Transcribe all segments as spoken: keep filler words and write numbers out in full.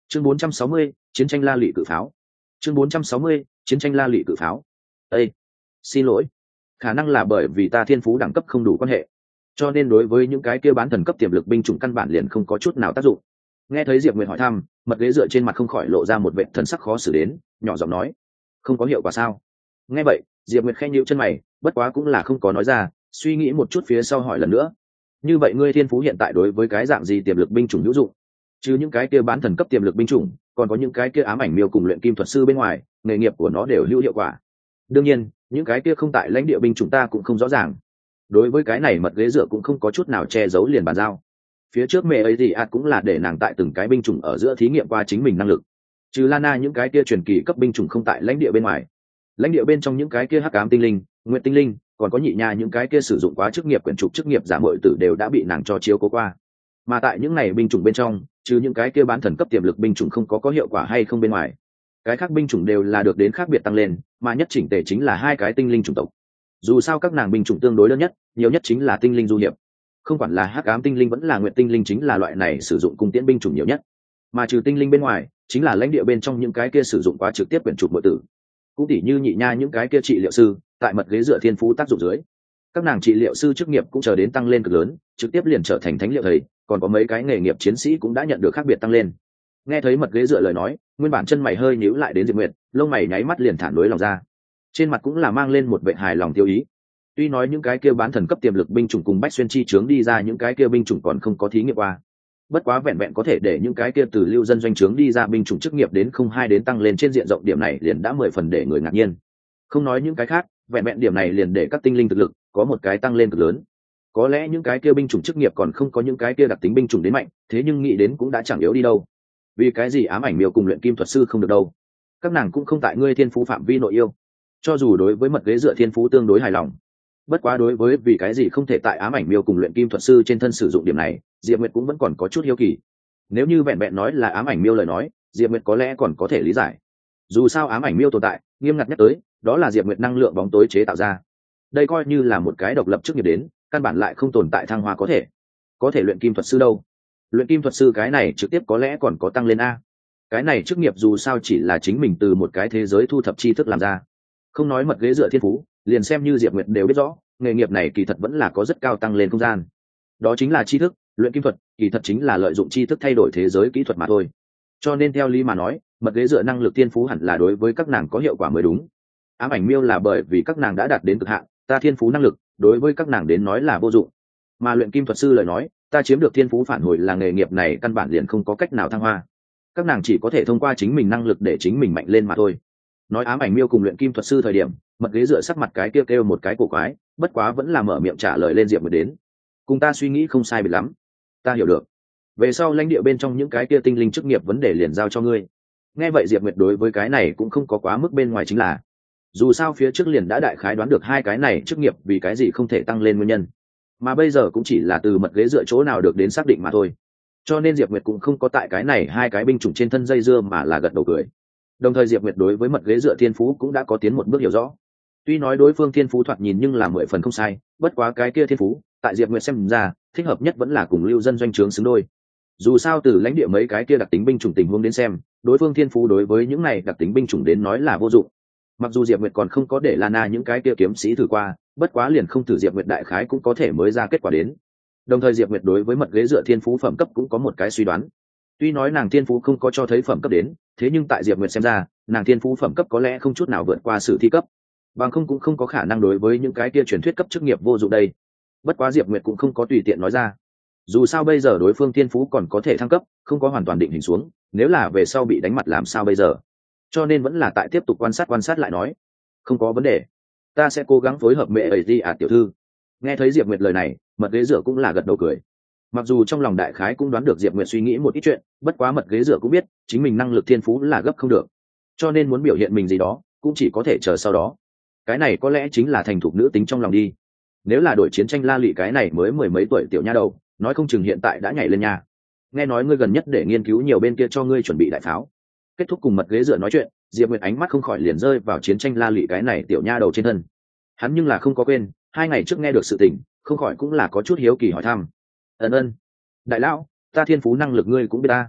chương bốn trăm sáu mươi, chiến tranh la lị cự pháo. chương bốn trăm sáu mươi, chiến tranh la lị cự pháo. Ê! Xin lỗi. Khả năng là bởi vì ta thiên phú đẳng cấp không đủ quan hệ, cho nên đối với những cái kia bán thần cấp tiềm lực binh chủng căn bản liền không có chút nào tác dụng. Nghe thấy Diệp Nguyệt hỏi thăm, mật ghế dựa trên mặt không khỏi lộ ra một vẻ thần sắc khó xử đến, nhỏ giọng nói: không có hiệu quả sao? Nghe vậy, Diệp Nguyệt khẽ nhíu chân mày, bất quá cũng là không có nói ra, suy nghĩ một chút phía sau hỏi lần nữa: như vậy ngươi thiên phú hiện tại đối với cái dạng gì tiềm lực binh chủng hữu dụng? Chứ những cái kia bán thần cấp tiềm lực binh chủng, còn có những cái kia ám ảnh miêu cùng luyện kim thuật sư bên ngoài, nghề nghiệp của nó đều hữu hiệu quả. Đương nhiên, những cái kia không tại lãnh địa binh chủng ta cũng không rõ ràng. Đối với cái này mật ghế dựa cũng không có chút nào che giấu liền bàn giao. Phía trước mẹ ấy gì ạt cũng là để nàng tại từng cái binh chủng ở giữa thí nghiệm qua chính mình năng lực. Trừ Lana những cái kia truyền kỳ cấp binh chủng không tại lãnh địa bên ngoài, lãnh địa bên trong những cái kia hắc ám tinh linh, nguyện tinh linh, còn có nhị nha những cái kia sử dụng quá chức nghiệp quyển trục chức nghiệp giả mội tử đều đã bị nàng cho chiếu cố qua. Mà tại những này binh chủng bên trong, trừ những cái kia bán thần cấp tiềm lực binh chủng không có có hiệu quả hay không bên ngoài, cái khác binh chủng đều là được đến khác biệt tăng lên, mà nhất chỉnh tề chính là hai cái tinh linh chủng tộc. Dù sao các nàng binh chủng tương đối đơn nhất, nhiều nhất chính là tinh linh du hiệp, không quản là hắc ám tinh linh vẫn là nguyện tinh linh chính là loại này sử dụng cung tiễn binh chủng nhiều nhất. Mà trừ tinh linh bên ngoài, chính là lãnh địa bên trong những cái kia sử dụng quá trực tiếp quyển trục mội tử, cũng tỉ như nhị nha những cái kia trị liệu sư, tại mật ghế dựa thiên phú tác dụng dưới, các nàng trị liệu sư chức nghiệp cũng chờ đến tăng lên cực lớn, trực tiếp liền trở thành thánh liệu thầy, còn có mấy cái nghề nghiệp chiến sĩ cũng đã nhận được khác biệt tăng lên. Nghe thấy mật ghế dựa lời nói, nguyên bản chân mày hơi nhíu lại đến Diệp Nguyệt, lông mày nháy mắt liền thản đối lòng ra, trên mặt cũng là mang lên một vẻ hài lòng tiêu ý. Tuy nói những cái kia bán thần cấp tiềm lực binh chủng cùng bách xuyên chi chướng đi ra những cái kia binh chủng còn không có thí nghiệm qua, bất quá vẹn vẹn có thể để những cái kia từ lưu dân doanh trướng đi ra binh chủng chức nghiệp đến không hai đến tăng lên trên diện rộng, điểm này liền đã mười phần để người ngạc nhiên. Không nói những cái khác, vẹn vẹn điểm này liền để các tinh linh thực lực có một cái tăng lên cực lớn. Có lẽ những cái kia binh chủng chức nghiệp còn không có những cái kia đặc tính binh chủng đến mạnh, thế nhưng nghĩ đến cũng đã chẳng yếu đi đâu. Vì cái gì ám ảnh miêu cùng luyện kim thuật sư không được đâu? Các nàng cũng không tại ngươi thiên phú phạm vi nội yêu. Cho dù đối với mật ghế dựa thiên phú tương đối hài lòng, bất quá đối với vì cái gì không thể tại ám ảnh miêu cùng luyện kim thuật sư trên thân sử dụng điểm này, Diệp Nguyệt cũng vẫn còn có chút hiếu kỳ. Nếu như vẹn vẹn nói là ám ảnh miêu lời nói, Diệp Nguyệt có lẽ còn có thể lý giải. Dù sao ám ảnh miêu tồn tại, nghiêm ngặt nhất tới, đó là Diệp Nguyệt năng lượng bóng tối chế tạo ra. Đây coi như là một cái độc lập chức nghiệp đến, căn bản lại không tồn tại thăng hoa có thể. Có thể luyện kim thuật sư đâu? Luyện kim thuật sư cái này trực tiếp có lẽ còn có tăng lên a. Cái này chức nghiệp dù sao chỉ là chính mình từ một cái thế giới thu thập tri thức làm ra. Không nói mật ghế dựa thiên phú, liền xem như Diệp Nguyệt đều biết rõ, nghề nghiệp này kỳ thật vẫn là có rất cao tăng lên không gian. Đó chính là tri thức, luyện kim thuật, kỳ thật chính là lợi dụng tri thức thay đổi thế giới kỹ thuật mà thôi. Cho nên theo lý mà nói, mật ghế dựa năng lực thiên phú hẳn là đối với các nàng có hiệu quả mới đúng. Ám ảnh miêu là bởi vì các nàng đã đạt đến cực hạn, ta thiên phú năng lực đối với các nàng đến nói là vô dụng. Mà luyện kim thuật sư lời nói, ta chiếm được thiên phú phản hồi là nghề nghiệp này căn bản liền không có cách nào thăng hoa. Các nàng chỉ có thể thông qua chính mình năng lực để chính mình mạnh lên mà thôi. Nói ám ảnh miêu cùng luyện kim thuật sư thời điểm, mật ghế dựa sắc mặt cái kêu kêu một cái cổ quái, bất quá vẫn là mở miệng trả lời lên Diệp Nguyệt đến. Cùng ta suy nghĩ không sai biệt lắm, ta hiểu được. Về sau lãnh địa bên trong những cái kia tinh linh chức nghiệp vấn đề liền giao cho ngươi. Nghe vậy Diệp Nguyệt đối với cái này cũng không có quá mức bên ngoài, chính là dù sao phía trước liền đã đại khái đoán được hai cái này chức nghiệp vì cái gì không thể tăng lên nguyên nhân, mà bây giờ cũng chỉ là từ mật ghế dựa chỗ nào được đến xác định mà thôi. Cho nên Diệp Nguyệt cũng không có tại cái này hai cái binh chủng trên thân dây dưa, mà là gật đầu cười. Đồng thời Diệp Nguyệt đối với mật ghế dựa thiên phú cũng đã có tiến một bước hiểu rõ. Tuy nói đối phương thiên phú thoạt nhìn nhưng là mười phần không sai, bất quá cái kia thiên phú tại Diệp Nguyệt xem ra thích hợp nhất vẫn là cùng lưu dân doanh trướng xứng đôi. Dù sao từ lãnh địa mấy cái kia đặc tính binh chủng tình huống đến xem, đối phương thiên phú đối với những này đặc tính binh chủng đến nói là vô dụng. Mặc dù Diệp Nguyệt còn không có để Lana những cái kia kiếm sĩ thử qua, bất quá liền không thử Diệp Nguyệt đại khái cũng có thể mới ra kết quả đến. Đồng thời Diệp Nguyệt đối với mật ghế dựa thiên phú phẩm cấp cũng có một cái suy đoán. Tuy nói nàng thiên phú không có cho thấy phẩm cấp đến, thế nhưng tại Diệp Nguyệt xem ra, nàng thiên phú phẩm cấp có lẽ không chút nào vượt qua sử thi cấp, bằng không cũng không có khả năng đối với những cái kia truyền thuyết cấp chức nghiệp vô dụng đây. Bất quá Diệp Nguyệt cũng không có tùy tiện nói ra. Dù sao bây giờ đối phương thiên phú còn có thể thăng cấp, không có hoàn toàn định hình xuống, nếu là về sau bị đánh mặt làm sao bây giờ? Cho nên vẫn là tại tiếp tục quan sát quan sát lại nói. Không có vấn đề, ta sẽ cố gắng phối hợp mẹ ấy đi à tiểu thư. Nghe thấy Diệp Nguyệt lời này, mật ghế dựa cũng là gật đầu cười. Mặc dù trong lòng đại khái cũng đoán được Diệp Nguyệt suy nghĩ một ít chuyện, bất quá mật ghế dựa cũng biết chính mình năng lực thiên phú là gấp không được, cho nên muốn biểu hiện mình gì đó cũng chỉ có thể chờ sau đó. Cái này có lẽ chính là thành thục nữ tính trong lòng đi. Nếu là đội chiến tranh la lị cái này mới mười mấy tuổi tiểu nha đầu, nói không chừng hiện tại đã nhảy lên nhà. Nghe nói ngươi gần nhất để nghiên cứu nhiều bên kia cho ngươi chuẩn bị đại pháo. Kết thúc cùng mật ghế dựa nói chuyện, Diệp Nguyệt ánh mắt không khỏi liền rơi vào chiến tranh la lị cái này tiểu nha đầu trên thân. Hắn nhưng là không có quên hai ngày trước nghe được sự tình, không khỏi cũng là có chút hiếu kỳ hỏi thăm. Ân ân, đại lão, ta thiên phú năng lực ngươi cũng biết ta.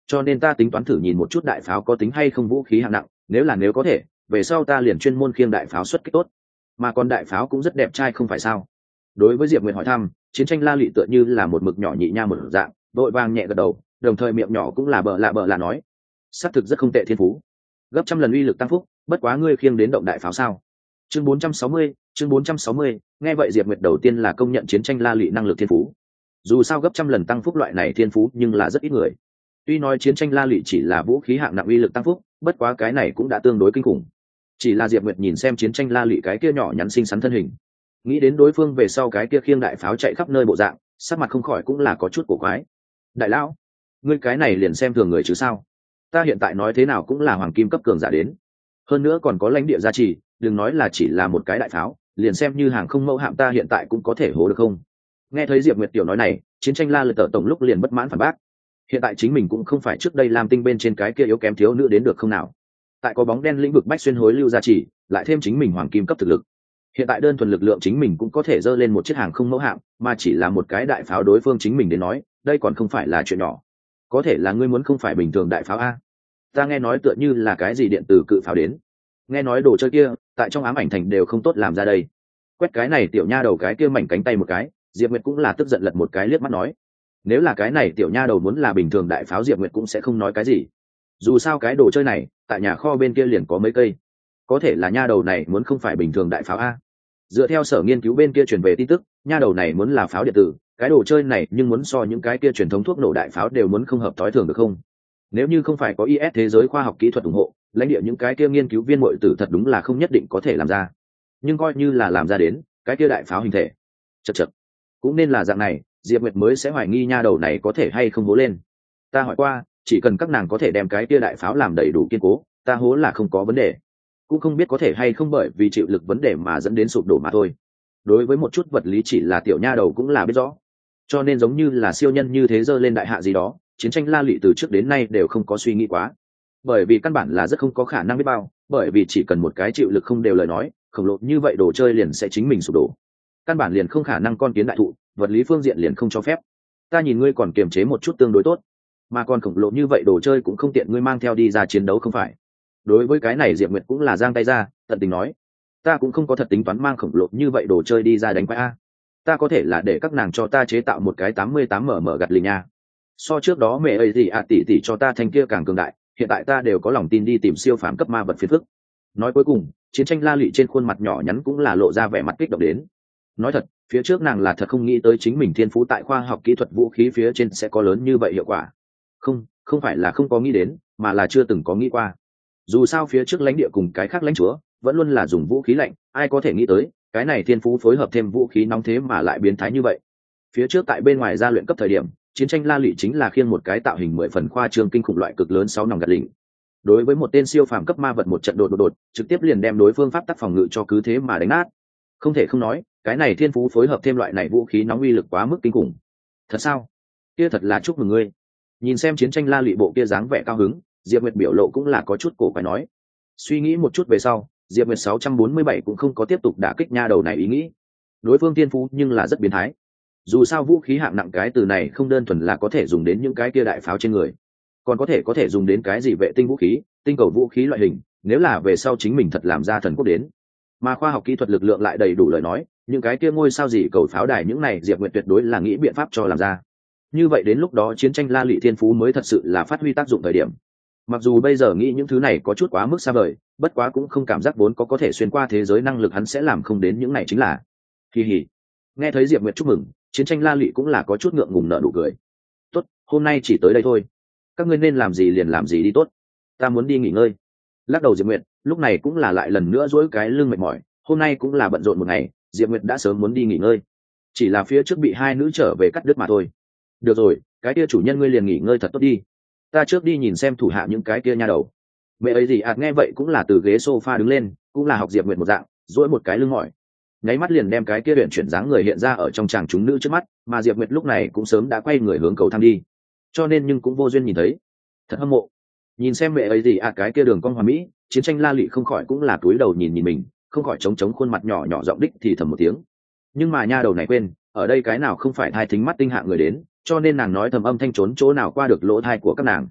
cho nên ta tính toán thử nhìn một chút đại pháo có tính hay không vũ khí hạng nặng, nếu là nếu có thể về sau ta liền chuyên môn khiêng đại pháo xuất kích tốt. Mà còn đại pháo cũng rất đẹp trai không phải sao? Đối với Diệp Nguyệt hỏi thăm, chiến tranh la lụy tựa như là một mực nhỏ nhị nha một dạng, đội vàng nhẹ gật đầu, đồng thời miệng nhỏ cũng là bợ lạ bợ lạ nói, xác thực rất không tệ thiên phú, gấp trăm lần uy lực tăng phúc, bất quá ngươi khiêng đến động đại pháo sao? Chương bốn trăm sáu mươi, chương bốn trăm sáu mươi, nghe vậy Diệp Nguyệt đầu tiên là công nhận chiến tranh la lụy năng lực thiên phú. Dù sao gấp trăm lần tăng phúc loại này thiên phú nhưng là rất ít người. Tuy nói chiến tranh la lụy chỉ là vũ khí hạng nặng uy lực tăng phúc, bất quá cái này cũng đã tương đối kinh khủng. Chỉ là Diệp Nguyệt nhìn xem chiến tranh la lụy cái kia nhỏ nhắn xinh xắn thân hình, nghĩ đến đối phương về sau cái kia khiêng đại pháo chạy khắp nơi bộ dạng, sắc mặt không khỏi cũng là có chút cổ quái. Đại lão, ngươi cái này liền xem thường người chứ sao? Ta hiện tại nói thế nào cũng là hoàng kim cấp cường giả đến, hơn nữa còn có lãnh địa gia trì, đừng nói là chỉ là một cái đại pháo, liền xem như hàng không mẫu hạm ta hiện tại cũng có thể hố được không? Nghe thấy Diệp Nguyệt tiểu nói này, chiến tranh la lụy tở tổng lúc liền bất mãn phản bác. Hiện tại chính mình cũng không phải trước đây làm tinh bên trên cái kia yếu kém thiếu nữ đến được không nào? Tại có bóng đen lĩnh vực bách xuyên hối lưu gia trì, lại thêm chính mình hoàng kim cấp thực lực, hiện tại đơn thuần lực lượng chính mình cũng có thể dơ lên một chiếc hàng không mẫu hạm, mà chỉ là một cái đại pháo đối phương chính mình đến nói, đây còn không phải là chuyện nhỏ. Có thể là ngươi muốn không phải bình thường đại pháo a? Ta nghe nói tựa như là cái gì điện tử cự pháo đến, nghe nói đồ chơi kia tại trong ám ảnh thành đều không tốt làm ra đây. Quét cái này tiểu nha đầu cái kia mảnh cánh tay một cái, Diệp Nguyệt cũng là tức giận lật một cái liếc mắt nói, nếu là cái này tiểu nha đầu muốn là bình thường đại pháo Diệp Nguyệt cũng sẽ không nói cái gì. Dù sao cái đồ chơi này tại nhà kho bên kia liền có mấy cây, có thể là nha đầu này muốn không phải bình thường đại pháo a. Dựa theo sở nghiên cứu bên kia truyền về tin tức, nha đầu này muốn là pháo điện tử, cái đồ chơi này nhưng muốn so những cái kia truyền thống thuốc nổ đại pháo đều muốn không hợp thói thường được không? Nếu như không phải có i ét thế giới khoa học kỹ thuật ủng hộ, lãnh địa những cái kia nghiên cứu viên muội tử thật đúng là không nhất định có thể làm ra. Nhưng coi như là làm ra đến, cái kia đại pháo hình thể, chật chật, cũng nên là dạng này, Diệp Nguyệt mới sẽ hoài nghi nha đầu này có thể hay không hố lên. Ta hỏi qua, chỉ cần các nàng có thể đem cái kia đại pháo làm đầy đủ kiên cố, ta hố là không có vấn đề. Cũng không biết có thể hay không bởi vì chịu lực vấn đề mà dẫn đến sụp đổ mà thôi. Đối với một chút vật lý chỉ là tiểu nha đầu cũng là biết rõ, cho nên giống như là siêu nhân như thế giơ lên đại hạ gì đó, chiến tranh la lụy từ trước đến nay đều không có suy nghĩ quá, bởi vì căn bản là rất không có khả năng biết bao, bởi vì chỉ cần một cái chịu lực không đều lời nói, khổng lồ như vậy đồ chơi liền sẽ chính mình sụp đổ, căn bản liền không khả năng con kiến đại thụ, vật lý phương diện liền không cho phép. Ta nhìn ngươi còn kiềm chế một chút tương đối tốt, mà còn khổng lồ như vậy đồ chơi cũng không tiện ngươi mang theo đi ra chiến đấu không phải? Đối với cái này Diệp Nguyệt cũng là giang tay ra, tận tình nói, ta cũng không có thật tính toán mang khổng lồ như vậy đồ chơi đi ra đánh quái a. Ta có thể là để các nàng cho ta chế tạo một cái tám mươi tám mm gạt lình nha. So trước đó mẹ ấy gì à tỷ tỷ cho ta thanh kia càng cường đại, hiện tại ta đều có lòng tin đi tìm siêu phàm cấp ma vật phiền phức. Nói cuối cùng, chiến tranh la lụy trên khuôn mặt nhỏ nhắn cũng là lộ ra vẻ mặt kích động đến. Nói thật, phía trước nàng là thật không nghĩ tới chính mình thiên phú tại khoa học kỹ thuật vũ khí phía trên sẽ có lớn như vậy hiệu quả. Không, không phải là không có nghĩ đến, mà là chưa từng có nghĩ qua. Dù sao phía trước lãnh địa cùng cái khác lãnh chúa vẫn luôn là dùng vũ khí lạnh, ai có thể nghĩ tới cái này thiên phú phối hợp thêm vũ khí nóng thế mà lại biến thái như vậy. Phía trước tại bên ngoài gia luyện cấp thời điểm, chiến tranh la lụy chính là khiêng một cái tạo hình mười phần khoa trương kinh khủng loại cực lớn sáu nòng gạt lỉnh. Đối với một tên siêu phàm cấp ma vật một trận đột đột đột, trực tiếp liền đem đối phương pháp tắc phòng ngự cho cứ thế mà đánh nát. Không thể không nói, cái này thiên phú phối hợp thêm loại này vũ khí nóng uy lực quá mức kinh khủng. Thật sao? Kia thật là chúc mừng ngươi. Nhìn xem chiến tranh la lụy bộ kia dáng vẻ cao hứng, Diệp Nguyệt biểu lộ cũng là có chút cổ quái nói. Suy nghĩ một chút về sau, Diệp Nguyệt sáu trăm bốn mươi bảy cũng không có tiếp tục đả kích nha đầu này ý nghĩ. Đối phương thiên phú nhưng là rất biến thái. Dù sao vũ khí hạng nặng cái từ này không đơn thuần là có thể dùng đến những cái kia đại pháo trên người, còn có thể có thể dùng đến cái gì vệ tinh vũ khí, tinh cầu vũ khí loại hình, nếu là về sau chính mình thật làm ra thần quốc đến, mà khoa học kỹ thuật lực lượng lại đầy đủ lời nói, những cái kia ngôi sao gì cầu pháo đài những này Diệp Nguyệt tuyệt đối là nghĩ biện pháp cho làm ra. Như vậy đến lúc đó chiến tranh la lụy thiên phú mới thật sự là phát huy tác dụng thời điểm. Mặc dù bây giờ nghĩ những thứ này có chút quá mức xa vời, bất quá cũng không cảm giác vốn có có thể xuyên qua thế giới năng lực hắn sẽ làm không đến những này chính là. Kỳ hỉ. Nghe thấy Diệp Nguyệt chúc mừng, chiến tranh la lụy cũng là có chút ngượng ngùng nở nụ cười. Tốt, hôm nay chỉ tới đây thôi. Các ngươi nên làm gì liền làm gì đi tốt. Ta muốn đi nghỉ ngơi. Lắc đầu Diệp Nguyệt, lúc này cũng là lại lần nữa duỗi cái lưng mệt mỏi, hôm nay cũng là bận rộn một ngày, Diệp Nguyệt đã sớm muốn đi nghỉ ngơi. Chỉ là phía trước bị hai nữ trở về cắt đứt mà thôi. Được rồi, cái kia chủ nhân ngươi liền nghỉ ngơi thật tốt đi. Ta trước đi nhìn xem thủ hạ những cái kia nha đầu. Mẹ ấy gì ạt nghe vậy cũng là từ ghế sofa đứng lên, cũng là học Diệp Nguyệt một dạng, duỗi một cái lưng mỏi. Nháy mắt liền đem cái kia luyện chuyển dáng người hiện ra ở trong chàng chúng nữ trước mắt, mà Diệp Nguyệt lúc này cũng sớm đã quay người hướng cầu thang đi. Cho nên nhưng cũng vô duyên nhìn thấy. Thật hâm mộ. Nhìn xem mẹ ấy gì ạt cái kia đường cong hoàn mỹ, chiến tranh la lụy không khỏi cũng là túi đầu nhìn nhìn mình, không khỏi chống chống khuôn mặt nhỏ nhỏ giọng đích thì thầm một tiếng. Nhưng mà nha đầu này quên, ở đây cái nào không phải thai thính mắt tinh hạ người đến, cho nên nàng nói thầm âm thanh trốn chỗ nào qua được lỗ thai của các nàng.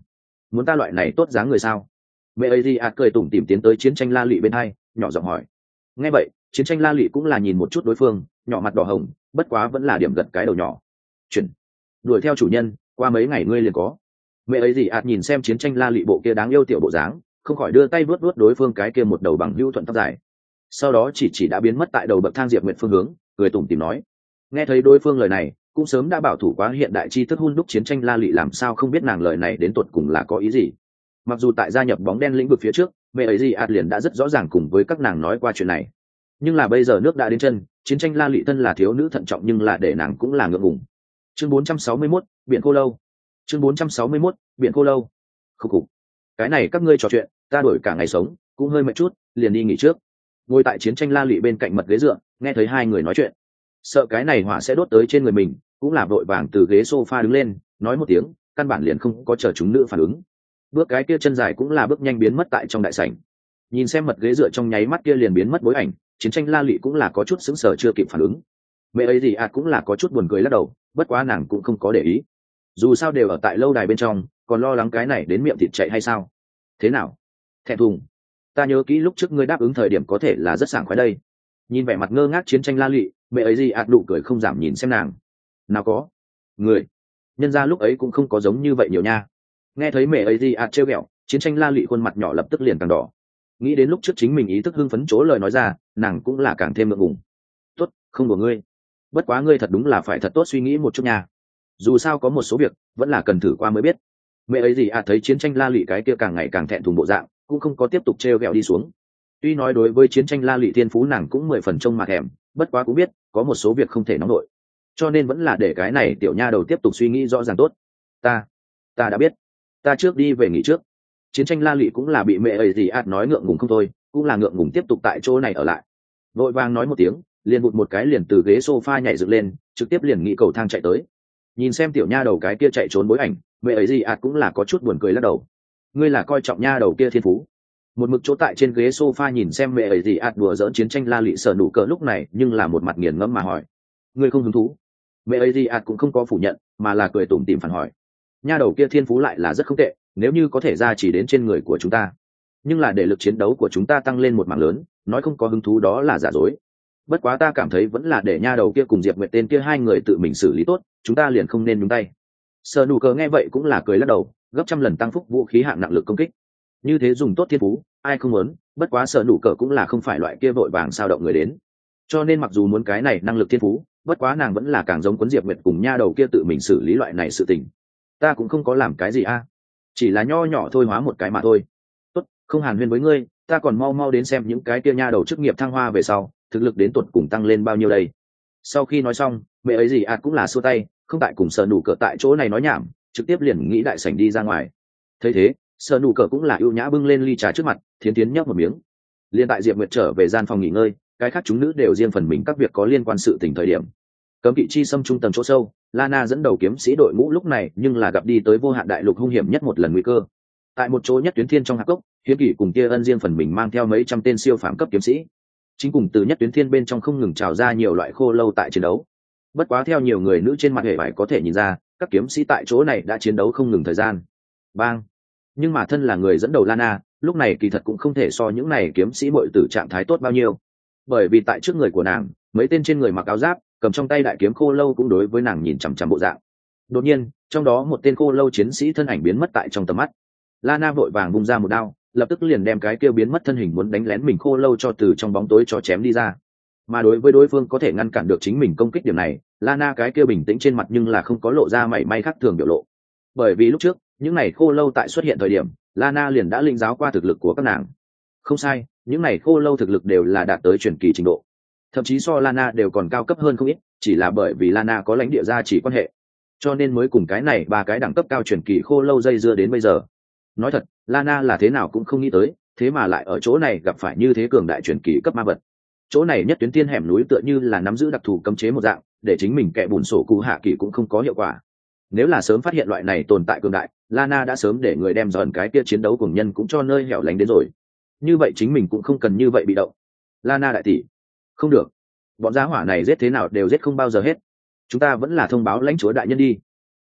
muốn ta loại này tốt dáng người sao? Mẹ ấy gì ạt cười tủm tỉm tiến tới chiến tranh la lị bên hai, nhỏ giọng hỏi. Nghe vậy, chiến tranh la lị cũng là nhìn một chút đối phương, nhỏ mặt đỏ hồng, bất quá vẫn là điểm gật cái đầu nhỏ. Chuyển, đuổi theo chủ nhân, qua mấy ngày ngươi liền có. Mẹ ấy gì ạt nhìn xem chiến tranh la lị bộ kia đáng yêu tiểu bộ dáng, không khỏi đưa tay vuốt vuốt đối phương cái kia một đầu bằng hữu thuận tóc dài. Sau đó chỉ chỉ đã biến mất tại đầu bậc thang Diệp Nguyệt phương hướng, cười tủm tỉm nói. Nghe thấy đối phương lời này, cũng sớm đã bảo thủ quá hiện đại tri thức hun đúc chiến tranh la lị làm sao không biết nàng lời này đến tuột cùng là có ý gì. Mặc dù tại gia nhập bóng đen lĩnh vực phía trước, mẹ ấy gì ạt liền đã rất rõ ràng cùng với các nàng nói qua chuyện này, nhưng là bây giờ nước đã đến chân, chiến tranh la lị thân là thiếu nữ thận trọng nhưng là để nàng cũng là ngượng ngùng. Chương bốn trăm sáu mươi mốt, biển cô lâu. Chương bốn trăm sáu mươi mốt, biển cô lâu. Khúc khục. Cái này các ngươi trò chuyện, ta đổi cả ngày sống, cũng hơi mệt chút, liền đi nghỉ trước. Ngồi tại chiến tranh la lị bên cạnh mật ghế dựa, nghe thấy hai người nói chuyện, sợ cái này hỏa sẽ đốt tới trên người mình, cũng là vội vàng từ ghế sofa đứng lên, nói một tiếng, căn bản liền không có chờ chúng nữ phản ứng. Bước cái kia chân dài cũng là bước nhanh biến mất tại trong đại sảnh. Nhìn xem mật ghế dựa trong nháy mắt kia liền biến mất bối ảnh, chiến tranh la lị cũng là có chút sững sờ chưa kịp phản ứng. Mẹ ấy gì ạt cũng là có chút buồn cười lắc đầu, bất quá nàng cũng không có để ý. Dù sao đều ở tại lâu đài bên trong, còn lo lắng cái này đến miệng thịt chạy hay sao? Thế nào? Thẹn thùng. Ta nhớ kỹ lúc trước ngươi đáp ứng thời điểm có thể là rất sảng khoái đây. Nhìn vẻ mặt ngơ ngác chiến tranh la lị, mẹ ấy gì ạt nụ cười không giảm nhìn xem nàng. Nào có. Người. Nhân ra lúc ấy cũng không có giống như vậy nhiều nha. Nghe thấy mẹ ấy gì ạt trêu ghẹo, chiến tranh la lị khuôn mặt nhỏ lập tức liền càng đỏ. Nghĩ đến lúc trước chính mình ý thức hưng phấn chỗ lời nói ra, nàng cũng là càng thêm ngượng ngùng. Tốt, không của ngươi. Bất quá ngươi thật đúng là phải thật tốt suy nghĩ một chút nha. Dù sao có một số việc vẫn là cần thử qua mới biết. Mẹ ấy gì à thấy chiến tranh la lị cái kia càng ngày càng thẹn thùng bộ dạng, cũng không có tiếp tục trêu ghẹo đi xuống. Tuy nói đối với chiến tranh la lị thiên phú nàng cũng mười phần trông mà thèm, bất quá cũng biết có một số việc không thể nóng nổi, cho nên vẫn là để cái này tiểu nha đầu tiếp tục suy nghĩ rõ ràng tốt. Ta, ta đã biết. Ta trước đi về nghỉ trước. Chiến tranh la lị cũng là bị mẹ ấy gì ạt nói ngượng ngùng không thôi, cũng là ngượng ngùng tiếp tục tại chỗ này ở lại. Vội vàng nói một tiếng, liền vụt một cái liền từ ghế sofa nhảy dựng lên, trực tiếp liền nghĩ cầu thang chạy tới. Nhìn xem tiểu nha đầu cái kia chạy trốn bối ảnh, mẹ ấy gì ạt cũng là có chút buồn cười lắc đầu. Ngươi là coi trọng nha đầu kia thiên phú. Một mực chỗ tại trên ghế sofa nhìn xem mẹ ấy gì ạt đùa dỡn chiến tranh la lị sợ nụ cỡ lúc này, nhưng là một mặt nghiền ngẫm mà hỏi. Ngươi không hứng thú? Mẹ ấy gì ạt cũng không có phủ nhận, mà là cười tủm tỉm phản hỏi. Nha đầu kia thiên phú lại là rất không tệ, nếu như có thể ra chỉ đến trên người của chúng ta, nhưng là để lực chiến đấu của chúng ta tăng lên một mảng lớn, nói không có hứng thú đó là giả dối. Bất quá ta cảm thấy vẫn là để nha đầu kia cùng Diệp Nguyệt tên kia hai người tự mình xử lý tốt, chúng ta liền không nên nhúng tay. Sở nụ cờ nghe vậy cũng là cười lắc đầu, gấp trăm lần tăng phúc vũ khí hạng nặng lực công kích, như thế dùng tốt thiên phú ai không muốn. Bất quá sở nụ cờ cũng là không phải loại kia vội vàng sao động người đến, cho nên mặc dù muốn cái này năng lực thiên phú, bất quá nàng vẫn là càng giống quấn Diệp Nguyệt cùng nha đầu kia tự mình xử lý loại này sự tình. Ta cũng không có làm cái gì a, chỉ là nho nhỏ thôi hóa một cái mà thôi. Tốt, không hàn huyên với ngươi, ta còn mau mau đến xem những cái kia nha đầu chức nghiệp thăng hoa về sau thực lực đến tuột cùng tăng lên bao nhiêu đây. Sau khi nói xong, mẹ ấy gì ạt cũng là xua tay, không tại cùng sở nụ cờ tại chỗ này nói nhảm, trực tiếp liền nghĩ đại sảnh đi ra ngoài. Thấy thế, sở nụ cờ cũng là ưu nhã bưng lên ly trà trước mặt, thiến tiến nhấp một miếng. Liên tại Diệp Nguyệt trở về gian phòng nghỉ ngơi, cái khác chúng nữ đều riêng phần mình các việc có liên quan sự tình thời điểm, cấm kỵ chi xâm trung tầng chỗ sâu, Lana dẫn đầu kiếm sĩ đội ngũ lúc này nhưng là gặp đi tới vô hạn đại lục hung hiểm nhất một lần nguy cơ. Tại một chỗ nhất tuyến thiên trong hạp cốc, Hiến Kỷ cùng Tia Ân riêng phần mình mang theo mấy trăm tên siêu phàm cấp kiếm sĩ, chính cùng từ nhất tuyến thiên bên trong không ngừng trào ra nhiều loại khô lâu tại chiến đấu. Bất quá theo nhiều người nữ trên mặt hệ vải có thể nhìn ra, các kiếm sĩ tại chỗ này đã chiến đấu không ngừng thời gian. Bang! Nhưng mà thân là người dẫn đầu Lana, lúc này kỳ thật cũng không thể so những này kiếm sĩ muội tử trạng thái tốt bao nhiêu, bởi vì tại trước người của nàng, mấy tên trên người mặc áo giáp, cầm trong tay đại kiếm khô lâu cũng đối với nàng nhìn chằm chằm bộ dạng. Đột nhiên, trong đó một tên khô lâu chiến sĩ thân ảnh biến mất tại trong tầm mắt. Lana vội vàng vung ra một đao, lập tức liền đem cái kia biến mất thân hình muốn đánh lén mình khô lâu cho từ trong bóng tối cho chém đi ra. Mà đối với đối phương có thể ngăn cản được chính mình công kích điểm này, Lana cái kia bình tĩnh trên mặt nhưng là không có lộ ra mảy may khác thường biểu lộ. Bởi vì lúc trước, những này khô lâu tại xuất hiện thời điểm, Lana liền đã linh giáo qua thực lực của các nàng. Không sai, những này khô lâu thực lực đều là đạt tới truyền kỳ trình độ, thậm chí so Lana đều còn cao cấp hơn không ít, chỉ là bởi vì Lana có lãnh địa gia chỉ quan hệ, cho nên mới cùng cái này ba cái đẳng cấp cao truyền kỳ khô lâu dây dưa đến bây giờ. Nói thật, Lana là thế nào cũng không nghĩ tới, thế mà lại ở chỗ này gặp phải như thế cường đại truyền kỳ cấp ma vật. Chỗ này nhất tuyến tiên hẻm núi tựa như là nắm giữ đặc thù cấm chế một dạng, để chính mình kẻ bùn sổ cụ hạ kỳ cũng không có hiệu quả. Nếu là sớm phát hiện loại này tồn tại cường đại, Lana đã sớm để người đem dần cái kia chiến đấu cùng nhân cũng cho nơi hẻo lánh đến rồi. Như vậy chính mình cũng không cần như vậy bị động. Lana đại tỷ, không được, bọn gia hỏa này giết thế nào đều giết không bao giờ hết. Chúng ta vẫn là thông báo lãnh chúa đại nhân đi.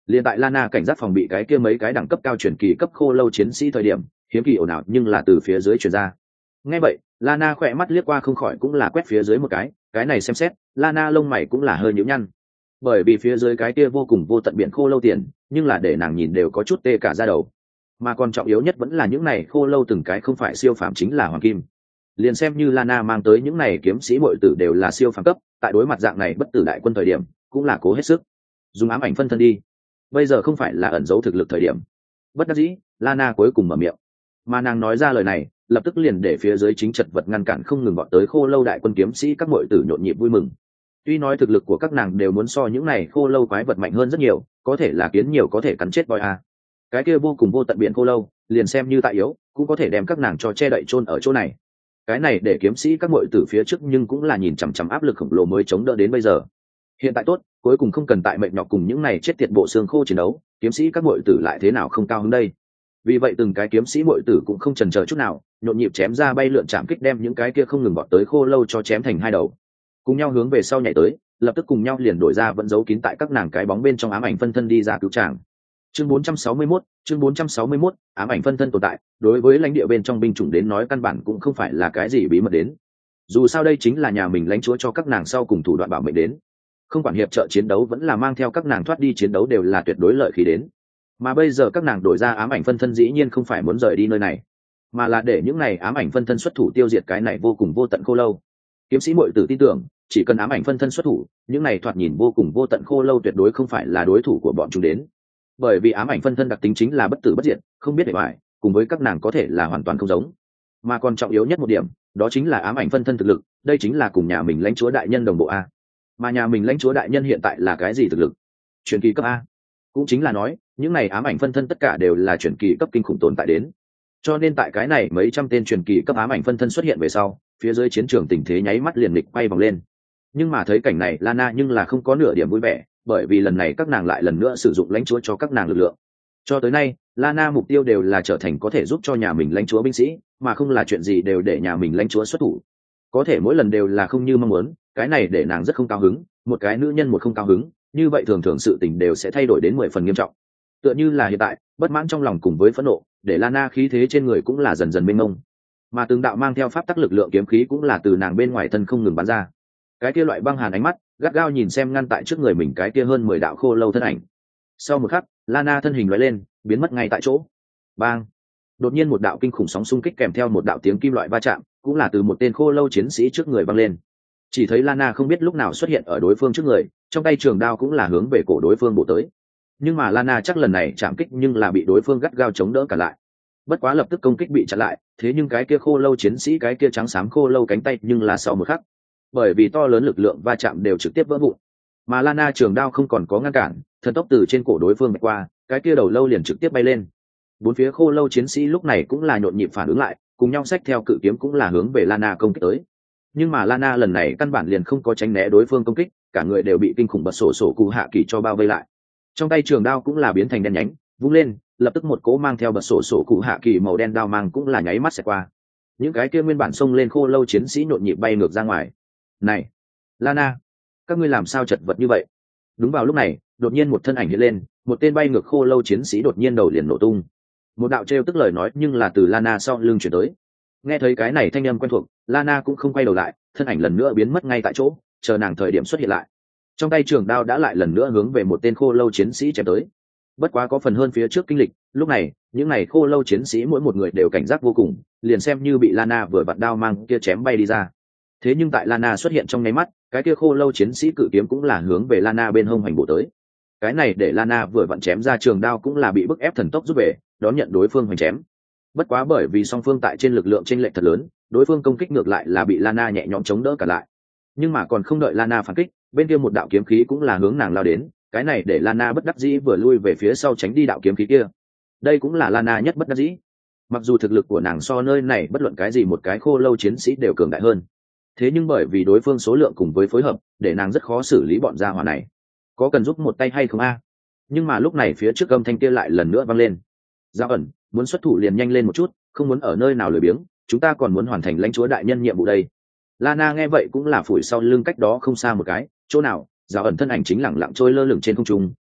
Liên tại Lana cảnh giác phòng bị cái kia mấy cái đẳng cấp cao chuyển kỳ cấp khô lâu chiến sĩ thời điểm, hiếm kỳ ồn ào nhưng là từ phía dưới truyền ra. Nghe vậy, Lana khỏe mắt liếc qua không khỏi cũng là quét phía dưới một cái, cái này xem xét, Lana lông mày cũng là hơi nhíu nhăn. Bởi vì phía dưới cái kia vô cùng vô tận biển khô lâu tiền, nhưng là để nàng nhìn đều có chút tê cả da đầu. Mà còn trọng yếu nhất vẫn là những này khô lâu từng cái không phải siêu phàm chính là hoàng kim. Liền xem như Lana mang tới những này kiếm sĩ muội tử đều là siêu phàm cấp, tại đối mặt dạng này bất tử đại quân thời điểm, cũng là cố hết sức. Dùng ám ảnh phân thân đi. Bây giờ không phải là ẩn giấu thực lực thời điểm. Bất đắc dĩ, Lana cuối cùng mở miệng. Mà nàng nói ra lời này, lập tức liền để phía dưới chính chật vật ngăn cản không ngừng bọn tới khô lâu đại quân kiếm sĩ các muội tử nhộn nhịp vui mừng. Tuy nói thực lực của các nàng đều muốn so những này khô lâu quái vật mạnh hơn rất nhiều, có thể là kiến nhiều có thể cắn chết voi a. Cái kia vô cùng vô tận biển khô lâu, liền xem như tại yếu, cũng có thể đem các nàng cho che đậy chôn ở chỗ này. Cái này để kiếm sĩ các muội tử phía trước nhưng cũng là nhìn chằm chằm áp lực khổng lồ mới chống đỡ đến bây giờ. Hiện tại tốt, cuối cùng không cần tại mệnh nhọc cùng những này chết tiệt bộ xương khô chiến đấu, kiếm sĩ các muội tử lại thế nào không cao hứng đây. Vì vậy từng cái kiếm sĩ muội tử cũng không chần chờ chút nào, nhộn nhịp chém ra bay lượn chạm kích đem những cái kia không ngừng bọt tới khô lâu cho chém thành hai đầu. Cùng nhau hướng về sau nhảy tới, lập tức cùng nhau liền đổi ra vẫn giấu kín tại các nàng cái bóng bên trong ám ảnh phân thân đi ra cứu tràng. Chương bốn trăm sáu mươi mốt, chương bốn trăm sáu mươi mốt, ám ảnh phân thân tồn tại, đối với lãnh địa bên trong binh chủng đến nói căn bản cũng không phải là cái gì bí mật đến. Dù sao đây chính là nhà mình lãnh chúa cho các nàng sau cùng thủ đoạn bảo mệnh đến. Không quản hiệp trợ chiến đấu vẫn là mang theo các nàng thoát đi chiến đấu đều là tuyệt đối lợi khí đến. Mà bây giờ các nàng đổi ra ám ảnh phân thân dĩ nhiên không phải muốn rời đi nơi này, mà là để những này ám ảnh phân thân xuất thủ tiêu diệt cái này vô cùng vô tận khô lâu. Kiếm sĩ muội tử tin tưởng, chỉ cần ám ảnh phân thân xuất thủ, những này thoạt nhìn vô cùng vô tận khô lâu tuyệt đối không phải là đối thủ của bọn chúng đến. Bởi vì ám ảnh phân thân đặc tính chính là bất tử bất diệt, không biết để bại, cùng với các nàng có thể là hoàn toàn không giống. Mà còn trọng yếu nhất một điểm, đó chính là ám ảnh phân thân thực lực, đây chính là cùng nhà mình lãnh chúa đại nhân đồng bộ a. Mà nhà mình lãnh chúa đại nhân hiện tại là cái gì thực lực? Truyền kỳ cấp a. Cũng chính là nói, những này ám ảnh phân thân tất cả đều là truyền kỳ cấp kinh khủng tồn tại đến. Cho nên tại cái này mấy trăm tên truyền kỳ cấp ám ảnh phân thân xuất hiện về sau, phía dưới chiến trường tình thế nháy mắt liền lịch quay vòng lên. Nhưng mà thấy cảnh này Lana nhưng là không có nửa điểm vui vẻ, bởi vì lần này các nàng lại lần nữa sử dụng lãnh chúa cho các nàng lực lượng. Cho tới nay, Lana mục tiêu đều là trở thành có thể giúp cho nhà mình lãnh chúa binh sĩ, mà không là chuyện gì đều để nhà mình lãnh chúa xuất thủ. Có thể mỗi lần đều là không như mong muốn, cái này để nàng rất không cao hứng, một cái nữ nhân một không cao hứng, như vậy thường thường sự tình đều sẽ thay đổi đến mười phần nghiêm trọng. Tựa như là hiện tại, bất mãn trong lòng cùng với phẫn nộ, để Lana khí thế trên người cũng là dần dần mênh mông. Mà từng đạo mang theo pháp tắc lực lượng kiếm khí cũng là từ nàng bên ngoài thân không ngừng bắn ra. Cái kia loại băng hàn ánh mắt, gắt gao nhìn xem ngăn tại trước người mình cái kia hơn mười đạo khô lâu thân ảnh. Sau một khắc, Lana thân hình lóe lên, biến mất ngay tại chỗ. Bang! Đột nhiên một đạo kinh khủng sóng xung kích kèm theo một đạo tiếng kim loại va chạm, cũng là từ một tên khô lâu chiến sĩ trước người văng lên. Chỉ thấy Lana không biết lúc nào xuất hiện ở đối phương trước người, trong tay trường đao cũng là hướng về cổ đối phương bổ tới. Nhưng mà Lana chắc lần này chạm kích nhưng là bị đối phương gắt gao chống đỡ cả lại. Bất quá lập tức công kích bị chặn lại, thế nhưng cái kia khô lâu chiến sĩ cái kia trắng xám khô lâu cánh tay nhưng là sau một khắc, bởi vì to lớn lực lượng va chạm đều trực tiếp vỡ vụn. Mà Lana trường đao không còn có ngăn cản, thần tốc từ trên cổ đối phương qua, cái kia đầu lâu liền trực tiếp bay lên. Bốn phía khô lâu chiến sĩ lúc này cũng là nhộn nhịp phản ứng lại, cùng nhau xách theo cự kiếm cũng là hướng về Lana công kích tới. Nhưng mà Lana lần này căn bản liền không có tránh né đối phương công kích, cả người đều bị kinh khủng bật sổ sổ cụ hạ kỳ cho bao vây lại. Trong tay trường đao cũng là biến thành đen nhánh, vung lên, lập tức một cỗ mang theo bật sổ sổ cụ hạ kỳ màu đen đao mang cũng là nháy mắt xẹt qua. Những cái kia nguyên bản xông lên khô lâu chiến sĩ nhộn nhịp bay ngược ra ngoài. Này, Lana, các ngươi làm sao chật vật như vậy? Đúng vào lúc này, đột nhiên một thân ảnh hiện lên, một tên bay ngược khô lâu chiến sĩ đột nhiên đầu liền nổ tung. Một đạo trêu tức lời nói nhưng là từ Lana sau lưng chuyển tới. Nghe thấy cái này thanh âm quen thuộc, Lana cũng không quay đầu lại, thân ảnh lần nữa biến mất ngay tại chỗ, chờ nàng thời điểm xuất hiện lại. Trong tay trường đao đã lại lần nữa hướng về một tên khô lâu chiến sĩ chém tới. Bất quá có phần hơn phía trước kinh lịch, lúc này, những này khô lâu chiến sĩ mỗi một người đều cảnh giác vô cùng, liền xem như bị Lana vừa vặn đao mang kia chém bay đi ra. Thế nhưng tại Lana xuất hiện trong nháy mắt, cái kia khô lâu chiến sĩ cự kiếm cũng là hướng về Lana bên hông hành bổ tới. Cái này để Lana vừa vặn chém ra trường đao cũng là bị bức ép thần tốc rút về, đón nhận đối phương hoành chém. Bất quá bởi vì song phương tại trên lực lượng chênh lệch thật lớn, đối phương công kích ngược lại là bị Lana nhẹ nhõm chống đỡ cả lại. Nhưng mà còn không đợi Lana phản kích, bên kia một đạo kiếm khí cũng là hướng nàng lao đến, cái này để Lana bất đắc dĩ vừa lui về phía sau tránh đi đạo kiếm khí kia. Đây cũng là Lana nhất bất đắc dĩ. Mặc dù thực lực của nàng so nơi này bất luận cái gì một cái khô lâu chiến sĩ đều cường đại hơn, thế nhưng bởi vì đối phương số lượng cùng với phối hợp, để nàng rất khó xử lý bọn gia hỏa này. Có cần giúp một tay hay không a? Nhưng mà lúc này phía trước âm thanh kia lại lần nữa vang lên. Giao ẩn, muốn xuất thủ liền nhanh lên một chút, không muốn ở nơi nào lười biếng, chúng ta còn muốn hoàn thành lãnh chúa đại nhân nhiệm vụ đây. Lana nghe vậy cũng là phủi sau lưng cách đó không xa một cái, chỗ nào? Giao ẩn thân ảnh chính lẳng lặng trôi lơ lửng trên không trung,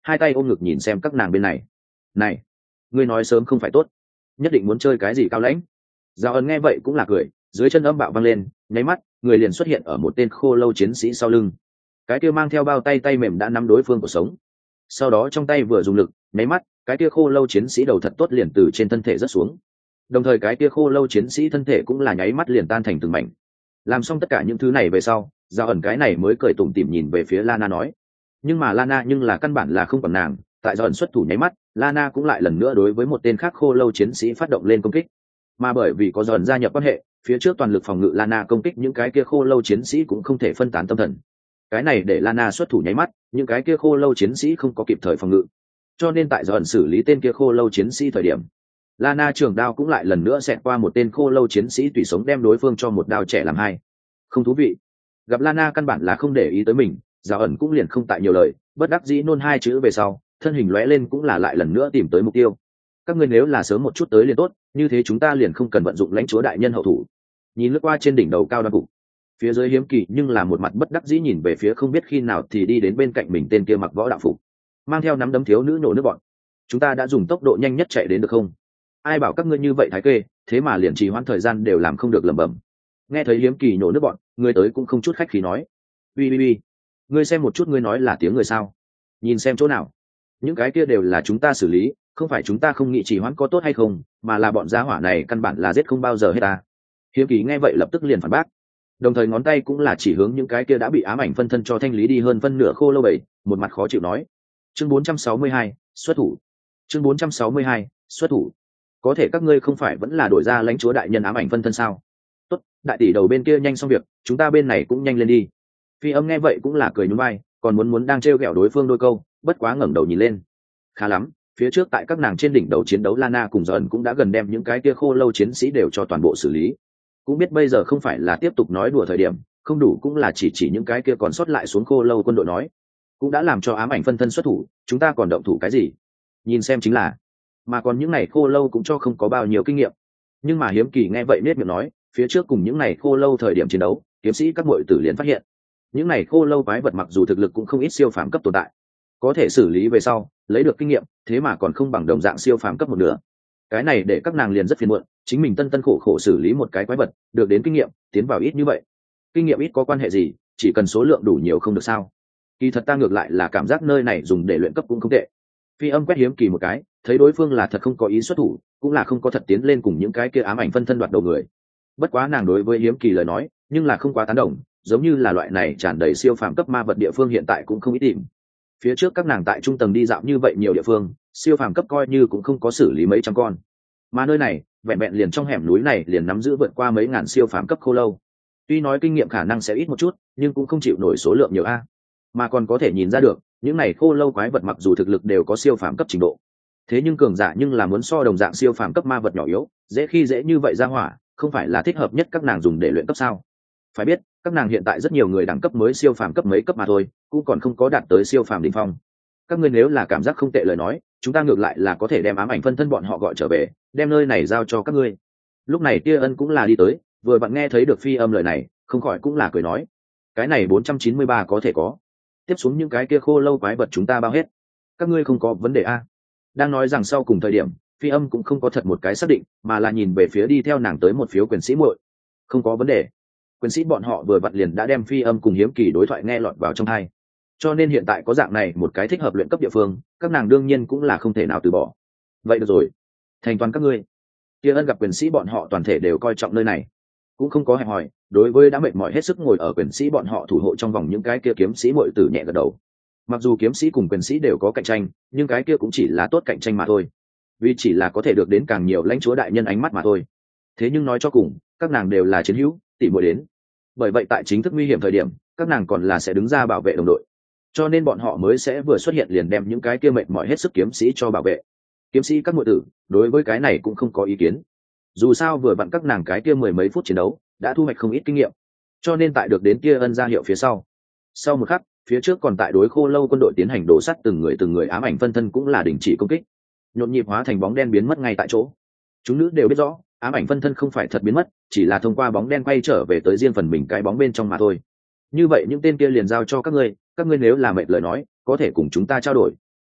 hai tay ôm ngực nhìn xem các nàng bên này. Này, ngươi nói sớm không phải tốt, nhất định muốn chơi cái gì cao lãnh. Giao ẩn nghe vậy cũng là cười, dưới chân âm bạo văng lên, nháy mắt người liền xuất hiện ở một tên khô lâu chiến sĩ sau lưng. Cái kia mang theo bao tay tay mềm đã nắm đối phương của sống, sau đó trong tay vừa dùng lực, nháy mắt cái kia khô lâu chiến sĩ đầu thật tốt liền từ trên thân thể rớt xuống, đồng thời cái kia khô lâu chiến sĩ thân thể cũng là nháy mắt liền tan thành từng mảnh. Làm xong tất cả những thứ này về sau, Giao ẩn cái này mới cười tủm tỉm nhìn về phía Lana nói, nhưng mà Lana nhưng là căn bản là không còn nàng. Tại Giao ẩn xuất thủ nháy mắt, Lana cũng lại lần nữa đối với một tên khác khô lâu chiến sĩ phát động lên công kích, mà bởi vì có Giao ẩn gia nhập quan hệ, phía trước toàn lực phòng ngự Lana công kích những cái kia khô lâu chiến sĩ cũng không thể phân tán tâm thần. Cái này để Lana xuất thủ nháy mắt, những cái kia khô lâu chiến sĩ không có kịp thời phòng ngự, cho nên tại Giao ẩn xử lý tên kia khô lâu chiến sĩ thời điểm, Lana trường đao cũng lại lần nữa xẹt qua một tên khô lâu chiến sĩ tùy sống đem đối phương cho một đao trẻ làm hai. Không thú vị. Gặp Lana căn bản là không để ý tới mình, Giao ẩn cũng liền không tại nhiều lời, bất đắc dĩ nôn hai chữ về sau, thân hình lóe lên cũng là lại lần nữa tìm tới mục tiêu. Các ngươi nếu là sớm một chút tới liền tốt, như thế chúng ta liền không cần vận dụng lãnh chúa đại nhân hậu thủ. Nhìn lướt qua trên đỉnh đầu cao đoan cục, phía dưới hiếm kỳ nhưng là một mặt bất đắc dĩ nhìn về phía không biết khi nào thì đi đến bên cạnh mình tên kia mặc võ đạo phục, mang theo nắm đấm thiếu nữ nổ nước bọn. Chúng ta đã dùng tốc độ nhanh nhất chạy đến được không? Ai bảo các ngươi như vậy thái kê, thế mà liền trì hoãn thời gian đều làm không được lẩm bẩm. Nghe thấy hiếm kỳ nổ nước bọn, người tới cũng không chút khách khí nói, uy uy uy, ngươi xem một chút, ngươi nói là tiếng người sao? Nhìn xem chỗ nào, những cái kia đều là chúng ta xử lý, không phải chúng ta không nghĩ trì hoãn có tốt hay không, mà là bọn gia hỏa này căn bản là giết không bao giờ hết ta. Hiếm kỳ nghe vậy lập tức liền phản bác, đồng thời ngón tay cũng là chỉ hướng những cái kia đã bị ám ảnh phân thân cho thanh lý đi hơn phân nửa khô lâu bảy, một mặt khó chịu nói, chương bốn trăm sáu mươi hai, xuất thủ. Chương bốn trăm sáu mươi hai, xuất thủ. Có thể các ngươi không phải vẫn là đổi ra lãnh chúa đại nhân ám ảnh phân thân sao? Tốt, đại tỷ đầu bên kia nhanh xong việc, chúng ta bên này cũng nhanh lên đi. Phi Âm nghe vậy cũng là cười nhún vai, còn muốn muốn đang trêu ghẹo đối phương đôi câu, bất quá ngẩng đầu nhìn lên. Khá lắm, phía trước tại các nàng trên đỉnh đầu chiến đấu, Lana cùng Dần cũng đã gần đem những cái kia khô lâu chiến sĩ đều cho toàn bộ xử lý. Cũng biết bây giờ không phải là tiếp tục nói đùa thời điểm, không đủ cũng là chỉ chỉ những cái kia còn sót lại xuống khô lâu quân đội nói, cũng đã làm cho ám ảnh phân thân xuất thủ, chúng ta còn động thủ cái gì? Nhìn xem chính là, mà còn những này khô lâu cũng cho không có bao nhiêu kinh nghiệm. Nhưng mà hiếm kỳ nghe vậy nết miệng nói, phía trước cùng những này khô lâu thời điểm chiến đấu, kiếm sĩ các muội tử liền phát hiện, những này khô lâu quái vật mặc dù thực lực cũng không ít siêu phàm cấp tồn tại, có thể xử lý về sau lấy được kinh nghiệm, thế mà còn không bằng đồng dạng siêu phàm cấp một nửa. Cái này để các nàng liền rất phiền muộn, chính mình tân tân khổ khổ xử lý một cái quái vật, được đến kinh nghiệm tiến vào ít như vậy. Kinh nghiệm ít có quan hệ gì, chỉ cần số lượng đủ nhiều không được sao? Kỳ thật ta ngược lại là cảm giác nơi này dùng để luyện cấp cũng không tệ. Phi Âm quét hiếm kỳ một cái, thấy đối phương là thật không có ý xuất thủ, cũng là không có thật tiến lên cùng những cái kia ám ảnh phân thân đoạt đầu người. Bất quá nàng đối với hiếm kỳ lời nói, nhưng là không quá tán đồng, giống như là loại này tràn đầy siêu phàm cấp ma vật địa phương hiện tại cũng không ít tìm. Phía trước các nàng tại trung tầng đi dạo như vậy nhiều địa phương, siêu phàm cấp coi như cũng không có xử lý mấy trăm con. Mà nơi này, vẹn vẹn liền trong hẻm núi này liền nắm giữ vượt qua mấy ngàn siêu phàm cấp khô lâu. Tuy nói kinh nghiệm khả năng sẽ ít một chút, nhưng cũng không chịu nổi số lượng nhiều a. Mà còn có thể nhìn ra được, những này khô lâu quái vật mặc dù thực lực đều có siêu phàm cấp trình độ, thế nhưng cường giả nhưng là muốn so đồng dạng siêu phàm cấp ma vật nhỏ yếu, dễ khi dễ như vậy ra hỏa, không phải là thích hợp nhất các nàng dùng để luyện cấp sao? Phải biết, các nàng hiện tại rất nhiều người đẳng cấp mới siêu phàm cấp mấy cấp mà thôi, cũng còn không có đạt tới siêu phàm đỉnh phong. Các ngươi nếu là cảm giác không tệ lời nói, chúng ta ngược lại là có thể đem ám ảnh phân thân bọn họ gọi trở về, đem nơi này giao cho các ngươi. Lúc này Tia Ân cũng là đi tới, vừa vặn nghe thấy được Phi Âm lời này, không khỏi cũng là cười nói, cái này bốn trăm chín mươi ba có thể có. Tiếp xuống những cái kia khô lâu quái vật chúng ta bao hết, các ngươi không có vấn đề a? Đang nói rằng sau cùng thời điểm, Phi Âm cũng không có thật một cái xác định, mà là nhìn về phía đi theo nàng tới một phiếu quyền sĩ muội. Không có vấn đề. Quyền sĩ bọn họ vừa vặn liền đã đem Phi Âm cùng hiếm kỳ đối thoại nghe lọt vào trong tai, cho nên hiện tại có dạng này một cái thích hợp luyện cấp địa phương, các nàng đương nhiên cũng là không thể nào từ bỏ. Vậy được rồi, thành toàn các ngươi. Tia Ân gặp quyền sĩ bọn họ toàn thể đều coi trọng nơi này, cũng không có hẹp hòi, đối với đã mệt mỏi hết sức ngồi ở quyền sĩ bọn họ thủ hộ trong vòng những cái kia kiếm sĩ muội tử nhẹ gật đầu. Mặc dù kiếm sĩ cùng quyền sĩ đều có cạnh tranh, nhưng cái kia cũng chỉ là tốt cạnh tranh mà thôi, vì chỉ là có thể được đến càng nhiều lãnh chúa đại nhân ánh mắt mà thôi. Thế nhưng nói cho cùng, các nàng đều là chiến hữu, tỉ muội đến. Bởi vậy tại chính thức nguy hiểm thời điểm, các nàng còn là sẽ đứng ra bảo vệ đồng đội, cho nên bọn họ mới sẽ vừa xuất hiện liền đem những cái kia mệt mỏi hết sức kiếm sĩ cho bảo vệ. Kiếm sĩ các muội tử đối với cái này cũng không có ý kiến, dù sao vừa vặn các nàng cái kia mười mấy phút chiến đấu đã thu hoạch không ít kinh nghiệm, cho nên tại được đến Tia Ân ra hiệu phía sau, sau một khắc, phía trước còn tại đối khô lâu quân đội tiến hành đổ sắt từng người từng người ám ảnh phân thân cũng là đình chỉ công kích, nhộn nhịp hóa thành bóng đen biến mất ngay tại chỗ. Chúng nữ đều biết rõ, ám ảnh phân thân không phải thật biến mất, chỉ là thông qua bóng đen quay trở về tới riêng phần mình cái bóng bên trong mà thôi. Như vậy những tên kia liền giao cho các ngươi, các ngươi nếu là mệt lời nói, có thể cùng chúng ta trao đổi.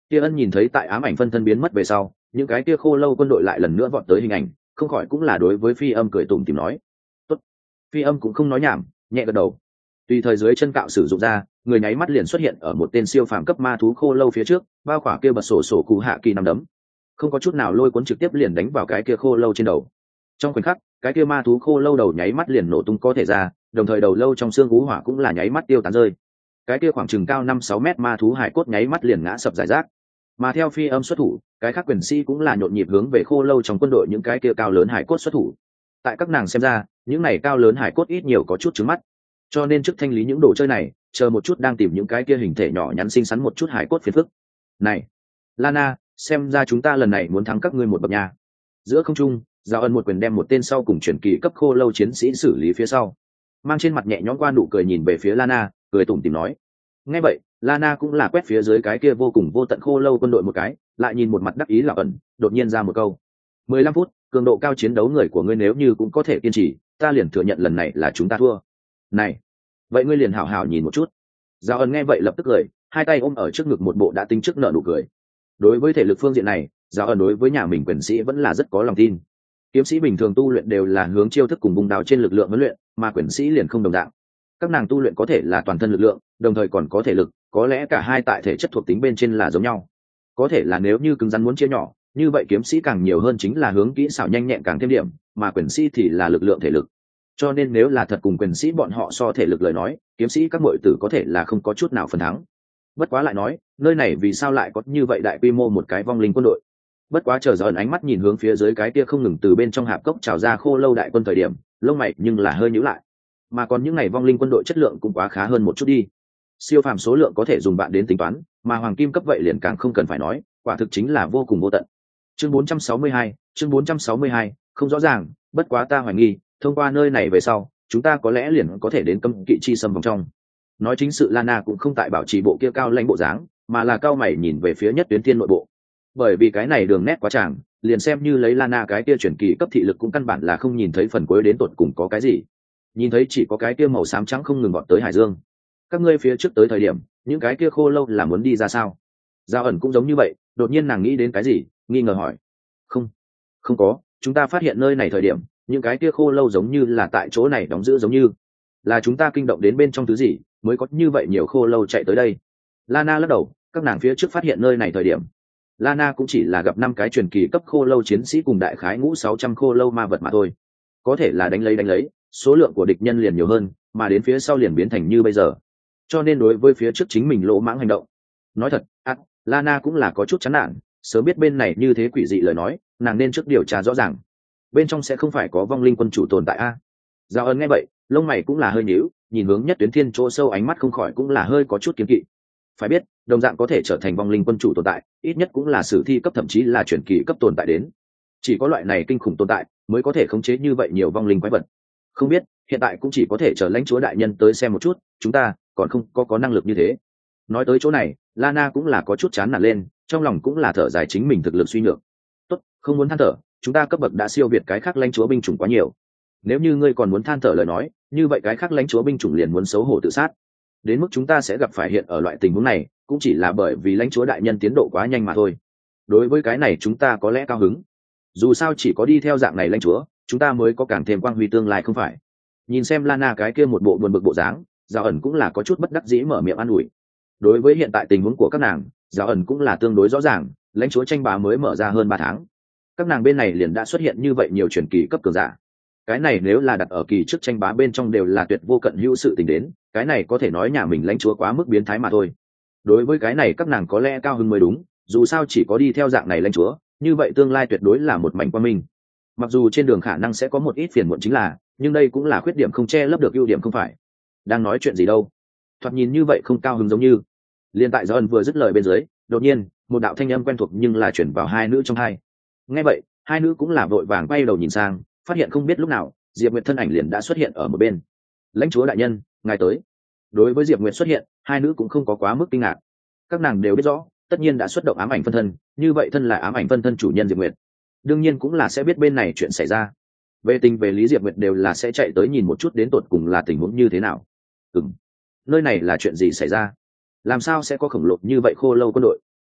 Kia Ân nhìn thấy tại ám ảnh phân thân biến mất về sau, những cái kia khô lâu quân đội lại lần nữa vọt tới hình ảnh, không khỏi cũng là đối với Phi Âm cười tủm tỉm nói. Tốt. Phi Âm cũng không nói nhảm, nhẹ gật đầu. Tùy thời dưới chân cạo sử dụng ra, người nháy mắt liền xuất hiện ở một tên siêu phàm cấp ma thú khô lâu phía trước, bao khỏa kia bật sổ sổ cụ hạ kỳ nằm đấm, không có chút nào lôi cuốn trực tiếp liền đánh vào cái kia khô lâu trên đầu. Trong khoảnh khắc, cái kia ma thú khô lâu đầu nháy mắt liền nổ tung có thể ra, đồng thời đầu lâu trong xương cú hỏa cũng là nháy mắt tiêu tán rơi. Cái kia khoảng chừng cao năm sáu mét ma thú hải cốt nháy mắt liền ngã sập rải rác. Mà theo Phi Âm xuất thủ, cái khác quyền sĩ cũng là nhộn nhịp hướng về khô lâu trong quân đội những cái kia cao lớn hải cốt xuất thủ. Tại các nàng xem ra, những này cao lớn hải cốt ít nhiều có chút trứng mắt, cho nên trước thanh lý những đồ chơi này, chờ một chút đang tìm những cái kia hình thể nhỏ nhắn xinh xắn một chút hải cốt phiền phức. Này, Lana, xem ra chúng ta lần này muốn thắng các ngươi một bậc nha. Giữa không trung, Giao Ân một quyền đem một tên sau cùng chuyển kỳ cấp khô lâu chiến sĩ xử lý phía sau, mang trên mặt nhẹ nhõm qua nụ cười nhìn về phía Lana, cười tủm tỉm nói. Nghe vậy, Lana cũng là quét phía dưới cái kia vô cùng vô tận khô lâu quân đội một cái, lại nhìn một mặt đắc ý Giao Ân, đột nhiên ra một câu. mười lăm phút, cường độ cao chiến đấu người của ngươi nếu như cũng có thể kiên trì, ta liền thừa nhận lần này là chúng ta thua. Này, vậy ngươi liền hảo hảo nhìn một chút. Giao Ân nghe vậy lập tức cười, hai tay ôm ở trước ngực một bộ đã tính trước nợ nụ cười. Đối với thể lực phương diện này, Giao Ân đối với nhà mình quyền sĩ vẫn là rất có lòng tin. Kiếm sĩ bình thường tu luyện đều là hướng chiêu thức cùng vùng đào trên lực lượng huấn luyện, mà quyền sĩ liền không đồng dạng. Các nàng tu luyện có thể là toàn thân lực lượng, đồng thời còn có thể lực, có lẽ cả hai tại thể chất thuộc tính bên trên là giống nhau. Có thể là nếu như cứng rắn muốn chia nhỏ, như vậy kiếm sĩ càng nhiều hơn chính là hướng kỹ xảo nhanh nhẹn càng thêm điểm, mà quyền sĩ thì là lực lượng thể lực. Cho nên nếu là thật cùng quyền sĩ bọn họ so thể lực lời nói, kiếm sĩ các muội tử có thể là không có chút nào phần thắng. Bất quá lại nói, nơi này vì sao lại có như vậy đại quy mô một cái vong linh quân đội? Bất quá chờ dần ánh mắt nhìn hướng phía dưới cái kia không ngừng từ bên trong hạp cốc trào ra khô lâu đại quân thời điểm, lông mày nhưng là hơi nhíu lại. Mà còn những ngày vong linh quân đội chất lượng cũng quá khá hơn một chút đi. Siêu phàm số lượng có thể dùng bạn đến tính toán, mà hoàng kim cấp vậy liền càng không cần phải nói, quả thực chính là vô cùng vô tận. Chương bốn trăm sáu mươi hai, chương bốn trăm sáu mươi hai, không rõ ràng, bất quá ta hoài nghi, thông qua nơi này về sau, chúng ta có lẽ liền có thể đến cấm kỵ chi xâm vòng trong. Nói chính sự Lana cũng không tại bảo trì bộ kia cao lãnh bộ dáng, mà là cao mày nhìn về phía nhất tuyến thiên nội bộ. Bởi vì cái này đường nét quá tràng, liền xem như lấy Lana cái kia chuyển kỳ cấp thị lực cũng căn bản là không nhìn thấy phần cuối đến tột cùng có cái gì. Nhìn thấy chỉ có cái kia màu xám trắng không ngừng gọn tới hải dương. Các ngươi phía trước tới thời điểm, những cái kia khô lâu là muốn đi ra sao? Giao Ẩn cũng giống như vậy, đột nhiên nàng nghĩ đến cái gì, nghi ngờ hỏi. Không, không có, chúng ta phát hiện nơi này thời điểm, những cái kia khô lâu giống như là tại chỗ này đóng giữ giống như là chúng ta kinh động đến bên trong thứ gì mới có như vậy nhiều khô lâu chạy tới đây. Lana lắc đầu, các nàng phía trước phát hiện nơi này thời điểm, Lana cũng chỉ là gặp năm cái truyền kỳ cấp khô lâu chiến sĩ cùng đại khái ngũ sáu trăm khô lâu ma vật mà thôi. Có thể là đánh lấy đánh lấy, số lượng của địch nhân liền nhiều hơn, mà đến phía sau liền biến thành như bây giờ. Cho nên đối với phía trước chính mình lỗ mãng hành động. Nói thật, à, Lana cũng là có chút chán nản, sớm biết bên này như thế quỷ dị lời nói, nàng nên trước điều tra rõ ràng. Bên trong sẽ không phải có vong linh quân chủ tồn tại a? Giao Ân nghe vậy, lông mày cũng là hơi nhíu, nhìn hướng nhất tuyến thiên chỗ sâu ánh mắt không khỏi cũng là hơi có chút kiêng kỵ. Phải biết, đồng dạng có thể trở thành vong linh quân chủ tồn tại, ít nhất cũng là sử thi cấp thậm chí là chuyển kỳ cấp tồn tại đến. Chỉ có loại này kinh khủng tồn tại mới có thể khống chế như vậy nhiều vong linh quái vật. Không biết, hiện tại cũng chỉ có thể chờ lãnh chúa đại nhân tới xem một chút, chúng ta còn không có có năng lực như thế. Nói tới chỗ này, Lana cũng là có chút chán nản lên, trong lòng cũng là thở dài chính mình thực lực suy nhược. Tốt, không muốn than thở, chúng ta cấp bậc đã siêu việt cái khác lãnh chúa binh chủng quá nhiều. Nếu như ngươi còn muốn than thở lời nói, như vậy cái khác lãnh chúa binh chủng liền muốn xấu hổ tự sát. Đến mức chúng ta sẽ gặp phải hiện ở loại tình huống này, cũng chỉ là bởi vì lãnh chúa đại nhân tiến độ quá nhanh mà thôi. Đối với cái này chúng ta có lẽ cao hứng. Dù sao chỉ có đi theo dạng này lãnh chúa, chúng ta mới có càng thêm quang huy tương lai không phải? Nhìn xem Lana cái kia một bộ buồn bực bộ dáng, Giao Ẩn cũng là có chút bất đắc dĩ mở miệng an ủi. Đối với hiện tại tình huống của các nàng, Giao Ẩn cũng là tương đối rõ ràng, lãnh chúa tranh bá mới mở ra hơn ba tháng, các nàng bên này liền đã xuất hiện như vậy nhiều truyền kỳ cấp cường giả. Cái này nếu là đặt ở kỳ trước tranh bá bên trong đều là tuyệt vô cận hữu sự tình đến, cái này có thể nói nhà mình lãnh chúa quá mức biến thái mà thôi. Đối với cái này các nàng có lẽ cao hơn mới đúng, dù sao chỉ có đi theo dạng này lãnh chúa, như vậy tương lai tuyệt đối là một mảnh quang minh. Mặc dù trên đường khả năng sẽ có một ít phiền muộn chính là, nhưng đây cũng là khuyết điểm không che lấp được ưu điểm không phải. Đang nói chuyện gì đâu? Thoạt nhìn như vậy không cao hứng giống như. Liên tại John vừa dứt lời bên dưới, đột nhiên, một đạo thanh âm quen thuộc nhưng là chuyển vào hai nữ trong hai. Nghe vậy, hai nữ cũng là vội vàng quay đầu nhìn sang, phát hiện không biết lúc nào, Diệp Nguyệt thân ảnh liền đã xuất hiện ở một bên. Lãnh chúa đại nhân, ngài tới. Đối với Diệp Nguyệt xuất hiện, hai nữ cũng không có quá mức kinh ngạc. Các nàng đều biết rõ, tất nhiên đã xuất động ám ảnh phân thân, như vậy thân là ám ảnh phân thân chủ nhân Diệp Nguyệt, đương nhiên cũng là sẽ biết bên này chuyện xảy ra. Về tình về lý Diệp Nguyệt đều là sẽ chạy tới nhìn một chút đến tột cùng là tình huống như thế nào. Ừm, nơi này là chuyện gì xảy ra? Làm sao sẽ có khổng lồ như vậy khô lâu quân đội?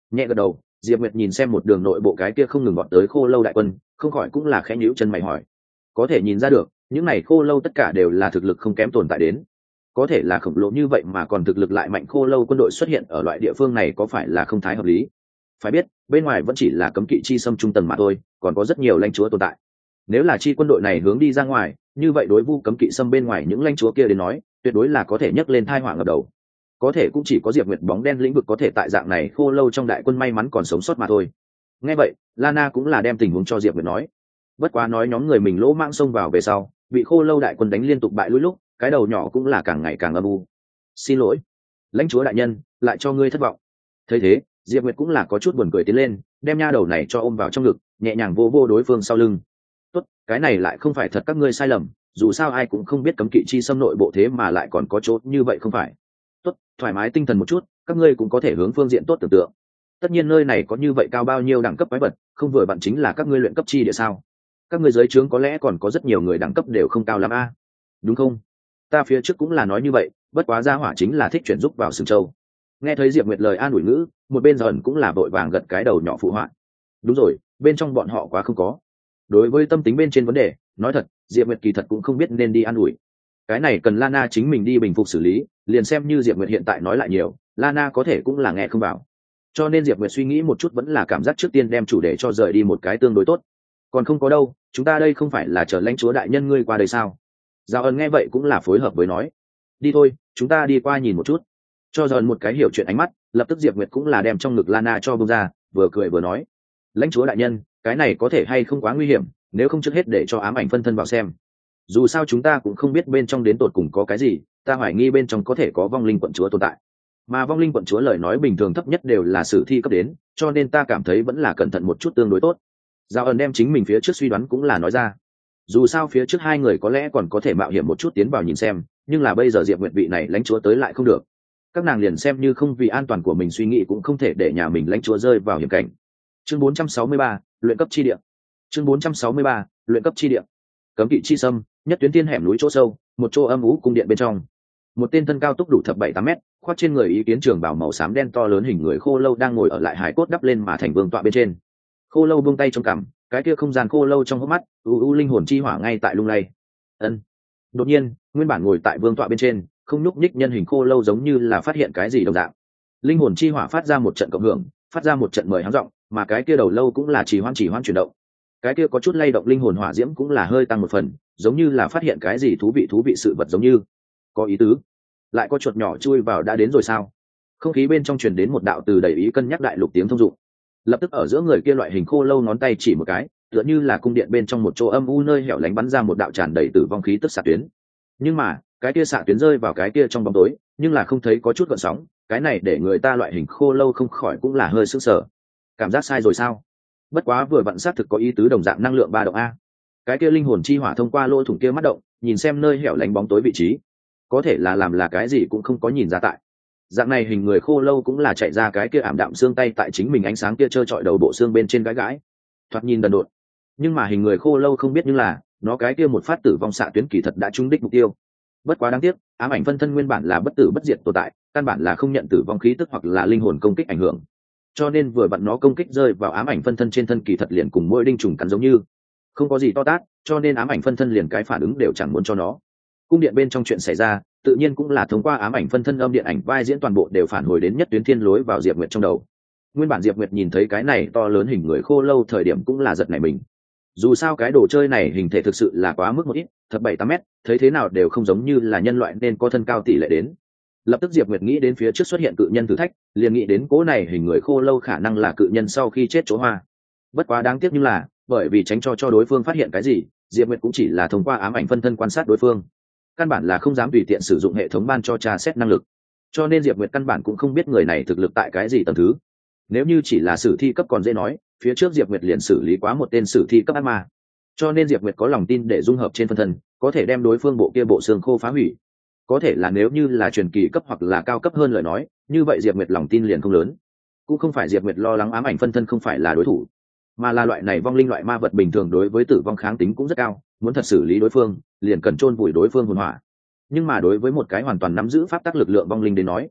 Nhẹ gật đầu, Diệp Nguyệt nhìn xem một đường nội bộ cái kia không ngừng gọn tới khô lâu đại quân, không khỏi cũng là khẽ nhíu chân mày hỏi. Có thể nhìn ra được, những này khô lâu tất cả đều là thực lực không kém tồn tại đến. Có thể là khổng lồ như vậy mà còn thực lực lại mạnh khô lâu quân đội xuất hiện ở loại địa phương này có phải là không thái hợp lý? Phải biết, bên ngoài vẫn chỉ là cấm kỵ chi xâm trung tầng mà thôi, còn có rất nhiều lãnh chúa tồn tại. Nếu là chi quân đội này hướng đi ra ngoài, như vậy đối vu cấm kỵ xâm bên ngoài những lãnh chúa kia đến nói, tuyệt đối là có thể nhấc lên tai họa ngập đầu. Có thể cũng chỉ có Diệp Nguyệt bóng đen lĩnh vực có thể tại dạng này khô lâu trong đại quân may mắn còn sống sót mà thôi. Nghe vậy, Lana cũng là đem tình huống cho Diệp Nguyệt nói. Bất quá nói nhóm người mình lỗ mãng xông vào về sau, bị khô lâu đại quân đánh liên tục bại lui lúc, cái đầu nhỏ cũng là càng ngày càng âm u. Xin lỗi, lãnh chúa đại nhân, lại cho ngươi thất vọng. Thấy thế, Diệp Nguyệt cũng là có chút buồn cười tiến lên, đem nha đầu này cho ôm vào trong ngực, nhẹ nhàng vô vô đối phương sau lưng. Tốt, cái này lại không phải thật các ngươi sai lầm, dù sao ai cũng không biết cấm kỵ chi xâm nội bộ thế mà lại còn có chỗ như vậy không phải. Tốt, thoải mái tinh thần một chút, các ngươi cũng có thể hướng phương diện tốt tưởng tượng. Tất nhiên nơi này có như vậy cao bao nhiêu đẳng cấp quái vật, không vừa bạn chính là các ngươi luyện cấp chi địa sao? Các ngươi dưới trướng có lẽ còn có rất nhiều người đẳng cấp đều không cao lắm a, đúng không? Ta phía trước cũng là nói như vậy, bất quá gia hỏa chính là thích chuyển giúp vào sừng châu. Nghe thấy Diệp Nguyệt lời an ủi ngữ, một bên dần cũng là vội vàng gật cái đầu nhỏ phụ họa. Đúng rồi, bên trong bọn họ quá không có. Đối với tâm tính bên trên vấn đề, nói thật, Diệp Nguyệt kỳ thật cũng không biết nên đi an ủi. Cái này cần Lana chính mình đi bình phục xử lý, liền xem như Diệp Nguyệt hiện tại nói lại nhiều, Lana có thể cũng là nghe không vào. Cho nên Diệp Nguyệt suy nghĩ một chút vẫn là cảm giác trước tiên đem chủ đề cho rời đi một cái tương đối tốt. Còn không có đâu, chúng ta đây không phải là chờ lãnh chúa đại nhân ngươi qua đây sao? Giao ân nghe vậy cũng là phối hợp với nói. Đi thôi, chúng ta đi qua nhìn một chút. Cho dần một cái hiểu chuyện ánh mắt, lập tức Diệp Nguyệt cũng là đem trong ngực Lana cho bông ra, vừa cười vừa nói. Lãnh chúa đại nhân, cái này có thể hay không quá nguy hiểm, nếu không trước hết để cho ám ảnh phân thân vào xem. Dù sao chúng ta cũng không biết bên trong đến tột cùng có cái gì, ta hoài nghi bên trong có thể có vong linh quận chúa tồn tại. Mà vong linh quận chúa lời nói bình thường thấp nhất đều là sử thi cấp đến, cho nên ta cảm thấy vẫn là cẩn thận một chút tương đối tốt. Giao ẩn đem chính mình phía trước suy đoán cũng là nói ra. Dù sao phía trước hai người có lẽ còn có thể mạo hiểm một chút tiến vào nhìn xem, nhưng là bây giờ Diệp Nguyệt vị này lãnh chúa tới lại không được. Các nàng liền xem như không vì an toàn của mình suy nghĩ cũng không thể để nhà mình lãnh chúa rơi vào hiểm cảnh. Chương bốn trăm sáu mươi ba, luyện cấp chi địa. Chương bốn trăm sáu mươi ba, luyện cấp chi địa. Cấm kỵ chi sâm, nhất tuyến tiên hẻm núi chỗ sâu, một chỗ âm u cung điện bên trong. Một tên thân cao túc đủ thập bảy tám mét, khoác trên người ý kiến trường bào màu xám đen to lớn hình người khô lâu đang ngồi ở lại hải cốt đắp lên mà thành vương tọa bên trên. Khô lâu buông tay trong cằm, cái kia không gian khô lâu trong hốc mắt, u u linh hồn chi hỏa ngay tại lung lay. Ân. Đột nhiên, nguyên bản ngồi tại vương tọa bên trên, không nhúc nhích nhân hình khô lâu giống như là phát hiện cái gì đồng dạng. Linh hồn chi hỏa phát ra một trận cộng hưởng, phát ra một trận mời háng giọng, mà cái kia đầu lâu cũng là chỉ hoan chỉ hoan chuyển động. Cái kia có chút lay động linh hồn hỏa diễm cũng là hơi tăng một phần, giống như là phát hiện cái gì thú vị thú vị sự vật giống như. Có ý tứ. Lại có chuột nhỏ chui vào đã đến rồi sao? Không khí bên trong truyền đến một đạo từ đầy ý cân nhắc đại lục tiếng thông dụng. Lập tức ở giữa người kia loại hình khô lâu ngón tay chỉ một cái, tựa như là cung điện bên trong một chỗ âm u nơi hẻo lánh bắn ra một đạo tràn đầy tử vong khí tức xạ tuyến. Nhưng mà, cái kia xạ tuyến rơi vào cái kia trong bóng tối, nhưng là không thấy có chút gợn sóng, cái này để người ta loại hình khô lâu không khỏi cũng là hơi sững sờ. Cảm giác sai rồi sao? Bất quá vừa vặn xác thực có ý tứ đồng dạng năng lượng ba động a. Cái kia linh hồn chi hỏa thông qua lỗ thủng kia mắt động, nhìn xem nơi hẻo lánh bóng tối vị trí, có thể là làm là cái gì cũng không có nhìn ra tại. Dạng này hình người khô lâu cũng là chạy ra cái kia ảm đạm xương tay tại chính mình ánh sáng kia trơ trọi đầu bộ xương bên trên gãi gãi, thoạt nhìn đần độn. Nhưng mà hình người khô lâu không biết như là nó cái kia một phát tử vong xạ tuyến kỳ thật đã trúng đích mục tiêu. Bất quá đáng tiếc, ám ảnh phân thân nguyên bản là bất tử bất diệt tồn tại, căn bản là không nhận tử vong khí tức hoặc là linh hồn công kích ảnh hưởng. Cho nên vừa vặn nó công kích rơi vào ám ảnh phân thân trên thân kỳ thật liền cùng mỗi đinh trùng cắn giống như, không có gì to tát, cho nên ám ảnh phân thân liền cái phản ứng đều chẳng muốn cho nó. Cung điện bên trong chuyện xảy ra, tự nhiên cũng là thông qua ám ảnh phân thân âm điện ảnh vai diễn toàn bộ đều phản hồi đến nhất tuyến thiên lối vào Diệp Nguyệt trong đầu. Nguyên bản Diệp Nguyệt nhìn thấy cái này to lớn hình người khô lâu thời điểm cũng là giật nảy mình. Dù sao cái đồ chơi này hình thể thực sự là quá mức một ít, thật bảy tám mét, thấy thế nào đều không giống như là nhân loại nên có thân cao tỷ lệ đến. Lập tức Diệp Nguyệt nghĩ đến phía trước xuất hiện cự nhân thử thách, liền nghĩ đến cố này hình người khô lâu khả năng là cự nhân sau khi chết chỗ hoa. Bất quá đáng tiếc như là, bởi vì tránh cho cho đối phương phát hiện cái gì, Diệp Nguyệt cũng chỉ là thông qua ám ảnh phân thân quan sát đối phương, căn bản là không dám tùy tiện sử dụng hệ thống ban cho tra xét năng lực, cho nên Diệp Nguyệt căn bản cũng không biết người này thực lực tại cái gì tầng thứ. Nếu như chỉ là sử thi cấp còn dễ nói, phía trước Diệp Nguyệt liền xử lý quá một tên sử thi cấp ác ma, cho nên Diệp Nguyệt có lòng tin để dung hợp trên phân thân, có thể đem đối phương bộ kia bộ xương khô phá hủy. Có thể là nếu như là truyền kỳ cấp hoặc là cao cấp hơn lời nói, như vậy Diệp Nguyệt lòng tin liền không lớn. Cũng không phải Diệp Nguyệt lo lắng ám ảnh phân thân không phải là đối thủ, mà là loại này vong linh loại ma vật bình thường đối với tử vong kháng tính cũng rất cao, muốn thật xử lý đối phương liền cần chôn vùi đối phương hồn hỏa. Nhưng mà đối với một cái hoàn toàn nắm giữ pháp tắc lực lượng vong linh đến nói,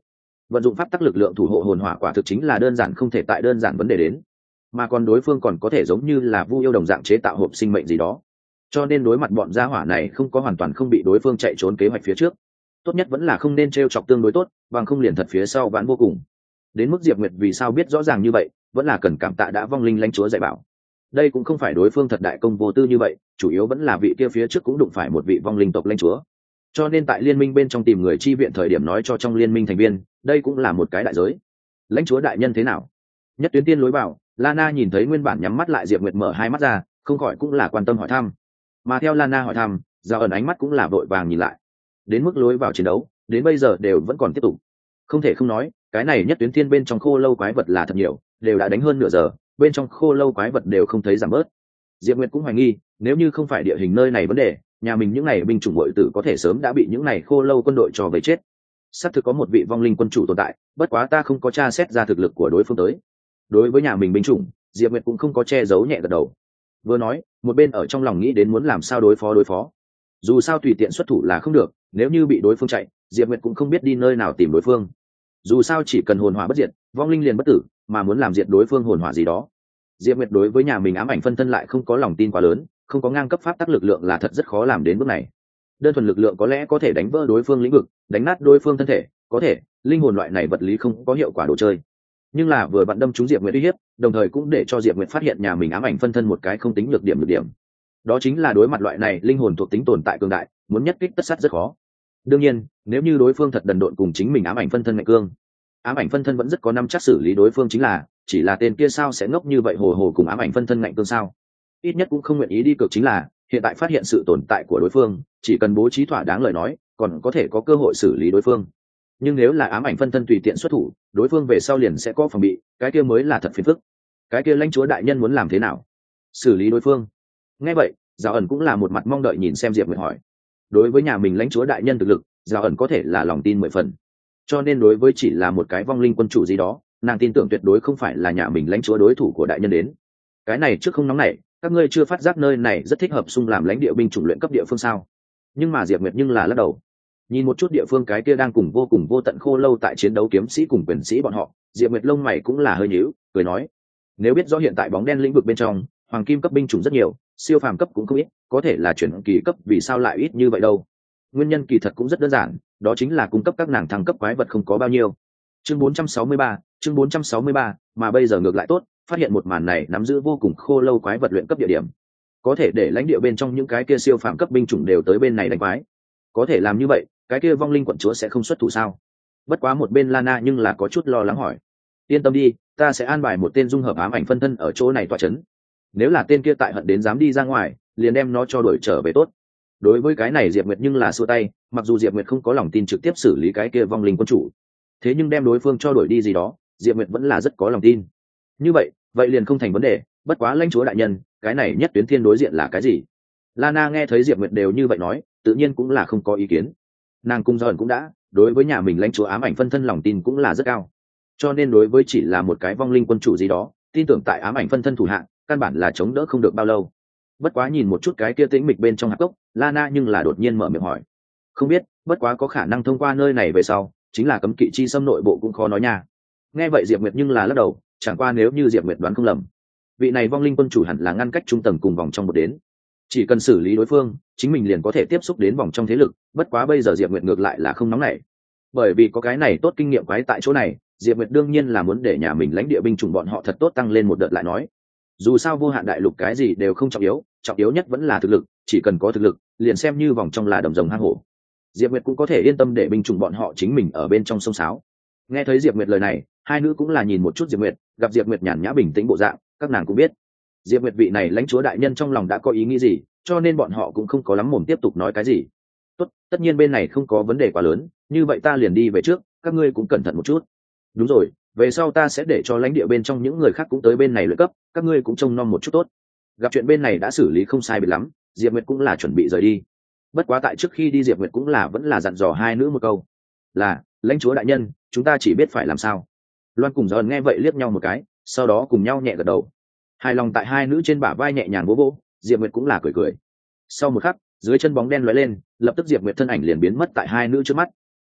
vận dụng pháp tắc lực lượng thủ hộ hồn hỏa quả thực chính là đơn giản không thể tại đơn giản vấn đề đến, mà còn đối phương còn có thể giống như là Vu yêu đồng dạng chế tạo hộp sinh mệnh gì đó, cho nên đối mặt bọn gia hỏa này không có hoàn toàn không bị đối phương chạy trốn kế hoạch phía trước, tốt nhất vẫn là không nên t r e o chọc tương đối tốt, bằng không liền thật phía sau vãn vô cùng. Đến mức Diệp Nguyệt vì sao biết rõ ràng như vậy, vẫn là cần cảm tạ đã vong linh lãnh chúa dạy bảo. Đây cũng không phải đối phương thật đại công vô tư như vậy, chủ yếu vẫn là vị kia phía trước cũng đụng phải một vị vong linh tộc lãnh chúa, cho nên tại liên minh bên trong tìm người chi viện thời điểm nói cho trong liên minh thành viên, đây cũng là một cái đại giới. Lãnh chúa đại nhân thế nào? Nhất tuyến tiên lối vào, Lana nhìn thấy nguyên bản nhắm mắt lại Diệp Nguyệt mở hai mắt ra, không khỏi cũng là quan tâm hỏi thăm. Mà theo Lana hỏi thăm, Giao ẩn ánh mắt cũng là vội vàng nhìn lại. Đến mức lối vào chiến đấu, đến bây giờ đều vẫn còn tiếp tục. Không thể không nói, cái này nhất tuyến thiên bên trong khô lâu quái vật là thật nhiều, đều đã đánh hơn nửa giờ, bên trong khô lâu quái vật đều không thấy giảm bớt. Diệp Nguyệt cũng hoài nghi, nếu như không phải địa hình nơi này vấn đề, nhà mình những này binh chủng bội tử có thể sớm đã bị những này khô lâu quân đội cho vây chết. Sắp thực có một vị vong linh quân chủ tồn tại, bất quá ta không có tra xét ra thực lực của đối phương tới. Đối với nhà mình binh chủng, Diệp Nguyệt cũng không có che giấu, nhẹ gật đầu. Vừa nói, một bên ở trong lòng nghĩ đến muốn làm sao đối phó đối phó. Dù sao tùy tiện xuất thủ là không được, nếu như bị đối phương chạy, Diệp Nguyệt cũng không biết đi nơi nào tìm đối phương. Dù sao chỉ cần hồn hỏa bất diệt, vong linh liền bất tử, mà muốn làm diệt đối phương hồn hỏa gì đó. Diệp Nguyệt đối với nhà mình ám ảnh phân thân lại không có lòng tin quá lớn, không có ngang cấp pháp tắc lực lượng là thật rất khó làm đến bước này. Đơn thuần lực lượng có lẽ có thể đánh vỡ đối phương lĩnh vực, đánh nát đối phương thân thể, có thể, linh hồn loại này vật lý không có hiệu quả đồ chơi. Nhưng là vừa vặn đâm trúng Diệp Nguyệt uy hiếp, đồng thời cũng để cho Diệp Nguyệt phát hiện nhà mình ám ảnh phân thân một cái không tính nhược điểm nhược điểm. Đó chính là đối mặt loại này linh hồn thuộc tính tồn tại cường đại, muốn nhất kích tất sát rất khó. Đương nhiên, nếu như đối phương thật đần độn cùng chính mình ám ảnh phân thân ngạch cương, ám ảnh phân thân vẫn rất có năm chắc xử lý đối phương, chính là chỉ là tên kia sao sẽ ngốc như vậy hồ hồ cùng ám ảnh phân thân ngạnh cương sao? Ít nhất cũng không nguyện ý đi cược, chính là hiện tại phát hiện sự tồn tại của đối phương, chỉ cần bố trí thỏa đáng lời nói, còn có thể có cơ hội xử lý đối phương. Nhưng nếu là ám ảnh phân thân tùy tiện xuất thủ, đối phương về sau liền sẽ có phòng bị, cái kia mới là thật phiền phức. Cái kia lãnh chúa đại nhân muốn làm thế nào xử lý đối phương? Nghe vậy, Giao ẩn cũng là một mặt mong đợi nhìn xem Diệp Nguyệt hỏi. Đối với nhà mình lãnh chúa đại nhân thực lực, Giao ẩn có thể là lòng tin mười phần, cho nên đối với chỉ là một cái vong linh quân chủ gì đó, nàng tin tưởng tuyệt đối không phải là nhà mình lãnh chúa đối thủ của đại nhân đến. Cái này trước không nóng nảy, các ngươi chưa phát giác nơi này rất thích hợp xung làm lãnh địa binh chủng luyện cấp địa phương sao? Nhưng mà Diệp Nguyệt nhưng là lắc đầu. Nhìn một chút địa phương cái kia đang cùng vô cùng vô tận khô lâu tại chiến đấu kiếm sĩ cùng quyền sĩ bọn họ, Diệp Nguyệt lông mày cũng là hơi nhíu, cười nói: nếu biết rõ hiện tại bóng đen lĩnh vực bên trong hoàng kim cấp binh chủng rất nhiều, siêu phàm cấp cũng không ít, có thể là chuyển kỳ cấp vì sao lại ít như vậy đâu? Nguyên nhân kỳ thật cũng rất đơn giản, đó chính là cung cấp các nàng thăng cấp quái vật không có bao nhiêu. Chương bốn trăm sáu mươi ba, chương bốn trăm sáu mươi ba, mà bây giờ ngược lại tốt, phát hiện một màn này nắm giữ vô cùng khô lâu quái vật luyện cấp địa điểm, có thể để lãnh địa bên trong những cái kia siêu phàm cấp binh chủng đều tới bên này đánh quái. Có thể làm như vậy, cái kia vong linh quận chúa sẽ không xuất thủ sao? Bất quá một bên Lana nhưng là có chút lo lắng hỏi: yên tâm đi, ta sẽ an bài một tên dung hợp ám ảnh phân thân ở chỗ này tọa chấn. Nếu là tên kia tại hận đến dám đi ra ngoài, liền đem nó cho đuổi trở về tốt. Đối với cái này Diệp Nguyệt nhưng là xua tay, mặc dù Diệp Nguyệt không có lòng tin trực tiếp xử lý cái kia vong linh quân chủ, thế nhưng đem đối phương cho đuổi đi gì đó, Diệp Nguyệt vẫn là rất có lòng tin. Như vậy, vậy liền không thành vấn đề, bất quá lãnh chúa đại nhân, cái này nhất tuyến thiên đối diện là cái gì? Lana nghe thấy Diệp Nguyệt đều như vậy nói, tự nhiên cũng là không có ý kiến. Nàng cung dần cũng đã, đối với nhà mình lãnh chúa ám ảnh phân thân lòng tin cũng là rất cao. Cho nên đối với chỉ là một cái vong linh quân chủ gì đó, tin tưởng tại ám ảnh phân thân thủ hạng, căn bản là chống đỡ không được bao lâu. Bất quá nhìn một chút cái kia tĩnh mịch bên trong hạp cốc, Lana nhưng là đột nhiên mở miệng hỏi: không biết, bất quá có khả năng thông qua nơi này về sau, chính là cấm kỵ chi xâm nội bộ cũng khó nói nha. Nghe vậy Diệp Nguyệt nhưng là lắc đầu, chẳng qua nếu như Diệp Nguyệt đoán không lầm, vị này vong linh quân chủ hẳn là ngăn cách trung tầng cùng vòng trong một đến, chỉ cần xử lý đối phương, chính mình liền có thể tiếp xúc đến vòng trong thế lực. Bất quá bây giờ Diệp Nguyệt ngược lại là không nóng nảy, bởi vì có cái này tốt kinh nghiệm quái tại chỗ này, Diệp Nguyệt đương nhiên là muốn để nhà mình lãnh địa binh chủng bọn họ thật tốt tăng lên một đợt lại nói. Dù sao vô hạn đại lục cái gì đều không trọng yếu, trọng yếu nhất vẫn là thực lực, chỉ cần có thực lực, liền xem như vòng trong là đầm rồng hang hổ. Diệp Nguyệt cũng có thể yên tâm để binh chủng bọn họ chính mình ở bên trong sông sáo. Nghe thấy Diệp Nguyệt lời này, hai nữ cũng là nhìn một chút Diệp Nguyệt, gặp Diệp Nguyệt nhàn nhã bình tĩnh bộ dạng, các nàng cũng biết Diệp Nguyệt vị này lãnh chúa đại nhân trong lòng đã có ý nghĩ gì, cho nên bọn họ cũng không có lắm mồm tiếp tục nói cái gì. Tốt, tất nhiên bên này không có vấn đề quá lớn, như vậy ta liền đi về trước, các ngươi cũng cẩn thận một chút. Đúng rồi, về sau ta sẽ để cho lãnh địa bên trong những người khác cũng tới bên này luyện cấp, các ngươi cũng trông nom một chút tốt. Gặp chuyện bên này đã xử lý không sai biệt lắm, Diệp Nguyệt cũng là chuẩn bị rời đi. Bất quá tại trước khi đi Diệp Nguyệt cũng là vẫn là dặn dò hai nữ một câu, là lãnh chúa đại nhân, chúng ta chỉ biết phải làm sao. Loan cùng Giòn nghe vậy liếc nhau một cái, sau đó cùng nhau nhẹ gật đầu, hài lòng tại hai nữ trên bả vai nhẹ nhàng vỗ vỗ. Diệp Nguyệt cũng là cười cười. Sau một khắc, dưới chân bóng đen lóe lên, lập tức Diệp Nguyệt thân ảnh liền biến mất tại hai nữ trước mắt.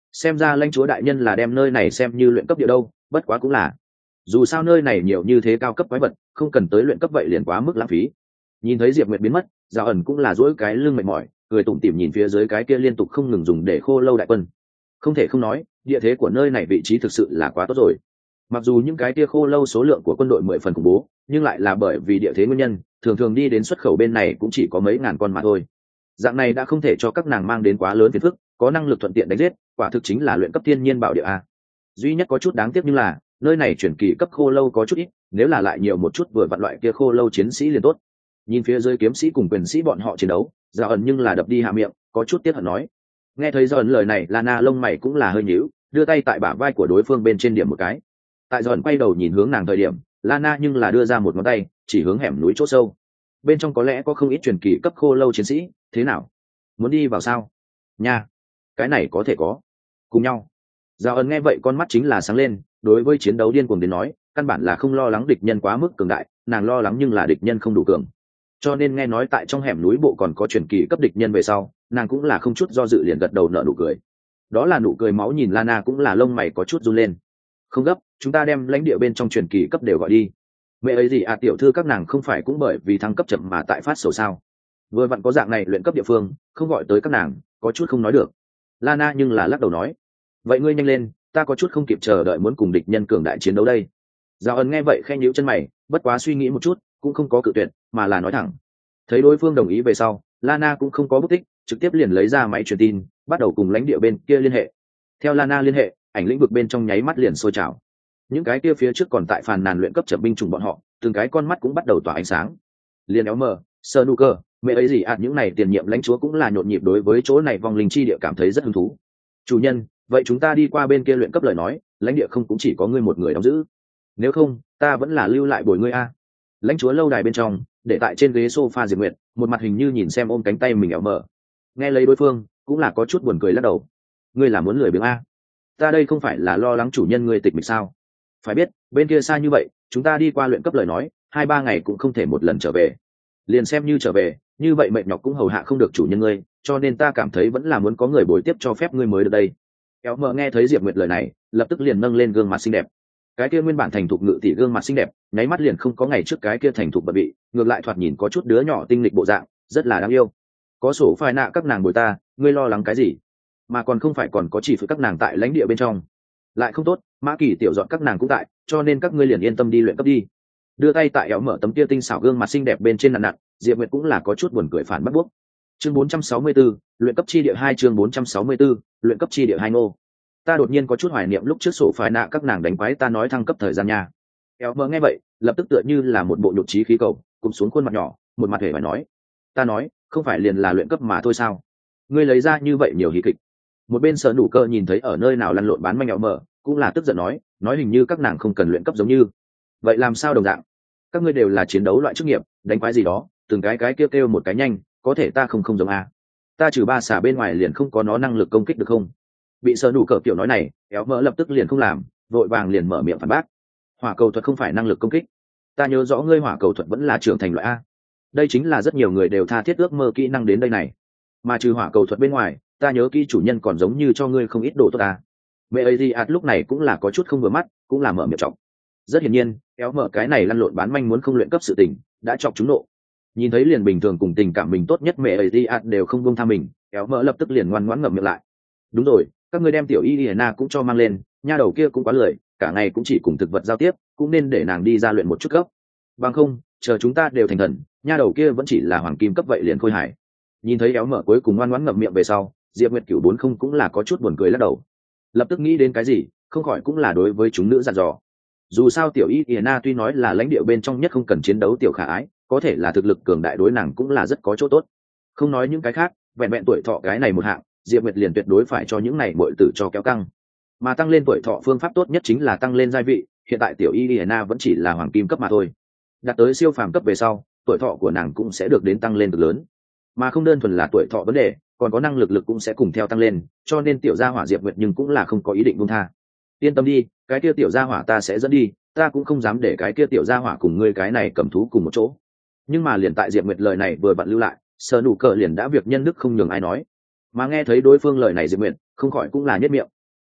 xem ra lãnh chúa đại nhân là đem nơi này xem như luyện cấp địa đâu, bất quá cũng là dù sao nơi này nhiều như thế cao cấp quái vật, không cần tới luyện cấp vậy liền quá mức lãng phí. Nhìn thấy Diệp Nguyệt biến mất, Giao ẩn cũng là duỗi cái lưng mệt mỏi, cười tủm tỉm nhìn phía dưới cái kia liên tục không ngừng dùng để khô lâu đại quân. Không thể không nói, địa thế của nơi này vị trí thực sự là quá tốt rồi. Mặc dù những cái kia khô lâu số lượng của quân đội mười phần khủng bố, nhưng lại là bởi vì địa thế nguyên nhân, thường thường đi đến xuất khẩu bên này cũng chỉ có mấy ngàn con mà thôi. Dạng này đã không thể cho các nàng mang đến quá lớn phiền phức, có năng lực thuận tiện đánh giết, quả thực chính là luyện cấp thiên nhiên bảo địa a. Duy nhất có chút đáng tiếc như là nơi này chuyển kỳ cấp khô lâu có chút ít, nếu là lại nhiều một chút vừa vặn loại kia khô lâu chiến sĩ liền tốt. Nhìn phía dưới kiếm sĩ cùng quyền sĩ bọn họ chiến đấu, Giao ẩn nhưng là đập đi hạ miệng, có chút tiếc hận nói. Nghe thấy Giao ẩn lời này, Lana lông mày cũng là hơi nhíu, đưa tay tại bả vai của đối phương bên trên điểm một cái. Tại Giao ẩn quay đầu nhìn hướng nàng thời điểm, Lana nhưng là đưa ra một ngón tay, chỉ hướng hẻm núi chỗ sâu. Bên trong có lẽ có không ít truyền kỳ cấp khô lâu chiến sĩ, thế nào? Muốn đi vào sao? Nha, cái này có thể có. Cùng nhau. Giao ẩn nghe vậy con mắt chính là sáng lên, đối với chiến đấu điên cuồng đến nói, căn bản là không lo lắng địch nhân quá mức cường đại, nàng lo lắng nhưng là địch nhân không đủ cường. Cho nên nghe nói tại trong hẻm núi bộ còn có truyền kỳ cấp địch nhân về sau, nàng cũng là không chút do dự liền gật đầu nở nụ cười. Đó là nụ cười máu, nhìn Lana cũng là lông mày có chút run lên. Không gấp, chúng ta đem lãnh địa bên trong truyền kỳ cấp đều gọi đi. Mẹ ấy gì à, tiểu thư các nàng không phải cũng bởi vì thăng cấp chậm mà tại phát sầu sao? Vừa vặn có dạng này luyện cấp địa phương, không gọi tới các nàng, có chút không nói được. Lana nhưng là lắc đầu nói, vậy ngươi nhanh lên, ta có chút không kịp chờ đợi muốn cùng địch nhân cường đại chiến đấu đây. Giao ân nghe vậy khẽ nhíu chân mày, bất quá suy nghĩ một chút, cũng không có cự tuyệt, mà là nói thẳng. Thấy đối phương đồng ý về sau, Lana cũng không có bút tích, trực tiếp liền lấy ra máy truyền tin, bắt đầu cùng lãnh địa bên kia liên hệ. Theo Lana liên hệ, ảnh lĩnh vực bên trong nháy mắt liền sôi trào. Những cái kia phía trước còn tại phàn nàn luyện cấp chậm binh chủng bọn họ, từng cái con mắt cũng bắt đầu tỏa ánh sáng. Liên éo mờ, sơ nu cơ, mẹ ấy gì ạ, những này tiền nhiệm lãnh chúa cũng là nhộn nhịp đối với chỗ này vong linh chi địa cảm thấy rất hứng thú. Chủ nhân, vậy chúng ta đi qua bên kia luyện cấp lời nói, lãnh địa không cũng chỉ có ngươi một người đóng giữ. Nếu không, ta vẫn là lưu lại bồi ngươi a. Lãnh chúa lâu đài bên trong, để tại trên ghế sofa Diệp Nguyệt, một mặt hình như nhìn xem ôm cánh tay mình éo mờ. Nghe lấy đối phương, cũng là có chút buồn cười lắc đầu. Ngươi là muốn lười biếng a? Ta đây không phải là lo lắng chủ nhân ngươi tịch mịch sao? Phải biết, bên kia xa như vậy, chúng ta đi qua luyện cấp lời nói, hai ba ngày cũng không thể một lần trở về. Liền xem như trở về, như vậy mệt nhọc cũng hầu hạ không được chủ nhân ngươi, cho nên ta cảm thấy vẫn là muốn có người bồi tiếp cho phép ngươi mới được đây. Éo mờ nghe thấy Diệp Nguyệt lời này, lập tức liền nâng lên gương mặt xinh đẹp. Cái kia nguyên bản thành thục ngự tỷ gương mặt xinh đẹp, nháy mắt liền không có ngày trước cái kia thành thục bận bị, ngược lại thoạt nhìn có chút đứa nhỏ tinh lịch bộ dạng, rất là đáng yêu. Có sổ phai nạ các nàng bồi ta, ngươi lo lắng cái gì? Mà còn không phải còn có chỉ phải các nàng tại lãnh địa bên trong. Lại không tốt, Mã Kỳ tiểu dọn các nàng cũng tại, cho nên các ngươi liền yên tâm đi luyện cấp đi. Đưa tay tại éo mở tấm kia tinh xảo gương mặt xinh đẹp bên trên nặn nặn, Diệp Nguyệt cũng là có chút buồn cười phản bắt buộc. Chương bốn trăm sáu mươi tư, luyện cấp chi địa hai, chương bốn trăm sáu mươi tư, luyện cấp chi địa hai nô. Ta đột nhiên có chút hoài niệm lúc trước sổ phai nạ các nàng đánh quái ta nói thăng cấp thời gian nha. Éo mở nghe vậy, lập tức tựa như là một bộ nhụt chí khí cầu, cụp xuống khuôn mặt nhỏ, một mặt hề phải nói, ta nói, không phải liền là luyện cấp mà thôi sao? Ngươi lấy ra như vậy nhiều hí kịch. Một bên Sở Nụ Cơ nhìn thấy ở nơi nào lăn lộn bán manh éo mở, cũng là tức giận nói, nói hình như các nàng không cần luyện cấp giống như. Vậy làm sao đồng dạng? Các ngươi đều là chiến đấu loại chức nghiệp, đánh quái gì đó, từng cái cái kêu kêu một cái nhanh, có thể ta không không giống a. Ta trừ ba xả bên ngoài liền không có nó năng lực công kích được không? Bị Sở Nụ Cơ kiểu nói này, éo mở lập tức liền không làm, vội vàng liền mở miệng phản bác. Hỏa cầu thuật không phải năng lực công kích. Ta nhớ rõ ngươi hỏa cầu thuật vẫn là trưởng thành loại a. Đây chính là rất nhiều người đều tha thiết ước mơ kỹ năng đến đây này. Mà trừ hỏa cầu thuật bên ngoài, ta nhớ kỹ chủ nhân còn giống như cho ngươi không ít đồ tốt ta. Mẹ ấy gì ạt lúc này cũng là có chút không vừa mắt, cũng là mở miệng trọng. Rất hiển nhiên, éo mở cái này lăn lộn bán manh muốn không luyện cấp sự tình, đã chọc chúng nộ. Nhìn thấy liền bình thường cùng tình cảm mình tốt nhất mẹ ấy gì ạt đều không buông tha mình, éo mở lập tức liền ngoan ngoãn ngậm miệng lại. Đúng rồi, các ngươi đem tiểu Iliana cũng cho mang lên, nha đầu kia cũng quá lười, cả ngày cũng chỉ cùng thực vật giao tiếp, cũng nên để nàng đi ra luyện một chút cấp. Bằng không, chờ chúng ta đều thành thần, nha đầu kia vẫn chỉ là hoàng kim cấp vậy liền khôi hài. Nhìn thấy éo mở cuối cùng ngoan ngoãn ngậm miệng về sau, Diệp Nguyệt Cửu bốn không cũng là có chút buồn cười lắc đầu. Lập tức nghĩ đến cái gì, không khỏi cũng là đối với chúng nữ dặn dò. Dù sao tiểu Iliana tuy nói là lãnh địa bên trong nhất không cần chiến đấu tiểu khả ái, có thể là thực lực cường đại đối nàng cũng là rất có chỗ tốt. Không nói những cái khác, vẹn vẹn tuổi thọ cái này một hạng, Diệp Nguyệt liền tuyệt đối phải cho những này muội tử cho kéo căng. Mà tăng lên tuổi thọ phương pháp tốt nhất chính là tăng lên giai vị, hiện tại tiểu Iliana vẫn chỉ là hoàng kim cấp mà thôi. Đạt tới siêu phàm cấp về sau, tuổi thọ của nàng cũng sẽ được đến tăng lên cực lớn. Mà không đơn thuần là tuổi thọ vấn đề, còn có năng lực lực cũng sẽ cùng theo tăng lên, cho nên tiểu gia hỏa Diệp Nguyệt nhưng cũng là không có ý định buông tha. Yên tâm đi, cái kia tiểu gia hỏa ta sẽ dẫn đi, ta cũng không dám để cái kia tiểu gia hỏa cùng ngươi cái này cầm thú cùng một chỗ. Nhưng mà liền tại Diệp Nguyệt lời này vừa vặn lưu lại, Sở Nụ Cờ liền đã việc nhân đức không nhường ai nói. Mà nghe thấy đối phương lời này Diệp Nguyệt, không khỏi cũng là nhếch miệng,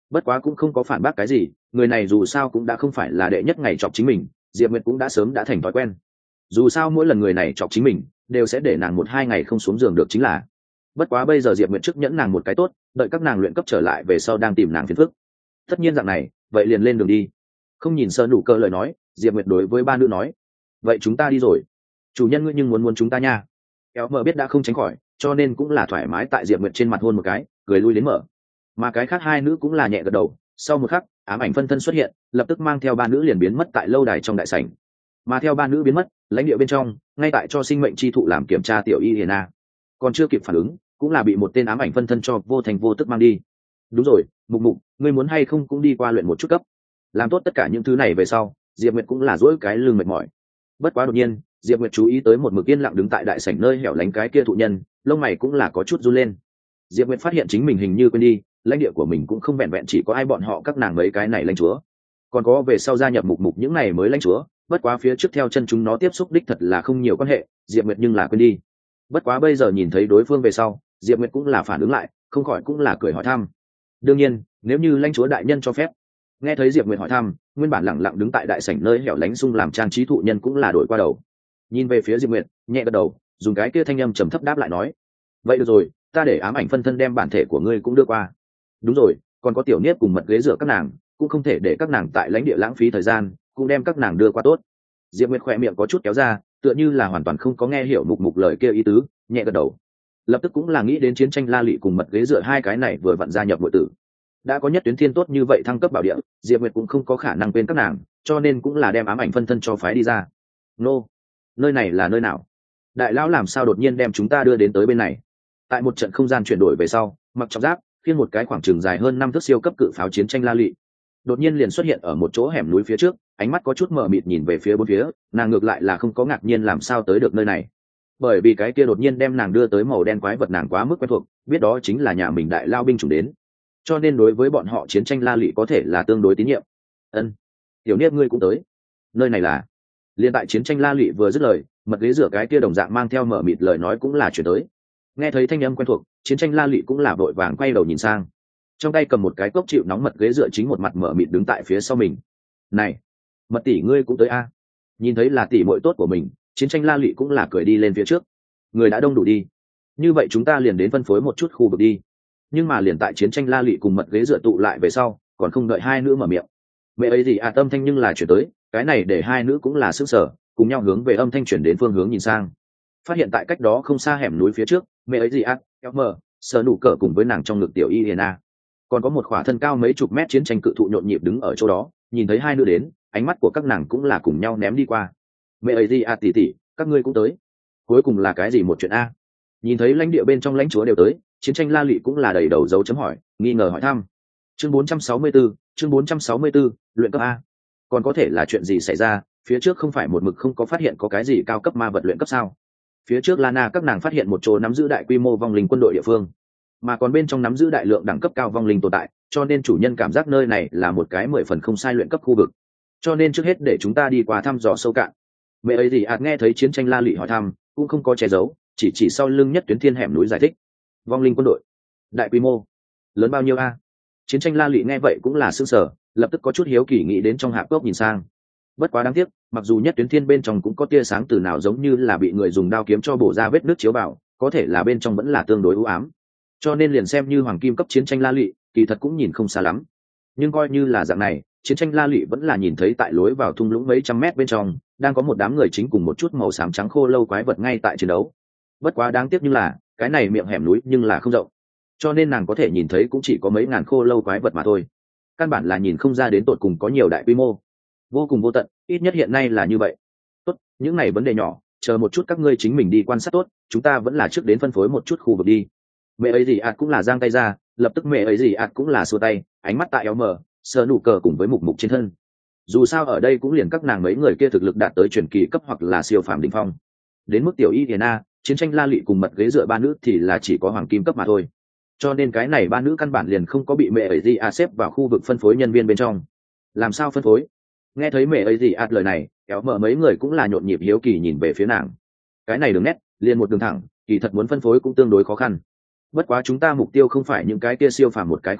bất quá cũng không có phản bác cái gì, người này dù sao cũng đã không phải là đệ nhất ngày chọc chính mình, diệp nguyệt cũng đã sớm đã thành thói quen. Dù sao mỗi lần người này chọc chính mình đều sẽ để nàng một hai ngày không xuống giường được chính là. Bất quá bây giờ diệp nguyệt trước nhẫn nàng một cái tốt, đợi các nàng luyện cấp trở lại về sau đang tìm nàng phiền phức. Tất nhiên dạng này, vậy liền lên đường đi. Không nhìn sơ nụ cơ lời nói, diệp nguyệt đối với ba nữ nói, vậy chúng ta đi rồi. Chủ nhân ngươi nhưng muốn muốn chúng ta nha. Kéo mở biết đã không tránh khỏi, cho nên cũng là thoải mái tại diệp nguyệt trên mặt hôn một cái, cười lui đến mở. Mà cái khác hai nữ cũng là nhẹ gật đầu. Sau một khắc, ám ảnh phân thân xuất hiện, lập tức mang theo ba nữ liền biến mất tại lâu đài trong đại sảnh. Mà theo ba nữ biến mất, lãnh địa bên trong, ngay tại cho sinh mệnh chi thụ làm kiểm tra tiểu y hiền a, còn chưa kịp phản ứng, cũng là bị một tên ám ảnh phân thân cho vô thành vô tức mang đi. Đúng rồi, mục mục, ngươi muốn hay không cũng đi qua luyện một chút cấp. Làm tốt tất cả những thứ này về sau, diệp nguyệt cũng là dỗi cái lưng mệt mỏi. Bất quá đột nhiên, diệp nguyệt chú ý tới một mực yên lặng đứng tại đại sảnh nơi hẻo lánh cái kia thụ nhân, lông mày cũng là có chút run lên. Diệp nguyệt phát hiện chính mình hình như quên đi, lãnh địa của mình cũng không vẹn vẹn chỉ có ai bọn họ các nàng mấy cái này lãnh chúa, còn có về sau gia nhập mục mục những này mới lãnh chúa. Bất quá phía trước theo chân chúng nó tiếp xúc đích thật là không nhiều quan hệ, diệp nguyệt nhưng là quên đi. Bất quá bây giờ nhìn thấy đối phương về sau, diệp nguyệt cũng là phản ứng lại, không khỏi cũng là cười hỏi thăm. Đương nhiên, nếu như lãnh chúa đại nhân cho phép. Nghe thấy diệp nguyệt hỏi thăm, nguyên bản lẳng lặng đứng tại đại sảnh nơi hẻo lánh sung làm trang trí thụ nhân cũng là đổi qua đầu, nhìn về phía diệp nguyệt, nhẹ gật đầu, dùng cái kia thanh âm trầm thấp đáp lại nói, vậy được rồi, ta để ám ảnh phân thân đem bản thể của ngươi cũng đưa qua. Đúng rồi, còn có tiểu niếp cùng mật ghế rửa các nàng, cũng không thể để các nàng tại lãnh địa lãng phí thời gian, cũng đem các nàng đưa qua tốt. Diệp nguyệt khỏe miệng có chút kéo ra, tựa như là hoàn toàn không có nghe hiểu mục mục lời kia ý tứ, nhẹ gật đầu. Lập tức cũng là nghĩ đến chiến tranh la lị cùng mật ghế dựa hai cái này vừa vặn gia nhập nội tử, đã có nhất tuyến thiên tốt như vậy thăng cấp bảo địa, diệp nguyệt cũng không có khả năng quên các nàng, cho nên cũng là đem ám ảnh phân thân cho phái đi ra. Nô, nơi này là nơi nào? Đại lão làm sao đột nhiên đem chúng ta đưa đến tới bên này? Tại một trận không gian chuyển đổi về sau, mặc trọng giáp khiêng một cái khoảng trường dài hơn năm thước siêu cấp cự pháo chiến tranh la lị, đột nhiên liền xuất hiện ở một chỗ hẻm núi phía trước, ánh mắt có chút mờ mịt nhìn về phía bốn phía, nàng ngược lại là không có ngạc nhiên làm sao tới được nơi này, bởi vì cái kia đột nhiên đem nàng đưa tới màu đen quái vật nàng quá mức quen thuộc, biết đó chính là nhà mình đại lao binh chủng đến, cho nên đối với bọn họ chiến tranh la lị có thể là tương đối tín nhiệm. Ân, tiểu niếp ngươi cũng tới, nơi này là. Liên tại chiến tranh la lị vừa dứt lời, mật ghế rửa cái kia đồng dạng mang theo mờ mịt lời nói cũng là chuyển tới. Nghe thấy thanh âm quen thuộc, chiến tranh la lị cũng là vội vàng quay đầu nhìn sang, trong tay cầm một cái cốc chịu nóng mật ghế dựa chính một mặt mở mịt đứng tại phía sau mình. Này, mật tỷ ngươi cũng tới a? Nhìn thấy là tỷ muội tốt của mình, chiến tranh la lị cũng là cười đi lên phía trước. Người đã đông đủ đi, như vậy chúng ta liền đến phân phối một chút khu vực đi. Nhưng mà liền tại chiến tranh la lị cùng mật ghế dựa tụ lại về sau, còn không đợi hai nữ mở miệng, mẹ ấy gì à tâm thanh nhưng là chuyển tới, cái này để hai nữ cũng là sức sở, cùng nhau hướng về âm thanh chuyển đến phương hướng nhìn sang, phát hiện tại cách đó không xa hẻm núi phía trước, mẹ ấy gì à, kéo mờ, sờ nụ cỡ cùng với nàng trong ngực tiểu y hiền a, còn có một khỏa thân cao mấy chục mét chiến tranh cự thụ nhộn nhịp đứng ở chỗ đó, nhìn thấy hai nữ đến, ánh mắt của các nàng cũng là cùng nhau ném đi qua. Mẹ ấy gì à tỉ tỉ, các ngươi cũng tới, cuối cùng là cái gì một chuyện a? Nhìn thấy lãnh địa bên trong lãnh chúa đều tới, chiến tranh la lị cũng là đầy đầu dấu chấm hỏi, nghi ngờ hỏi thăm. Chương bốn trăm sáu mươi 4, chương bốn trăm sáu mươi 4, luyện cấp a. Còn có thể là chuyện gì xảy ra, phía trước không phải một mực không có phát hiện có cái gì cao cấp ma vật luyện cấp sao? Phía trước Lana các nàng phát hiện một chỗ nắm giữ đại quy mô vong linh quân đội địa phương, mà còn bên trong nắm giữ đại lượng đẳng cấp cao vong linh tồn tại, cho nên chủ nhân cảm giác nơi này là một cái mười phần không sai luyện cấp khu vực, cho nên trước hết để chúng ta đi qua thăm dò sâu cạn. Mẹ ấy gì ạt nghe thấy chiến tranh la lị hỏi thăm, cũng không có che giấu, chỉ chỉ sau lưng nhất tuyến thiên hẻm núi giải thích. Vong linh quân đội, đại quy mô, lớn bao nhiêu a? Chiến tranh la lị nghe vậy cũng là sững sờ, lập tức có chút hiếu kỳ nghĩ đến trong hạp cốc nhìn sang. Bất quá đáng tiếc, mặc dù nhất tuyến thiên bên trong cũng có tia sáng từ nào giống như là bị người dùng đao kiếm cho bổ ra vết nước chiếu vào, có thể là bên trong vẫn là tương đối u ám, cho nên liền xem như hoàng kim cấp chiến tranh la lị, kỳ thật cũng nhìn không xa lắm. Nhưng coi như là dạng này, chiến tranh la lị vẫn là nhìn thấy tại lối vào thung lũng mấy trăm mét bên trong đang có một đám người chính cùng một chút màu xám trắng khô lâu quái vật ngay tại chiến đấu. Bất quá đáng tiếc như là cái này miệng hẻm núi nhưng là không rộng, cho nên nàng có thể nhìn thấy cũng chỉ có mấy ngàn khô lâu quái vật mà thôi, căn bản là nhìn không ra đến tột cùng có nhiều đại quy mô, vô cùng vô tận, ít nhất hiện nay là như vậy. Tốt, những này vấn đề nhỏ, chờ một chút các ngươi chính mình đi quan sát tốt, chúng ta vẫn là trước đến phân phối một chút khu vực đi. Mẹ ấy gì ạt cũng là giang tay ra, lập tức mẹ ấy gì ạt cũng là xua tay, ánh mắt tại eo mờ, sờ nụ cờ cùng với mục mục trên thân. Dù sao ở đây cũng liền các nàng mấy người kia thực lực đạt tới truyền kỳ cấp hoặc là siêu phàm đỉnh phong. Đến mức tiểu y hiền a, chiến tranh la lị cùng mật ghế dựa ba nữ thì là chỉ có hoàng kim cấp mà thôi, cho nên cái này ba nữ căn bản liền không có bị mẹ ấy gì ạt xếp vào khu vực phân phối nhân viên bên trong. Làm sao phân phối? Nghe thấy mẹ ấy gì ạt lời này, kéo mở mấy người cũng là nhộn nhịp hiếu kỳ nhìn về phía nàng. Cái này đường nét liền một đường thẳng, kỳ thật muốn phân phối cũng tương đối khó khăn. Bất quá chúng ta mục tiêu không phải những cái kia siêu phàm một cái khô lâu,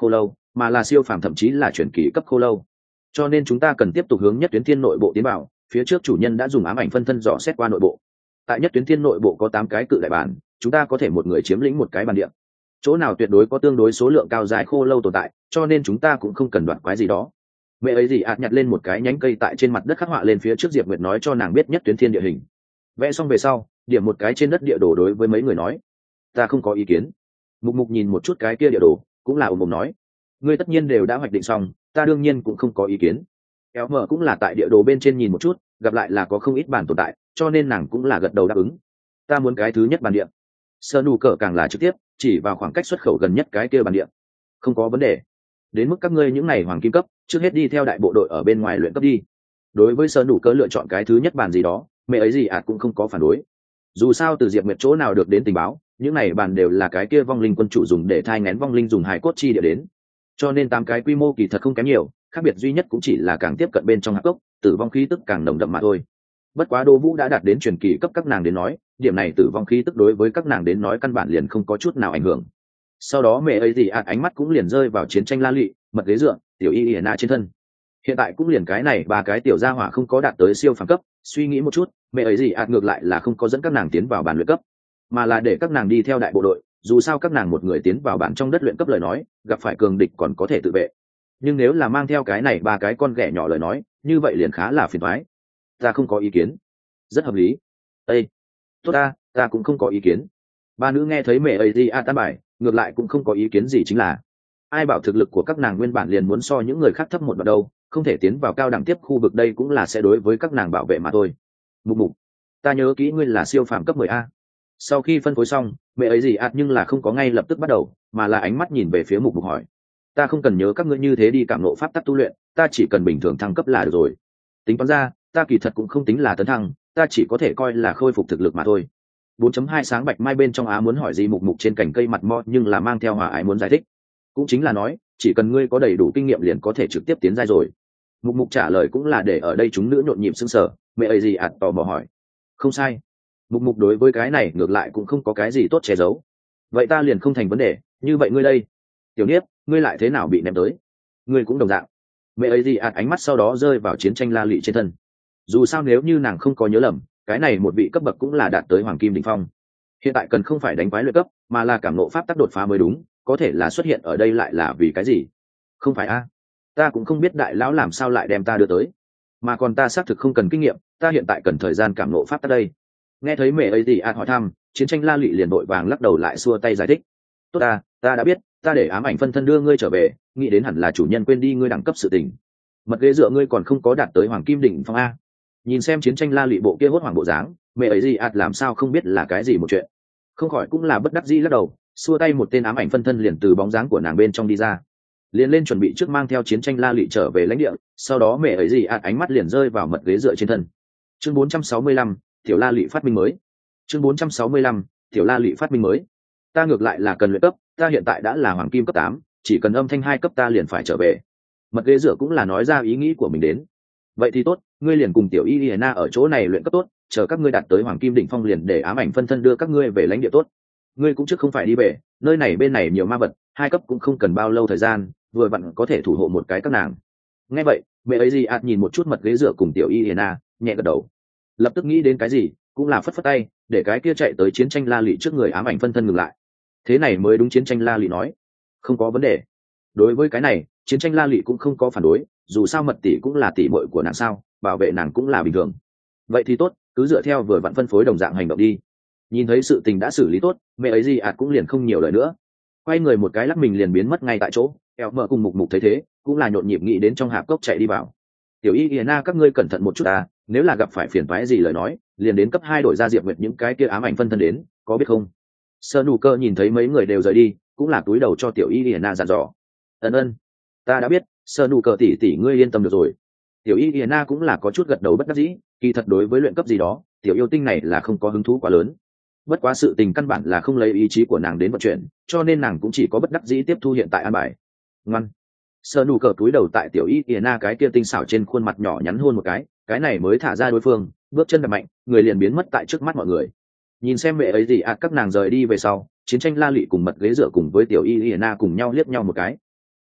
mà là siêu phàm thậm chí là chuyển kỳ cấp khô lâu. Cho nên chúng ta cần tiếp tục hướng nhất tuyến thiên nội bộ tiến vào. Phía trước chủ nhân đã dùng ám ảnh phân thân dò xét qua nội bộ. Tại nhất tuyến thiên nội bộ có tám cái cự đại bản, chúng ta có thể một người chiếm lĩnh một cái bản địa. Chỗ nào tuyệt đối có tương đối số lượng cao dài khô lâu tồn tại, cho nên chúng ta cũng không cần đoạt quái gì đó. Mẹ ấy gì ạt nhặt lên một cái nhánh cây tại trên mặt đất khắc họa lên phía trước Diệp Nguyệt nói cho nàng biết nhất tuyến thiên địa hình. Vẽ xong về sau, điểm một cái trên đất địa đồ đối với mấy người nói, ta không có ý kiến. Mục Mục nhìn một chút cái kia địa đồ, cũng là ồm ồm nói, ngươi tất nhiên đều đã hoạch định xong, ta đương nhiên cũng không có ý kiến. Kéo mở cũng là tại địa đồ bên trên nhìn một chút, gặp lại là có không ít bản tồn tại, cho nên nàng cũng là gật đầu đáp ứng. Ta muốn cái thứ nhất bản địa. Sơ nụ cờ càng là trực tiếp chỉ vào khoảng cách xuất khẩu gần nhất cái kia bản địa. Không có vấn đề. Đến mức các ngươi những này hoàng kim cấp, trước hết đi theo đại bộ đội ở bên ngoài luyện cấp đi. Đối với Sơ nụ cờ lựa chọn cái thứ nhất bản gì đó, mẹ ấy gì ạt cũng không có phản đối. Dù sao từ Diệp Nguyệt chỗ nào được đến tình báo, những này bản đều là cái kia vong linh quân chủ dùng để thai nghén vong linh dùng hài cốt chi địa đến. Cho nên tám cái quy mô kỳ thật không kém nhiều, khác biệt duy nhất cũng chỉ là càng tiếp cận bên trong hạp cốc, tử vong khí tức càng nồng đậm mà thôi. Bất quá Đỗ Vũ đã đạt đến truyền kỳ cấp các nàng đến nói, điểm này tử vong khí tức đối với các nàng đến nói căn bản liền không có chút nào ảnh hưởng. Sau đó mẹ ấy gì ạt ánh mắt cũng liền rơi vào chiến tranh la lị, mật ghế dựa, tiểu y y na trên thân. Hiện tại cũng liền cái này ba cái tiểu gia hỏa không có đạt tới siêu phàm cấp, suy nghĩ một chút, mẹ ấy gì ạt ngược lại là không có dẫn các nàng tiến vào bàn luyện cấp, mà là để các nàng đi theo đại bộ đội. Dù sao các nàng một người tiến vào bản trong đất luyện cấp lời nói, gặp phải cường địch còn có thể tự vệ, nhưng nếu là mang theo cái này ba cái con ghẻ nhỏ lời nói, như vậy liền khá là phiền toái. Ta không có ý kiến. Rất hợp lý. Ê, tốt ta, ta cũng không có ý kiến. Ba nữ nghe thấy mẹ ấy gì a tan bài, ngược lại cũng không có ý kiến gì, chính là ai bảo thực lực của các nàng nguyên bản liền muốn so những người khác thấp một đoạn đâu, không thể tiến vào cao đẳng tiếp khu vực, đây cũng là sẽ đối với các nàng bảo vệ mà thôi. Mục Mục, ta nhớ kỹ ngươi là siêu phàm cấp mười a. Sau khi phân phối xong, mẹ ấy gì ạt nhưng là không có ngay lập tức bắt đầu, mà là ánh mắt nhìn về phía Mục Mục hỏi, ta không cần nhớ các ngươi như thế đi cảm ngộ pháp tắc tu luyện, ta chỉ cần bình thường thăng cấp là được rồi. Tính toán ra, ta kỳ thật cũng không tính là tấn thăng, ta chỉ có thể coi là khôi phục thực lực mà thôi. bốn chấm hai sáng bạch mai bên trong á muốn hỏi gì Mục Mục trên cành cây mặt mo nhưng là mang theo hòa ái muốn giải thích. Cũng chính là nói, chỉ cần ngươi có đầy đủ kinh nghiệm liền có thể trực tiếp tiến giai rồi. Mục Mục trả lời cũng là để ở đây chúng nữ nhộn nhịp sững sờ, mẹ ấy gì ạt tò mò hỏi. Không sai. Mục Mục đối với cái này ngược lại cũng không có cái gì tốt che giấu. Vậy ta liền không thành vấn đề, như vậy ngươi đây, Tiểu Niếp, ngươi lại thế nào bị ném tới? Ngươi cũng đồng dạng. Mẹ ấy gì ạt ánh mắt sau đó rơi vào chiến tranh la lị trên thân. Dù sao nếu như nàng không có nhớ lầm, cái này một vị cấp bậc cũng là đạt tới hoàng kim đỉnh phong. Hiện tại cần không phải đánh quái luyện cấp, mà là cảm ngộ pháp tắc đột phá mới đúng, có thể là xuất hiện ở đây lại là vì cái gì? Không phải a? Ta cũng không biết đại lão làm sao lại đem ta đưa tới. Mà còn ta xác thực không cần kinh nghiệm, ta hiện tại cần thời gian cảm ngộ pháp tắc đây. Nghe thấy mẹ ấy gì ạt hỏi thăm, chiến tranh la lị liền vội vàng lắc đầu lại xua tay giải thích. Tốt ta, ta đã biết, ta để ám ảnh phân thân đưa ngươi trở về, nghĩ đến hẳn là chủ nhân quên đi ngươi đẳng cấp sự tình. Mật ghế dựa ngươi còn không có đạt tới hoàng kim đỉnh phong a. Nhìn xem chiến tranh la lị bộ kia hốt hoảng bộ dáng, mẹ ấy gì ạt làm sao không biết là cái gì một chuyện. Không khỏi cũng là bất đắc dĩ lắc đầu, xua tay một tên ám ảnh phân thân liền từ bóng dáng của nàng bên trong đi ra, liền lên chuẩn bị trước mang theo chiến tranh la lị trở về lãnh địa. Sau đó mẹ ấy gì ạt ánh mắt liền rơi vào mật ghế dựa trên thân. Chương bốn trăm sáu mươi lăm, tiểu la lị phát minh mới. Chương bốn trăm sáu mươi lăm, tiểu la lị phát minh mới. Ta ngược lại là cần luyện cấp, ta hiện tại đã là hoàng kim cấp tám, chỉ cần âm thanh hai cấp ta liền phải trở về. Mật ghế dựa cũng là nói ra ý nghĩ của mình đến. Vậy thì tốt, ngươi liền cùng tiểu y na ở chỗ này luyện cấp tốt, chờ các ngươi đạt tới hoàng kim đỉnh phong liền để ám ảnh phân thân đưa các ngươi về lãnh địa tốt. Ngươi cũng trước không phải đi về, nơi này bên này nhiều ma vật, hai cấp cũng không cần bao lâu thời gian, vừa vặn có thể thủ hộ một cái các nàng. Nghe vậy, mẹ ấy gì ạt nhìn một chút mật ghế dựa cùng tiểu y na, nhẹ gật đầu. Lập tức nghĩ đến cái gì, cũng là phất phất tay, để cái kia chạy tới chiến tranh la lị trước người ám ảnh phân thân ngừng lại. Thế này mới đúng, chiến tranh la lị nói. Không có vấn đề. Đối với cái này, chiến tranh la lị cũng không có phản đối, dù sao mật tỷ cũng là tỷ muội của nàng sao, bảo vệ nàng cũng là bình thường. Vậy thì tốt, cứ dựa theo vừa vặn phân phối đồng dạng hành động đi. Nhìn thấy sự tình đã xử lý tốt, mẹ ấy gì ạt cũng liền không nhiều lời nữa, quay người một cái lắc mình liền biến mất ngay tại chỗ. Eo mở cùng Mục Mục thấy thế, cũng là nhộn nhịp nghĩ đến trong hạp cốc chạy đi vào. Tiểu y y na các ngươi cẩn thận một chút à, nếu là gặp phải phiền toái gì lời nói, liền đến cấp hai đổi ra Diệp Nguyệt những cái kia ám ảnh phân thân đến, có biết không? Sơ nụ cơ nhìn thấy mấy người đều rời đi, cũng là túi đầu cho tiểu y y na dặn dò. Ân ân, ta đã biết, Sơ nụ cơ tỷ tỷ ngươi yên tâm được rồi. Tiểu y y na cũng là có chút gật đầu bất đắc dĩ, kỳ thật đối với luyện cấp gì đó, tiểu yêu tinh này là không có hứng thú quá lớn. Bất quá sự tình căn bản là không lấy ý chí của nàng đến vận chuyển, cho nên nàng cũng chỉ có bất đắc dĩ tiếp thu hiện tại an bài. Ngoan. Sơ nụ cờ túi đầu tại tiểu y y na cái kia tinh xảo trên khuôn mặt nhỏ nhắn hôn một cái, cái này mới thả ra đối phương, bước chân đập mạnh, người liền biến mất tại trước mắt mọi người. Nhìn xem mẹ ấy gì ạt các nàng rời đi về sau, chiến tranh la lị cùng mật ghế dựa cùng với tiểu y y na cùng nhau liếc nhau một cái.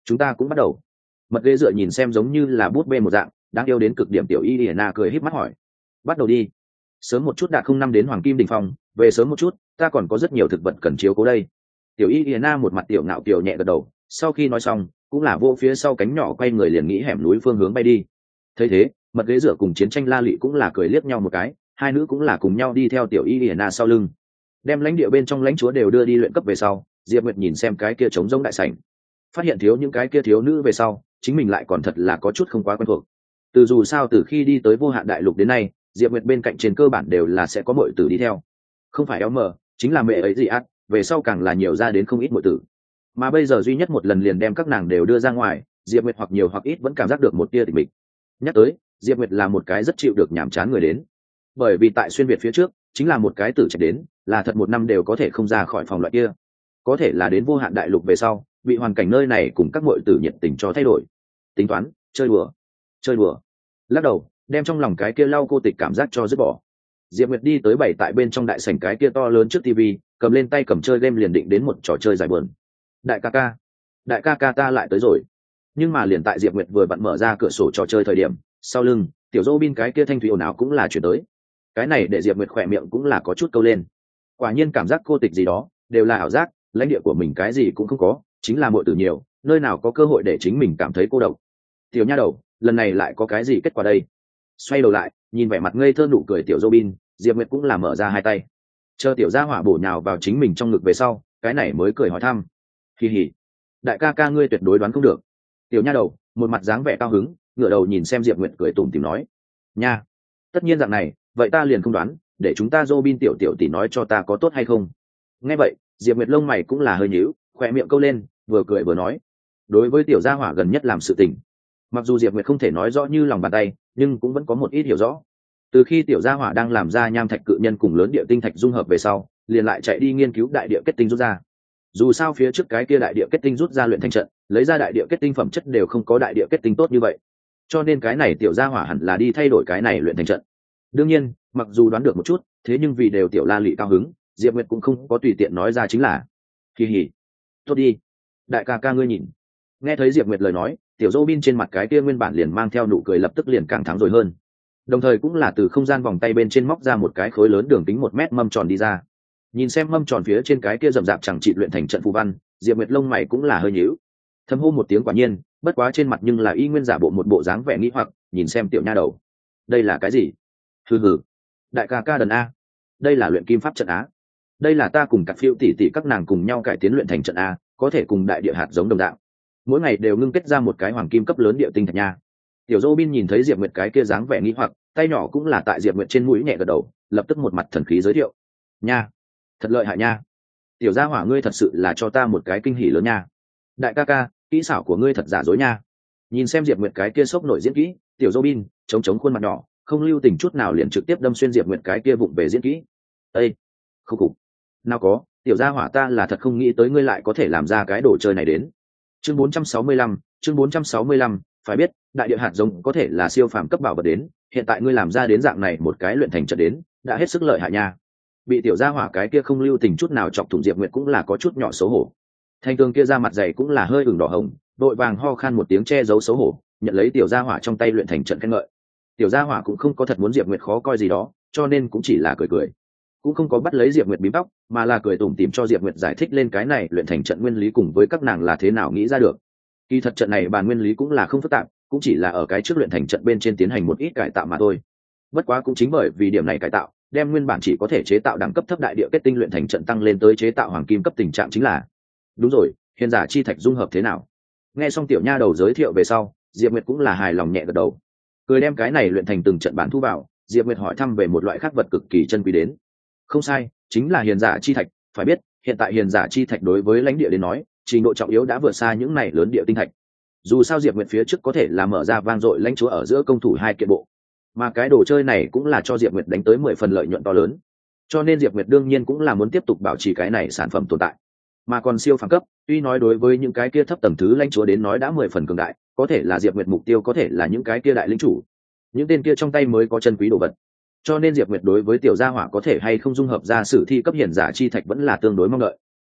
chúng ta cũng bắt đầu. Mật ghế dựa nhìn xem giống như là bút bê một dạng đáng yêu đến cực điểm tiểu y ỉa na cười híp mắt hỏi. Bắt đầu đi. Sớm một chút đạt không năm đến hoàng kim đỉnh phong, về sớm một chút, ta còn có rất nhiều thực vật cần chiếu cố đây. Tiểu y ỉa na một mặt tiểu ngạo kiều nhẹ gật đầu, sau khi nói xong cũng là vô phía sau cánh nhỏ quay người liền nghĩ hẻm núi phương hướng bay đi. Thấy thế, mật ghế dựa cùng chiến tranh la lị cũng là cười liếc nhau một cái, hai nữ cũng là cùng nhau đi theo tiểu y ỉa na sau lưng, đem lãnh địa bên trong lãnh chúa đều đưa đi luyện cấp về sau. Diệp Nguyệt nhìn xem cái kia trống rỗng đại sảnh, phát hiện thiếu những cái kia thiếu nữ về sau, chính mình lại còn thật là có chút không quá quen thuộc. Từ dù sao từ khi đi tới vô hạn đại lục đến nay, Diệp Nguyệt bên cạnh trên cơ bản đều là sẽ có muội tử đi theo, không phải éo mờ chính là mẹ ấy gì ác, về sau càng là nhiều ra đến không ít muội tử, mà bây giờ duy nhất một lần liền đem các nàng đều đưa ra ngoài, Diệp Nguyệt hoặc nhiều hoặc ít vẫn cảm giác được một tia tịch mịch. Nhắc tới, Diệp Nguyệt là một cái rất chịu được nhàm chán người đến, bởi vì tại xuyên việt phía trước chính là một cái tử trạch đến, là thật một năm đều có thể không ra khỏi phòng loại kia, có thể là đến vô hạn đại lục về sau bị hoàn cảnh nơi này cùng các muội tử nhiệt tình cho thay đổi, tính toán chơi đùa chơi đùa lắc đầu đem trong lòng cái kia lau cô tịch cảm giác cho dứt bỏ. Diệp Nguyệt đi tới bảy tại bên trong đại sảnh cái kia to lớn trước tivi, cầm lên tay cầm chơi game liền định đến một trò chơi giải buồn. Đại ca ca, đại ca ca ta lại tới rồi. Nhưng mà liền tại Diệp Nguyệt vừa bận mở ra cửa sổ trò chơi thời điểm, sau lưng tiểu Robin cái kia thanh thủy ồn ào cũng là chuyển tới. Cái này để Diệp Nguyệt khỏe miệng cũng là có chút câu lên. Quả nhiên cảm giác cô tịch gì đó đều là ảo giác, lãnh địa của mình cái gì cũng không có, chính là muội tử nhiều, nơi nào có cơ hội để chính mình cảm thấy cô độc. Tiểu nha đầu, lần này lại có cái gì kết quả đây? Xoay đầu lại nhìn vẻ mặt ngây thơ nụ cười tiểu Robin, Diệp Nguyệt cũng là mở ra hai tay, chờ tiểu gia hỏa bổ nhào vào chính mình trong ngực về sau, cái này mới cười hỏi thăm. Kỳ hỉ, đại ca ca ngươi tuyệt đối đoán không được. Tiểu nha đầu một mặt dáng vẻ cao hứng, ngửa đầu nhìn xem Diệp Nguyệt cười tủm tỉm nói. Nha, tất nhiên dạng này, vậy ta liền không đoán, để chúng ta Robin tiểu tiểu tỷ nói cho ta có tốt hay không. Nghe vậy, Diệp Nguyệt lông mày cũng là hơi nhíu, khỏe miệng câu lên, vừa cười vừa nói. Đối với tiểu gia hỏa gần nhất làm sự tình, mặc dù Diệp Nguyệt không thể nói rõ như lòng bàn tay, nhưng cũng vẫn có một ít hiểu rõ. Từ khi tiểu gia hỏa đang làm ra nham thạch cự nhân cùng lớn địa tinh thạch dung hợp về sau, liền lại chạy đi nghiên cứu đại địa kết tinh rút ra. Dù sao phía trước cái kia đại địa kết tinh rút ra luyện thành trận, lấy ra đại địa kết tinh phẩm chất đều không có đại địa kết tinh tốt như vậy, cho nên cái này tiểu gia hỏa hẳn là đi thay đổi cái này luyện thành trận. Đương nhiên, mặc dù đoán được một chút, thế nhưng vì đều tiểu La Lị cao hứng, Diệp Nguyệt cũng không có tùy tiện nói ra chính là. Kỳ hỉ, tốt đi, đại ca ca ngươi nhìn. Nghe thấy Diệp Nguyệt lời nói, tiểu Robin trên mặt cái kia nguyên bản liền mang theo nụ cười lập tức liền càng thắng rồi hơn, đồng thời cũng là từ không gian vòng tay bên trên móc ra một cái khối lớn đường kính một mét mâm tròn đi ra. Nhìn xem mâm tròn phía trên cái kia rậm rạp chẳng trị luyện thành trận phù văn, Diệp Nguyệt lông mày cũng là hơi nhíu, thầm hô một tiếng quả nhiên, bất quá trên mặt nhưng là y nguyên giả bộ một bộ dáng vẻ nghĩ hoặc, nhìn xem tiểu nha đầu, đây là cái gì? Hừ hừ, đại ca ca đần a, đây là luyện kim pháp trận á, đây là ta cùng các phiêu tỷ tỷ các nàng cùng nhau cải tiến luyện thành trận a, có thể cùng đại địa hạt giống đồng đạo, mỗi ngày đều ngưng kết ra một cái hoàng kim cấp lớn địa tinh thạch nha. Tiểu Robin nhìn thấy Diệp Nguyệt cái kia dáng vẻ nghĩ hoặc, tay nhỏ cũng là tại Diệp Nguyệt trên mũi nhẹ gật đầu, lập tức một mặt thần khí giới thiệu. Nha, thật lợi hại nha. Tiểu gia hỏa ngươi thật sự là cho ta một cái kinh hỉ lớn nha. Đại ca ca, kỹ xảo của ngươi thật giả dối nha. Nhìn xem Diệp Nguyệt cái kia sốc nổi diễn kỹ, Tiểu Robin chống chống khuôn mặt nhỏ, không lưu tình chút nào liền trực tiếp đâm xuyên Diệp Nguyệt cái kia vụng về diễn kỹ. Ê, khúc khục. Nào có, tiểu gia hỏa ta là thật không nghĩ tới ngươi lại có thể làm ra cái đồ chơi này đến. Chương bốn trăm sáu mươi lăm, chương bốn trăm sáu mươi lăm, phải biết, đại địa hạt giống có thể là siêu phàm cấp bảo vật đến, hiện tại ngươi làm ra đến dạng này một cái luyện thành trận đến, đã hết sức lợi hại nha. Bị tiểu gia hỏa cái kia không lưu tình chút nào chọc thủng Diệp Nguyệt cũng là có chút nhỏ xấu hổ. Thanh tương kia ra mặt dày cũng là hơi ửng đỏ hồng, đội vàng ho khan một tiếng che giấu xấu hổ, nhận lấy tiểu gia hỏa trong tay luyện thành trận khen ngợi. Tiểu gia hỏa cũng không có thật muốn Diệp Nguyệt khó coi gì đó, cho nên cũng chỉ là cười cười, cũng không có bắt lấy Diệp Nguyệt bím tóc, mà là cười tủm tỉm cho Diệp Nguyệt giải thích lên cái này luyện thành trận nguyên lý cùng với các nàng là thế nào nghĩ ra được. Kỳ thật trận này bàn nguyên lý cũng là không phức tạp, cũng chỉ là ở cái trước luyện thành trận bên trên tiến hành một ít cải tạo mà thôi. Bất quá cũng chính bởi vì điểm này cải tạo, đem nguyên bản chỉ có thể chế tạo đẳng cấp thấp đại địa kết tinh luyện thành trận tăng lên tới chế tạo hoàng kim cấp tình trạng chính là. Đúng rồi, hiền giả chi thạch dung hợp thế nào? Nghe xong tiểu nha đầu giới thiệu về sau, Diệp Nguyệt cũng là hài lòng nhẹ gật đầu, cười đem cái này luyện thành từng trận bản thu vào. Diệp Nguyệt hỏi thăm về một loại khác vật cực kỳ chân quý đến. Không sai, chính là hiền giả chi thạch. Phải biết, hiện tại hiền giả chi thạch đối với lãnh địa đến nói, trình độ trọng yếu đã vượt xa những này lớn địa tinh thạch. Dù sao Diệp Nguyệt phía trước có thể là mở ra vang dội lãnh chúa ở giữa công thủ hai kiện bộ, mà cái đồ chơi này cũng là cho Diệp Nguyệt đánh tới mười phần lợi nhuận to lớn, cho nên Diệp Nguyệt đương nhiên cũng là muốn tiếp tục bảo trì cái này sản phẩm tồn tại. Mà còn siêu phàm cấp, tuy nói đối với những cái kia thấp tầng thứ lãnh chúa đến nói đã mười phần cường đại, có thể là Diệp Nguyệt mục tiêu có thể là những cái kia đại lĩnh chủ, những tên kia trong tay mới có chân quý đồ vật. Cho nên Diệp Nguyệt đối với tiểu gia hỏa có thể hay không dung hợp ra sử thi cấp hiển giả chi thạch vẫn là tương đối mong đợi.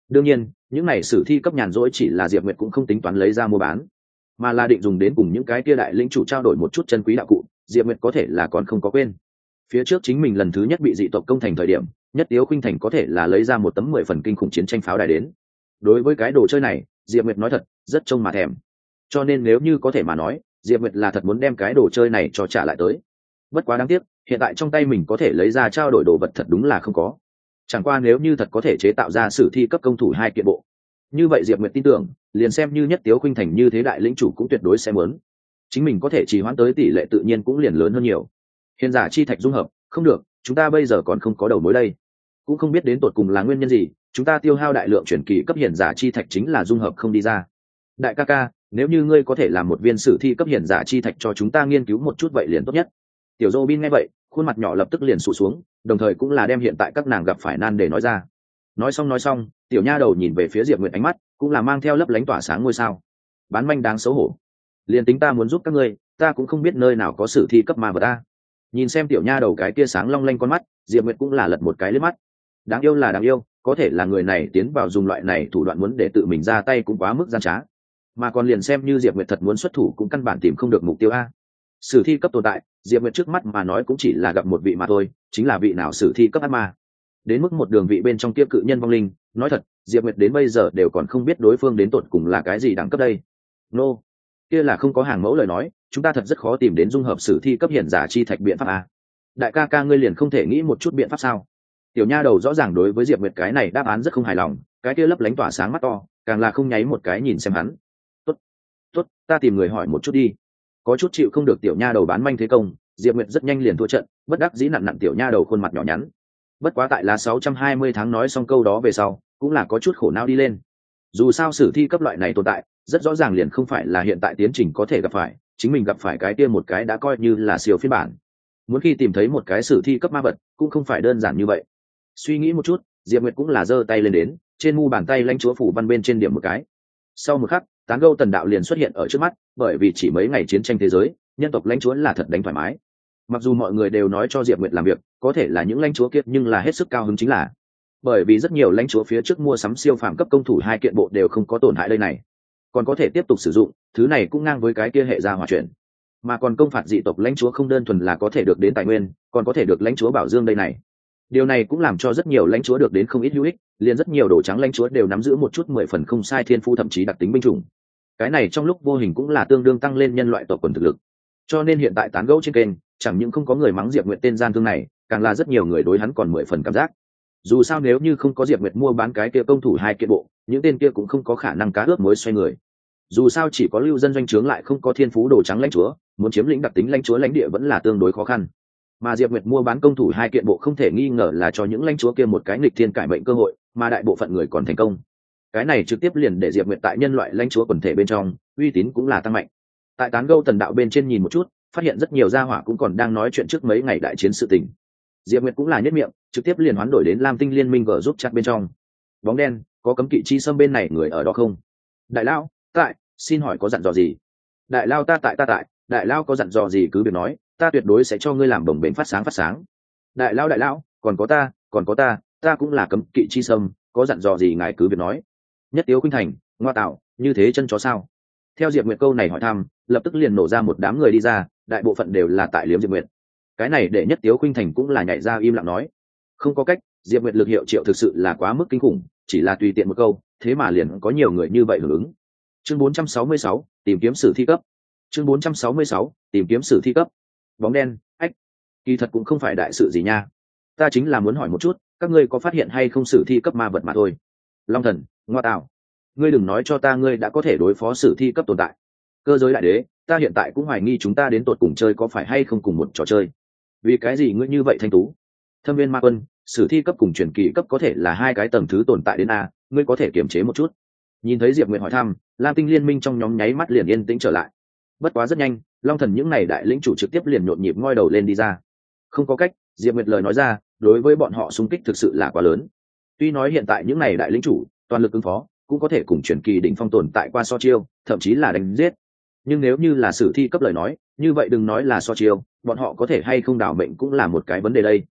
Đương nhiên những này sử thi cấp nhàn rỗi chỉ là Diệp Nguyệt cũng không tính toán lấy ra mua bán, mà là định dùng đến cùng những cái kia đại lĩnh chủ trao đổi một chút chân quý đạo cụ. Diệp Nguyệt có thể là còn không có quên phía trước chính mình lần thứ nhất bị dị tộc công thành thời điểm, Nhất Tiếu Khuynh Thành có thể là lấy ra một tấm mười phần kinh khủng chiến tranh pháo đài đến. Đối với cái đồ chơi này, Diệp Nguyệt nói thật rất trông mà thèm, cho nên nếu như có thể mà nói, Diệp Nguyệt là thật muốn đem cái đồ chơi này cho trả lại tới. Bất quá đáng tiếc, hiện tại trong tay mình có thể lấy ra trao đổi đồ vật thật đúng là không có. Chẳng qua nếu như thật có thể chế tạo ra sử thi cấp công thủ hai kiện bộ, như vậy Diệp Nguyệt tin tưởng, liền xem như Nhất Tiếu Khuynh Thành như thế đại lĩnh chủ cũng tuyệt đối sẽ muốn. Chính mình có thể trì hoãn tới tỷ lệ tự nhiên cũng liền lớn hơn nhiều. Hiền giả chi thạch dung hợp, không được, chúng ta bây giờ còn không có đầu mối đây, cũng không biết đến tột cùng là nguyên nhân gì, chúng ta tiêu hao đại lượng chuyển kỳ cấp hiền giả chi thạch chính là dung hợp không đi ra. Đại ca ca, nếu như ngươi có thể làm một viên sử thi cấp hiền giả chi thạch cho chúng ta nghiên cứu một chút vậy liền tốt nhất. Tiểu Robin nghe vậy, khuôn mặt nhỏ lập tức liền sụ xuống, đồng thời cũng là đem hiện tại các nàng gặp phải nan để nói ra. Nói xong nói xong, tiểu nha đầu nhìn về phía Diệp Nguyệt ánh mắt cũng là mang theo lấp lánh tỏa sáng ngôi sao. Bán manh đáng xấu hổ, liền tính ta muốn giúp các ngươi, ta cũng không biết nơi nào có sử thi cấp ma vật ta. Nhìn xem tiểu nha đầu cái kia sáng long lanh con mắt, Diệp Nguyệt cũng là lật một cái liếc mắt. Đáng yêu là đáng yêu, có thể là người này tiến vào dùng loại này thủ đoạn muốn để tự mình ra tay cũng quá mức gian trá, mà còn liền xem như Diệp Nguyệt thật muốn xuất thủ cũng căn bản tìm không được mục tiêu a. Sử thi cấp tồn tại, Diệp Nguyệt trước mắt mà nói cũng chỉ là gặp một vị mà thôi, chính là vị nào sử thi cấp ác ma. Đến mức một đường vị bên trong kia cự nhân vong linh, nói thật, Diệp Nguyệt đến bây giờ đều còn không biết đối phương đến tột cùng là cái gì đẳng cấp đây. Nô, no. Kia là không có hàng mẫu lời nói, chúng ta thật rất khó tìm đến dung hợp sử thi cấp hiển giả chi thạch biện pháp a. Đại ca ca ngươi liền không thể nghĩ một chút biện pháp sao? Tiểu nha đầu rõ ràng đối với Diệp Nguyệt cái này đáp án rất không hài lòng, cái kia lấp lánh tỏa sáng mắt to, càng là không nháy một cái nhìn xem hắn. Tốt, tốt, ta tìm người hỏi một chút đi. Có chút chịu không được tiểu nha đầu bán manh thế công, Diệp Nguyệt rất nhanh liền thua trận, bất đắc dĩ nặn nặn tiểu nha đầu khuôn mặt nhỏ nhắn. Bất quá tại là sáu trăm hai mươi tháng nói xong câu đó về sau, cũng là có chút khổ não đi lên. Dù sao sử thi cấp loại này tồn tại, rất rõ ràng liền không phải là hiện tại tiến trình có thể gặp phải, chính mình gặp phải cái kia một cái đã coi như là siêu phiên bản. Muốn khi tìm thấy một cái sử thi cấp ma vật, cũng không phải đơn giản như vậy. Suy nghĩ một chút, Diệp Nguyệt cũng là giơ tay lên đến, trên mu bàn tay lãnh chúa phủ văn bên trên điểm một cái. Sau một khắc, tán gâu tần đạo liền xuất hiện ở trước mắt, bởi vì chỉ mấy ngày chiến tranh thế giới, nhân tộc lãnh chúa là thật đánh thoải mái. Mặc dù mọi người đều nói cho Diệp Nguyệt làm việc, có thể là những lãnh chúa kiệt nhưng là hết sức cao hứng chính là, bởi vì rất nhiều lãnh chúa phía trước mua sắm siêu phàm cấp công thủ hai kiện bộ đều không có tổn hại đây này, còn có thể tiếp tục sử dụng, thứ này cũng ngang với cái kia hệ gia hỏa chuyển. Mà còn công phạt dị tộc lãnh chúa không đơn thuần là có thể được đến tài nguyên, còn có thể được lãnh chúa bảo dương đây này. Điều này cũng làm cho rất nhiều lãnh chúa được đến không ít hữu ích, liền rất nhiều đồ trắng lãnh chúa đều nắm giữ một chút mười phần không sai thiên phú thậm chí đặc tính binh chủng. Cái này trong lúc vô hình cũng là tương đương tăng lên nhân loại tộc quần thực lực. Cho nên hiện tại tán gẫu trên kênh, chẳng những không có người mắng Diệp Nguyệt tên gian thương này, càng là rất nhiều người đối hắn còn mười phần cảm giác. Dù sao nếu như không có Diệp Nguyệt mua bán cái kia công thủ hai kiện bộ, những tên kia cũng không có khả năng cá ướp muối xoay người. Dù sao chỉ có lưu dân doanh trướng lại không có thiên phú đồ trắng lãnh chúa, muốn chiếm lĩnh đặc tính lãnh chúa lãnh địa vẫn là tương đối khó khăn. Mà Diệp Nguyệt mua bán công thủ hai kiện bộ không thể nghi ngờ là cho những lãnh chúa kia một cái nghịch thiên cải mệnh cơ hội, mà đại bộ phận người còn thành công. Cái này trực tiếp liền để Diệp Nguyệt tại nhân loại lãnh chúa quần thể bên trong, uy tín cũng là tăng mạnh. Tại tán gẫu tần đạo bên trên nhìn một chút, phát hiện rất nhiều gia hỏa cũng còn đang nói chuyện trước mấy ngày đại chiến sự tình. Diệp Nguyệt cũng là nhất miệng, trực tiếp liền hoán đổi đến Lam Tinh Liên Minh gờ giúp chat bên trong. Bóng đen, có cấm kỵ chi xâm bên này người ở đó không? Đại lão, tại, xin hỏi có dặn dò gì? Đại lao ta tại ta tại, đại lao có dặn dò gì cứ việc nói, ta tuyệt đối sẽ cho ngươi làm bồng bềnh phát sáng phát sáng. Đại lao đại lão, còn có ta, còn có ta, ta cũng là cấm kỵ chi xâm, có dặn dò gì ngài cứ việc nói. Nhất Tiếu Khuynh Thành, ngoa tạo, như thế chân chó sao? Theo Diệp Nguyệt câu này hỏi thăm, lập tức liền nổ ra một đám người đi ra, đại bộ phận đều là tại liếm Diệp Nguyệt. Cái này để Nhất Tiếu Khuynh Thành cũng là nhảy ra im lặng nói, không có cách, Diệp Nguyệt lực hiệu triệu thực sự là quá mức kinh khủng, chỉ là tùy tiện một câu, thế mà liền có nhiều người như vậy hưởng ứng. Chương bốn trăm sáu mươi sáu, tìm kiếm sử thi cấp. Chương bốn trăm sáu mươi sáu, tìm kiếm sử thi cấp. Bóng đen, ách, kỳ thật cũng không phải đại sự gì nha. Ta chính là muốn hỏi một chút, các ngươi có phát hiện hay không sử thi cấp ma vật mà thôi. Long thần, ngoa tạo, ngươi đừng nói cho ta ngươi đã có thể đối phó sử thi cấp tồn tại. Cơ giới đại đế, ta hiện tại cũng hoài nghi chúng ta đến tột cùng chơi có phải hay không cùng một trò chơi. Vì cái gì ngươi như vậy thanh tú? Thâm viên ma quân, sử thi cấp cùng truyền kỳ cấp có thể là hai cái tầng thứ tồn tại đến a, ngươi có thể kiềm chế một chút. Nhìn thấy Diệp Nguyệt hỏi thăm, Lam Tinh Liên Minh trong nhóm nháy mắt liền yên tĩnh trở lại. Bất quá rất nhanh, Long Thần những này đại lĩnh chủ trực tiếp liền nhộn nhịp ngoi đầu lên đi ra. Không có cách, Diệp Nguyệt lời nói ra, đối với bọn họ xung kích thực sự là quá lớn. Tuy nói hiện tại những này đại lĩnh chủ toàn lực ứng phó, cũng có thể cùng truyền kỳ đỉnh phong tồn tại qua so chiêu, thậm chí là đánh giết. Nhưng nếu như là sử thi cấp lời nói, như vậy đừng nói là so chiêu, bọn họ có thể hay không đảo mệnh cũng là một cái vấn đề đây.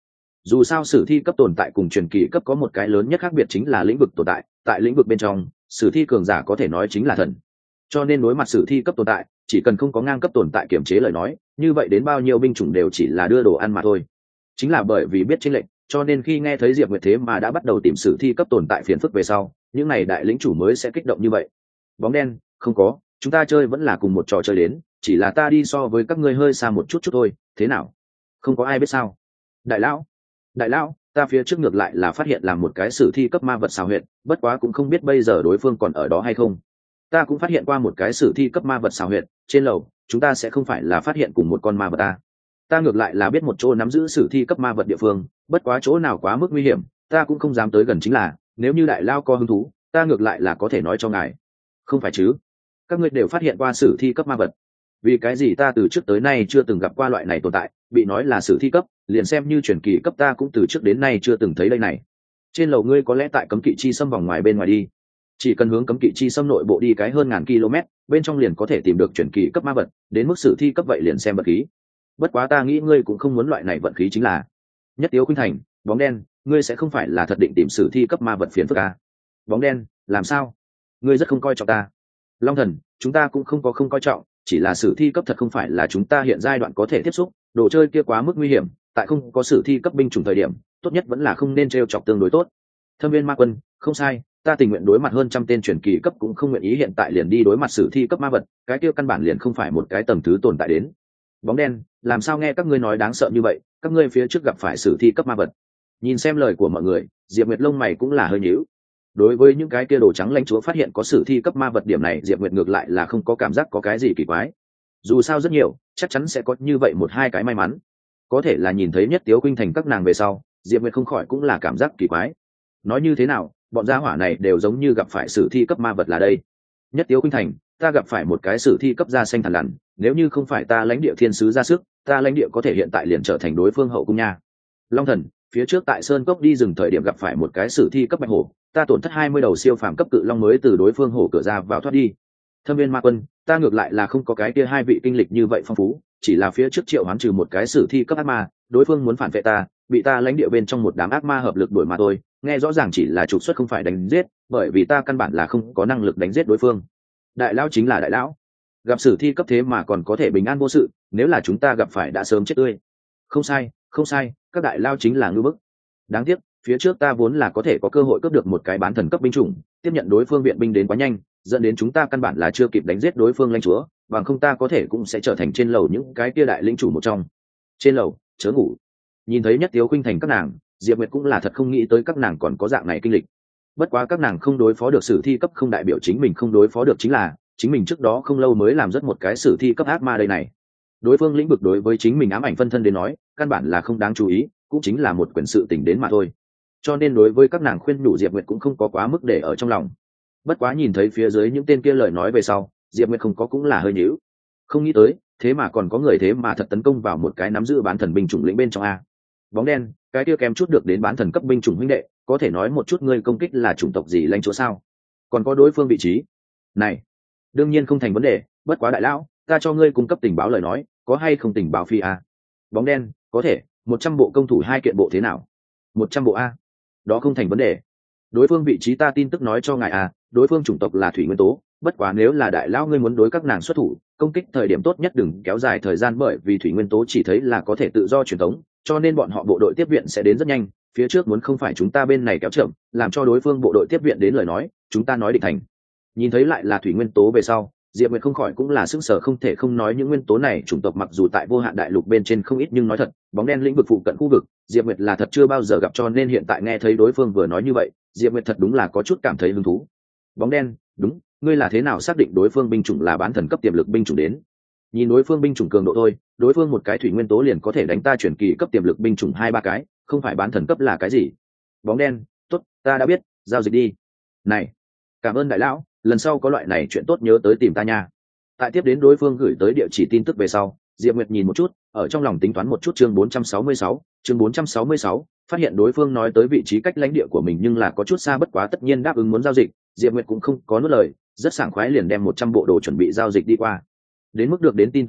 Dù sao sử thi cấp tồn tại cùng truyền kỳ cấp có một cái lớn nhất khác biệt chính là lĩnh vực tồn tại, tại lĩnh vực bên trong sử thi cường giả có thể nói chính là thần, cho nên đối mặt sử thi cấp tồn tại chỉ cần không có ngang cấp tồn tại kiểm chế lời nói, như vậy đến bao nhiêu binh chủng đều chỉ là đưa đồ ăn mà thôi. Chính là bởi vì biết chênh lệnh, cho nên khi nghe thấy Diệp Nguyệt thế mà đã bắt đầu tìm sử thi cấp tồn tại phiền phức về sau, những này đại lĩnh chủ mới sẽ kích động như vậy. Bóng đen, không có, chúng ta chơi vẫn là cùng một trò chơi đến, chỉ là ta đi so với các ngươi hơi xa một chút chút thôi, thế nào? Không có ai biết sao? Đại lão, đại lão, ta phía trước ngược lại là phát hiện làm một cái sử thi cấp ma vật xào huyệt, bất quá cũng không biết bây giờ đối phương còn ở đó hay không. Ta cũng phát hiện qua một cái sử thi cấp ma vật xào huyệt, trên lầu, chúng ta sẽ không phải là phát hiện cùng một con ma vật ta. Ta ngược lại là biết một chỗ nắm giữ sử thi cấp ma vật địa phương, bất quá chỗ nào quá mức nguy hiểm, ta cũng không dám tới gần, chính là nếu như đại lao có hứng thú, ta ngược lại là có thể nói cho ngài. Không phải chứ? Các ngươi đều phát hiện qua sử thi cấp ma vật, vì cái gì ta từ trước tới nay chưa từng gặp qua loại này tồn tại? Bị nói là sử thi cấp, liền xem như truyền kỳ cấp ta cũng từ trước đến nay chưa từng thấy đây này. Trên lầu ngươi có lẽ tại cấm kỵ chi xâm vòng ngoài bên ngoài đi, chỉ cần hướng cấm kỵ chi xâm nội bộ đi cái hơn ngàn km, bên trong liền có thể tìm được truyền kỳ cấp ma vật, đến mức sử thi cấp vậy liền xem vật khí. Bất quá ta nghĩ ngươi cũng không muốn loại này vận khí, chính là Nhất Tiếu Khuynh Thành. Bóng đen, ngươi sẽ không phải là thật định tìm sử thi cấp ma vật phiền phức à? Bóng đen, làm sao? Ngươi rất không coi trọng ta. Long Thần, chúng ta cũng không có không coi trọng, chỉ là sử thi cấp thật không phải là chúng ta hiện giai đoạn có thể tiếp xúc, đồ chơi kia quá mức nguy hiểm, tại không có sử thi cấp binh chủng thời điểm, tốt nhất vẫn là không nên trêu chọc tương đối tốt. Thâm Viên Ma Quân, không sai, ta tình nguyện đối mặt hơn trăm tên truyền kỳ cấp cũng không nguyện ý hiện tại liền đi đối mặt sử thi cấp ma vật, cái kia căn bản liền không phải một cái tầng thứ tồn tại đến. Bóng đen, làm sao nghe các ngươi nói đáng sợ như vậy, các ngươi phía trước gặp phải sử thi cấp ma vật? Nhìn xem lời của mọi người, Diệp Nguyệt lông mày cũng là hơi nhíu. Đối với những cái kia đồ trắng lãnh chúa phát hiện có sử thi cấp ma vật điểm này, Diệp Nguyệt ngược lại là không có cảm giác có cái gì kỳ quái. Dù sao rất nhiều, chắc chắn sẽ có như vậy một hai cái may mắn. Có thể là nhìn thấy Nhất Tiếu Khuynh Thành các nàng về sau, Diệp Nguyệt không khỏi cũng là cảm giác kỳ quái. Nói như thế nào, bọn gia hỏa này đều giống như gặp phải sử thi cấp ma vật là đây. Nhất Tiếu Khuynh Thành, ta gặp phải một cái sử thi cấp da xanh thằn lằn, nếu như không phải ta lãnh địa thiên sứ ra sức, ta lãnh địa có thể hiện tại liền trở thành đối phương hậu cung nha. Long Thần, phía trước tại sơn cốc đi rừng thời điểm gặp phải một cái sử thi cấp bạch hổ, ta tổn thất hai mươi đầu siêu phàm cấp cự long mới từ đối phương hổ cửa ra vào thoát đi. Thâm Viên Ma Quân, ta ngược lại là không có cái kia hai vị kinh lịch như vậy phong phú, chỉ là phía trước triệu hoán trừ một cái sử thi cấp ác ma, đối phương muốn phản vệ ta, bị ta lãnh địa bên trong một đám ác ma hợp lực đuổi mà thôi, nghe rõ ràng chỉ là trục xuất không phải đánh giết, bởi vì ta căn bản là không có năng lực đánh giết đối phương. Đại lão chính là đại lão, gặp sử thi cấp thế mà còn có thể bình an vô sự, nếu là chúng ta gặp phải đã sớm chết tươi. Không sai, không sai, các đại lao chính là ngư bức. Đáng tiếc, phía trước ta vốn là có thể có cơ hội cướp được một cái bán thần cấp binh chủng, tiếp nhận đối phương viện binh đến quá nhanh, dẫn đến chúng ta căn bản là chưa kịp đánh giết đối phương lãnh chúa, bằng không ta có thể cũng sẽ trở thành trên lầu những cái kia đại lĩnh chủ một trong. Trên lầu, chớ ngủ. Nhìn thấy Nhất Tiếu Khuynh Thành các nàng, Diệp Nguyệt cũng là thật không nghĩ tới các nàng còn có dạng này kinh lịch. Bất quá các nàng không đối phó được sử thi cấp không đại biểu chính mình không đối phó được, chính là chính mình trước đó không lâu mới làm rất một cái sử thi cấp ác ma đây này. Đối phương lĩnh vực đối với chính mình ám ảnh phân thân đến nói, căn bản là không đáng chú ý, cũng chính là một quyển sự tình đến mà thôi. Cho nên đối với các nàng khuyên nhủ Diệp Nguyệt cũng không có quá mức để ở trong lòng. Bất quá nhìn thấy phía dưới những tên kia lời nói về sau, Diệp Nguyệt không có cũng là hơi nhíu. Không nghĩ tới, thế mà còn có người thế mà thật tấn công vào một cái nắm giữ bán thần binh chủng lĩnh bên trong a. Bóng đen, cái kia kém chút được đến bán thần cấp binh chủng huynh đệ, có thể nói một chút ngươi công kích là chủng tộc gì lãnh chúa sao? Còn có đối phương vị trí. Này, đương nhiên không thành vấn đề, bất quá đại lão, ta cho ngươi cung cấp tình báo lời nói, có hay không tình báo phi a? Bóng đen, có thể, một trăm bộ công thủ hai kiện bộ thế nào? Một trăm bộ a? Đó không thành vấn đề. Đối phương vị trí ta tin tức nói cho ngài a, đối phương chủng tộc là thủy nguyên tố, bất quá nếu là đại lão ngươi muốn đối các nàng xuất thủ, công kích thời điểm tốt nhất đừng kéo dài thời gian, bởi vì thủy nguyên tố chỉ thấy là có thể tự do truyền thống, cho nên bọn họ bộ đội tiếp viện sẽ đến rất nhanh, phía trước muốn không phải chúng ta bên này kéo chậm, làm cho đối phương bộ đội tiếp viện đến lời nói, chúng ta nói định thành. Nhìn thấy lại là thủy nguyên tố về sau, Diệp Nguyệt không khỏi cũng là sức sở không thể không nói những nguyên tố này chủng tộc mặc dù tại vô hạn đại lục bên trên không ít, nhưng nói thật, bóng đen lĩnh vực phụ cận khu vực, Diệp Nguyệt là thật chưa bao giờ gặp, cho nên hiện tại nghe thấy đối phương vừa nói như vậy, Diệp Nguyệt thật đúng là có chút cảm thấy hứng thú. Bóng đen, đúng, ngươi là thế nào xác định đối phương binh chủng là bán thần cấp tiềm lực binh chủng đến? Nhìn đối phương binh chủng cường độ thôi, đối phương một cái thủy nguyên tố liền có thể đánh ta chuyển kỳ cấp tiềm lực binh chủng hai ba cái, không phải bán thần cấp là cái gì? Bóng đen, tốt, ta đã biết, giao dịch đi. Này, cảm ơn đại lão, lần sau có loại này chuyện tốt nhớ tới tìm ta nha. Tại tiếp đến đối phương gửi tới địa chỉ tin tức về sau, Diệp Nguyệt nhìn một chút, ở trong lòng tính toán một chút chương bốn trăm sáu mươi sáu, chương bốn trăm sáu mươi sáu, phát hiện đối phương nói tới vị trí cách lãnh địa của mình nhưng là có chút xa, bất quá tất nhiên đáp ứng muốn giao dịch, Diệp Nguyệt cũng không có nuốt lời, rất sảng khoái liền đem một trăm bộ đồ chuẩn bị giao dịch đi qua. Đến mức được đến tin tức này,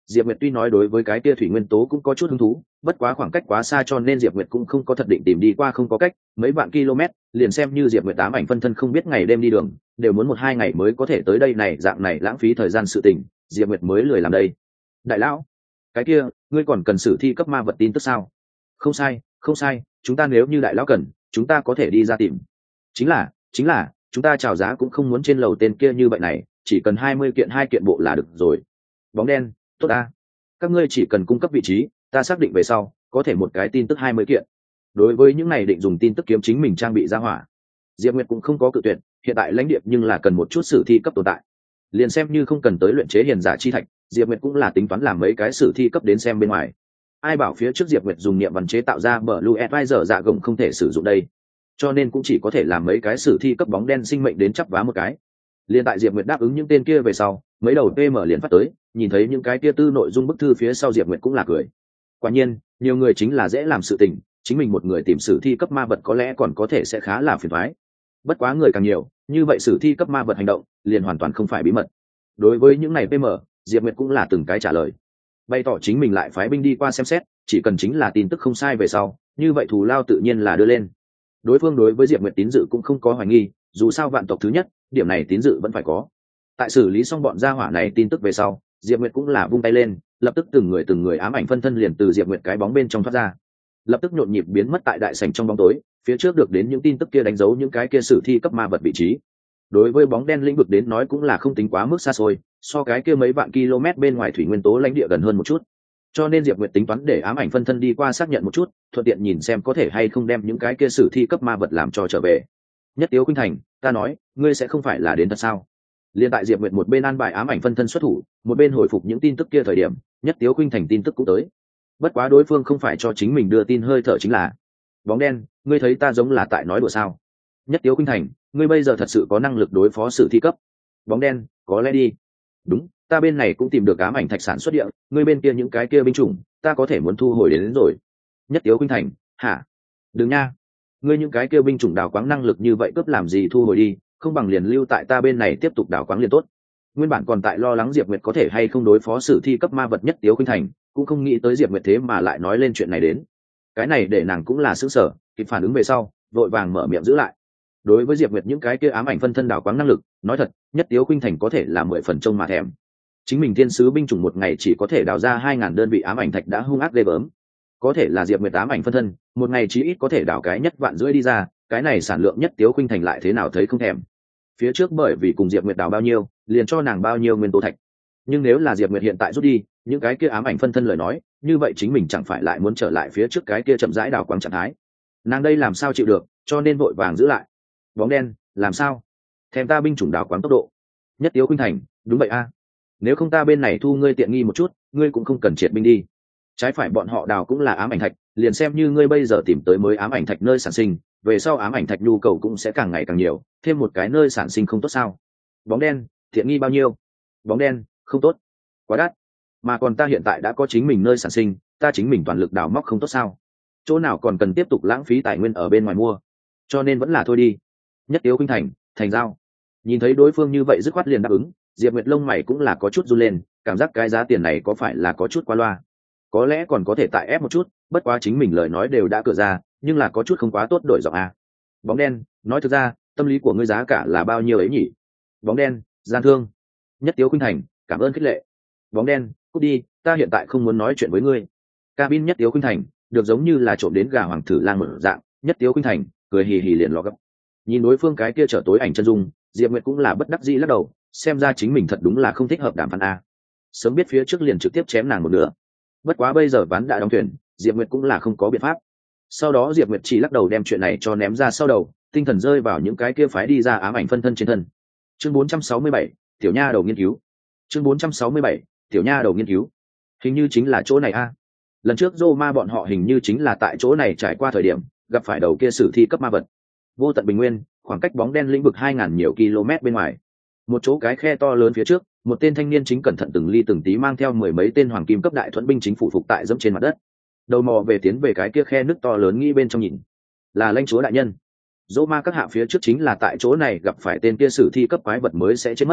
Diệp Nguyệt tuy nói đối với cái kia thủy nguyên tố cũng có chút hứng thú, bất quá khoảng cách quá xa cho nên Diệp Nguyệt cũng không có thật định tìm đi qua, không có cách, mấy vạn km, liền xem như Diệp Nguyệt tám ảnh phân thân không biết ngày đêm đi đường, đều muốn một hai ngày mới có thể tới đây này, dạng này lãng phí thời gian sự tình, Diệp Nguyệt mới lười làm đây. Đại lão, cái kia, ngươi còn cần sử thi cấp ma vật tin tức sao? Không sai, không sai, chúng ta nếu như đại lão cần, chúng ta có thể đi ra tìm. Chính là, chính là, chúng ta chào giá cũng không muốn trên lầu tên kia như vậy này, chỉ cần hai mươi kiện hai kiện bộ là được rồi. Bóng đen, tốt ta. Các ngươi chỉ cần cung cấp vị trí, ta xác định về sau, có thể một cái tin tức hai mươi kiện. Đối với những này định dùng tin tức kiếm chính mình trang bị ra hỏa, Diệp Nguyệt cũng không có cự tuyệt, hiện tại lãnh địa nhưng là cần một chút sử thi cấp tồn tại. Liền xem như không cần tới luyện chế hiền giả chi thạch, Diệp Nguyệt cũng là tính toán làm mấy cái sử thi cấp đến xem bên ngoài. Ai bảo phía trước Diệp Nguyệt dùng niệm văn chế tạo ra Blue Advisor dạ gồng không thể sử dụng đây, cho nên cũng chỉ có thể làm mấy cái sử thi cấp bóng đen sinh mệnh đến chắp vá một cái. Liên tại Diệp Nguyệt đáp ứng những tên kia về sau, mấy đầu pê em liền phát tới, nhìn thấy những cái kia tư nội dung bức thư phía sau Diệp Nguyệt cũng là cười. Quả nhiên, nhiều người chính là dễ làm sự tình, chính mình một người tìm sử thi cấp ma vật có lẽ còn có thể sẽ khá là phiền toái. Bất quá người càng nhiều, như vậy sử thi cấp ma vật hành động, liền hoàn toàn không phải bí mật. Đối với những này pê em, Diệp Nguyệt cũng là từng cái trả lời. Bày tỏ chính mình lại phái binh đi qua xem xét, chỉ cần chính là tin tức không sai về sau, như vậy thù lao tự nhiên là đưa lên. Đối phương đối với Diệp Nguyệt tín dự cũng không có hoài nghi, dù sao vạn tộc thứ nhất, điểm này tín dự vẫn phải có. Tại xử lý xong bọn gia hỏa này tin tức về sau, Diệp Nguyệt cũng là vung tay lên, lập tức từng người từng người ám ảnh phân thân liền từ Diệp Nguyệt cái bóng bên trong thoát ra, lập tức nhộn nhịp biến mất tại đại sảnh trong bóng tối. Phía trước được đến những tin tức kia đánh dấu những cái kia sử thi cấp ma vật vị trí. Đối với bóng đen lĩnh vực đến nói cũng là không tính quá mức xa xôi, so cái kia mấy vạn km bên ngoài thủy nguyên tố lãnh địa gần hơn một chút. Cho nên Diệp Nguyệt tính toán để ám ảnh phân thân đi qua xác nhận một chút, thuận tiện nhìn xem có thể hay không đem những cái kia sử thi cấp ma vật làm cho trở về. Nhất Tiếu Khuynh Thành, ta nói, ngươi sẽ không phải là đến thật sao? Liên tại Diệp Nguyệt một bên an bài ám ảnh phân thân xuất thủ, một bên hồi phục những tin tức kia thời điểm, Nhất Tiếu Khuynh Thành tin tức cũng tới. Bất quá đối phương không phải cho chính mình đưa tin hơi thở chính là. Bóng đen, ngươi thấy ta giống là tại nói đùa sao? Nhất Tiếu Khuynh Thành, ngươi bây giờ thật sự có năng lực đối phó sử thi cấp? Bóng đen, có lẽ đi. Đúng, ta bên này cũng tìm được ám ảnh thạch sản xuất địa, ngươi bên kia những cái kia binh chủng, ta có thể muốn thu hồi đến, đến rồi. Nhất Tiếu Khuynh Thành, hả? Đừng nha, ngươi những cái kia binh chủng đào quáng năng lực như vậy cướp làm gì thu hồi đi, không bằng liền lưu tại ta bên này tiếp tục đào quáng liền tốt. Nguyên bản còn tại lo lắng Diệp Nguyệt có thể hay không đối phó sử thi cấp ma vật Nhất Tiếu Khuynh Thành, cũng không nghĩ tới Diệp Nguyệt thế mà lại nói lên chuyện này đến. Cái này để nàng cũng là sửng sở, kịp phản ứng về sau, vội vàng mở miệng giữ lại. Đối với Diệp Nguyệt những cái kia ám ảnh phân thân đào quáng năng lực, nói thật, Nhất Tiếu Khuynh Thành có thể là mười phần trông mà thèm. Chính mình thiên sứ binh chủng một ngày chỉ có thể đào ra hai ngàn đơn vị ám ảnh thạch đã hung ác ghê gớm. Có thể là Diệp Nguyệt ám ảnh phân thân, một ngày chí ít có thể đào cái nhất vạn rưỡi đi ra, cái này sản lượng Nhất Tiếu Khuynh Thành lại thế nào thấy không thèm. Phía trước bởi vì cùng Diệp Nguyệt đào bao nhiêu, liền cho nàng bao nhiêu nguyên tố thạch. Nhưng nếu là Diệp Nguyệt hiện tại rút đi, những cái kia ám ảnh phân thân lời nói, như vậy chính mình chẳng phải lại muốn trở lại phía trước cái kia chậm rãi đào quáng trạng thái. Nàng đây làm sao chịu được, cho nên vội vàng giữ lại. Bóng đen, làm sao? Thèm ta binh chủng đào quáng tốc độ. Nhất Tiếu Khuynh Thành, đúng vậy a. Nếu không ta bên này thu ngươi tiện nghi một chút, ngươi cũng không cần triệt binh đi. Trái phải bọn họ đào cũng là ám ảnh thạch, liền xem như ngươi bây giờ tìm tới mới ám ảnh thạch nơi sản sinh, về sau ám ảnh thạch nhu cầu cũng sẽ càng ngày càng nhiều, thêm một cái nơi sản sinh không tốt sao? Bóng đen, tiện nghi bao nhiêu? Bóng đen, không tốt, quá đắt. Mà còn ta hiện tại đã có chính mình nơi sản sinh, ta chính mình toàn lực đào móc không tốt sao? Chỗ nào còn cần tiếp tục lãng phí tài nguyên ở bên ngoài mua? Cho nên vẫn là thôi đi. Nhất Tiếu Khuynh Thành, thành giao. Nhìn thấy đối phương như vậy dứt khoát liền đáp ứng, Diệp Nguyệt lông mày cũng là có chút run lên, cảm giác cái giá tiền này có phải là có chút quá loa. Có lẽ còn có thể tại ép một chút, bất quá chính mình lời nói đều đã cửa ra, nhưng là có chút không quá tốt đổi giọng a. Bóng đen, nói thực ra, tâm lý của ngươi giá cả là bao nhiêu ấy nhỉ? Bóng đen, gian thương. Nhất Tiếu Khuynh Thành, cảm ơn khích lệ. Bóng đen, cút đi, ta hiện tại không muốn nói chuyện với ngươi. Cabin Nhất Tiếu Khuynh Thành, được giống như là trộm đến gà hoàng thử lang một dạng. Nhất Tiếu Khuynh Thành, cười hì hì liền ló gấp. Nhìn đối phương cái kia trở tối ảnh chân dung, Diệp Nguyệt cũng là bất đắc dĩ lắc đầu, xem ra chính mình thật đúng là không thích hợp đàm phán a. Sớm biết phía trước liền trực tiếp chém nàng một nửa. Bất quá bây giờ ván đã đóng thuyền, Diệp Nguyệt cũng là không có biện pháp. Sau đó Diệp Nguyệt chỉ lắc đầu đem chuyện này cho ném ra sau đầu, tinh thần rơi vào những cái kia phái đi ra ám ảnh phân thân trên thân. Chương bốn trăm sáu mươi bảy, tiểu nha đầu nghiên cứu. Chương bốn trăm sáu mươi bảy, tiểu nha đầu nghiên cứu. Hình như chính là chỗ này a. Lần trước Roma bọn họ hình như chính là tại chỗ này trải qua thời điểm, gặp phải đầu kia sử thi cấp ma vật. Vô tận bình nguyên, khoảng cách bóng đen lĩnh vực hai ngàn nhiều km bên ngoài. Một chỗ cái khe to lớn phía trước, một tên thanh niên chính cẩn thận từng ly từng tí mang theo mười mấy tên hoàng kim cấp đại thuẫn binh chính phủ phục tại dẫm trên mặt đất. Đầu mò về tiến về cái kia khe nước to lớn nghĩ bên trong nhìn. Là lãnh chúa đại nhân. Roma các hạ phía trước chính là tại chỗ này gặp phải tên kia sử thi cấp quái vật mới sẽ chết mất.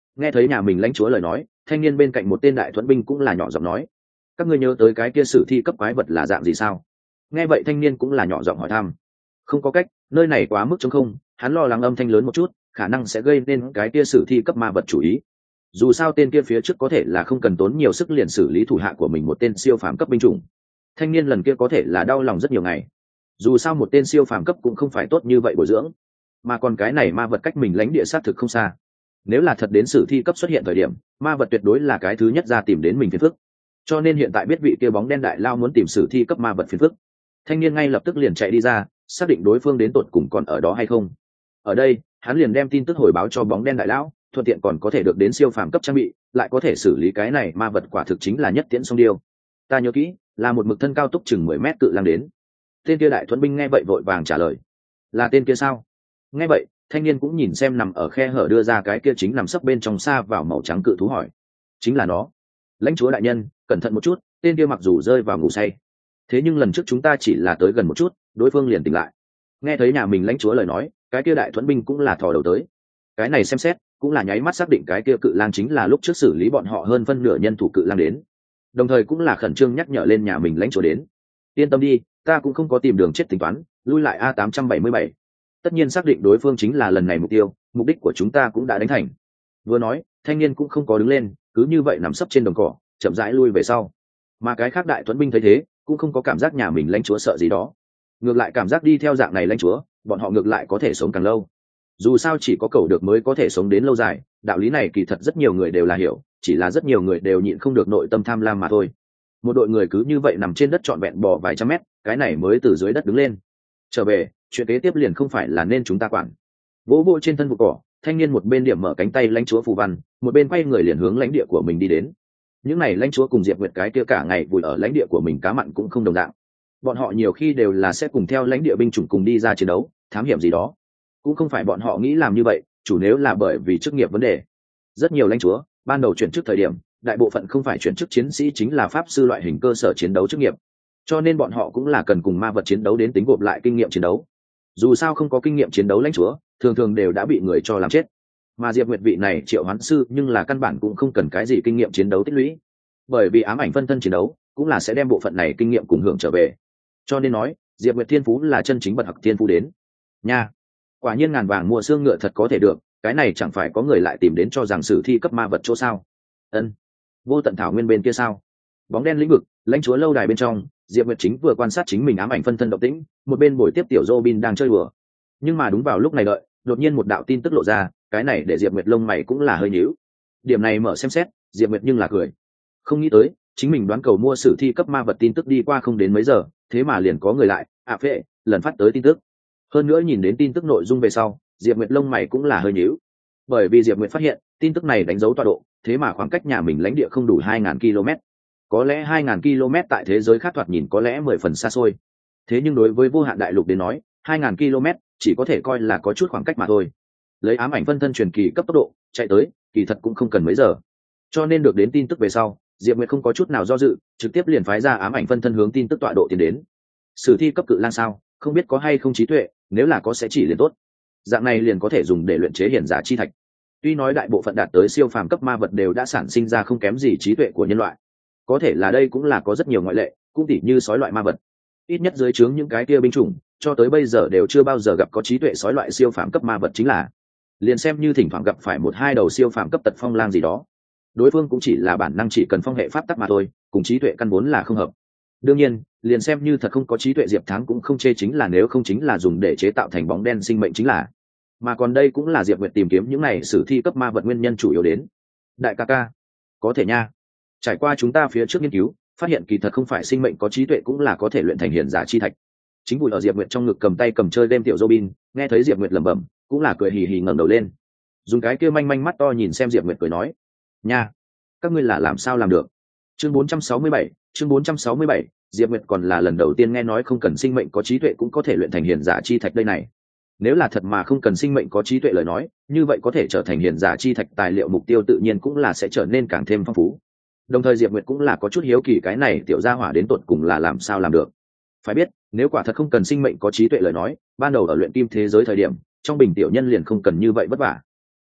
Nghe thấy nhà mình lãnh chúa lời nói, thanh niên bên cạnh một tên đại thuẫn binh cũng là nhỏ giọng nói: các ngươi nhớ tới cái kia sử thi cấp quái vật là dạng gì sao? Nghe vậy thanh niên cũng là nhỏ giọng hỏi thăm. Không có cách, nơi này quá mức trống không, hắn lo lắng âm thanh lớn một chút khả năng sẽ gây nên cái kia sử thi cấp ma vật chủ ý. Dù sao tên kia phía trước có thể là không cần tốn nhiều sức liền xử lý thủ hạ của mình một tên siêu phàm cấp binh chủng. Thanh niên lần kia có thể là đau lòng rất nhiều ngày. Dù sao một tên siêu phàm cấp cũng không phải tốt như vậy bồi dưỡng, mà còn cái này ma vật cách mình lãnh địa sát thực không xa. Nếu là thật đến sử thi cấp xuất hiện thời điểm, ma vật tuyệt đối là cái thứ nhất ra tìm đến mình phiền phức. Cho nên hiện tại biết vị kia bóng đen đại lao muốn tìm sử thi cấp ma vật phiền phức, thanh niên ngay lập tức liền chạy đi ra, xác định đối phương đến tột cùng còn ở đó hay không. Ở đây, hắn liền đem tin tức hồi báo cho bóng đen đại lão, thuận tiện còn có thể được đến siêu phàm cấp trang bị, lại có thể xử lý cái này ma vật quả thực chính là nhất tiễn song điêu. Ta nhớ kỹ, là một mực thân cao túc chừng mười mét cự lang đến. Tên kia đại thuẫn binh nghe vậy vội vàng trả lời: là tên kia sao? Nghe vậy, thanh niên cũng nhìn xem nằm ở khe hở đưa ra cái kia chính nằm sấp bên trong xa vào màu trắng cự thú hỏi: chính là nó. Lãnh chúa đại nhân, cẩn thận một chút, tên kia mặc dù rơi vào ngủ say, thế nhưng lần trước chúng ta chỉ là tới gần một chút, đối phương liền tỉnh lại. Nghe thấy nhà mình lãnh chúa lời nói, cái kia đại thuẫn binh cũng là thò đầu tới. Cái này xem xét, cũng là nháy mắt xác định cái kia cự lang chính là lúc trước xử lý bọn họ hơn phân nửa nhân thủ cự lang đến. Đồng thời cũng là khẩn trương nhắc nhở lên nhà mình lãnh chúa đến: yên tâm đi, ta cũng không có tìm đường chết tính toán, lui lại A tám trăm bảy mươi bảy. Tất nhiên xác định đối phương chính là lần này mục tiêu, mục đích của chúng ta cũng đã đánh thành. Vừa nói, thanh niên cũng không có đứng lên, cứ như vậy nằm sấp trên đồng cỏ, chậm rãi lui về sau. Mà cái khác đại thuẫn binh thấy thế, cũng không có cảm giác nhà mình lãnh chúa sợ gì đó, ngược lại cảm giác đi theo dạng này lãnh chúa, bọn họ ngược lại có thể sống càng lâu. Dù sao chỉ có cầu được mới có thể sống đến lâu dài, đạo lý này kỳ thật rất nhiều người đều là hiểu, chỉ là rất nhiều người đều nhịn không được nội tâm tham lam mà thôi. Một đội người cứ như vậy nằm trên đất trọn vẹn bò vài trăm mét, cái này mới từ dưới đất đứng lên. Trở về, chuyện kế tiếp liền không phải là nên chúng ta quản. Vỗ vỗ trên thân vụ cỏ, thanh niên một bên điểm mở cánh tay lãnh chúa phù văn, một bên quay người liền hướng lãnh địa của mình đi đến. Những này lãnh chúa cùng Diệp Nguyệt cái kia cả ngày vùi ở lãnh địa của mình cá mặn cũng không đồng dạng. Bọn họ nhiều khi đều là sẽ cùng theo lãnh địa binh chủng cùng đi ra chiến đấu, thám hiểm gì đó. Cũng không phải bọn họ nghĩ làm như vậy, chủ nếu là bởi vì chức nghiệp vấn đề. Rất nhiều lãnh chúa, ban đầu chuyển chức thời điểm, đại bộ phận không phải chuyển chức chiến sĩ chính là pháp sư loại hình cơ sở chiến đấu chức nghiệp. Cho nên bọn họ cũng là cần cùng ma vật chiến đấu đến tính gộp lại kinh nghiệm chiến đấu. Dù sao không có kinh nghiệm chiến đấu lãnh chúa, thường thường đều đã bị người cho làm chết. Mà Diệp Nguyệt vị này triệu hoán sư nhưng là căn bản cũng không cần cái gì kinh nghiệm chiến đấu tích lũy, bởi vì ám ảnh phân thân chiến đấu cũng là sẽ đem bộ phận này kinh nghiệm cùng hưởng trở về. Cho nên nói, Diệp Nguyệt thiên phú là chân chính bật học thiên phú đến. Nha, quả nhiên ngàn vàng mua xương ngựa thật có thể được, cái này chẳng phải có người lại tìm đến cho rằng sử thi cấp ma vật chỗ sao? Ân, vô tận thảo nguyên bên kia sao? Bóng đen lĩnh vực, lãnh chúa lâu đài bên trong, Diệp Nguyệt chính vừa quan sát chính mình ám ảnh phân thân động tĩnh, một bên buổi tiếp tiểu Robin đang chơi đùa. Nhưng mà đúng vào lúc này đợi, đột nhiên một đạo tin tức lộ ra, cái này để Diệp Nguyệt lông mày cũng là hơi nhíu. Điểm này mở xem xét, Diệp Nguyệt nhưng là cười. Không nghĩ tới, chính mình đoán cầu mua sử thi cấp ma vật tin tức đi qua không đến mấy giờ, thế mà liền có người lại, à phệ, lần phát tới tin tức. Hơn nữa nhìn đến tin tức nội dung về sau, Diệp Nguyệt lông mày cũng là hơi nhíu. Bởi vì Diệp Nguyệt phát hiện, tin tức này đánh dấu tọa độ, thế mà khoảng cách nhà mình lãnh địa không đủ hai nghìn ki lô mét. Có lẽ hai nghìn ki lô mét tại thế giới khác thoạt nhìn có lẽ mười phần xa xôi. Thế nhưng đối với vô hạn đại lục đến nói, hai nghìn ki lô mét chỉ có thể coi là có chút khoảng cách mà thôi. Lấy ám ảnh phân thân truyền kỳ cấp tốc độ chạy tới, kỳ thật cũng không cần mấy giờ. Cho nên được đến tin tức về sau, Diệp Nguyệt không có chút nào do dự, trực tiếp liền phái ra ám ảnh phân thân hướng tin tức tọa độ tiến đến. Sử thi cấp cự lang sao, không biết có hay không trí tuệ, nếu là có sẽ chỉ liền tốt. Dạng này liền có thể dùng để luyện chế hiển giả chi thạch. Tuy nói đại bộ phận đạt tới siêu phàm cấp ma vật đều đã sản sinh ra không kém gì trí tuệ của nhân loại, có thể là đây cũng là có rất nhiều ngoại lệ, cũng tỉ như sói loại ma vật. Ít nhất dưới trướng những cái kia binh chủng, cho tới bây giờ đều chưa bao giờ gặp có trí tuệ sói loại siêu phàm cấp ma vật, chính là liền xem như thỉnh thoảng gặp phải một hai đầu siêu phàm cấp tật phong lang gì đó, đối phương cũng chỉ là bản năng chỉ cần phong hệ pháp tắc mà thôi, cùng trí tuệ căn vốn là không hợp. Đương nhiên, liền xem như thật không có trí tuệ, Diệp Thắng cũng không chê, chính là nếu không chính là dùng để chế tạo thành bóng đen sinh mệnh chính là. Mà còn đây cũng là Diệp Nguyệt tìm kiếm những này sử thi cấp ma vật nguyên nhân chủ yếu đến. Đại ca ca, có thể nha. Trải qua chúng ta phía trước nghiên cứu, phát hiện kỳ thật không phải sinh mệnh có trí tuệ cũng là có thể luyện thành hiển giả chi thạch. Chính vùi ở Diệp Nguyệt trong ngực cầm tay cầm chơi game tiểu Robin, nghe thấy Diệp Nguyệt lẩm bẩm, cũng là cười hì hì ngẩng đầu lên, dùng cái kia manh manh mắt to nhìn xem Diệp Nguyệt cười nói: nha, các ngươi là làm sao làm được? Chương bốn trăm sáu mươi bảy, chương bốn trăm sáu mươi bảy, Diệp Nguyệt còn là lần đầu tiên nghe nói không cần sinh mệnh có trí tuệ cũng có thể luyện thành hiển giả chi thạch đây này. Nếu là thật mà không cần sinh mệnh có trí tuệ lời nói, như vậy có thể trở thành hiển giả chi thạch tài liệu mục tiêu tự nhiên cũng là sẽ trở nên càng thêm phong phú. Đồng thời Diệp Nguyệt cũng là có chút hiếu kỳ cái này tiểu gia hỏa đến tột cùng là làm sao làm được. Phải biết, nếu quả thật không cần sinh mệnh có trí tuệ lời nói, ban đầu ở luyện kim thế giới thời điểm, trong bình tiểu nhân liền không cần như vậy vất vả.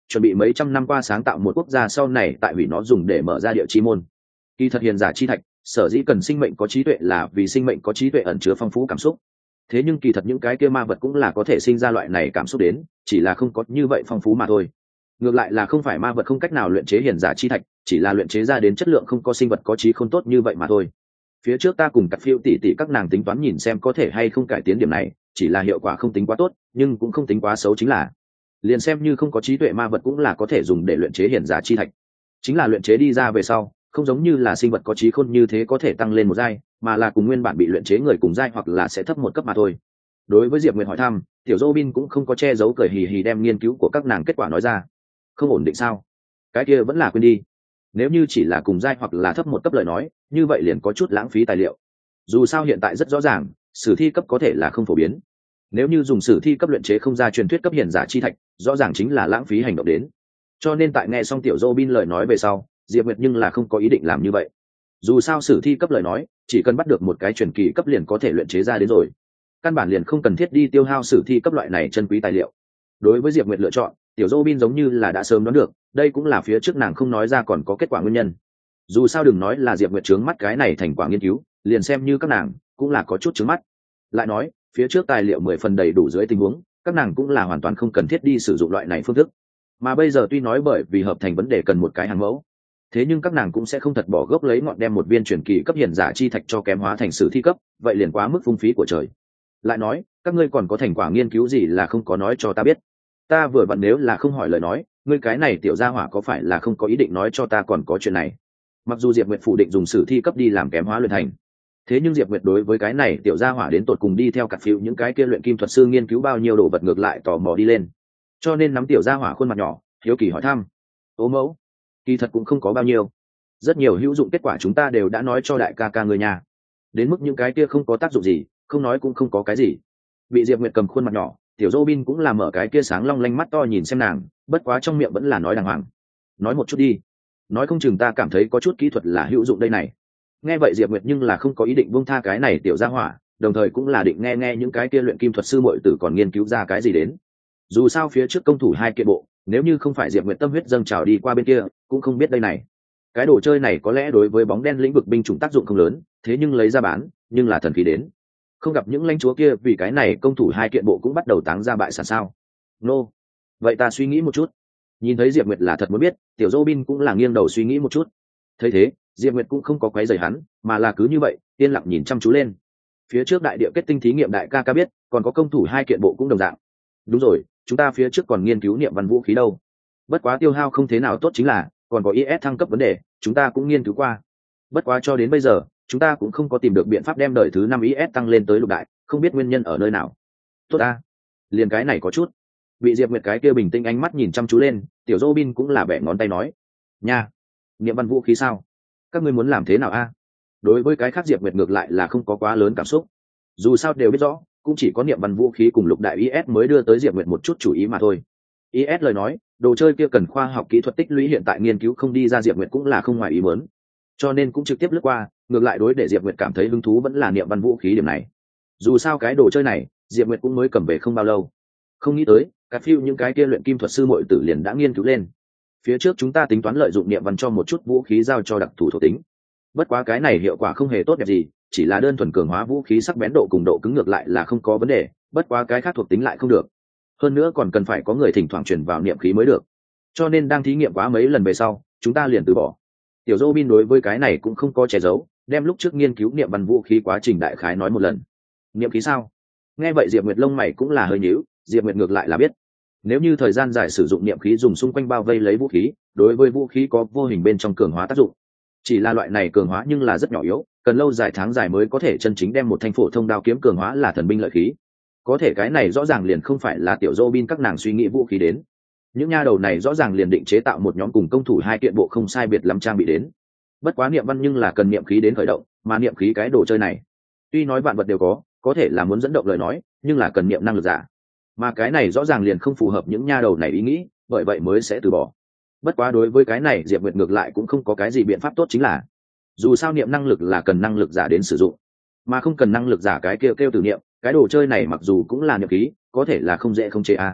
chuẩn bị mấy trăm năm qua sáng tạo một quốc gia sau này tại hủy nó dùng để mở ra địa chi môn. Kỳ thật hiền giả chi thạch sở dĩ cần sinh mệnh có trí tuệ là vì sinh mệnh có trí tuệ ẩn chứa phong phú cảm xúc. Thế nhưng kỳ thật những cái kia ma vật cũng là có thể sinh ra loại này cảm xúc đến, chỉ là không có như vậy phong phú mà thôi. Ngược lại là không phải ma vật không cách nào luyện chế hiền giả chi thạch, chỉ là luyện chế ra đến chất lượng không có sinh vật có trí không tốt như vậy mà thôi. Phía trước ta cùng cặp phiêu tỷ tỷ các nàng tính toán nhìn xem có thể hay không cải tiến điểm này, chỉ là hiệu quả không tính quá tốt, nhưng cũng không tính quá xấu, chính là liền xem như không có trí tuệ ma vật cũng là có thể dùng để luyện chế hiền giả chi thạch. Chính là luyện chế đi ra về sau, không giống như là sinh vật có trí khôn như thế có thể tăng lên một giai, mà là cùng nguyên bản bị luyện chế người cùng giai hoặc là sẽ thấp một cấp mà thôi. Đối với Diệp Nguyệt hỏi thăm, tiểu Robin cũng không có che giấu, cười hì hì đem nghiên cứu của các nàng kết quả nói ra. Không ổn định sao? Cái kia vẫn là quên đi. Nếu như chỉ là cùng giai hoặc là thấp một cấp lời nói, như vậy liền có chút lãng phí tài liệu. Dù sao hiện tại rất rõ ràng, sử thi cấp có thể là không phổ biến. Nếu như dùng sử thi cấp luyện chế không ra truyền thuyết cấp hiền giả chi thạch, rõ ràng chính là lãng phí hành động đến. Cho nên tại nghe xong tiểu Robin lời nói về sau, Diệp Nguyệt nhưng là không có ý định làm như vậy. Dù sao sử thi cấp lời nói, chỉ cần bắt được một cái truyền kỳ cấp liền có thể luyện chế ra đến rồi. Căn bản liền không cần thiết đi tiêu hao sử thi cấp loại này chân quý tài liệu. Đối với Diệp Nguyệt lựa chọn, tiểu Robin giống như là đã sớm đoán được, đây cũng là phía trước nàng không nói ra còn có kết quả nguyên nhân. Dù sao đừng nói là Diệp Nguyệt trướng mắt cái này thành quả nghiên cứu, liền xem như các nàng cũng là có chút trướng mắt. Lại nói, phía trước tài liệu mười phần đầy đủ dưới tình huống, các nàng cũng là hoàn toàn không cần thiết đi sử dụng loại này phương thức. Mà bây giờ tuy nói bởi vì hợp thành vấn đề cần một cái hàng mẫu, thế nhưng các nàng cũng sẽ không thật bỏ gốc lấy ngọn đem một viên truyền kỳ cấp hiền giả chi thạch cho kém hóa thành sử thi cấp, vậy liền quá mức phung phí của trời. Lại nói, các ngươi còn có thành quả nghiên cứu gì là không có nói cho ta biết? Ta vừa vặn nếu là không hỏi lời nói, ngươi cái này tiểu gia hỏa có phải là không có ý định nói cho ta còn có chuyện này? Mặc dù Diệp Nguyệt phủ định dùng sử thi cấp đi làm kém hóa luyện thành, thế nhưng Diệp Nguyệt đối với cái này tiểu gia hỏa đến tột cùng đi theo cặt phiếu những cái kia luyện kim thuật sư nghiên cứu bao nhiêu đồ vật ngược lại tò mò đi lên. Cho nên nắm tiểu gia hỏa khuôn mặt nhỏ, hiếu kỳ hỏi thăm. Ố mẫu, kỳ thật cũng không có bao nhiêu. Rất nhiều hữu dụng kết quả chúng ta đều đã nói cho đại ca ca người nhà. Đến mức những cái kia không có tác dụng gì, không nói cũng không có cái gì. Bị Diệp Nguyệt cầm khuôn mặt nhỏ, tiểu Robin cũng là mở cái kia sáng long lanh mắt to nhìn xem nàng, bất quá trong miệng vẫn là nói đàng hoàng. Nói một chút đi. Nói không chừng ta cảm thấy có chút kỹ thuật là hữu dụng đây này. Nghe vậy Diệp Nguyệt nhưng là không có ý định buông tha cái này tiểu gia hỏa, đồng thời cũng là định nghe nghe những cái kia luyện kim thuật sư muội tử còn nghiên cứu ra cái gì đến. Dù sao phía trước công thủ hai kiện bộ, nếu như không phải Diệp Nguyệt tâm huyết dâng trào đi qua bên kia, cũng không biết đây này. Cái đồ chơi này có lẽ đối với bóng đen lĩnh vực binh chủng tác dụng không lớn, thế nhưng lấy ra bán, nhưng là thần khí đến. Không gặp những lãnh chúa kia vì cái này công thủ hai kiện bộ cũng bắt đầu táng ra bại sản sao? Nô. Vậy ta suy nghĩ một chút. Nhìn thấy Diệp Nguyệt là thật muốn biết, tiểu Robin cũng là nghiêng đầu suy nghĩ một chút. Thấy thế, Diệp Nguyệt cũng không có quấy rầy hắn, mà là cứ như vậy, yên lặng nhìn chăm chú lên. Phía trước đại địa kết tinh thí nghiệm đại ca ca biết, còn có công thủ hai kiện bộ cũng đồng dạng. Đúng rồi, chúng ta phía trước còn nghiên cứu niệm văn vũ khí đâu. Bất quá tiêu hao không thế nào tốt chính là, còn có i ét thăng cấp vấn đề, chúng ta cũng nghiên cứu qua. Bất quá cho đến bây giờ, chúng ta cũng không có tìm được biện pháp đem đời thứ năm i ét tăng lên tới lục đại, không biết nguyên nhân ở nơi nào. Tốt ta, liền cái này có chút. Bị Diệp Nguyệt cái kia bình tĩnh ánh mắt nhìn chăm chú lên, tiểu Robin cũng là bẻ ngón tay nói, nha, niệm văn vũ khí sao? Các ngươi muốn làm thế nào a? Đối với cái khác Diệp Nguyệt ngược lại là không có quá lớn cảm xúc. Dù sao đều biết rõ, cũng chỉ có niệm văn vũ khí cùng lục đại i ét mới đưa tới Diệp Nguyệt một chút chủ ý mà thôi. i ét lời nói, đồ chơi kia cần khoa học kỹ thuật tích lũy hiện tại nghiên cứu không đi ra Diệp Nguyệt cũng là không ngoài ý muốn. Cho nên cũng trực tiếp lướt qua, ngược lại đối để Diệp Nguyệt cảm thấy hứng thú vẫn là niệm văn vũ khí điểm này. Dù sao cái đồ chơi này, Diệp Nguyệt cũng mới cầm về không bao lâu. Không nghĩ tới, các phiêu những cái kia luyện kim thuật sư muội tử liền đã nghiên cứu lên. Phía trước chúng ta tính toán lợi dụng niệm văn cho một chút vũ khí giao cho đặc thù thuộc tính. Bất quá cái này hiệu quả không hề tốt đẹp gì, chỉ là đơn thuần cường hóa vũ khí sắc bén độ cùng độ cứng ngược lại là không có vấn đề, bất quá cái khác thuộc tính lại không được. Hơn nữa còn cần phải có người thỉnh thoảng truyền vào niệm khí mới được. Cho nên đang thí nghiệm quá mấy lần về sau, chúng ta liền từ bỏ. Tiểu Robin đối với cái này cũng không có che giấu, đem lúc trước nghiên cứu niệm văn vũ khí quá trình đại khái nói một lần. Niệm khí sao? Nghe vậy Diệp Nguyệt lông mày cũng là hơi nhíu, Diệp Nguyệt ngược lại là biết, nếu như thời gian dài sử dụng niệm khí dùng xung quanh bao vây lấy vũ khí, đối với vũ khí có vô hình bên trong cường hóa tác dụng. Chỉ là loại này cường hóa nhưng là rất nhỏ yếu, cần lâu dài tháng dài mới có thể chân chính đem một thanh phổ thông đao kiếm cường hóa là thần binh lợi khí. Có thể cái này rõ ràng liền không phải là tiểu Robin các nàng suy nghĩ vũ khí đến. Những nha đầu này rõ ràng liền định chế tạo một nhóm cùng công thủ hai kiện bộ không sai biệt lắm trang bị đến. Bất quá niệm văn nhưng là cần niệm khí đến khởi động, mà niệm khí cái đồ chơi này, tuy nói vạn vật đều có, có thể là muốn dẫn động lời nói, nhưng là cần niệm năng lực giả. Mà cái này rõ ràng liền không phù hợp những nha đầu này ý nghĩ, bởi vậy mới sẽ từ bỏ. Bất quá đối với cái này Diệp Nguyệt ngược lại cũng không có cái gì biện pháp tốt, chính là dù sao niệm năng lực là cần năng lực giả đến sử dụng, mà không cần năng lực giả cái kêu kêu từ niệm, cái đồ chơi này mặc dù cũng là niệm khí, có thể là không dễ không chế a.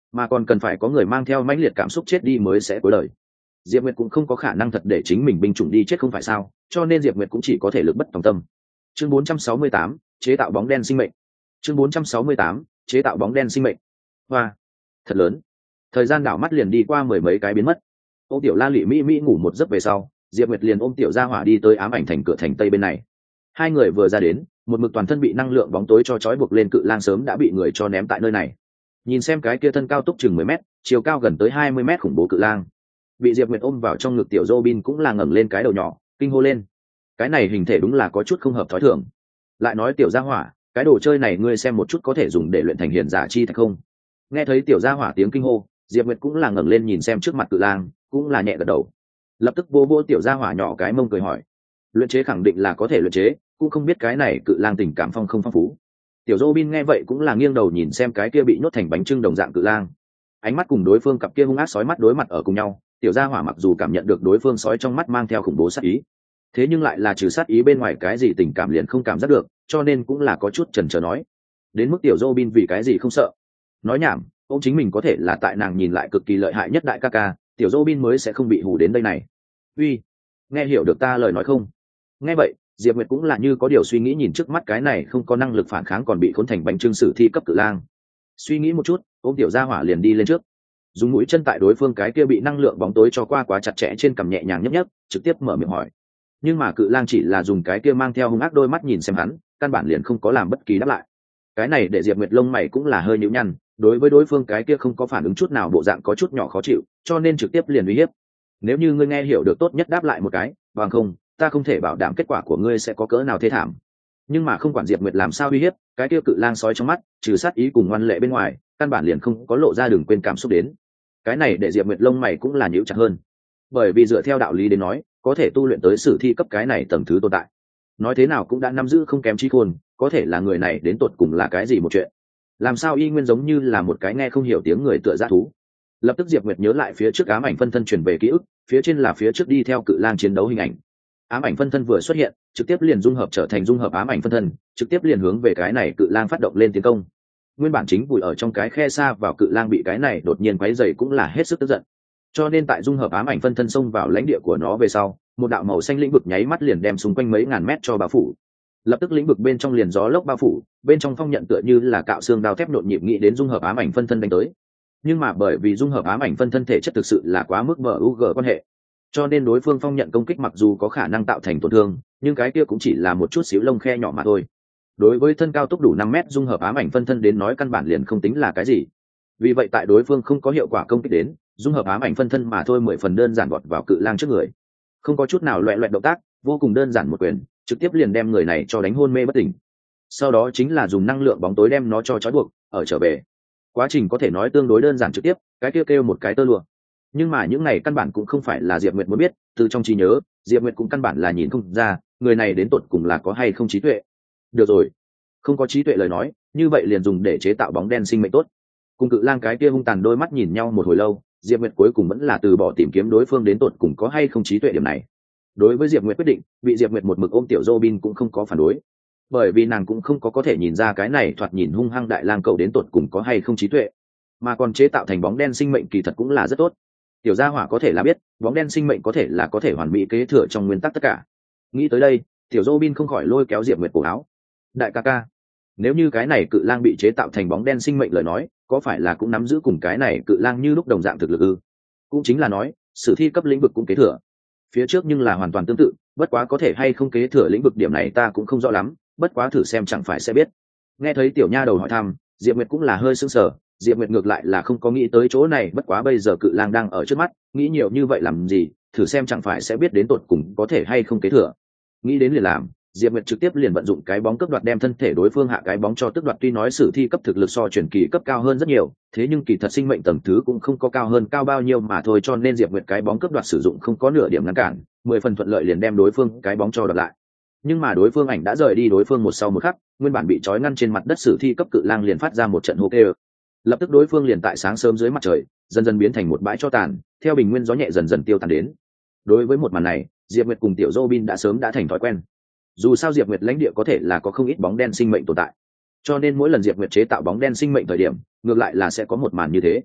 mà còn cần phải có người mang theo mãnh liệt cảm xúc chết đi mới sẽ cuối đời. Diệp Nguyệt cũng không có khả năng thật để chính mình binh chủng đi chết không phải sao, cho nên Diệp Nguyệt cũng chỉ có thể lực bất tòng tâm. Chương bốn trăm sáu mươi tám, chế tạo bóng đen sinh mệnh. Chương bốn trăm sáu mươi tám, chế tạo bóng đen sinh mệnh. Hoa, thật lớn. Thời gian đảo mắt liền đi qua mười mấy cái biến mất. Ôm tiểu La Lị mỹ mỹ ngủ một giấc về sau, Diệp Nguyệt liền ôm tiểu Gia Hỏa đi tới ám ảnh thành cửa thành tây bên này. Hai người vừa ra đến, một mực toàn thân bị năng lượng bóng tối cho trói buộc lên cự lang sớm đã bị người cho ném tại nơi này. Nhìn xem cái kia thân cao túc chừng mười mét, chiều cao gần tới hai mươi mét khủng bố cự lang, bị Diệp Nguyệt ôm vào trong ngực tiểu Robin cũng là ngẩng lên cái đầu nhỏ, kinh hô lên. Cái này hình thể đúng là có chút không hợp thói thường. Lại nói tiểu Gia Hỏa, cái đồ chơi này ngươi xem một chút có thể dùng để luyện thành hiền giả chi thạch không? Nghe thấy tiểu Gia Hỏa tiếng kinh hô, Diệp Nguyệt cũng là ngẩng lên nhìn xem trước mặt cự lang, cũng là nhẹ gật đầu. Lập tức vô vô tiểu Gia Hỏa nhỏ cái mông cười hỏi, luyện chế khẳng định là có thể luyện chế, cũng không biết cái này cự lang tình cảm phong không phong phú. Tiểu Robin nghe vậy cũng là nghiêng đầu nhìn xem cái kia bị nhốt thành bánh trưng đồng dạng cự lang, ánh mắt cùng đối phương cặp kia hung ác sói mắt đối mặt ở cùng nhau. Tiểu Gia Hỏa mặc dù cảm nhận được đối phương sói trong mắt mang theo khủng bố sát ý, thế nhưng lại là trừ sát ý bên ngoài cái gì tình cảm liền không cảm giác được, cho nên cũng là có chút chần chờ nói, đến mức tiểu Robin vì cái gì không sợ? Nói nhảm, ông chính mình có thể là tại nàng nhìn lại cực kỳ lợi hại nhất đại ca ca, tiểu Robin mới sẽ không bị hù đến đây này. Uy, nghe hiểu được ta lời nói không? Nghe vậy, Diệp Nguyệt cũng là như có điều suy nghĩ nhìn trước mắt cái này không có năng lực phản kháng còn bị khốn thành bánh trưng sử thi cấp cự lang. Suy nghĩ một chút, ôm tiểu Gia Hỏa liền đi lên trước, dùng mũi chân tại đối phương cái kia bị năng lượng bóng tối cho qua quá chặt chẽ trên cằm nhẹ nhàng nhấp nhấp, trực tiếp mở miệng hỏi. Nhưng mà cự lang chỉ là dùng cái kia mang theo hung ác đôi mắt nhìn xem hắn, căn bản liền không có làm bất kỳ đáp lại. Cái này để Diệp Nguyệt lông mày cũng là hơi nhíu nhăn, đối với đối phương cái kia không có phản ứng chút nào bộ dạng có chút nhỏ khó chịu, cho nên trực tiếp liền uy hiếp. Nếu như ngươi nghe hiểu được tốt nhất đáp lại một cái, bằng không, ta không thể bảo đảm kết quả của ngươi sẽ có cỡ nào thê thảm. Nhưng mà không quản Diệp Nguyệt làm sao uy hiếp, cái kia cự lang sói trong mắt, trừ sát ý cùng ngoan lệ bên ngoài, căn bản liền không có lộ ra đừng quên cảm xúc đến. Cái này để Diệp Nguyệt lông mày cũng là nhíu chặt hơn. Bởi vì dựa theo đạo lý đến nói, có thể tu luyện tới sử thi cấp cái này tầng thứ tồn tại, nói thế nào cũng đã nắm giữ không kém trí khôn, có thể là người này đến tột cùng là cái gì một chuyện? Làm sao y nguyên giống như là một cái nghe không hiểu tiếng người tựa dã thú? Lập tức Diệp Nguyệt nhớ lại phía trước ám ảnh phân thân truyền về ký ức, phía trên là phía trước đi theo cự lang chiến đấu hình ảnh. Ám ảnh phân thân vừa xuất hiện, trực tiếp liền dung hợp trở thành dung hợp ám ảnh phân thân, trực tiếp liền hướng về cái này cự lang phát động lên tiến công. Nguyên bản chính vùi ở trong cái khe xa vào cự lang bị cái này đột nhiên quấy rầy cũng là hết sức tức giận. Cho nên tại dung hợp ám ảnh phân thân xông vào lãnh địa của nó về sau, một đạo màu xanh lĩnh vực nháy mắt liền đem xung quanh mấy ngàn mét cho bao phủ. Lập tức lĩnh vực bên trong liền gió lốc bao phủ, bên trong phong nhận tựa như là cạo xương đao thép nhộn nhịp nghĩ đến dung hợp ám ảnh phân thân đánh tới. Nhưng mà bởi vì dung hợp ám ảnh phân thân thể chất thực sự là quá mức bờ u gờ quan hệ, cho nên đối phương phong nhận công kích mặc dù có khả năng tạo thành tổn thương, nhưng cái kia cũng chỉ là một chút xíu lông khe nhỏ mà thôi. Đối với thân cao tốc đủ năm mét dung hợp ám ảnh phân thân đến nói căn bản liền không tính là cái gì. Vì vậy tại đối phương không có hiệu quả công kích đến, dung hợp ám ảnh phân thân mà thôi mười phần đơn giản vọt vào cự lang trước người, không có chút nào loẹ loẹt động tác, vô cùng đơn giản một quyền trực tiếp liền đem người này cho đánh hôn mê bất tỉnh. Sau đó chính là dùng năng lượng bóng tối đem nó cho trói buộc ở trở về. Quá trình có thể nói tương đối đơn giản trực tiếp, cái kêu kêu một cái tơ lụa. Nhưng mà những này căn bản cũng không phải là Diệp Nguyệt muốn biết, từ trong trí nhớ Diệp Nguyệt cũng căn bản là nhìn không ra người này đến tột cùng là có hay không trí tuệ. Được rồi, không có trí tuệ lời nói, như vậy liền dùng để chế tạo bóng đen sinh mệnh tốt. Cùng cự lang cái kia hung tàn đôi mắt nhìn nhau một hồi lâu, Diệp Nguyệt cuối cùng vẫn là từ bỏ tìm kiếm đối phương đến tột cùng có hay không trí tuệ điểm này. Đối với Diệp Nguyệt quyết định, bị Diệp Nguyệt một mực ôm tiểu Robin cũng không có phản đối, bởi vì nàng cũng không có có thể nhìn ra cái này thoạt nhìn hung hăng đại lang cậu đến tột cùng có hay không trí tuệ, mà còn chế tạo thành bóng đen sinh mệnh kỳ thật cũng là rất tốt. Tiểu Gia Hỏa có thể là biết, bóng đen sinh mệnh có thể là có thể hoàn mỹ kế thừa trong nguyên tắc tất cả. Nghĩ tới đây, tiểu Robin không khỏi lôi kéo Diệp Nguyệt cổ áo. Đại ca ca, nếu như cái này cự lang bị chế tạo thành bóng đen sinh mệnh lời nói, có phải là cũng nắm giữ cùng cái này cự lang như lúc đồng dạng thực lực ư? Cũng chính là nói, sử thi cấp lĩnh vực cũng kế thừa. Phía trước nhưng là hoàn toàn tương tự, bất quá có thể hay không kế thừa lĩnh vực điểm này ta cũng không rõ lắm, bất quá thử xem chẳng phải sẽ biết. Nghe thấy tiểu nha đầu hỏi thăm, Diệp Nguyệt cũng là hơi sững sờ, Diệp Nguyệt ngược lại là không có nghĩ tới chỗ này, bất quá bây giờ cự lang đang ở trước mắt, nghĩ nhiều như vậy làm gì, thử xem chẳng phải sẽ biết đến tột cùng có thể hay không kế thừa. Nghĩ đến liền làm, Diệp Nguyệt trực tiếp liền vận dụng cái bóng cướp đoạt đem thân thể đối phương hạ cái bóng cho tước đoạt, tuy nói sử thi cấp thực lực so truyền kỳ cấp cao hơn rất nhiều, thế nhưng kỳ thật sinh mệnh tầng thứ cũng không có cao hơn cao bao nhiêu mà thôi, cho nên Diệp Nguyệt cái bóng cướp đoạt sử dụng không có nửa điểm ngăn cản, mười phần thuận lợi liền đem đối phương cái bóng cho đoạt lại. Nhưng mà đối phương ảnh đã rời đi đối phương một sau một khắc, nguyên bản bị trói ngăn trên mặt đất sử thi cấp cự lang liền phát ra một trận hô kêu. Lập tức đối phương liền tại sáng sớm dưới mặt trời, dần dần biến thành một bãi tro tàn, theo bình nguyên gió nhẹ dần dần tiêu tàn đến. Đối với một màn này, Diệp Nguyệt cùng tiểu Robin đã sớm đã thành thói quen. Dù sao Diệp Nguyệt lãnh địa có thể là có không ít bóng đen sinh mệnh tồn tại, cho nên mỗi lần Diệp Nguyệt chế tạo bóng đen sinh mệnh thời điểm, ngược lại là sẽ có một màn như thế.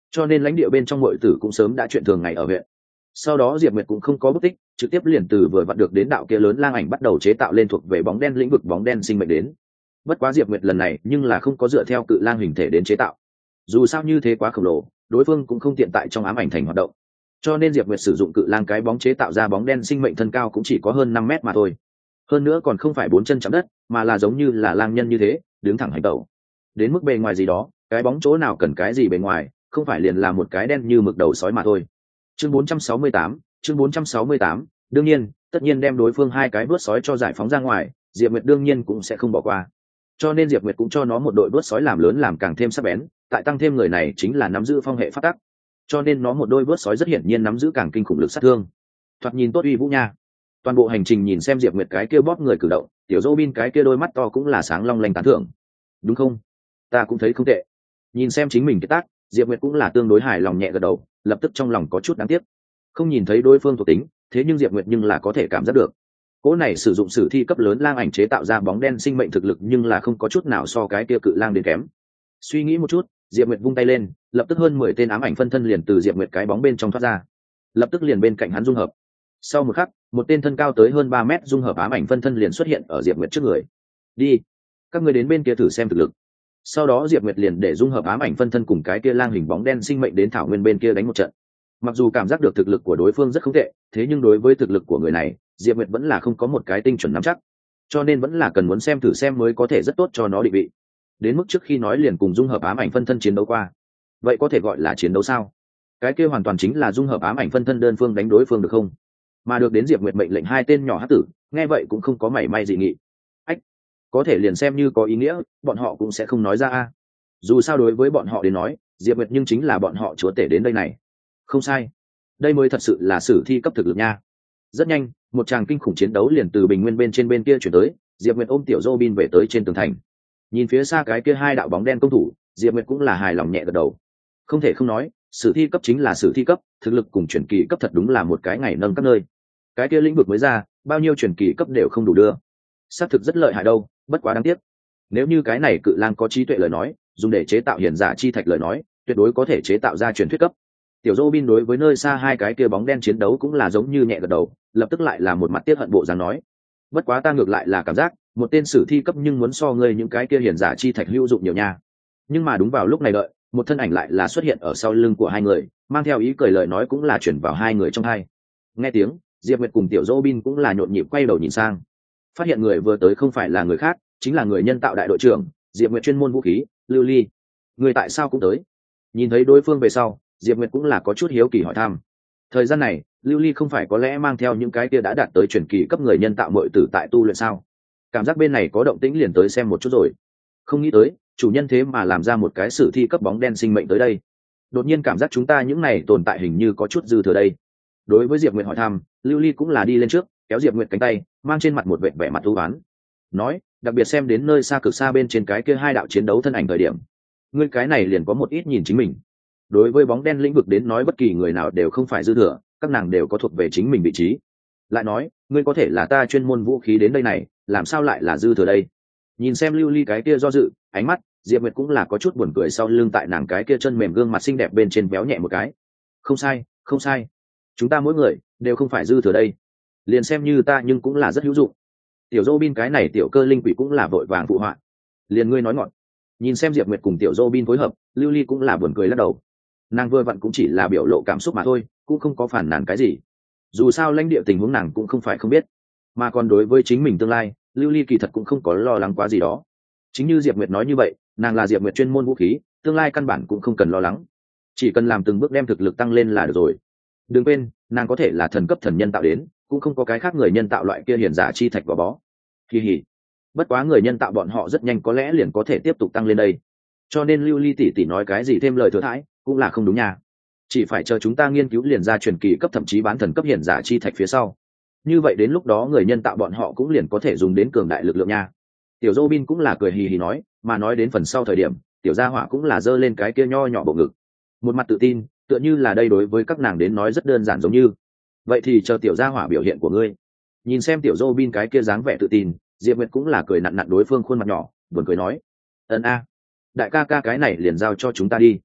cho nên lãnh địa bên trong mọi tử cũng sớm đã chuyện thường ngày ở huyện. Sau đó Diệp Nguyệt cũng không có bất tích, trực tiếp liền từ vừa vặn được đến đạo kia lớn lang ảnh bắt đầu chế tạo lên thuộc về bóng đen lĩnh vực bóng đen sinh mệnh đến. Bất quá Diệp Nguyệt lần này nhưng là không có dựa theo cự lang hình thể đến chế tạo, dù sao như thế quá khổng lồ, đối phương cũng không tiện tại trong ám ảnh thành hoạt động, cho nên Diệp Nguyệt sử dụng cự lang cái bóng chế tạo ra bóng đen sinh mệnh thân cao cũng chỉ có hơn năm mét mà thôi. Hơn nữa còn không phải bốn chân chạm đất, mà là giống như là lang nhân như thế, đứng thẳng hành tẩu. Đến mức bề ngoài gì đó, cái bóng chỗ nào cần cái gì bề ngoài, không phải liền là một cái đen như mực đầu sói mà thôi. Chương bốn trăm sáu mươi tám, chương bốn trăm sáu mươi tám, đương nhiên, tất nhiên đem đối phương hai cái vớt sói cho giải phóng ra ngoài, Diệp Nguyệt đương nhiên cũng sẽ không bỏ qua. Cho nên Diệp Nguyệt cũng cho nó một đội vớt sói làm lớn làm càng thêm sắc bén, tại tăng thêm người này chính là nắm giữ phong hệ pháp tắc, cho nên nó một đôi vớt sói rất hiển nhiên nắm giữ càng kinh khủng lực sát thương. Thoạt nhìn tốt uy vũ nha. Toàn bộ hành trình nhìn xem Diệp Nguyệt cái kia bóp người cử động, tiểu Robin cái kia đôi mắt to cũng là sáng long lanh tán thưởng. Đúng không? Ta cũng thấy không tệ. Nhìn xem chính mình cái tác, Diệp Nguyệt cũng là tương đối hài lòng nhẹ gật đầu, lập tức trong lòng có chút đáng tiếc. Không nhìn thấy đối phương thuộc tính, thế nhưng Diệp Nguyệt nhưng là có thể cảm giác được. Cỗ này sử dụng sử thi cấp lớn lang ảnh chế tạo ra bóng đen sinh mệnh thực lực nhưng là không có chút nào so cái kia cự lang đến kém. Suy nghĩ một chút, Diệp Nguyệt vung tay lên, lập tức hơn mười tên ám ảnh phân thân liền từ Diệp Nguyệt cái bóng bên trong thoát ra, lập tức liền bên cạnh hắn dung hợp. Sau một khắc, một tên thân cao tới hơn ba mét dung hợp ám ảnh phân thân liền xuất hiện ở Diệp Nguyệt trước người. Đi, các ngươi đến bên kia thử xem thực lực. Sau đó Diệp Nguyệt liền để dung hợp ám ảnh phân thân cùng cái kia lang hình bóng đen sinh mệnh đến thảo nguyên bên kia đánh một trận. Mặc dù cảm giác được thực lực của đối phương rất không tệ, thế nhưng đối với thực lực của người này, Diệp Nguyệt vẫn là không có một cái tinh chuẩn nắm chắc, cho nên vẫn là cần muốn xem thử xem mới có thể rất tốt cho nó định vị. Đến mức trước khi nói liền cùng dung hợp ám ảnh phân thân chiến đấu qua, vậy có thể gọi là chiến đấu sao? Cái kia hoàn toàn chính là dung hợp ám ảnh phân thân đơn phương đánh đối phương được không? Mà được đến Diệp Nguyệt mệnh lệnh hai tên nhỏ hắc tử, nghe vậy cũng không có mảy may dị nghị. Ách, có thể liền xem như có ý nghĩa, bọn họ cũng sẽ không nói ra a. Dù sao đối với bọn họ đến nói, Diệp Nguyệt nhưng chính là bọn họ chúa tể đến đây này. Không sai, đây mới thật sự là sử thi cấp thực lực nha. Rất nhanh, một tràng kinh khủng chiến đấu liền từ bình nguyên bên trên bên kia chuyển tới, Diệp Nguyệt ôm tiểu Robin về tới trên tường thành. Nhìn phía xa cái kia hai đạo bóng đen công thủ, Diệp Nguyệt cũng là hài lòng nhẹ gật đầu. Không thể không nói, sử thi cấp chính là sử thi cấp, thực lực cùng truyền kỳ cấp thật đúng là một cái ngày nâng các nơi. Cái kia lĩnh vực mới ra, bao nhiêu truyền kỳ cấp đều không đủ đưa. Xác thực rất lợi hại đâu, bất quá đáng tiếc. Nếu như cái này cự lang có trí tuệ lời nói, dùng để chế tạo hiền giả chi thạch lời nói, tuyệt đối có thể chế tạo ra truyền thuyết cấp. Tiểu Robin đối với nơi xa hai cái kia bóng đen chiến đấu cũng là giống như nhẹ gật đầu, lập tức lại là một mặt tiếc hận bộ dáng nói: bất quá ta ngược lại là cảm giác, một tên sử thi cấp nhưng muốn so ngươi những cái kia hiền giả chi thạch hữu dụng nhiều nha. Nhưng mà đúng vào lúc này đợi, một thân ảnh lại là xuất hiện ở sau lưng của hai người, mang theo ý cười lời nói cũng là chuyển vào hai người trong hai. Nghe tiếng, Diệp Nguyệt cùng tiểu Robin cũng là nhộn nhịp quay đầu nhìn sang, phát hiện người vừa tới không phải là người khác, chính là người nhân tạo đại đội trưởng Diệp Nguyệt chuyên môn vũ khí Lưu Ly. Người tại sao cũng tới? Nhìn thấy đối phương về sau, Diệp Nguyệt cũng là có chút hiếu kỳ hỏi thăm. Thời gian này, Lưu Ly không phải có lẽ mang theo những cái kia đã đạt tới truyền kỳ cấp người nhân tạo muội tử tại tu luyện sao? Cảm giác bên này có động tĩnh liền tới xem một chút rồi. Không nghĩ tới, chủ nhân thế mà làm ra một cái sử thi cấp bóng đen sinh mệnh tới đây. Đột nhiên cảm giác chúng ta những này tồn tại hình như có chút dư thừa đây. Đối với Diệp Nguyệt hỏi thăm, Lưu Ly cũng là đi lên trước, kéo Diệp Nguyệt cánh tay, mang trên mặt một vẻ vẻ mặt u uất. Nói, đặc biệt xem đến nơi xa cực xa bên trên cái kia hai đạo chiến đấu thân ảnh thời điểm, ngươi cái này liền có một ít nhìn chính mình. Đối với bóng đen lĩnh vực đến nói bất kỳ người nào đều không phải dư thừa, các nàng đều có thuộc về chính mình vị trí. Lại nói, ngươi có thể là ta chuyên môn vũ khí đến đây này, làm sao lại là dư thừa đây? Nhìn xem Lưu Ly cái kia do dự, ánh mắt, Diệp Nguyệt cũng là có chút buồn cười sau lưng tại nàng cái kia chân mềm gương mặt xinh đẹp bên trên béo nhẹ một cái. Không sai, không sai. Chúng ta mỗi người đều không phải dư thừa đây. Liền xem như ta nhưng cũng là rất hữu dụng. Tiểu Robin cái này tiểu cơ linh quỷ cũng là vội vàng phụ họa. Liền ngươi nói ngọn. Nhìn xem Diệp Nguyệt cùng tiểu Robin phối hợp, Lưu Ly cũng là buồn cười lắc đầu. Nàng vừa vặn cũng chỉ là biểu lộ cảm xúc mà thôi, cũng không có phản nàn cái gì. Dù sao lãnh địa tình huống nàng cũng không phải không biết, mà còn đối với chính mình tương lai, Lưu Ly kỳ thật cũng không có lo lắng quá gì đó. Chính như Diệp Nguyệt nói như vậy, nàng là Diệp Nguyệt chuyên môn vũ khí, tương lai căn bản cũng không cần lo lắng, chỉ cần làm từng bước đem thực lực tăng lên là được rồi. Đừng quên, nàng có thể là thần cấp thần nhân tạo đến, cũng không có cái khác người nhân tạo loại kia hiền giả chi thạch gò bó. Kỳ hỉ. Bất quá người nhân tạo bọn họ rất nhanh có lẽ liền có thể tiếp tục tăng lên đây. Cho nên Lưu Ly tỷ tỷ nói cái gì thêm lời thừa thãi, cũng là không đúng nha. Chỉ phải chờ chúng ta nghiên cứu liền ra truyền kỳ cấp thậm chí bán thần cấp hiền giả chi thạch phía sau. Như vậy đến lúc đó người nhân tạo bọn họ cũng liền có thể dùng đến cường đại lực lượng nha. Tiểu Robin cũng là cười hì hì nói, mà nói đến phần sau thời điểm, tiểu gia hỏa cũng là giơ lên cái kia nho nhỏ bộ ngực, một mặt tự tin, tựa như là đây đối với các nàng đến nói rất đơn giản giống như. Vậy thì chờ tiểu gia hỏa biểu hiện của ngươi. Nhìn xem tiểu Robin cái kia dáng vẻ tự tin, Diệp Nguyệt cũng là cười nặn nặn đối phương khuôn mặt nhỏ, buồn cười nói, ân a, đại ca ca cái này liền giao cho chúng ta đi.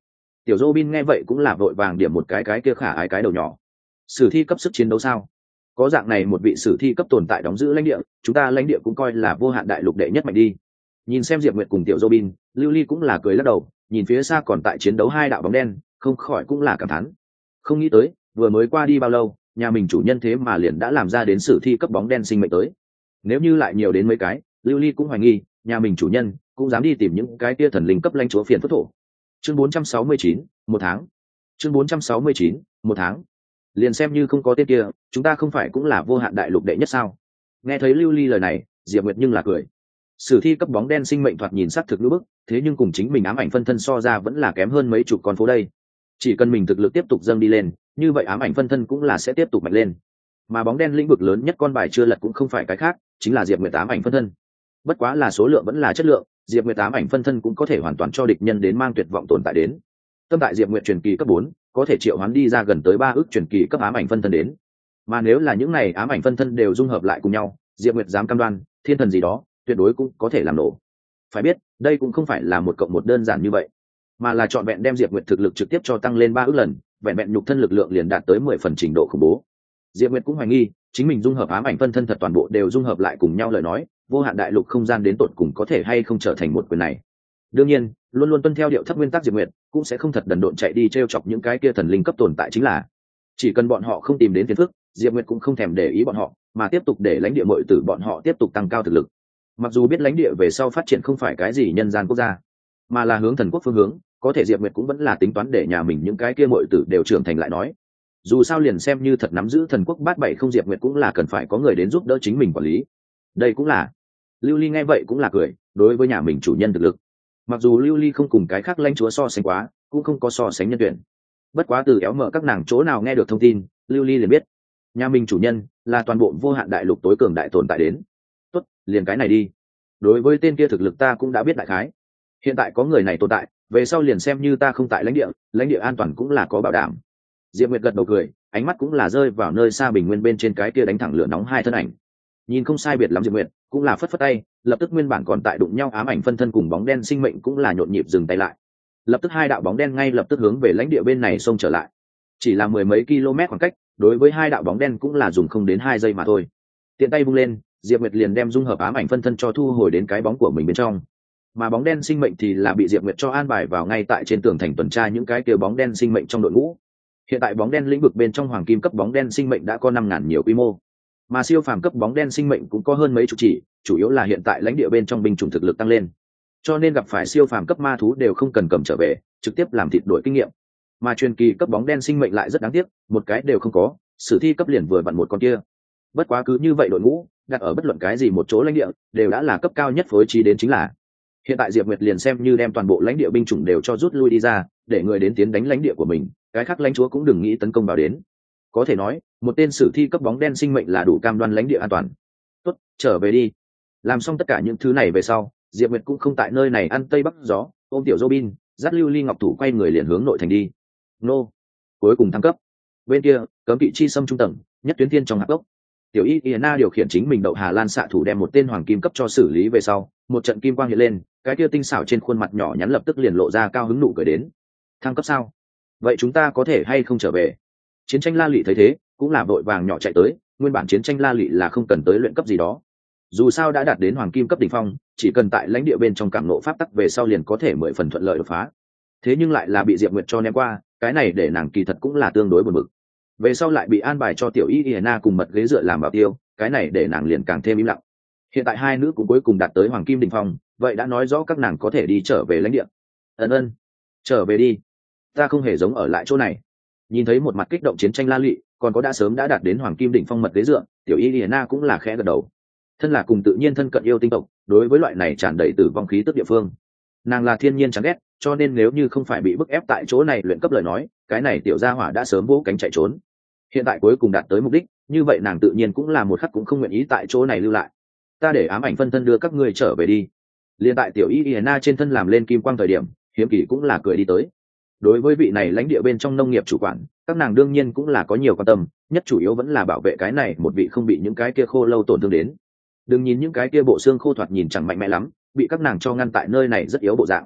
Tiểu Robin nghe vậy cũng là vội vàng điểm một cái cái kia khả ái cái đầu nhỏ. Sử thi cấp sức chiến đấu sao? Có dạng này một vị sử thi cấp tồn tại đóng giữ lãnh địa, chúng ta lãnh địa cũng coi là vô hạn đại lục đệ nhất mạnh đi. Nhìn xem Diệp Nguyệt cùng Tiểu Robin, Lưu Ly cũng là cười lắc đầu, nhìn phía xa còn tại chiến đấu hai đạo bóng đen, không khỏi cũng là cảm thán. Không nghĩ tới, vừa mới qua đi bao lâu, nhà mình chủ nhân thế mà liền đã làm ra đến sử thi cấp bóng đen sinh mệnh tới. Nếu như lại nhiều đến mấy cái, Lưu Ly cũng hoài nghi, nhà mình chủ nhân cũng dám đi tìm những cái tia thần linh cấp lãnh chúa phiền phức thổ. Chương bốn trăm sáu mươi chín, một tháng. Chương bốn trăm sáu mươi chín, một tháng. Liền xem như không có tên kia, chúng ta không phải cũng là vô hạn đại lục đệ nhất sao? Nghe thấy Lưu Ly lời này, Diệp Nguyệt nhưng là cười. Sử thi cấp bóng đen sinh mệnh thoạt nhìn sắc thực lưu bức, thế nhưng cùng chính mình ám ảnh phân thân so ra vẫn là kém hơn mấy chục con phố đây. Chỉ cần mình thực lực tiếp tục dâng đi lên, như vậy ám ảnh phân thân cũng là sẽ tiếp tục mạnh lên. Mà bóng đen lĩnh vực lớn nhất con bài chưa lật cũng không phải cái khác, chính là Diệp Nguyệt ám ảnh phân thân. Bất quá là số lượng vẫn là chất lượng, Diệp Nguyệt ám ảnh phân thân cũng có thể hoàn toàn cho địch nhân đến mang tuyệt vọng tồn tại đến. Tâm tại Diệp Nguyệt truyền kỳ cấp bốn, có thể triệu hoán đi ra gần tới ba ước truyền kỳ cấp ám ảnh phân thân đến. Mà nếu là những này ám ảnh phân thân đều dung hợp lại cùng nhau, Diệp Nguyệt dám cam đoan, thiên thần gì đó, tuyệt đối cũng có thể làm nổ. Phải biết, đây cũng không phải là một cộng một đơn giản như vậy, mà là chọn vẹn đem Diệp Nguyệt thực lực trực tiếp cho tăng lên ba ước lần, vẹn vẹn nhục thân lực lượng liền đạt tới mười phần trình độ khủng bố. Diệp Nguyệt cũng hoài nghi, chính mình dung hợp ám ảnh phân thân thật toàn bộ đều dung hợp lại cùng nhau lời nói, vô hạn đại lục không gian đến tột cùng có thể hay không trở thành một quyền này. Đương nhiên, luôn luôn tuân theo điệu thấp nguyên tắc Diệp Nguyệt, cũng sẽ không thật đần độn chạy đi trêu chọc những cái kia thần linh cấp tồn tại chính là. Chỉ cần bọn họ không tìm đến phiền phức, Diệp Nguyệt cũng không thèm để ý bọn họ, mà tiếp tục để lãnh địa muội tử bọn họ tiếp tục tăng cao thực lực. Mặc dù biết lãnh địa về sau phát triển không phải cái gì nhân gian quốc gia, mà là hướng thần quốc phương hướng, có thể Diệp Nguyệt cũng vẫn là tính toán để nhà mình những cái kia muội tử đều trưởng thành lại nói. Dù sao liền xem như thật nắm giữ thần quốc bát bảy không, Diệp Nguyệt cũng là cần phải có người đến giúp đỡ chính mình quản lý. Đây cũng là. Lưu Ly nghe vậy cũng là cười, đối với nhà mình chủ nhân thực lực. Mặc dù Lưu Ly không cùng cái khác lãnh chúa so sánh quá, cũng không có so sánh nhân tuyển. Bất quá từ éo mở các nàng chỗ nào nghe được thông tin, Lưu Ly liền biết, nhà mình chủ nhân là toàn bộ vô hạn đại lục tối cường đại tồn tại đến. Tốt, liền cái này đi. Đối với tên kia thực lực ta cũng đã biết đại khái. Hiện tại có người này tồn tại, về sau liền xem như ta không tại lãnh địa, lãnh địa an toàn cũng là có bảo đảm. Diệp Nguyệt gật đầu cười, ánh mắt cũng là rơi vào nơi xa bình nguyên bên trên cái kia đánh thẳng lửa nóng hai thân ảnh. Nhìn không sai biệt lắm, Diệp Nguyệt cũng là phất phất tay, lập tức nguyên bản còn tại đụng nhau ám ảnh phân thân cùng bóng đen sinh mệnh cũng là nhộn nhịp dừng tay lại. Lập tức hai đạo bóng đen ngay lập tức hướng về lãnh địa bên này xông trở lại. Chỉ là mười mấy km khoảng cách, đối với hai đạo bóng đen cũng là dùng không đến hai giây mà thôi. Tiện tay vung lên, Diệp Nguyệt liền đem dung hợp ám ảnh phân thân cho thu hồi đến cái bóng của mình bên trong. Mà bóng đen sinh mệnh thì là bị Diệp Nguyệt cho an bài vào ngay tại trên tường thành tuần tra những cái kia bóng đen sinh mệnh trong đội ngũ. Hiện tại bóng đen lĩnh vực bên trong hoàng kim cấp bóng đen sinh mệnh đã có năm ngàn nhiều quy mô, mà siêu phàm cấp bóng đen sinh mệnh cũng có hơn mấy chục chỉ, chủ yếu là hiện tại lãnh địa bên trong binh chủng thực lực tăng lên, cho nên gặp phải siêu phàm cấp ma thú đều không cần cầm trở về, trực tiếp làm thịt đổi kinh nghiệm. Mà truyền kỳ cấp bóng đen sinh mệnh lại rất đáng tiếc, một cái đều không có, sử thi cấp liền vừa vặn một con kia. Bất quá cứ như vậy đội ngũ đặt ở bất luận cái gì một chỗ lãnh địa đều đã là cấp cao nhất phối trí đến, chính là hiện tại Diệp Nguyệt liền xem như đem toàn bộ lãnh địa binh chủng đều cho rút lui đi ra, để người đến tiến đánh lãnh địa của mình, cái khác lãnh chúa cũng đừng nghĩ tấn công vào đến. Có thể nói, một tên sử thi cấp bóng đen sinh mệnh là đủ cam đoan lãnh địa an toàn. Tốt, trở về đi. Làm xong tất cả những thứ này về sau, Diệp Nguyệt cũng không tại nơi này ăn tây bắc gió, ôm tiểu Robin, dắt Lưu Ly Ngọc thủ quay người liền hướng nội thành đi. Nô, cuối cùng thăng cấp. Bên kia, cấm kỵ chi xâm trung tầng, nhất tuyến thiên trong hạp gốc. Tiểu Y Iana điều khiển chính mình đậu Hà Lan xạ thủ đem một tên hoàng kim cấp cho xử lý về sau, một trận kim quang hiện lên, cái kia tinh xảo trên khuôn mặt nhỏ nhắn lập tức liền lộ ra cao hứng nụ cười đến. Thăng cấp sao? Vậy chúng ta có thể hay không trở về? Chiến tranh La Lị thấy thế, cũng là vội vàng nhỏ chạy tới, nguyên bản chiến tranh La Lị là không cần tới luyện cấp gì đó. Dù sao đã đạt đến hoàng kim cấp đỉnh phong, chỉ cần tại lãnh địa bên trong cảm ngộ pháp tắc về sau liền có thể mười phần thuận lợi đột phá. Thế nhưng lại là bị Diệp Nguyệt cho ném qua, cái này để nàng kỳ thật cũng là tương đối buồn bực. Về sau lại bị an bài cho tiểu Y Iana cùng mật ghế dựa làm bảo tiêu, cái này để nàng liền càng thêm im lặng. Hiện tại hai nữ cũng cuối cùng đạt tới hoàng kim đỉnh phong, vậy đã nói rõ các nàng có thể đi trở về lãnh địa. Ân ân, trở về đi, ta không hề giống ở lại chỗ này. Nhìn thấy một mặt kích động chiến tranh La Lị, còn có đã sớm đã đạt đến hoàng kim đỉnh phong mật ghế dựa, tiểu Y Iana cũng là khẽ gật đầu. Thân là cùng tự nhiên thân cận yêu tinh tộc, đối với loại này tràn đầy tử vong khí tức địa phương, nàng là thiên nhiên chán ghét, cho nên nếu như không phải bị bức ép tại chỗ này luyện cấp lời nói, cái này tiểu gia hỏa đã sớm vỗ cánh chạy trốn. Hiện tại cuối cùng đạt tới mục đích, như vậy nàng tự nhiên cũng là một khắc cũng không nguyện ý tại chỗ này lưu lại. Ta để ám ảnh phân thân đưa các ngươi trở về đi. Liên tại tiểu Y Iana trên thân làm lên kim quang thời điểm, hiếm kỳ cũng là cười đi tới. Đối với vị này lãnh địa bên trong nông nghiệp chủ quản, các nàng đương nhiên cũng là có nhiều quan tâm, nhất chủ yếu vẫn là bảo vệ cái này một vị không bị những cái kia khô lâu tổn thương đến. Đừng nhìn những cái kia bộ xương khô thoạt nhìn chẳng mạnh mẽ lắm, bị các nàng cho ngăn tại nơi này rất yếu bộ dạng.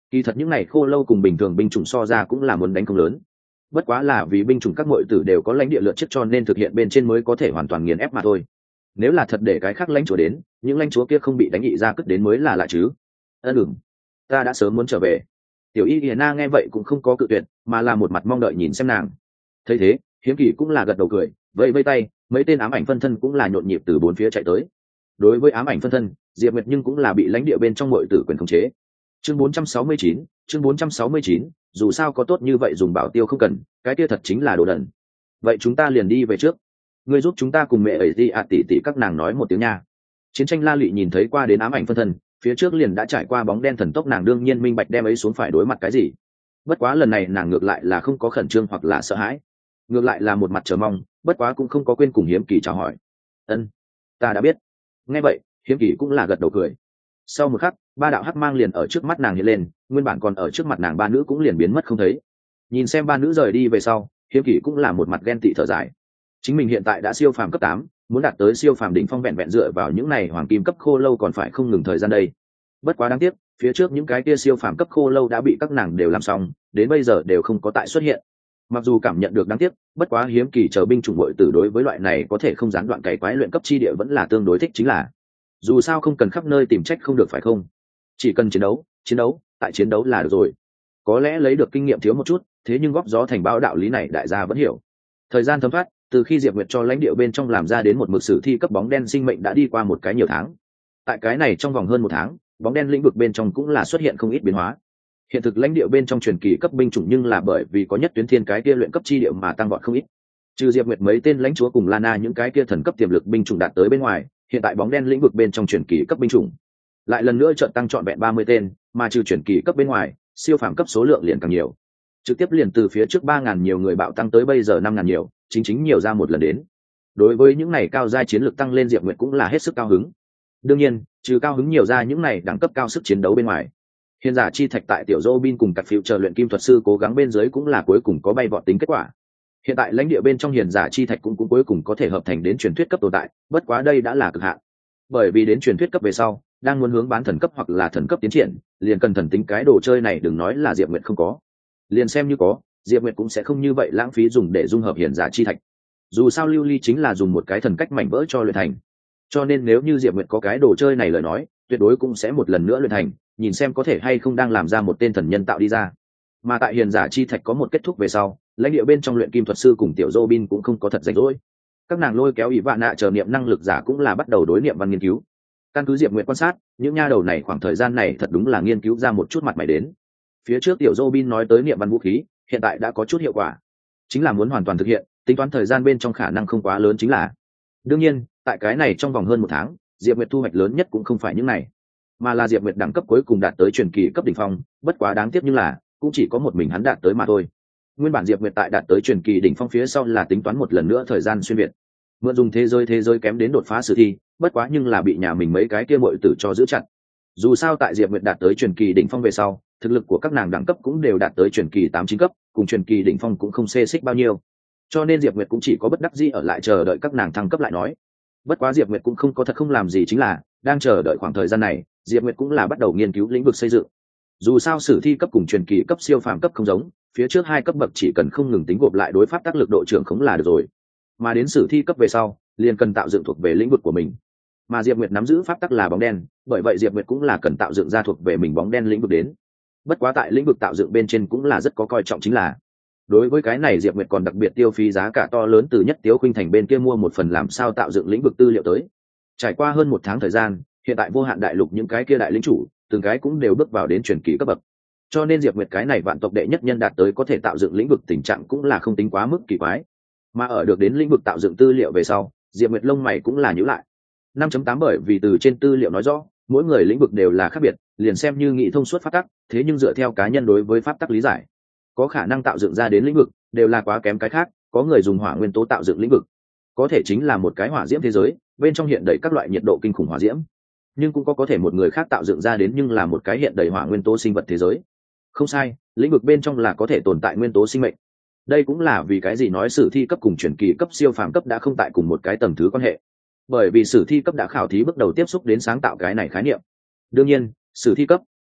Kỳ thật những này khô lâu cùng bình thường binh chủng so ra cũng là muốn đánh không lớn, bất quá là vì binh chủng các muội tử đều có lãnh địa lượt chất cho nên thực hiện bên trên mới có thể hoàn toàn nghiền ép mà thôi. Nếu là thật để cái khác lãnh chúa đến, những lãnh chúa kia không bị đánh nghị ra cất đến mới là lạ chứ. Ân ừm, ta đã sớm muốn trở về. Tiểu Y Hiền Na nghe vậy cũng không có cự tuyệt, mà là một mặt mong đợi nhìn xem nàng. Thấy thế, Hiếm Kỳ cũng là gật đầu cười, vẫy vẫy tay, mấy tên ám ảnh phân thân cũng là nhộn nhịp từ bốn phía chạy tới. Đối với ám ảnh phân thân, Diệp Nguyệt nhưng cũng là bị lãnh địa bên trong muội tử quyền khống chế. Chương bốn trăm sáu mươi chín, chương bốn trăm sáu mươi chín, dù sao có tốt như vậy dùng bảo tiêu không cần, cái kia thật chính là đồ đần. Vậy chúng ta liền đi về trước. Ngươi giúp chúng ta cùng mẹ ấy đi ạ tỷ tỷ các nàng nói một tiếng nha. Chiến tranh La Lị nhìn thấy qua đến ám ảnh phân thân, phía trước liền đã trải qua bóng đen thần tốc, nàng đương nhiên minh bạch đem ấy xuống phải đối mặt cái gì. Bất quá lần này nàng ngược lại là không có khẩn trương hoặc là sợ hãi, ngược lại là một mặt chờ mong, bất quá cũng không có quên cùng Hiếm Kỳ chào hỏi. Ân, ta đã biết. Nghe vậy, Hiếm Kỳ cũng là gật đầu cười. Sau một khắc, ba đạo hắc mang liền ở trước mắt nàng hiện lên, nguyên bản còn ở trước mặt nàng ba nữ cũng liền biến mất không thấy. Nhìn xem ba nữ rời đi về sau, Hiếm Kỳ cũng là một mặt ghen tị thở dài. Chính mình hiện tại đã siêu phàm cấp tám, muốn đạt tới siêu phàm đỉnh phong vẹn vẹn dựa vào những này hoàng kim cấp khô lâu còn phải không ngừng thời gian đây. Bất quá đáng tiếc, phía trước những cái kia siêu phàm cấp khô lâu đã bị các nàng đều làm xong, đến bây giờ đều không có tại xuất hiện. Mặc dù cảm nhận được đáng tiếc, bất quá Hiếm Kỳ chờ binh chủng muội tử đối với loại này có thể không gián đoạn cày quái luyện cấp chi địa vẫn là tương đối thích, chính là dù sao không cần khắp nơi tìm trách không được phải không, chỉ cần chiến đấu chiến đấu tại chiến đấu là được rồi. Có lẽ lấy được kinh nghiệm thiếu một chút, thế nhưng góp gió thành bão đạo lý này đại gia vẫn hiểu. Thời gian thấm thoát, từ khi Diệp Nguyệt cho lãnh địa bên trong làm ra đến một mực sử thi cấp bóng đen sinh mệnh đã đi qua một cái nhiều tháng. Tại cái này trong vòng hơn một tháng, bóng đen lĩnh vực bên trong cũng là xuất hiện không ít biến hóa. Hiện thực lãnh địa bên trong truyền kỳ cấp binh chủng nhưng là bởi vì có nhất tuyến thiên cái kia luyện cấp chi địa mà tăng vọt không ít. Trừ Diệp Nguyệt mấy tên lãnh chúa cùng Lana những cái kia thần cấp tiềm lực binh chủng đạt tới bên ngoài, hiện tại bóng đen lĩnh vực bên trong truyền kỳ cấp binh chủng lại lần nữa chợt tăng trọn vẹn ba mươi tên, mà trừ truyền kỳ cấp bên ngoài, siêu phàm cấp số lượng liền càng nhiều. Trực tiếp liền từ phía trước ba ngàn nhiều người bạo tăng tới bây giờ năm ngàn nhiều, chính chính nhiều ra một lần đến. Đối với những này cao giai chiến lược tăng lên, Diệp Nguyệt cũng là hết sức cao hứng. Đương nhiên, trừ cao hứng nhiều ra những này đẳng cấp cao sức chiến đấu bên ngoài, Hiền giả chi thạch tại tiểu Robin cùng các phiêu chờ luyện kim thuật sư cố gắng bên dưới cũng là cuối cùng có bay vọt tính kết quả. Hiện tại lãnh địa bên trong hiền giả chi thạch cũng cũng cuối cùng có thể hợp thành đến truyền thuyết cấp tồn tại, bất quá đây đã là cực hạn. Bởi vì đến truyền thuyết cấp về sau, đang muốn hướng bán thần cấp hoặc là thần cấp tiến triển, liền cần thần tính cái đồ chơi này, đừng nói là Diệp Nguyệt không có, liền xem như có, Diệp Nguyệt cũng sẽ không như vậy lãng phí dùng để dung hợp hiền giả chi thạch. Dù sao lưu ly chính là dùng một cái thần cách mảnh vỡ cho luyện thành, cho nên nếu như Diệp Nguyệt có cái đồ chơi này lời nói, tuyệt đối cũng sẽ một lần nữa luyện thành, nhìn xem có thể hay không đang làm ra một tên thần nhân tạo đi ra. Mà tại hiền giả chi thạch có một kết thúc về sau, lãnh địa bên trong luyện kim thuật sư cùng tiểu Robin cũng không có thật rảnh rỗi. Các nàng lôi kéo ỷ vạn nạ chờ niệm năng lực giả cũng là bắt đầu đối niệm văn nghiên cứu. Căn cứ Diệp Nguyệt quan sát, những nha đầu này khoảng thời gian này thật đúng là nghiên cứu ra một chút mặt mày đến. Phía trước tiểu Robin nói tới niệm văn vũ khí, hiện tại đã có chút hiệu quả. Chính là muốn hoàn toàn thực hiện, tính toán thời gian bên trong khả năng không quá lớn chính là. Đương nhiên, tại cái này trong vòng hơn một tháng, Diệp Nguyệt thu hoạch lớn nhất cũng không phải những này, mà là Diệp Nguyệt đẳng cấp cuối cùng đạt tới truyền kỳ cấp đỉnh phong, bất quá đáng tiếc như là cũng chỉ có một mình hắn đạt tới mà thôi. Nguyên bản Diệp Nguyệt tại đạt tới truyền kỳ đỉnh phong phía sau là tính toán một lần nữa thời gian xuyên việt, mượn dùng thế giới thế giới kém đến đột phá sử thi, bất quá nhưng là bị nhà mình mấy cái kia muội tử cho giữ chặt. Dù sao tại Diệp Nguyệt đạt tới truyền kỳ đỉnh phong về sau, thực lực của các nàng đẳng cấp cũng đều đạt tới truyền kỳ tám chín cấp, cùng truyền kỳ đỉnh phong cũng không xê xích bao nhiêu. Cho nên Diệp Nguyệt cũng chỉ có bất đắc dĩ ở lại chờ đợi các nàng thăng cấp lại nói. Bất quá Diệp Nguyệt cũng không có thật không làm gì, chính là đang chờ đợi khoảng thời gian này, Diệp Nguyệt cũng là bắt đầu nghiên cứu lĩnh vực xây dựng. Dù sao sử thi cấp cùng truyền kỳ cấp siêu phàm cấp không giống, phía trước hai cấp bậc chỉ cần không ngừng tính gộp lại đối pháp tác lực độ trưởng khống là được rồi, mà đến sử thi cấp về sau liền cần tạo dựng thuộc về lĩnh vực của mình. Mà Diệp Nguyệt nắm giữ pháp tắc là bóng đen, bởi vậy Diệp Nguyệt cũng là cần tạo dựng ra thuộc về mình bóng đen lĩnh vực đến. Bất quá tại lĩnh vực tạo dựng bên trên cũng là rất có coi trọng, chính là đối với cái này Diệp Nguyệt còn đặc biệt tiêu phí giá cả to lớn từ Nhất Tiếu Khuynh Thành bên kia mua một phần làm sao tạo dựng lĩnh vực tư liệu tới. Trải qua hơn một tháng thời gian, hiện tại vô hạn đại lục những cái kia đại lĩnh chủ từng cái cũng đều bước vào đến truyền kỳ cấp bậc, cho nên Diệp Nguyệt cái này vạn tộc đệ nhất nhân đạt tới có thể tạo dựng lĩnh vực tình trạng cũng là không tính quá mức kỳ quái. Mà ở được đến lĩnh vực tạo dựng tư liệu về sau, Diệp Nguyệt lông mày cũng là nhíu lại. năm chấm tám bởi vì từ trên tư liệu nói rõ, mỗi người lĩnh vực đều là khác biệt, liền xem như nghị thông suốt pháp tắc, thế nhưng dựa theo cá nhân đối với pháp tắc lý giải, có khả năng tạo dựng ra đến lĩnh vực đều là quá kém cái khác. Có người dùng hỏa nguyên tố tạo dựng lĩnh vực, có thể chính là một cái hỏa diễm thế giới, bên trong hiện đầy các loại nhiệt độ kinh khủng hỏa diễm, nhưng cũng có có thể một người khác tạo dựng ra đến nhưng là một cái hiện đầy hỏa nguyên tố sinh vật thế giới. Không sai, lĩnh vực bên trong là có thể tồn tại nguyên tố sinh mệnh. Đây cũng là vì cái gì nói sử thi cấp cùng truyền kỳ cấp siêu phàm cấp đã không tại cùng một cái tầng thứ quan hệ, bởi vì sử thi cấp đã khảo thí bước đầu tiếp xúc đến sáng tạo cái này khái niệm. Đương nhiên, sử thi cấp,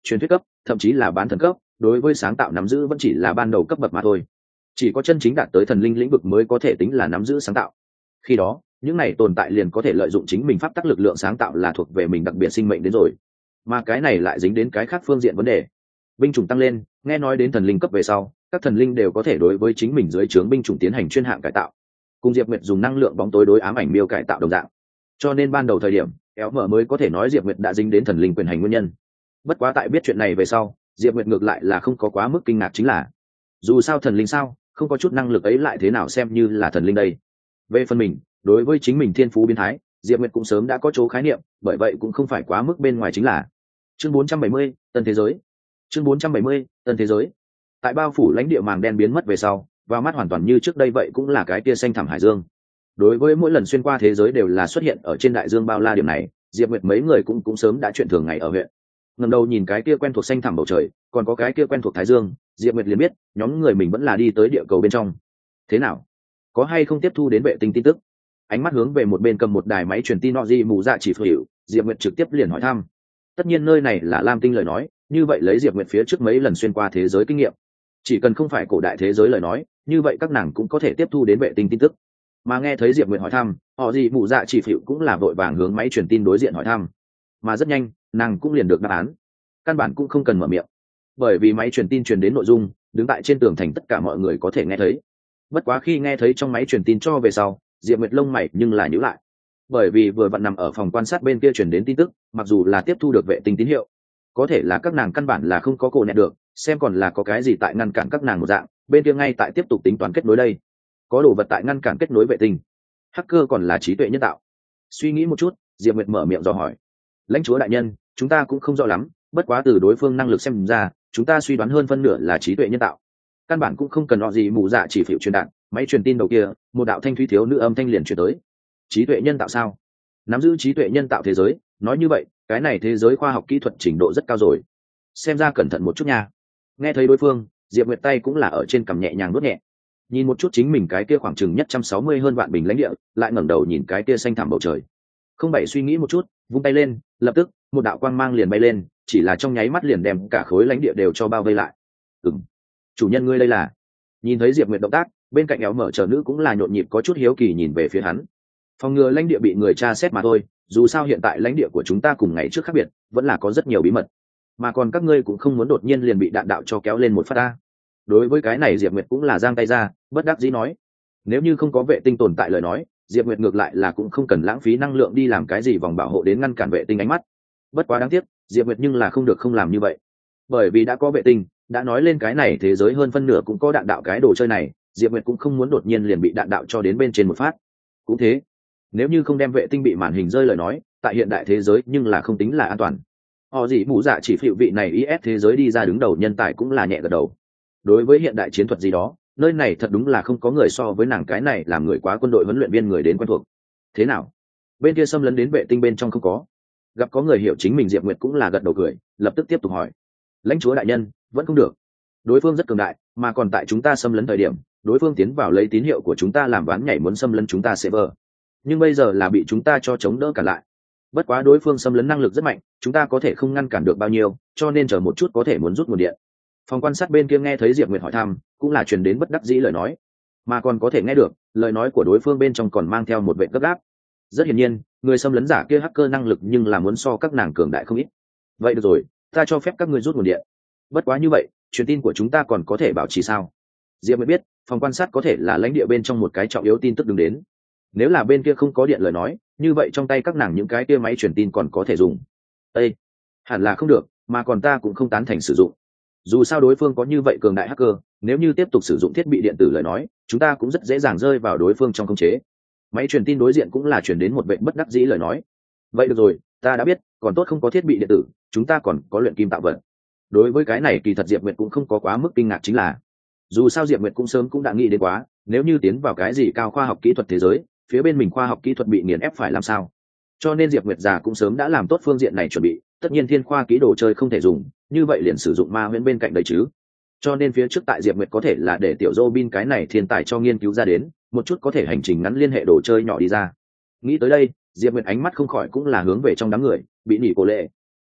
truyền thuyết cấp thậm chí là bán thần cấp, đối với sáng tạo nắm giữ vẫn chỉ là ban đầu cấp bậc mà thôi. Chỉ có chân chính đạt tới thần linh lĩnh vực mới có thể tính là nắm giữ sáng tạo. Khi đó những này tồn tại liền có thể lợi dụng chính mình pháp tắc lực lượng sáng tạo là thuộc về mình đặc biệt sinh mệnh đến rồi. Mà cái này lại dính đến cái khác phương diện vấn đề. Binh chủng tăng lên, nghe nói đến thần linh cấp về sau, các thần linh đều có thể đối với chính mình dưới trướng binh chủng tiến hành chuyên hạng cải tạo, cùng Diệp Nguyệt dùng năng lượng bóng tối đối ám ảnh miêu cải tạo đồng dạng. Cho nên ban đầu thời điểm kéo mở mới có thể nói Diệp Nguyệt đã dính đến thần linh quyền hành nguyên nhân. Bất quá tại biết chuyện này về sau, Diệp Nguyệt ngược lại là không có quá mức kinh ngạc, chính là dù sao thần linh sao không có chút năng lực ấy lại thế nào xem như là thần linh đây. Về phần mình, đối với chính mình thiên phú biến thái, Diệp Nguyệt cũng sớm đã có chỗ khái niệm, bởi vậy cũng không phải quá mức bên ngoài. Chính là chương bốn trăm bảy mươi, tân thế giới. Chương bốn trăm bảy mươi, tân thế giới. Tại bao phủ lãnh địa màng đen biến mất về sau, vào mắt hoàn toàn như trước đây vậy cũng là cái kia xanh thẳm hải dương. Đối với mỗi lần xuyên qua thế giới đều là xuất hiện ở trên đại dương bao la điểm này, Diệp Nguyệt mấy người cũng cũng sớm đã chuyện thường ngày ở huyện. Ngẩng đầu nhìn cái kia quen thuộc xanh thẳm bầu trời, còn có cái kia quen thuộc thái dương, Diệp Nguyệt liền biết, nhóm người mình vẫn là đi tới địa cầu bên trong. Thế nào? Có hay không tiếp thu đến vệ tinh tin tức? Ánh mắt hướng về một bên cầm một đài máy truyền tin nọ gì mù dạ chỉ phủi, Diệp Nguyệt trực tiếp liền hỏi thăm. Tất nhiên nơi này là Lam Tinh lời nói, như vậy lấy Diệp Nguyệt phía trước mấy lần xuyên qua thế giới kinh nghiệm, chỉ cần không phải cổ đại thế giới lời nói, như vậy các nàng cũng có thể tiếp thu đến vệ tinh tin tức. Mà nghe thấy Diệp Nguyệt hỏi thăm, họ gì mù dạ chỉ phủi cũng là vội vàng hướng máy truyền tin đối diện hỏi thăm. Mà rất nhanh, nàng cũng liền được đáp án. Căn bản cũng không cần mở miệng, bởi vì máy truyền tin truyền đến nội dung, đứng tại trên tường thành tất cả mọi người có thể nghe thấy. Bất quá khi nghe thấy trong máy truyền tin cho về sau, Diệp Nguyệt lông mày nhưng là nhíu lại, bởi vì vừa vặn nằm ở phòng quan sát bên kia truyền đến tin tức, mặc dù là tiếp thu được vệ tinh tín hiệu, có thể là các nàng căn bản là không có cổ nẹt được, xem còn là có cái gì tại ngăn cản các nàng một dạng, bên kia ngay tại tiếp tục tính toán kết nối đây, có đồ vật tại ngăn cản kết nối vệ tinh. Hacker còn là trí tuệ nhân tạo? Suy nghĩ một chút, Diệp Nguyệt mở miệng dò hỏi. Lãnh chúa đại nhân, chúng ta cũng không rõ lắm, bất quá từ đối phương năng lực xem ra, chúng ta suy đoán hơn phân nửa là trí tuệ nhân tạo. Căn bản cũng không cần họ gì mù dạ chỉ phiệu truyền đạt, máy truyền tin đầu kia, một đạo thanh thúy thiếu nữ âm thanh liền truyền tới. Trí tuệ nhân tạo sao? Nắm giữ trí tuệ nhân tạo thế giới, nói như vậy, cái này thế giới khoa học kỹ thuật trình độ rất cao rồi. Xem ra cẩn thận một chút nha. Nghe thấy đối phương, Diệp Nguyệt tay cũng là ở trên cằm nhẹ nhàng nuốt nhẹ. Nhìn một chút chính mình cái kia khoảng chừng nhất trăm sáu mươi hơn vạn bình lãnh địa, lại ngẩng đầu nhìn cái kia xanh thẳm bầu trời. Không bảy suy nghĩ một chút, vung tay lên, lập tức, một đạo quang mang liền bay lên, chỉ là trong nháy mắt liền đem cả khối lãnh địa đều cho bao vây lại. Ừm, chủ nhân ngươi đây là? Nhìn thấy Diệp Nguyệt động tác, bên cạnh éo mở chờ nữ cũng là nhộn nhịp có chút hiếu kỳ nhìn về phía hắn. Phòng ngừa lãnh địa bị người tra xét mà thôi, dù sao hiện tại lãnh địa của chúng ta cùng ngày trước khác biệt, vẫn là có rất nhiều bí mật, mà còn các ngươi cũng không muốn đột nhiên liền bị đạn đạo cho kéo lên một phát ta. Đối với cái này Diệp Nguyệt cũng là giang tay ra, bất đắc dĩ nói, nếu như không có vệ tinh tồn tại lời nói, Diệp Nguyệt ngược lại là cũng không cần lãng phí năng lượng đi làm cái gì vòng bảo hộ đến ngăn cản vệ tinh ánh mắt. Bất quá đáng tiếc, Diệp Nguyệt nhưng là không được không làm như vậy, bởi vì đã có vệ tinh, đã nói lên cái này thế giới hơn phân nửa cũng có đạn đạo cái đồ chơi này, Diệp Nguyệt cũng không muốn đột nhiên liền bị đạn đạo cho đến bên trên một phát. Cũng thế, nếu như không đem vệ tinh bị màn hình rơi lời nói, tại hiện đại thế giới nhưng là không tính là an toàn. Họ gì mù dạ chỉ phiệu vị này i ét thế giới đi ra đứng đầu nhân tài cũng là nhẹ gật đầu. Đối với hiện đại chiến thuật gì đó, nơi này thật đúng là không có người so với nàng cái này làm người quá quân đội huấn luyện viên người đến quen thuộc. Thế nào? Bên kia xâm lấn đến vệ tinh bên trong không có? Gặp có người hiểu chính mình, Diệp Nguyệt cũng là gật đầu cười, lập tức tiếp tục hỏi. Lãnh chúa đại nhân, vẫn không được. Đối phương rất cường đại, mà còn tại chúng ta xâm lấn thời điểm, đối phương tiến vào lấy tín hiệu của chúng ta làm ván nhảy muốn xâm lấn chúng ta server. Nhưng bây giờ là bị chúng ta cho chống đỡ cả lại. Bất quá đối phương xâm lấn năng lực rất mạnh, chúng ta có thể không ngăn cản được bao nhiêu, cho nên chờ một chút có thể muốn rút nguồn điện. Phòng quan sát bên kia nghe thấy Diệp Nguyệt hỏi thăm, cũng là truyền đến bất đắc dĩ lời nói, mà còn có thể nghe được lời nói của đối phương bên trong còn mang theo một vệ gấp gáp. Rất hiển nhiên, người xâm lấn giả kia hacker năng lực nhưng là muốn so các nàng cường đại không ít. Vậy được rồi, ta cho phép các ngươi rút nguồn điện. Bất quá như vậy, truyền tin của chúng ta còn có thể bảo trì sao? Diệp Nguyệt biết, phòng quan sát có thể là lãnh địa bên trong một cái trọng yếu tin tức đứng đến. Nếu là bên kia không có điện lời nói, như vậy trong tay các nàng những cái kia máy truyền tin còn có thể dùng. Ê, hẳn là không được, mà còn ta cũng không tán thành sử dụng. Dù sao đối phương có như vậy cường đại hacker, nếu như tiếp tục sử dụng thiết bị điện tử lời nói, chúng ta cũng rất dễ dàng rơi vào đối phương trong khống chế. Máy truyền tin đối diện cũng là truyền đến một vệ bất đắc dĩ lời nói. Vậy được rồi, ta đã biết, còn tốt không có thiết bị điện tử, chúng ta còn có luyện kim tạo vật. Đối với cái này kỳ thật Diệp Nguyệt cũng không có quá mức kinh ngạc, chính là dù sao Diệp Nguyệt cũng sớm cũng đã nghĩ đến quá, nếu như tiến vào cái gì cao khoa học kỹ thuật thế giới, phía bên mình khoa học kỹ thuật bị nghiền ép phải làm sao. Cho nên Diệp Nguyệt già cũng sớm đã làm tốt phương diện này chuẩn bị, tất nhiên thiên khoa kỹ đồ chơi không thể dùng, như vậy liền sử dụng ma huyễn bên cạnh đấy chứ. Cho nên phía trước tại Diệp Nguyệt có thể là để tiểu Robin cái này thiên tài cho nghiên cứu ra đến một chút có thể hành trình ngắn liên hệ đồ chơi nhỏ đi ra. Nghĩ tới đây, Diệp Nguyệt ánh mắt không khỏi cũng là hướng về trong đám người, bị nỉ cổ lệ.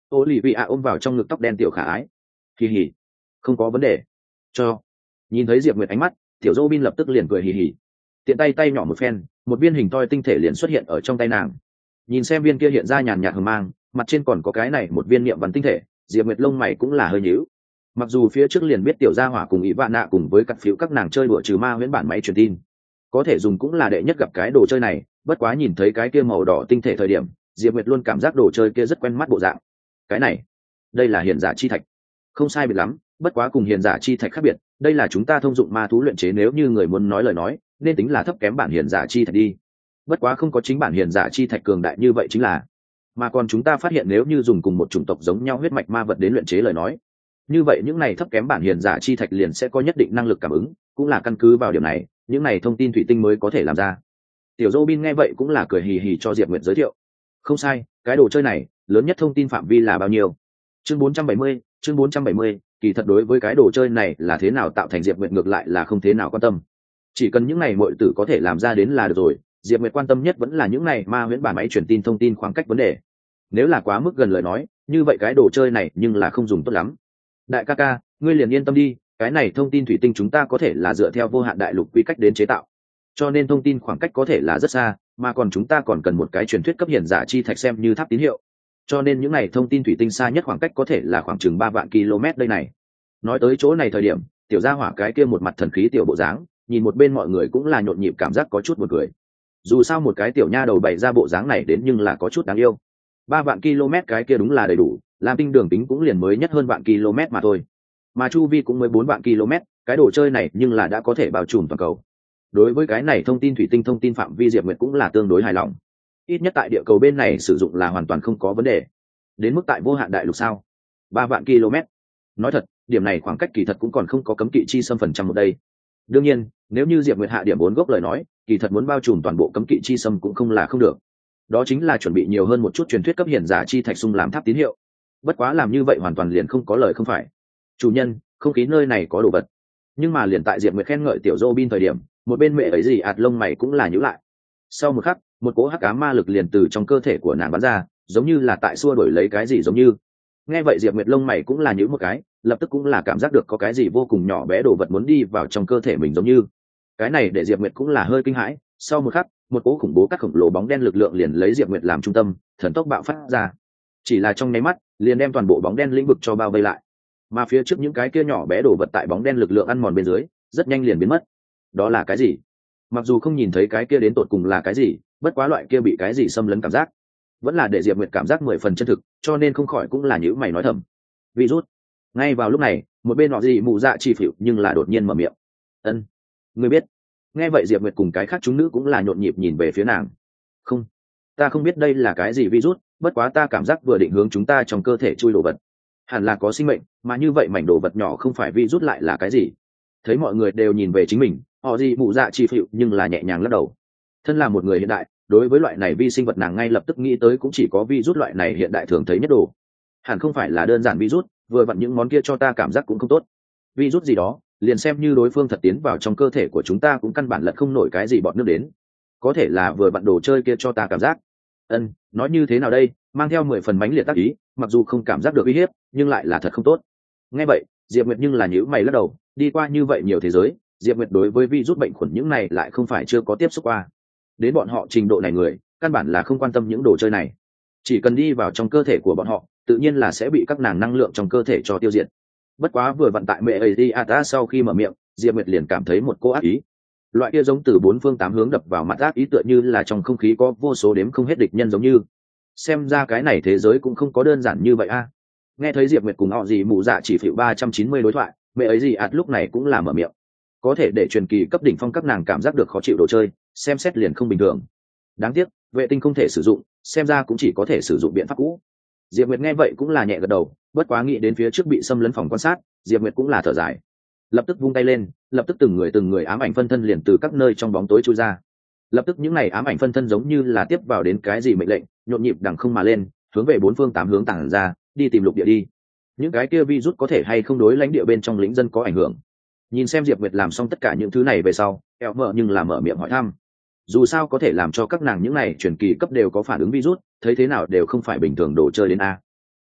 Olivia ôm vào trong ngực tóc đen tiểu khả ái. Kỳ hỉ, không có vấn đề. Cho. Nhìn thấy Diệp Nguyệt ánh mắt, tiểu Robin lập tức liền cười hì hì. Tiện tay tay nhỏ một phen, một viên hình toi tinh thể liền xuất hiện ở trong tay nàng. Nhìn xem viên kia hiện ra nhàn nhạt hờ mang, mặt trên còn có cái này một viên niệm văn tinh thể, Diệp Nguyệt lông mày cũng là hơi nhíu. Mặc dù phía trước liền biết tiểu gia hỏa cùng ý vạn nạ cùng với cắt phiếu các nàng chơi đùa trừ ma huyễn bản máy truyền tin, có thể dùng cũng là đệ nhất gặp cái đồ chơi này, bất quá nhìn thấy cái kia màu đỏ tinh thể thời điểm, Diệp Nguyệt luôn cảm giác đồ chơi kia rất quen mắt bộ dạng. Cái này, đây là hiền giả chi thạch. Không sai biệt lắm, bất quá cùng hiền giả chi thạch khác biệt, đây là chúng ta thông dụng ma thú luyện chế, nếu như người muốn nói lời nói, nên tính là thấp kém bản hiền giả chi thạch đi. Bất quá không có chính bản hiền giả chi thạch cường đại như vậy chính là. Mà còn chúng ta phát hiện nếu như dùng cùng một chủng tộc giống nhau huyết mạch ma vật đến luyện chế lời nói, như vậy những này thấp kém bản hiền giả chi thạch liền sẽ có nhất định năng lực cảm ứng, cũng là căn cứ vào điểm này, những này thông tin thủy tinh mới có thể làm ra. Tiểu Robin nghe vậy cũng là cười hì hì cho Diệp Nguyệt giới thiệu. Không sai, cái đồ chơi này, lớn nhất thông tin phạm vi là bao nhiêu? Chương bốn trăm bảy mươi, chương bốn trăm bảy mươi, kỳ thật đối với cái đồ chơi này là thế nào tạo thành Diệp Nguyệt ngược lại là không thế nào quan tâm. Chỉ cần những này muội tử có thể làm ra đến là được rồi, Diệp Nguyệt quan tâm nhất vẫn là những này ma huyễn bản máy truyền tin thông tin khoảng cách vấn đề. Nếu là quá mức gần lời nói, như vậy cái đồ chơi này nhưng là không dùng tốt lắm. Đại ca ca, ngươi liền yên tâm đi, cái này thông tin thủy tinh chúng ta có thể là dựa theo vô hạn đại lục quy cách đến chế tạo, cho nên thông tin khoảng cách có thể là rất xa, mà còn chúng ta còn cần một cái truyền thuyết cấp hiển giả chi thạch xem như tháp tín hiệu, cho nên những này thông tin thủy tinh xa nhất khoảng cách có thể là khoảng chừng ba vạn km đây này. Nói tới chỗ này thời điểm, tiểu gia hỏa cái kia một mặt thần khí tiểu bộ dáng, nhìn một bên mọi người cũng là nhộn nhịp cảm giác có chút buồn cười. Dù sao một cái tiểu nha đầu bày ra bộ dáng này đến nhưng là có chút đáng yêu. Ba vạn km cái kia đúng là đầy đủ, làm tinh đường tính cũng liền mới nhất hơn vạn km mà thôi, mà chu vi cũng mới bốn vạn km, cái đồ chơi này nhưng là đã có thể bao trùm toàn cầu. Đối với cái này thông tin thủy tinh thông tin phạm vi Diệp Nguyệt cũng là tương đối hài lòng, ít nhất tại địa cầu bên này sử dụng là hoàn toàn không có vấn đề. Đến mức tại vô hạn đại lục sao? Ba vạn km, nói thật, điểm này khoảng cách kỳ thật cũng còn không có cấm kỵ chi xâm phần trăm một đây. Đương nhiên, nếu như Diệp Nguyệt hạ điểm bốn gốc lời nói, kỳ thật muốn bao trùm toàn bộ cấm kỵ chi xâm cũng không là không được. Đó chính là chuẩn bị nhiều hơn một chút truyền thuyết cấp hiển giả chi thạch xung làm tháp tín hiệu. Bất quá làm như vậy hoàn toàn liền không có lời không phải. Chủ nhân, không khí nơi này có đồ vật. Nhưng mà liền tại Diệp Nguyệt khen ngợi tiểu Robin thời điểm, một bên mẹ ấy gì ạt lông mày cũng là nhíu lại. Sau một khắc, một cỗ hắc ám ma lực liền từ trong cơ thể của nàng bắn ra, giống như là tại xua đuổi lấy cái gì giống như. Nghe vậy Diệp Nguyệt lông mày cũng là nhíu một cái, lập tức cũng là cảm giác được có cái gì vô cùng nhỏ bé đồ vật muốn đi vào trong cơ thể mình giống như. Cái này để Diệp Nguyệt cũng là hơi kinh hãi. Sau một khắc, một cỗ khủng bố các khổng lồ bóng đen lực lượng liền lấy Diệp Nguyệt làm trung tâm, thần tốc bạo phát ra. Chỉ là trong nháy mắt, liền đem toàn bộ bóng đen lĩnh vực cho bao vây lại. Mà phía trước những cái kia nhỏ bé đồ vật tại bóng đen lực lượng ăn mòn bên dưới, rất nhanh liền biến mất. Đó là cái gì? Mặc dù không nhìn thấy cái kia đến tột cùng là cái gì, bất quá loại kia bị cái gì xâm lấn cảm giác, vẫn là để Diệp Nguyệt cảm giác mười phần chân thực, cho nên không khỏi cũng là nhíu mày nói thầm. Virus. Ngay vào lúc này, một bên nọ gì mụ dạ chi phịu nhưng là đột nhiên mở miệng. Ân, ngươi biết? Nghe vậy Diệp Nguyệt cùng cái khác chúng nữ cũng là nhộn nhịp nhìn về phía nàng. Không, ta không biết đây là cái gì virus, bất quá ta cảm giác vừa định hướng chúng ta trong cơ thể chui đồ vật, hẳn là có sinh mệnh, mà như vậy mảnh đồ vật nhỏ không phải virus lại là cái gì? Thấy mọi người đều nhìn về chính mình, họ gì mụ dạ chi phịu nhưng là nhẹ nhàng lắc đầu. Thân là một người hiện đại, đối với loại này vi sinh vật nàng ngay lập tức nghĩ tới cũng chỉ có virus loại này hiện đại thường thấy nhất đồ. Hẳn không phải là đơn giản virus, vừa vặn những món kia cho ta cảm giác cũng không tốt. Virus gì đó, liền xem như đối phương thật tiến vào trong cơ thể của chúng ta cũng căn bản lật không nổi cái gì bọt nước đến. Có thể là vừa vặn đồ chơi kia cho ta cảm giác. Ân, nói như thế nào đây, mang theo mười phần mãnh liệt tác ý, mặc dù không cảm giác được uy hiếp, nhưng lại là thật không tốt. Nghe vậy, Diệp Nguyệt nhưng là nhíu mày lắc đầu, đi qua như vậy nhiều thế giới, Diệp Nguyệt đối với virus bệnh khuẩn những này lại không phải chưa có tiếp xúc qua. Đến bọn họ trình độ này người, căn bản là không quan tâm những đồ chơi này. Chỉ cần đi vào trong cơ thể của bọn họ, tự nhiên là sẽ bị các nàng năng lượng trong cơ thể cho tiêu diệt. Bất quá vừa vận tại mẹ ấy đi ata sau khi mở miệng, Diệp Nguyệt liền cảm thấy một cô ác ý. Loại kia giống từ bốn phương tám hướng đập vào mặt ác ý tựa như là trong không khí có vô số đếm không hết địch nhân giống như. Xem ra cái này thế giới cũng không có đơn giản như vậy a. Nghe thấy Diệp Nguyệt cùng họ gì mụ dạ chỉ phịu ba trăm chín mươi đối thoại, mẹ ấy gì ạt lúc này cũng là mở miệng. Có thể để truyền kỳ cấp đỉnh phong các nàng cảm giác được khó chịu đồ chơi, xem xét liền không bình thường. Đáng tiếc, vệ tinh không thể sử dụng, xem ra cũng chỉ có thể sử dụng biện pháp cũ. Diệp Nguyệt nghe vậy cũng là nhẹ gật đầu, bất quá nghĩ đến phía trước bị xâm lấn phòng quan sát, Diệp Nguyệt cũng là thở dài. Lập tức vung tay lên, lập tức từng người từng người ám ảnh phân thân liền từ các nơi trong bóng tối chui ra. Lập tức những này ám ảnh phân thân giống như là tiếp vào đến cái gì mệnh lệnh, nhộn nhịp đằng không mà lên, hướng về bốn phương tám hướng tản ra, đi tìm lục địa đi. Những cái kia virus có thể hay không đối lãnh địa bên trong lĩnh dân có ảnh hưởng. Nhìn xem Diệp Nguyệt làm xong tất cả những thứ này về sau, eo mở nhưng là mở miệng hỏi thăm. Dù sao có thể làm cho các nàng những này truyền kỳ cấp đều có phản ứng virus, thấy thế nào đều không phải bình thường đồ chơi đến a.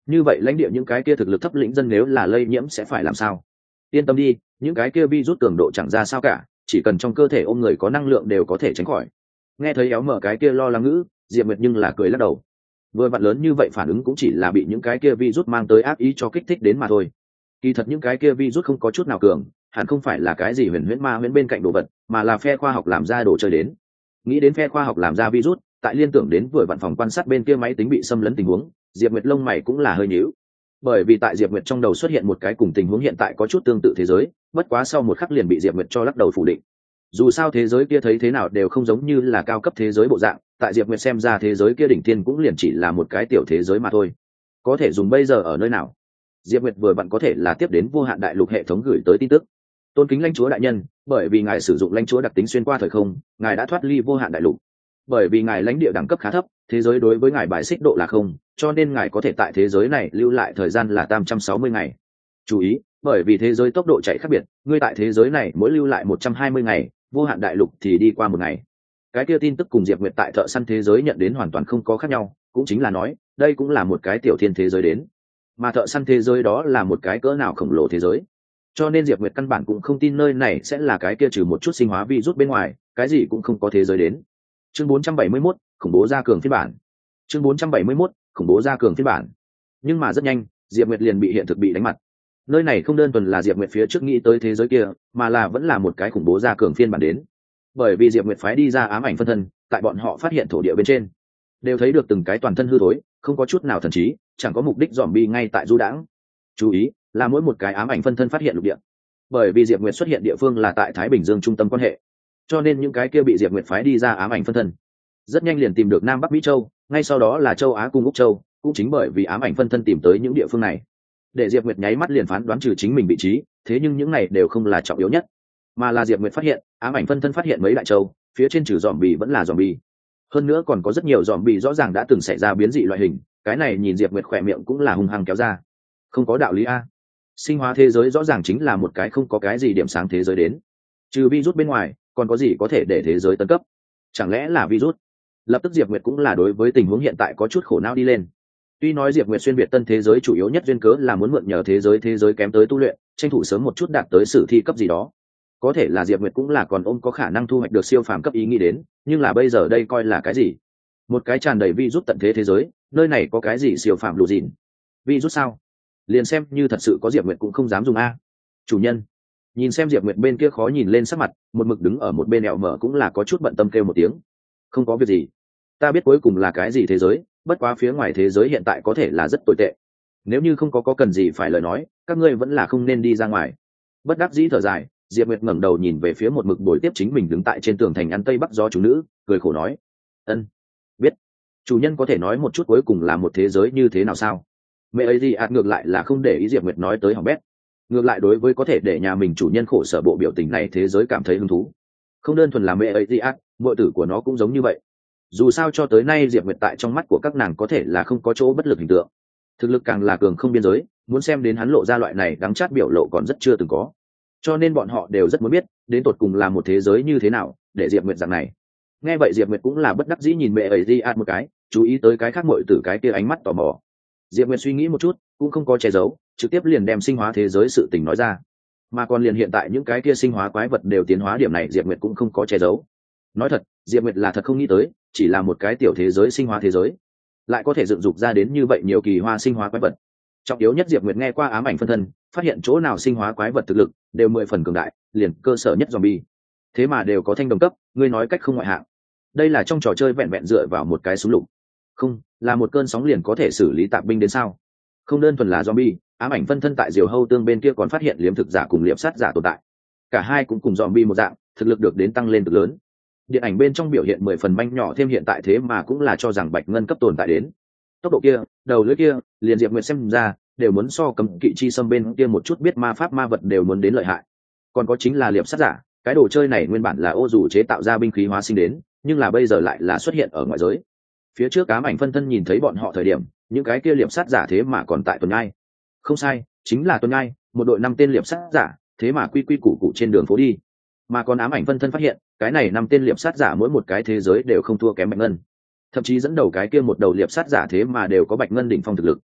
như vậy lãnh địa những cái kia thực lực thấp lĩnh dân nếu là lây nhiễm sẽ phải làm sao? Yên tâm đi, những cái kia virus cường độ chẳng ra sao cả, chỉ cần trong cơ thể ôm người có năng lượng đều có thể tránh khỏi. Nghe thấy éo mở cái kia lo lắng ngữ, Diệp Nguyệt nhưng là cười lắc đầu. Vừa vặn lớn như vậy phản ứng cũng chỉ là bị những cái kia virus mang tới ác ý cho kích thích đến mà thôi. Kỳ thật những cái kia virus không có chút nào cường, hẳn không phải là cái gì huyền huyễn ma huyễn bên cạnh đồ vật, mà là phe khoa học làm ra đồ chơi đến. Nghĩ đến phe khoa học làm ra virus, tại liên tưởng đến vừa vặn phòng quan sát bên kia máy tính bị xâm lấn tình huống, Diệp Nguyệt lông mày cũng là hơi nhíu. Bởi vì tại Diệp Nguyệt trong đầu xuất hiện một cái cùng tình huống hiện tại có chút tương tự thế giới, bất quá sau một khắc liền bị Diệp Nguyệt cho lắc đầu phủ định. Dù sao thế giới kia thấy thế nào đều không giống như là cao cấp thế giới bộ dạng, tại Diệp Nguyệt xem ra thế giới kia đỉnh thiên cũng liền chỉ là một cái tiểu thế giới mà thôi. Có thể dùng bây giờ ở nơi nào? Diệp Nguyệt vừa vặn có thể là tiếp đến vô hạn đại lục hệ thống gửi tới tin tức. Tôn kính lãnh chúa đại nhân, bởi vì ngài sử dụng lãnh chúa đặc tính xuyên qua thời không, ngài đã thoát ly vô hạn đại lục. Bởi vì ngài lãnh địa đẳng cấp khá thấp, thế giới đối với ngài bài xích độ là không, cho nên ngài có thể tại thế giới này lưu lại thời gian là tám trăm sáu mươi ngày. Chú ý, bởi vì thế giới tốc độ chạy khác biệt, ngươi tại thế giới này mỗi lưu lại một trăm hai mươi ngày, vô hạn đại lục thì đi qua một ngày. Cái kia tin tức cùng Diệp Nguyệt tại thợ săn thế giới nhận đến hoàn toàn không có khác nhau, cũng chính là nói, đây cũng là một cái tiểu thiên thế giới đến. Mà thợ săn thế giới đó là một cái cỡ nào khổng lồ thế giới. Cho nên Diệp Nguyệt căn bản cũng không tin nơi này sẽ là cái kia trừ một chút sinh hóa virus bên ngoài, cái gì cũng không có thế giới đến. Chương bốn trăm bảy mươi mốt, khủng bố gia cường phiên bản. Chương bốn trăm bảy mươi mốt, khủng bố gia cường phiên bản. Nhưng mà rất nhanh, Diệp Nguyệt liền bị hiện thực bị đánh mặt. Nơi này không đơn thuần là Diệp Nguyệt phía trước nghĩ tới thế giới kia, mà là vẫn là một cái khủng bố gia cường phiên bản đến. Bởi vì Diệp Nguyệt phái đi ra ám ảnh phân thân, tại bọn họ phát hiện thổ địa bên trên, đều thấy được từng cái toàn thân hư thối, không có chút nào thần trí, chẳng có mục đích zombie ngay tại du đãng. Chú ý, là mỗi một cái ám ảnh phân thân phát hiện lục địa. Bởi vì Diệp Nguyệt xuất hiện địa phương là tại Thái Bình Dương trung tâm quan hệ, cho nên những cái kia bị Diệp Nguyệt phái đi ra ám ảnh phân thân rất nhanh liền tìm được Nam Bắc Mỹ Châu, ngay sau đó là châu Á cùng Úc Châu, cũng chính bởi vì ám ảnh phân thân tìm tới những địa phương này, để Diệp Nguyệt nháy mắt liền phán đoán trừ chính mình vị trí, thế nhưng những này đều không là trọng yếu nhất, mà là Diệp Nguyệt phát hiện, ám ảnh phân thân phát hiện mấy đại châu, phía trên trừ zombie vẫn là zombie. Hơn nữa còn có rất nhiều zombie rõ ràng đã từng xảy ra biến dị loại hình, cái này nhìn Diệp Nguyệt khỏe miệng cũng là hung hăng kéo ra. Không có đạo lý a. Sinh hóa thế giới rõ ràng chính là một cái không có cái gì điểm sáng thế giới đến. Trừ virus bên ngoài, còn có gì có thể để thế giới tấn cấp? Chẳng lẽ là virus? Lập tức Diệp Nguyệt cũng là đối với tình huống hiện tại có chút khổ não đi lên. Tuy nói Diệp Nguyệt xuyên việt tân thế giới chủ yếu nhất duyên cớ là muốn mượn nhờ thế giới thế giới kém tới tu luyện, tranh thủ sớm một chút đạt tới sử thi cấp gì đó. Có thể là Diệp Nguyệt cũng là còn ôm có khả năng thu hoạch được siêu phàm cấp ý nghĩ đến, nhưng là bây giờ đây coi là cái gì? Một cái tràn đầy virus tận thế thế giới, nơi này có cái gì siêu phàm lù dịn? Virus sao? Liền xem như thật sự có Diệp Nguyệt cũng không dám dùng a. Chủ nhân, nhìn xem Diệp Nguyệt bên kia khó nhìn lên sắc mặt, một mực đứng ở một bên ẹo mở cũng là có chút bận tâm kêu một tiếng. Không có việc gì, ta biết cuối cùng là cái gì thế giới, bất quá phía ngoài thế giới hiện tại có thể là rất tồi tệ. Nếu như không có có cần gì phải lời nói, các ngươi vẫn là không nên đi ra ngoài. Bất đắc dĩ thở dài, Diệp Nguyệt ngẩng đầu nhìn về phía một mực bồi tiếp chính mình đứng tại trên tường thành ăn tây bắc do chủ nữ, cười khổ nói: "Ân, biết. Chủ nhân có thể nói một chút cuối cùng là một thế giới như thế nào sao?" Mẹ ấy gì ạt ngược lại là không để ý Diệp Nguyệt nói tới hỏng bét, ngược lại đối với có thể để nhà mình chủ nhân khổ sở bộ biểu tình này thế giới cảm thấy hứng thú. Không đơn thuần là mẹ ấy gì ạt, muội tử của nó cũng giống như vậy. Dù sao cho tới nay Diệp Nguyệt tại trong mắt của các nàng có thể là không có chỗ bất lực hình tượng, thực lực càng là cường không biên giới, muốn xem đến hắn lộ ra loại này đắng chát biểu lộ còn rất chưa từng có. Cho nên bọn họ đều rất muốn biết, đến tột cùng là một thế giới như thế nào, để Diệp Nguyệt dạng này. Nghe vậy Diệp Nguyệt cũng là bất đắc dĩ nhìn mẹ ấy đi ăn một cái, chú ý tới cái khác muội tử cái kia ánh mắt tò mò. Diệp Nguyệt suy nghĩ một chút, cũng không có che giấu, trực tiếp liền đem sinh hóa thế giới sự tình nói ra. Mà còn liền hiện tại những cái kia sinh hóa quái vật đều tiến hóa điểm này Diệp Nguyệt cũng không có che giấu. Nói thật, Diệp Nguyệt là thật không nghĩ tới, chỉ là một cái tiểu thế giới sinh hóa thế giới, lại có thể dựng dục ra đến như vậy nhiều kỳ hoa sinh hóa quái vật. Trọng yếu nhất Diệp Nguyệt nghe qua ám ảnh phân thân, phát hiện chỗ nào sinh hóa quái vật thực lực đều mười phần cường đại, liền cơ sở nhất zombie, thế mà đều có thanh đồng cấp, ngươi nói cách không ngoại hạng. Đây là trong trò chơi vẹn vẹn dựa vào một cái súng lục, không là một cơn sóng liền có thể xử lý tạp binh đến sao? Không đơn thuần là zombie, ám ảnh phân thân tại diều hâu tương bên kia còn phát hiện liếm thực giả cùng liệp sát giả tồn tại, cả hai cũng cùng zombie một dạng, thực lực được đến tăng lên cực lớn. Điện ảnh bên trong biểu hiện mười phần manh nhỏ thêm hiện tại thế mà cũng là cho rằng bạch ngân cấp tồn tại đến tốc độ kia, đầu lưỡi kia, liền Diệp Nguyệt xem ra đều muốn so cấm kỵ chi xâm bên kia một chút biết ma pháp ma vật đều muốn đến lợi hại. Còn có chính là liệp sát giả, cái đồ chơi này nguyên bản là ô dù chế tạo ra binh khí hóa sinh đến, nhưng là bây giờ lại là xuất hiện ở ngoại giới. Phía trước ám ảnh phân thân nhìn thấy bọn họ thời điểm, những cái kia liệp sát giả thế mà còn tại tuần nhai. Không sai, chính là tuần nhai, một đội năm tên liệp sát giả, thế mà quy quy củ củ trên đường phố đi. Mà còn ám ảnh phân thân phát hiện, cái này năm tên liệp sát giả mỗi một cái thế giới đều không thua kém bạch ngân, thậm chí dẫn đầu cái kia một đầu liệp sát giả thế mà đều có bạch ngân đỉnh phong thực lực.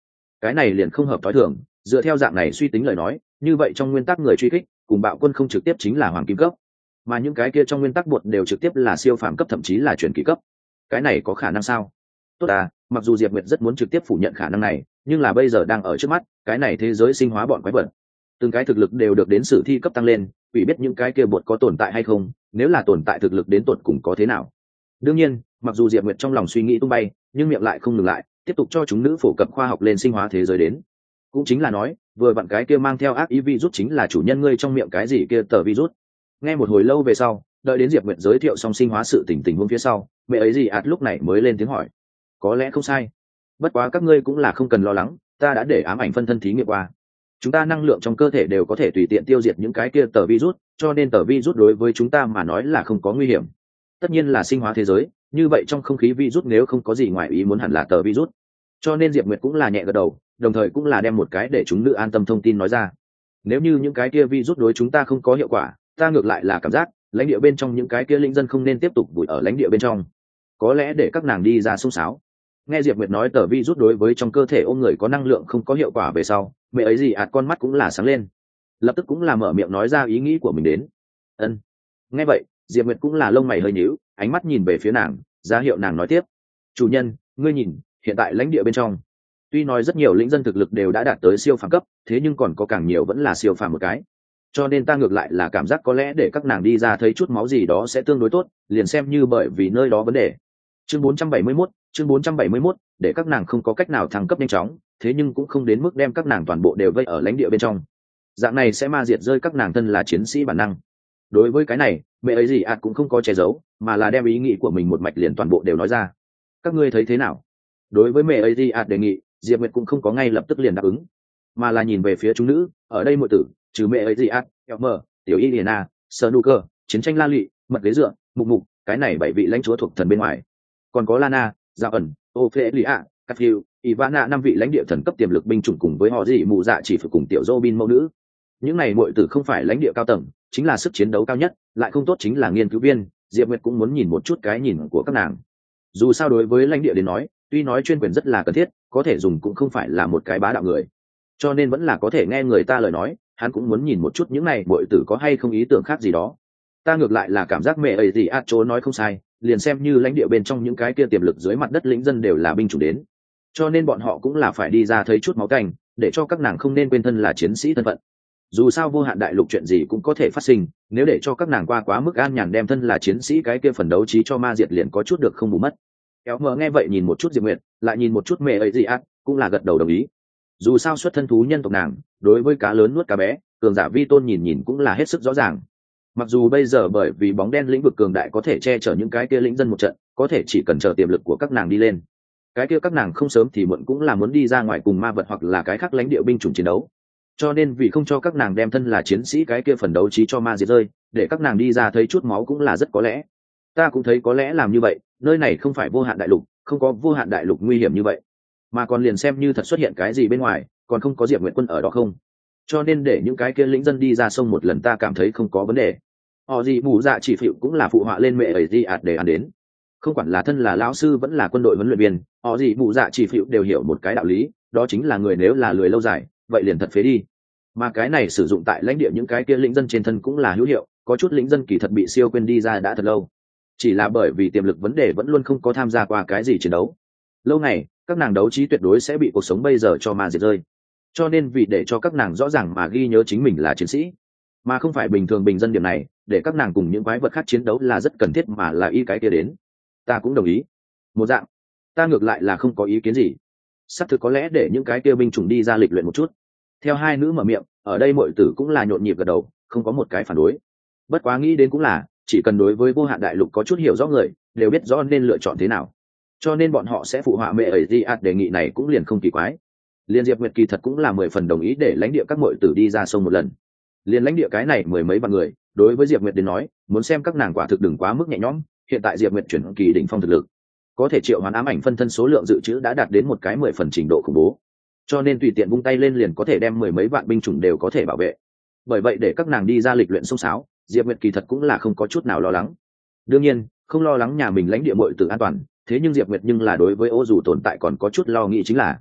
cái này liền không hợp thói thường. Dựa theo dạng này suy tính lời nói, như vậy trong nguyên tắc người truy kích cùng bạo quân không trực tiếp chính là hoàng kim cấp, mà những cái kia trong nguyên tắc bột đều trực tiếp là siêu phàm cấp, thậm chí là truyền kỳ cấp. Cái này có khả năng sao? Tốt à, mặc dù Diệp Nguyệt rất muốn trực tiếp phủ nhận khả năng này, nhưng là bây giờ đang ở trước mắt, cái này thế giới sinh hóa bọn quái vật, từng cái thực lực đều được đến sử thi cấp tăng lên, ủy biết những cái kia bột có tồn tại hay không, nếu là tồn tại thực lực đến tột cùng có thế nào. Đương nhiên, mặc dù Diệp Nguyệt trong lòng suy nghĩ tung bay, nhưng miệng lại không ngừng lại, tiếp tục cho chúng nữ phổ cập khoa học lên sinh hóa thế giới đến. Cũng chính là nói, vừa vặn cái kia mang theo ác ý virus chính là chủ nhân ngươi trong miệng cái gì kia tờ virus. Nghe một hồi lâu về sau, đợi đến Diệp Nguyệt giới thiệu xong sinh hóa sự tình tình huống phía sau, mẹ ấy gì ạt lúc này mới lên tiếng hỏi. Có lẽ không sai, bất quá các ngươi cũng là không cần lo lắng, ta đã để ám ảnh phân thân thí nghiệm qua, chúng ta năng lượng trong cơ thể đều có thể tùy tiện tiêu diệt những cái kia tờ virus, cho nên tờ virus đối với chúng ta mà nói là không có nguy hiểm. Tất nhiên là sinh hóa thế giới, như vậy trong không khí virus nếu không có gì ngoài ý muốn hẳn là tờ virus. Cho nên Diệp Nguyệt cũng là nhẹ gật đầu, đồng thời cũng là đem một cái để chúng nữ an tâm thông tin nói ra. Nếu như những cái kia virus đối chúng ta không có hiệu quả, ta ngược lại là cảm giác lãnh địa bên trong những cái kia linh dân không nên tiếp tục vùi ở lãnh địa bên trong, có lẽ để các nàng đi ra xung sáo. Nghe Diệp Nguyệt nói tờ virus đối với trong cơ thể ôm người có năng lượng không có hiệu quả về sau, mẹ ấy gì ạt con mắt cũng là sáng lên, lập tức cũng là mở miệng nói ra ý nghĩ của mình đến. Ân. Nghe vậy, Diệp Nguyệt cũng là lông mày hơi nhíu, ánh mắt nhìn về phía nàng, ra hiệu nàng nói tiếp. Chủ nhân, ngươi nhìn, hiện tại lãnh địa bên trong, tuy nói rất nhiều lĩnh dân thực lực đều đã đạt tới siêu phàm cấp, thế nhưng còn có càng nhiều vẫn là siêu phàm một cái. Cho nên ta ngược lại là cảm giác có lẽ để các nàng đi ra thấy chút máu gì đó sẽ tương đối tốt, liền xem như bởi vì nơi đó vấn đề. Chương bốn trăm bảy mươi mốt, chương bốn trăm bảy mươi mốt, để các nàng không có cách nào thăng cấp nhanh chóng, thế nhưng cũng không đến mức đem các nàng toàn bộ đều vây ở lãnh địa bên trong. Dạng này sẽ ma diệt rơi các nàng thân là chiến sĩ bản năng. Đối với cái này, mẹ ấy gì ạt cũng không có che giấu, mà là đem ý nghĩ của mình một mạch liền toàn bộ đều nói ra. Các ngươi thấy thế nào? Đối với mẹ ấy gì ạt đề nghị, Diệp Nguyệt cũng không có ngay lập tức liền đáp ứng, mà là nhìn về phía chúng nữ, ở đây muội tử, trừ mẹ ấy gì ạt, Elmer, tiểu Iliana, Snooker, chiến tranh la lị, mật ghế dựa, mục mục, cái này bảy vị lãnh chúa thuộc thần bên ngoài. Còn có Lana, Giao ẩn, Ophelia, Catfield, Ivana năm vị lãnh địa thần cấp tiềm lực binh chủng cùng với họ gì mù dạ chỉ phải cùng tiểu Robin mẫu nữ. Những này muội tử không phải lãnh địa cao tầng, chính là sức chiến đấu cao nhất, lại không tốt chính là nghiên cứu viên, Diệp Nguyệt cũng muốn nhìn một chút cái nhìn của các nàng. Dù sao đối với lãnh địa đến nói, tuy nói chuyên quyền rất là cần thiết, có thể dùng cũng không phải là một cái bá đạo người, cho nên vẫn là có thể nghe người ta lời nói, hắn cũng muốn nhìn một chút những này muội tử có hay không ý tưởng khác gì đó. Ta ngược lại là cảm giác mẹ ấy gì át chỗ nói không sai, liền xem như lãnh địa bên trong những cái kia tiềm lực dưới mặt đất lĩnh dân đều là binh chủ đến, cho nên bọn họ cũng là phải đi ra thấy chút máu canh, để cho các nàng không nên quên thân là chiến sĩ thân phận. Dù sao vô hạn đại lục chuyện gì cũng có thể phát sinh, nếu để cho các nàng qua quá mức an nhàn đem thân là chiến sĩ cái kia phần đấu trí cho ma diệt liền có chút được không bù mất. Kéo mờ nghe vậy nhìn một chút Diệp Nguyệt, lại nhìn một chút mẹ ấy gì át, cũng là gật đầu đồng ý. Dù sao xuất thân thú nhân tộc nàng, đối với cá lớn nuốt cá bé, cường giả vi tôn nhìn nhìn cũng là hết sức rõ ràng. Mặc dù bây giờ bởi vì bóng đen lĩnh vực cường đại có thể che chở những cái kia lĩnh dân một trận, có thể chỉ cần chờ tiềm lực của các nàng đi lên, cái kia các nàng không sớm thì muộn cũng là muốn đi ra ngoài cùng ma vật hoặc là cái khác lãnh địa binh chủng chiến đấu. Cho nên vì không cho các nàng đem thân là chiến sĩ cái kia phần đấu trí cho ma diệt rơi, để các nàng đi ra thấy chút máu cũng là rất có lẽ. Ta cũng thấy có lẽ làm như vậy, nơi này không phải vô hạn đại lục, không có vô hạn đại lục nguy hiểm như vậy, mà còn liền xem như thật xuất hiện cái gì bên ngoài, còn không có Diệp Nguyệt Quân ở đó không. Cho nên để những cái kia lĩnh dân đi ra sông một lần ta cảm thấy không có vấn đề. Họ gì mù dạ chỉ phịu cũng là phụ họa lên mẹ ấy gì ạt để ăn đến. Không quản là thân là lão sư vẫn là quân đội huấn luyện viên, họ gì mù dạ chỉ phịu đều hiểu một cái đạo lý, đó chính là người nếu là lười lâu dài, vậy liền thật phế đi. Mà cái này sử dụng tại lãnh địa những cái kia lĩnh dân trên thân cũng là hữu hiệu, có chút lĩnh dân kỳ thật bị siêu quên đi ra đã thật lâu, chỉ là bởi vì tiềm lực vấn đề vẫn luôn không có tham gia qua cái gì chiến đấu. Lâu này, các nàng đấu trí tuyệt đối sẽ bị cuộc sống bây giờ cho ma diệt rơi. Cho nên vì để cho các nàng rõ ràng mà ghi nhớ chính mình là chiến sĩ, mà không phải bình thường bình dân điểm này, để các nàng cùng những quái vật khác chiến đấu là rất cần thiết mà là y cái kia đến. Ta cũng đồng ý. Một dạng, ta ngược lại là không có ý kiến gì. Sắp thực có lẽ để những cái kia binh chủng đi ra lịch luyện một chút. Theo hai nữ mở miệng, ở đây mọi tử cũng là nhộn nhịp gật đầu, không có một cái phản đối. Bất quá nghĩ đến cũng là, chỉ cần đối với vô hạn đại lục có chút hiểu rõ người, đều biết rõ nên lựa chọn thế nào. Cho nên bọn họ sẽ phụ họa mẹ ấy di ạt đề nghị này cũng liền không kỳ quái. Liên Diệp Nguyệt kỳ thật cũng là mười phần đồng ý để lãnh địa các mọi tử đi ra sông một lần. Liên lãnh địa cái này mười mấy vạn người, đối với Diệp Nguyệt đến nói, muốn xem các nàng quả thực đừng quá mức nhẹ nhõm, hiện tại Diệp Nguyệt chuyển kỳ đỉnh phong thực lực, có thể triệu hoán ám ảnh phân thân số lượng dự trữ đã đạt đến một cái mười phần trình độ khủng bố. Cho nên tùy tiện vung tay lên liền có thể đem mười mấy vạn binh chủng đều có thể bảo vệ. Bởi vậy để các nàng đi ra lịch luyện xông xáo, Diệp Nguyệt kỳ thật cũng là không có chút nào lo lắng. Đương nhiên, không lo lắng nhà mình lãnh địa muội tử an toàn, thế nhưng Diệp Nguyệt nhưng là đối với Ô Dù tồn tại còn có chút lo nghĩ chính là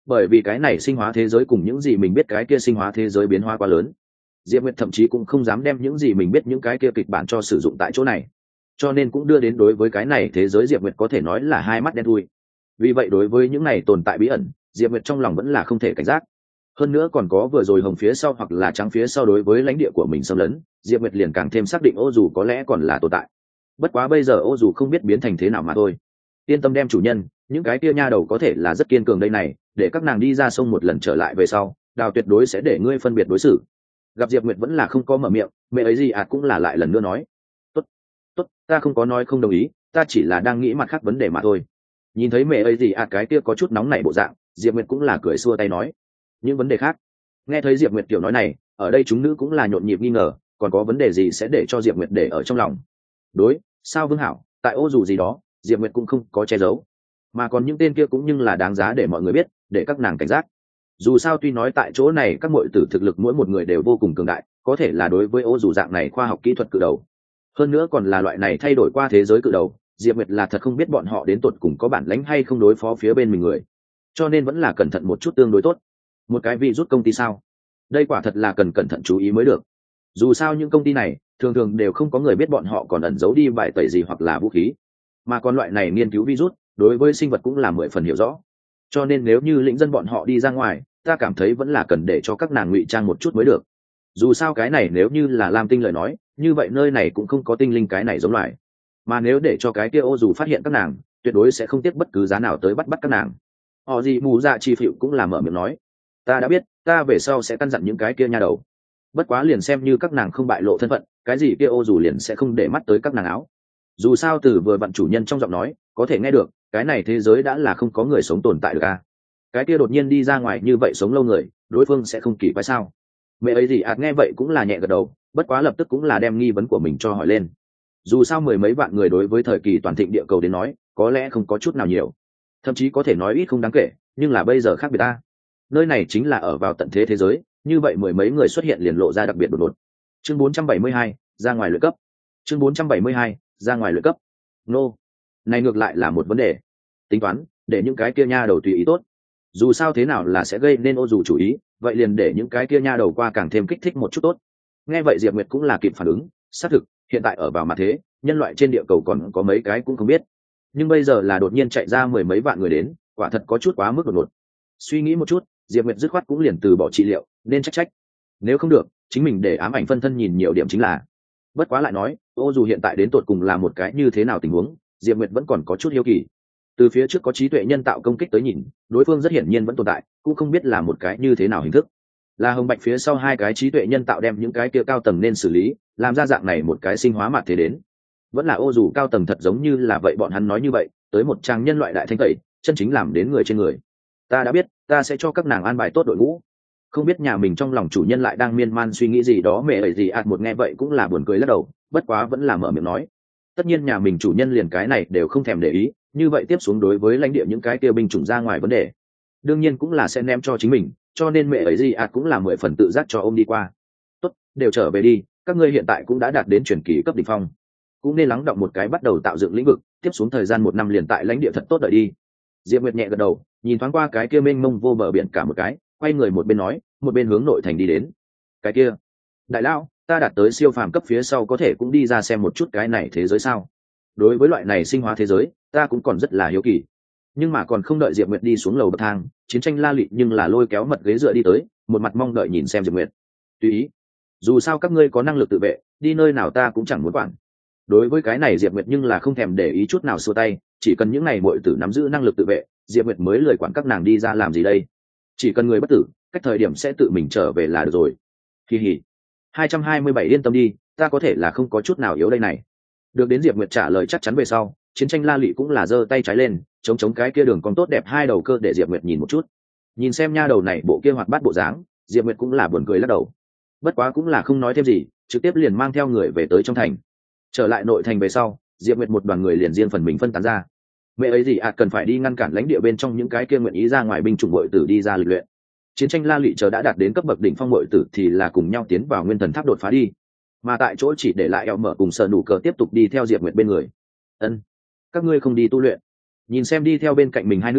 bởi vì cái này sinh hóa thế giới cùng những gì mình biết cái kia sinh hóa thế giới biến hóa quá lớn, diệp nguyệt thậm chí cũng không dám đem những gì mình biết những cái kia kịch bản cho sử dụng tại chỗ này, cho nên cũng đưa đến đối với cái này thế giới diệp nguyệt có thể nói là hai mắt đen thui. Vì vậy đối với những này tồn tại bí ẩn, diệp nguyệt trong lòng vẫn là không thể cảnh giác. Hơn nữa còn có vừa rồi hồng phía sau hoặc là trắng phía sau đối với lãnh địa của mình xâm lấn, diệp nguyệt liền càng thêm xác định ô dù có lẽ còn là tồn tại. Bất quá bây giờ ô dù không biết biến thành thế nào mà thôi. Yên tâm đem chủ nhân, những cái kia nha đầu có thể là rất kiên cường đây này, để các nàng đi ra sông một lần trở lại về sau, đào tuyệt đối sẽ để ngươi phân biệt đối xử. Gặp diệp nguyệt vẫn là không có mở miệng, mẹ ấy gì ạt cũng là lại lần nữa nói, tốt tốt, ta không có nói không đồng ý, ta chỉ là đang nghĩ mặt khác vấn đề mà thôi. Nhìn thấy mẹ ấy gì ạt cái kia có chút nóng nảy bộ dạng, diệp nguyệt cũng là cười xua tay nói, những vấn đề khác. Nghe thấy diệp nguyệt tiểu nói này, ở đây chúng nữ cũng là nhộn nhịp nghi ngờ, còn có vấn đề gì sẽ để cho diệp nguyệt để ở trong lòng. Đối, sao Vương Hảo, tại ô dù gì đó, diệp nguyệt cũng không có che giấu, mà còn những tên kia cũng nhưng là đáng giá để mọi người biết, để các nàng cảnh giác. Dù sao tuy nói tại chỗ này các muội tử thực lực mỗi một người đều vô cùng cường đại, có thể là đối với ô dù dạng này khoa học kỹ thuật cự đầu, hơn nữa còn là loại này thay đổi qua thế giới cự đầu, diệp nguyệt là thật không biết bọn họ đến tột cùng có bản lĩnh hay không đối phó phía bên mình người, cho nên vẫn là cẩn thận một chút tương đối tốt. Một cái virus công ty sao, đây quả thật là cần cẩn thận chú ý mới được. Dù sao những công ty này thường thường đều không có người biết bọn họ còn ẩn giấu đi bài tẩy gì hoặc là vũ khí, mà còn loại này nghiên cứu virus đối với sinh vật cũng là mười phần hiểu rõ, cho nên nếu như lĩnh dân bọn họ đi ra ngoài, ta cảm thấy vẫn là cần để cho các nàng ngụy trang một chút mới được. Dù sao cái này nếu như là lam tinh lời nói, như vậy nơi này cũng không có tinh linh cái này giống loài, mà nếu để cho cái kia ô dù phát hiện các nàng, tuyệt đối sẽ không tiếc bất cứ giá nào tới bắt bắt các nàng. Họ gì mù dạ chi phịu cũng là mở miệng nói, ta đã biết, ta về sau sẽ căn dặn những cái kia nha đầu, bất quá liền xem như các nàng không bại lộ thân phận, cái gì kia ô dù liền sẽ không để mắt tới các nàng áo. Dù sao từ vừa vặn chủ nhân trong giọng nói có thể nghe được, cái này thế giới đã là không có người sống tồn tại được à. Cái kia đột nhiên đi ra ngoài như vậy sống lâu người, đối phương sẽ không kỳ quái sao? Mẹ ấy gì ạt nghe vậy cũng là nhẹ gật đầu, bất quá lập tức cũng là đem nghi vấn của mình cho hỏi lên. Dù sao mười mấy vạn người đối với thời kỳ toàn thịnh địa cầu đến nói, có lẽ không có chút nào nhiều, thậm chí có thể nói ít không đáng kể, nhưng là bây giờ khác biệt ta. Nơi này chính là ở vào tận thế thế giới, như vậy mười mấy người xuất hiện liền lộ ra đặc biệt đột ngột. Chương bốn trăm bảy mươi hai, ra ngoài luyện cấp. Chương bốn trăm bảy mươi hai, ra ngoài luyện cấp. Nô, này ngược lại là một vấn đề. Tính toán, để những cái kia nha đầu tùy ý tốt. Dù sao thế nào là sẽ gây nên ô dù chủ ý, vậy liền để những cái kia nha đầu qua càng thêm kích thích một chút tốt. Nghe vậy Diệp Nguyệt cũng là kịp phản ứng, xác thực, hiện tại ở vào mặt thế, nhân loại trên địa cầu còn có mấy cái cũng không biết. Nhưng bây giờ là đột nhiên chạy ra mười mấy vạn người đến, quả thật có chút quá mức đột ngột. Suy nghĩ một chút, Diệp Nguyệt dứt khoát cũng liền từ bỏ trị liệu, nên trách trách. Nếu không được, chính mình để ám ảnh phân thân nhìn nhiều điểm chính là. Bất quá lại nói, ô dù hiện tại đến tột cùng là một cái như thế nào tình huống, Diệp Nguyệt vẫn còn có chút hiếu kỳ. Từ phía trước có trí tuệ nhân tạo công kích tới nhìn, đối phương rất hiển nhiên vẫn tồn tại, cũng không biết là một cái như thế nào hình thức. Là hồng bạch phía sau hai cái trí tuệ nhân tạo đem những cái kia cao tầng nên xử lý, làm ra dạng này một cái sinh hóa mặt thế đến. Vẫn là ô dù cao tầng thật giống như là vậy bọn hắn nói như vậy, tới một trang nhân loại đại thanh tẩy, chân chính làm đến người trên người. Ta đã biết, ta sẽ cho các nàng an bài tốt đội ngũ. Không biết nhà mình trong lòng chủ nhân lại đang miên man suy nghĩ gì đó, mẹ ấy gì ạt một nghe vậy cũng là buồn cười lắc đầu, bất quá vẫn là mở miệng nói. Tất nhiên nhà mình chủ nhân liền cái này đều không thèm để ý, như vậy tiếp xuống đối với lãnh địa những cái kia binh chủng ra ngoài vấn đề, đương nhiên cũng là sẽ ném cho chính mình, cho nên mẹ ấy gì ạt cũng là mười phần tự giác cho ôm đi qua. Tốt, đều trở về đi, các ngươi hiện tại cũng đã đạt đến truyền kỳ cấp đỉnh phong, cũng nên lắng động một cái bắt đầu tạo dựng lĩnh vực, tiếp xuống thời gian một năm liền tại lãnh địa thật tốt đợi đi. Diệp Nguyệt nhẹ gật đầu, nhìn thoáng qua cái kia mênh mông vô bờ biển cả một cái, quay người một bên nói, một bên hướng nội thành đi đến. Cái kia, đại lão, ta đạt tới siêu phàm cấp phía sau có thể cũng đi ra xem một chút cái này thế giới sao? Đối với loại này sinh hóa thế giới, ta cũng còn rất là hiếu kỳ. Nhưng mà còn không đợi Diệp Nguyệt đi xuống lầu bậc thang, chiến tranh la lị nhưng là lôi kéo mật ghế dựa đi tới, một mặt mong đợi nhìn xem Diệp Nguyệt. Tùy ý, dù sao các ngươi có năng lực tự vệ, đi nơi nào ta cũng chẳng muốn quản. Đối với cái này Diệp Nguyệt nhưng là không thèm để ý chút nào, xua tay, chỉ cần những này muội tử nắm giữ năng lực tự vệ, Diệp Nguyệt mới lười quản các nàng đi ra làm gì đây. Chỉ cần người bất tử, cách thời điểm sẽ tự mình trở về là được rồi. Kỳ hỉ. hai trăm hai mươi bảy yên tâm đi, ta có thể là không có chút nào yếu đây này. Được đến Diệp Nguyệt trả lời chắc chắn về sau, chiến tranh la lị cũng là giơ tay trái lên, chống chống cái kia đường cong tốt đẹp hai đầu cơ để Diệp Nguyệt nhìn một chút. Nhìn xem nha đầu này bộ kia hoạt bát bộ dáng, Diệp Nguyệt cũng là buồn cười lắc đầu. Bất quá cũng là không nói thêm gì, trực tiếp liền mang theo người về tới trong thành. Trở lại nội thành về sau, Diệp Nguyệt một đoàn người liền riêng phần mình phân tán ra. Mẹ ấy gì ạt cần phải đi ngăn cản lãnh địa bên trong những cái kia nguyện ý ra ngoài binh chủng muội tử đi ra lịch luyện. Chiến tranh la lị chờ đã đạt đến cấp bậc đỉnh phong muội tử thì là cùng nhau tiến vào nguyên thần tháp đột phá đi, mà tại chỗ chỉ để lại eo mở cùng sợ nụ cờ tiếp tục đi theo Diệp Nguyệt bên người. Ân, các ngươi không đi tu luyện? Nhìn xem đi theo bên cạnh mình hai nữ,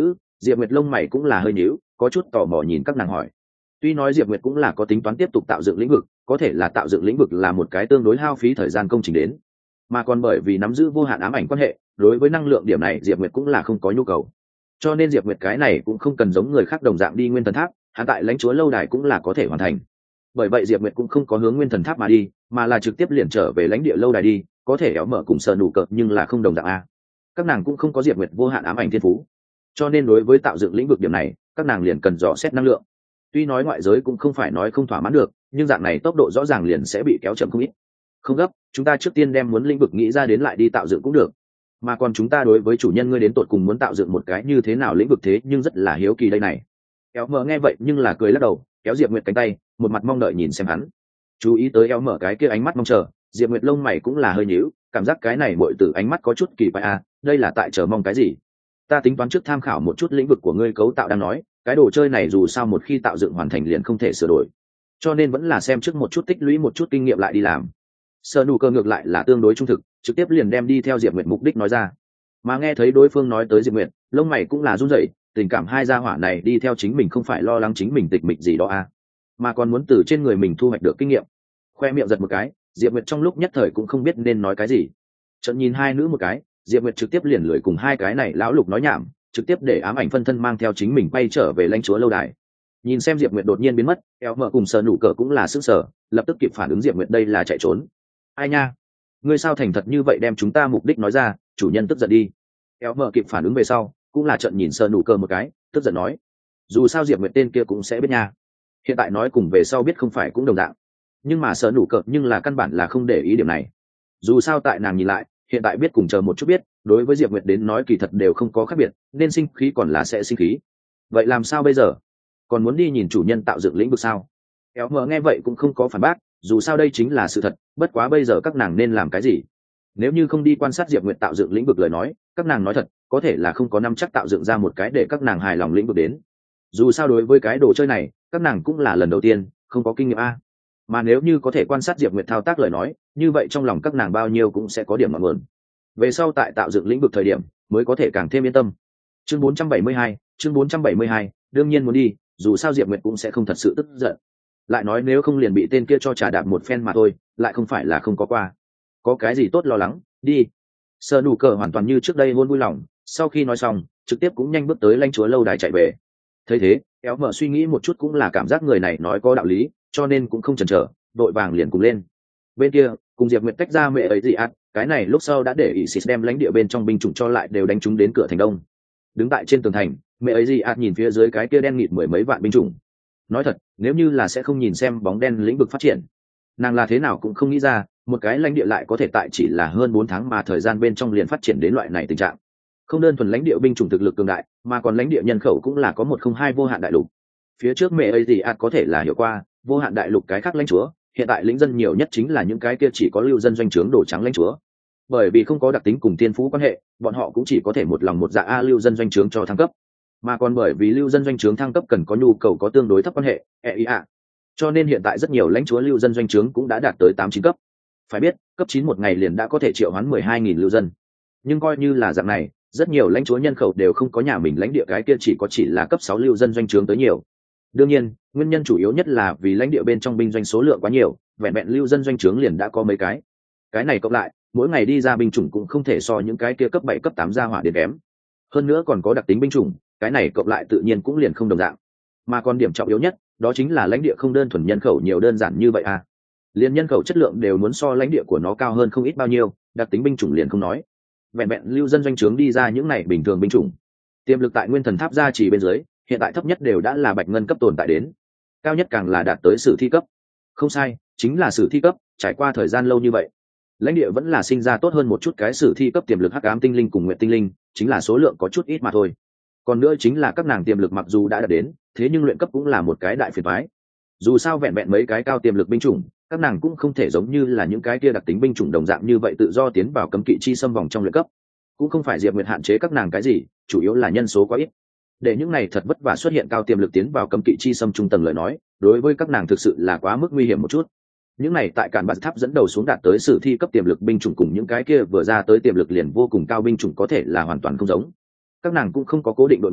Diệp Nguyệt lông mày cũng là hơi nhíu, có chút tò mò nhìn các nàng hỏi. Tuy nói Diệp Nguyệt cũng là có tính toán tiếp tục tạo dựng lĩnh vực, có thể là tạo dựng lĩnh vực là một cái tương đối hao phí thời gian công trình đến, mà còn bởi vì nắm giữ vô hạn ám ảnh quan hệ, đối với năng lượng điểm này Diệp Nguyệt cũng là không có nhu cầu. Cho nên Diệp Nguyệt cái này cũng không cần giống người khác đồng dạng đi Nguyên Thần Tháp, hắn tại lãnh chúa lâu đài cũng là có thể hoàn thành. Bởi vậy Diệp Nguyệt cũng không có hướng Nguyên Thần Tháp mà đi, mà là trực tiếp liền trở về lãnh địa lâu đài đi, có thể éo mở cùng sợ nụ cợt nhưng là không đồng dạng a. Các nàng cũng không có Diệp Nguyệt vô hạn ám ảnh thiên phú, cho nên đối với tạo dựng lĩnh vực điểm này, các nàng liền cần dò xét năng lượng. Tuy nói ngoại giới cũng không phải nói không thỏa mãn được, nhưng dạng này tốc độ rõ ràng liền sẽ bị kéo chậm không ít. Không gấp, chúng ta trước tiên đem muốn lĩnh vực nghĩ ra đến lại đi tạo dựng cũng được. Mà còn chúng ta đối với chủ nhân ngươi đến tột cùng muốn tạo dựng một cái như thế nào lĩnh vực thế nhưng rất là hiếu kỳ đây này. Kéo mở nghe vậy nhưng là cười lắc đầu, kéo Diệp Nguyệt cánh tay, một mặt mong đợi nhìn xem hắn. Chú ý tới kéo mở cái kia ánh mắt mong chờ, Diệp Nguyệt lông mày cũng là hơi nhíu, cảm giác cái này muội tử ánh mắt có chút kỳ quái à, đây là tại chờ mong cái gì? Ta tính toán trước tham khảo một chút lĩnh vực của ngươi cấu tạo đang nói, cái đồ chơi này dù sao một khi tạo dựng hoàn thành liền không thể sửa đổi, cho nên vẫn là xem trước một chút tích lũy một chút kinh nghiệm lại đi làm. Sở nụ cơ ngược lại là tương đối trung thực, trực tiếp liền đem đi theo Diệp Nguyệt mục đích nói ra. Mà nghe thấy đối phương nói tới Diệp Nguyệt, lông mày cũng là run rẩy, tình cảm hai gia hỏa này đi theo chính mình không phải lo lắng chính mình tịch mịch gì đó à, mà còn muốn từ trên người mình thu hoạch được kinh nghiệm. Khoe miệng giật một cái, Diệp Nguyệt trong lúc nhất thời cũng không biết nên nói cái gì. Chợt nhìn hai nữ một cái, Diệp Nguyệt trực tiếp liền lười cùng hai cái này lão lục nói nhảm, trực tiếp để ám ảnh phân thân mang theo chính mình bay trở về lãnh chúa lâu đài. Nhìn xem Diệp Nguyệt đột nhiên biến mất, eo mở cùng Sở nụ cờ cũng là sững sờ, lập tức kịp phản ứng Diệp Nguyệt đây là chạy trốn. Ai nha, ngươi sao thành thật như vậy đem chúng ta mục đích nói ra, chủ nhân tức giận đi. Eo mở kịp phản ứng về sau, cũng là trợn nhìn Sở nụ cờ một cái, tức giận nói, dù sao Diệp Nguyệt tên kia cũng sẽ biết nha. Hiện tại nói cùng về sau biết không phải cũng đồng dạng. Nhưng mà Sở nụ cờ nhưng là căn bản là không để ý điểm này. Dù sao tại nàng nhìn lại, hiện tại biết cùng chờ một chút biết, đối với Diệp Nguyệt đến nói kỳ thật đều không có khác biệt, nên sinh khí còn là sẽ sinh khí. Vậy làm sao bây giờ? Còn muốn đi nhìn chủ nhân tạo dựng lĩnh vực sao? Kéo mờ nghe vậy cũng không có phản bác, dù sao đây chính là sự thật, bất quá bây giờ các nàng nên làm cái gì? Nếu như không đi quan sát Diệp Nguyệt tạo dựng lĩnh vực lời nói, các nàng nói thật, có thể là không có năm chắc tạo dựng ra một cái để các nàng hài lòng lĩnh vực đến. Dù sao đối với cái đồ chơi này, các nàng cũng là lần đầu tiên, không có kinh nghiệm a. Mà nếu như có thể quan sát Diệp Nguyệt thao tác lời nói, như vậy trong lòng các nàng bao nhiêu cũng sẽ có điểm ngọn nguồn. Về sau tại tạo dựng lĩnh vực thời điểm, mới có thể càng thêm yên tâm. Chương bốn trăm bảy mươi hai, chương bốn trăm bảy mươi hai, đương nhiên muốn đi, dù sao Diệp Nguyệt cũng sẽ không thật sự tức giận. Lại nói nếu không liền bị tên kia cho trà đạp một phen mà thôi, lại không phải là không có qua. Có cái gì tốt lo lắng, đi. Sở nụ cờ hoàn toàn như trước đây luôn vui lòng, sau khi nói xong, trực tiếp cũng nhanh bước tới lãnh chúa lâu đài chạy về. Thấy thế, kéo mở suy nghĩ một chút cũng là cảm giác người này nói có đạo lý, cho nên cũng không chần chờ, đội vàng liền cùng lên. Bên kia, cùng Diệp Nguyệt tách ra mẹ ấy gì ạt, cái này lúc sau đã để Isis đem lãnh địa bên trong binh chủng cho lại đều đánh chúng đến cửa thành đông. Đứng tại trên tường thành, mẹ ấy gì ạt nhìn phía dưới cái kia đen nghịt mười mấy vạn binh chủng. Nói thật, nếu như là sẽ không nhìn xem bóng đen lĩnh vực phát triển, nàng là thế nào cũng không nghĩ ra, một cái lãnh địa lại có thể tại chỉ là hơn bốn tháng mà thời gian bên trong liền phát triển đến loại này tình trạng. Không đơn thuần lãnh địa binh chủng thực lực cường đại, mà còn lãnh địa nhân khẩu cũng là có một không hai vô hạn đại lục. Phía trước mẹ ấy gì ạt có thể là hiểu qua, vô hạn đại lục cái khác lãnh chúa, hiện tại lĩnh dân nhiều nhất chính là những cái kia chỉ có lưu dân doanh trướng đổ trắng lãnh chúa. Bởi vì không có đặc tính cùng tiên phú quan hệ, bọn họ cũng chỉ có thể một lòng một dạ a lưu dân doanh trướng cho thăng cấp. Mà còn bởi vì lưu dân doanh trướng thăng cấp cần có nhu cầu có tương đối thấp quan hệ, e i a. Cho nên hiện tại rất nhiều lãnh chúa lưu dân doanh trướng cũng đã đạt tới tám chín cấp. Phải biết, cấp chín một ngày liền đã có thể triệu hoán mười hai nghìn lưu dân. Nhưng coi như là dạng này, rất nhiều lãnh chúa nhân khẩu đều không có nhà mình lãnh địa cái kia chỉ có chỉ là cấp sáu lưu dân doanh trướng tới nhiều. Đương nhiên, nguyên nhân chủ yếu nhất là vì lãnh địa bên trong binh doanh số lượng quá nhiều, vẹn vẹn lưu dân doanh trướng liền đã có mấy cái. Cái này cộng lại, mỗi ngày đi ra binh chủng cũng không thể so những cái kia cấp bảy cấp tám ra hỏa điên kém. Hơn nữa còn có đặc tính binh chủng, cái này cộng lại tự nhiên cũng liền không đồng dạng. Mà còn điểm trọng yếu nhất, đó chính là lãnh địa không đơn thuần nhân khẩu nhiều đơn giản như vậy à. Liên nhân khẩu chất lượng đều muốn so lãnh địa của nó cao hơn không ít bao nhiêu, đặc tính binh chủng liền không nói. Vẹn vẹn lưu dân doanh trướng đi ra những này bình thường binh chủng. Tiềm lực tại Nguyên Thần Tháp gia trì bên dưới, hiện tại thấp nhất đều đã là bạch ngân cấp tồn tại đến, cao nhất càng là đạt tới sử thi cấp. Không sai, chính là sử thi cấp. Trải qua thời gian lâu như vậy, lãnh địa vẫn là sinh ra tốt hơn một chút cái sử thi cấp tiềm lực hắc ám tinh linh cùng nguyện tinh linh, chính là số lượng có chút ít mà thôi. Còn nữa chính là các nàng tiềm lực mặc dù đã đạt đến, thế nhưng luyện cấp cũng là một cái đại phiền toái. Dù sao vẹn vẹn mấy cái cao tiềm lực binh chủng, các nàng cũng không thể giống như là những cái kia đặc tính binh chủng đồng dạng như vậy tự do tiến vào cấm kỵ chi xâm vòng trong luyện cấp. Cũng không phải Diệp Nguyệt hạn chế các nàng cái gì, chủ yếu là nhân số quá ít. Để những này thật vất vả xuất hiện cao tiềm lực tiến vào cấm kỵ chi xâm trung tầng lời nói, đối với các nàng thực sự là quá mức nguy hiểm một chút. Những này tại cản bạt tháp dẫn đầu xuống đạt tới sử thi cấp tiềm lực binh chủng cùng những cái kia vừa ra tới tiềm lực liền vô cùng cao binh chủng có thể là hoàn toàn không giống. Các nàng cũng không có cố định đội ngũ,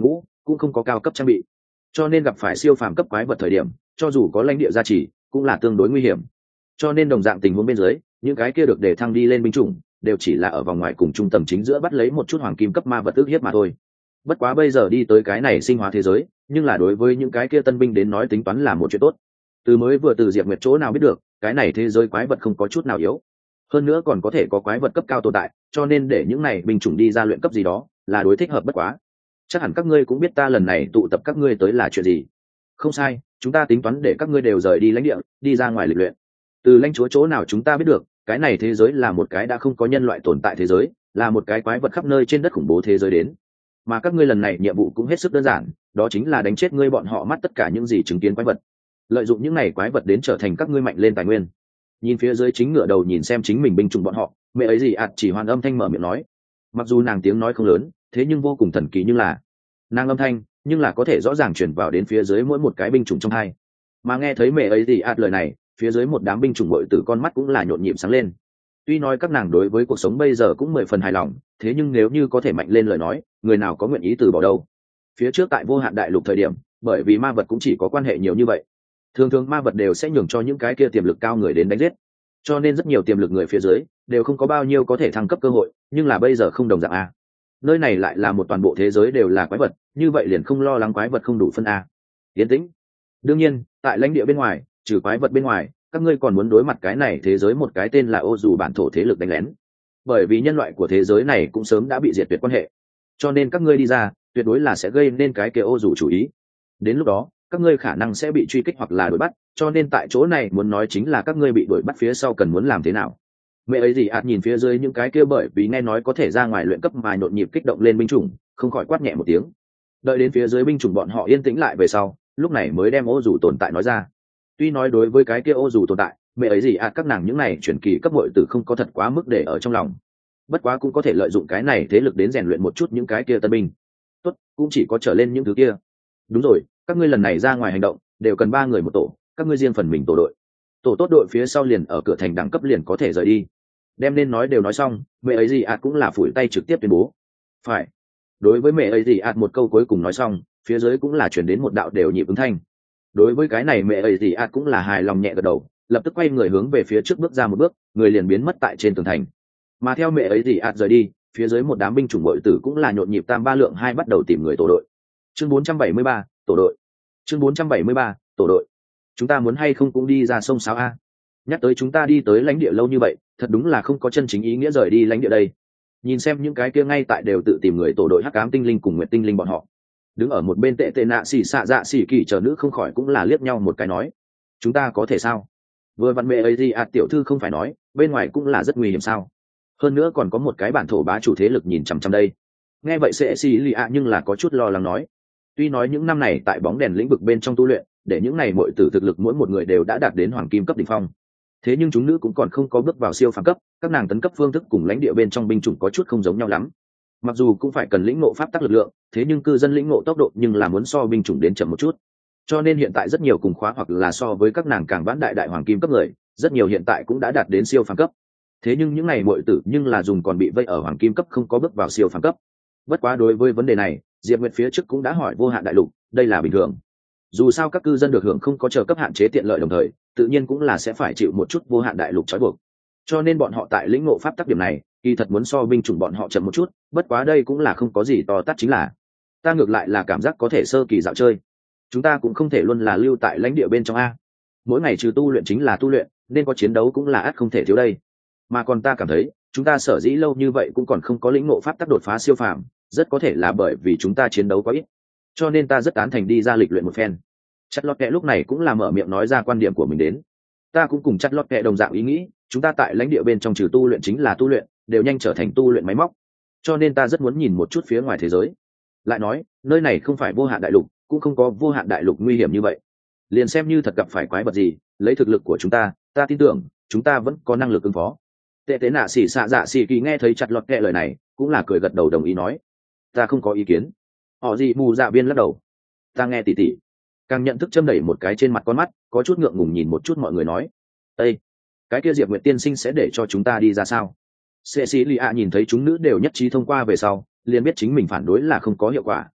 cũng không có cao cấp trang bị, cho nên gặp phải siêu phàm cấp quái vật thời điểm cho dù có lãnh địa gia trì cũng là tương đối nguy hiểm. Cho nên đồng dạng tình huống bên dưới, những cái kia được để thăng đi lên binh chủng đều chỉ là ở vòng ngoài cùng trung tâm chính giữa bắt lấy một chút hoàng kim cấp ma vật ức hiếp mà thôi. Bất quá bây giờ đi tới cái này sinh hóa thế giới, nhưng là đối với những cái kia tân binh đến nói tính toán là một chuyện tốt. Từ mới vừa từ Diệp Nguyệt chỗ nào biết được, cái này thế giới quái vật không có chút nào yếu, hơn nữa còn có thể có quái vật cấp cao tồn tại, cho nên để những này binh chủng đi ra luyện cấp gì đó là đối thích hợp bất quá. Chắc hẳn các ngươi cũng biết ta lần này tụ tập các ngươi tới là chuyện gì. Không sai, chúng ta tính toán để các ngươi đều rời đi lãnh địa, đi ra ngoài lịch luyện. Từ lãnh chúa chỗ nào chúng ta biết được, cái này thế giới là một cái đã không có nhân loại tồn tại thế giới, là một cái quái vật khắp nơi trên đất khủng bố thế giới đến. Mà các ngươi lần này nhiệm vụ cũng hết sức đơn giản, đó chính là đánh chết ngươi bọn họ mắt tất cả những gì chứng kiến quái vật, lợi dụng những này quái vật đến trở thành các ngươi mạnh lên tài nguyên. Nhìn phía dưới chính ngựa đầu nhìn xem chính mình binh chủng bọn họ, mẹ ấy gì ạt chỉ hoàn âm thanh mở miệng nói. Mặc dù nàng tiếng nói không lớn, thế nhưng vô cùng thần kỳ, nhưng là nàng âm thanh nhưng là có thể rõ ràng truyền vào đến phía dưới mỗi một cái binh chủng trong hai. Mà nghe thấy mẹ ấy gì ạt lời này, phía dưới một đám binh chủng bội tử con mắt cũng là nhộn nhịp sáng lên. Tuy nói các nàng đối với cuộc sống bây giờ cũng mười phần hài lòng, thế nhưng nếu như có thể mạnh lên lời nói, người nào có nguyện ý từ bỏ đâu. Phía trước tại vô hạn đại lục thời điểm, bởi vì ma vật cũng chỉ có quan hệ nhiều như vậy, thường thường ma vật đều sẽ nhường cho những cái kia tiềm lực cao người đến đánh giết, cho nên rất nhiều tiềm lực người phía dưới đều không có bao nhiêu có thể thăng cấp cơ hội. Nhưng là bây giờ không đồng dạng a, nơi này lại là một toàn bộ thế giới đều là quái vật, như vậy liền không lo lắng quái vật không đủ phân a. Yên tĩnh. Đương nhiên tại lãnh địa bên ngoài, trừ quái vật bên ngoài, các ngươi còn muốn đối mặt cái này thế giới một cái tên là ô dù bản thổ thế lực đánh lén. Bởi vì nhân loại của thế giới này cũng sớm đã bị diệt tuyệt quan hệ, cho nên các ngươi đi ra tuyệt đối là sẽ gây nên cái kia ô dù chủ ý. Đến lúc đó các ngươi khả năng sẽ bị truy kích hoặc là đuổi bắt, cho nên tại chỗ này muốn nói chính là các ngươi bị đuổi bắt phía sau cần muốn làm thế nào. Mẹ ấy gì ạt nhìn phía dưới những cái kia bởi vì nghe nói có thể ra ngoài luyện cấp mà nhộn nhịp kích động lên binh chủng, không khỏi quát nhẹ một tiếng. Đợi đến phía dưới binh chủng bọn họ yên tĩnh lại về sau, lúc này mới đem ô dù tồn tại nói ra. Tuy nói đối với cái kia ô dù tồn tại, mẹ ấy gì ạt các nàng những này chuyển kỳ cấp bội tử không có thật quá mức để ở trong lòng, bất quá cũng có thể lợi dụng cái này thế lực đến rèn luyện một chút những cái kia tân binh. Tốt, cũng chỉ có trở lên những thứ kia. Đúng rồi, các ngươi lần này ra ngoài hành động đều cần ba người một tổ, các ngươi riêng phần mình tổ đội, tổ tốt đội phía sau liền ở cửa thành đẳng cấp liền có thể rời đi. Đem nên nói đều nói xong, mẹ ấy gì ạt cũng là phủi tay trực tiếp tuyên bố. Phải. Đối với mẹ ấy gì ạt một câu cuối cùng nói xong, phía dưới cũng là chuyển đến một đạo đều nhịp ứng thanh. Đối với cái này mẹ ấy gì ạt cũng là hài lòng nhẹ gật đầu, lập tức quay người hướng về phía trước bước ra một bước, người liền biến mất tại trên tường thành. Mà theo mẹ ấy gì ạt rời đi, phía dưới một đám binh chủng bội tử cũng là nhộn nhịp tam ba lượng hai bắt đầu tìm người tổ đội. Chương bốn trăm bảy mươi ba, tổ đội. Chương bốn trăm bảy mươi ba, tổ đội. Chúng ta muốn hay không cũng đi ra sông Sáo a. Nhắc tới chúng ta đi tới lãnh địa lâu như vậy, thật đúng là không có chân chính ý nghĩa rời đi lãnh địa đây. Nhìn xem những cái kia ngay tại đều tự tìm người tổ đội hắc ám tinh linh cùng nguyệt tinh linh bọn họ, đứng ở một bên tệ tệ nạ xỉ xạ dạ xỉ kỳ chờ nữ không khỏi cũng là liếc nhau một cái nói, chúng ta có thể sao? Vừa văn mẹ ấy gì à, tiểu thư không phải nói bên ngoài cũng là rất nguy hiểm sao? Hơn nữa còn có một cái bản thổ bá chủ thế lực nhìn chằm chằm đây. Nghe vậy sẽ xì lì ạ nhưng là có chút lo lắng nói, tuy nói những năm này tại bóng đèn lĩnh vực bên trong tu luyện, để những này mọi tử thực lực mỗi một người đều đã đạt đến hoàng kim cấp đỉnh phong, thế nhưng chúng nữ cũng còn không có bước vào siêu phàm cấp, các nàng tấn cấp phương thức cùng lãnh địa bên trong binh chủng có chút không giống nhau lắm. Mặc dù cũng phải cần lĩnh ngộ pháp tắc lực lượng, thế nhưng cư dân lĩnh ngộ tốc độ nhưng là muốn so binh chủng đến chậm một chút. Cho nên hiện tại rất nhiều cùng khóa hoặc là so với các nàng càng vãn đại đại hoàng kim cấp người, rất nhiều hiện tại cũng đã đạt đến siêu phàm cấp. Thế nhưng những này muội tử nhưng là dùng còn bị vây ở hoàng kim cấp không có bước vào siêu phàm cấp. Bất quá đối với vấn đề này, Diệp Nguyệt phía trước cũng đã hỏi vô hạn đại lục, đây là bình thường. Dù sao các cư dân được hưởng không có chờ cấp hạn chế tiện lợi đồng thời, tự nhiên cũng là sẽ phải chịu một chút vô hạn đại lục trói buộc. Cho nên bọn họ tại lĩnh ngộ pháp tắc điểm này, kỳ thật muốn so binh chủng bọn họ chậm một chút, bất quá đây cũng là không có gì to tát, chính là ta ngược lại là cảm giác có thể sơ kỳ dạo chơi. Chúng ta cũng không thể luôn là lưu tại lãnh địa bên trong a. Mỗi ngày trừ tu luyện chính là tu luyện, nên có chiến đấu cũng là ắt không thể thiếu đây. Mà còn ta cảm thấy, chúng ta sở dĩ lâu như vậy cũng còn không có lĩnh ngộ pháp tắc đột phá siêu phàm, rất có thể là bởi vì chúng ta chiến đấu quá ít. Cho nên ta rất tán thành đi ra lịch luyện một phen. Chặt lót kẹ lúc này cũng là mở miệng nói ra quan điểm của mình đến. Ta cũng cùng chặt lót kẹ đồng dạng ý nghĩ, chúng ta tại lãnh địa bên trong trừ tu luyện chính là tu luyện, đều nhanh trở thành tu luyện máy móc. Cho nên ta rất muốn nhìn một chút phía ngoài thế giới. Lại nói, nơi này không phải vô hạn đại lục, cũng không có vô hạn đại lục nguy hiểm như vậy. Liền xem như thật gặp phải quái vật gì, lấy thực lực của chúng ta, ta tin tưởng chúng ta vẫn có năng lực ứng phó. Tệ tế nạ xỉ xạ dạ xỉ kỳ nghe thấy chặt lọt kẹ lời này, cũng là cười gật đầu đồng ý nói, ta không có ý kiến. Họ gì mù dạ viên lắc đầu, ta nghe tỉ tỉ. Càng nhận thức châm đẩy một cái trên mặt con mắt, có chút ngượng ngùng nhìn một chút mọi người nói, ê, cái kia Diệp Nguyệt tiên sinh sẽ để cho chúng ta đi ra sao? Cecilia nhìn thấy chúng nữ đều nhất trí thông qua về sau, liền biết chính mình phản đối là không có hiệu quả.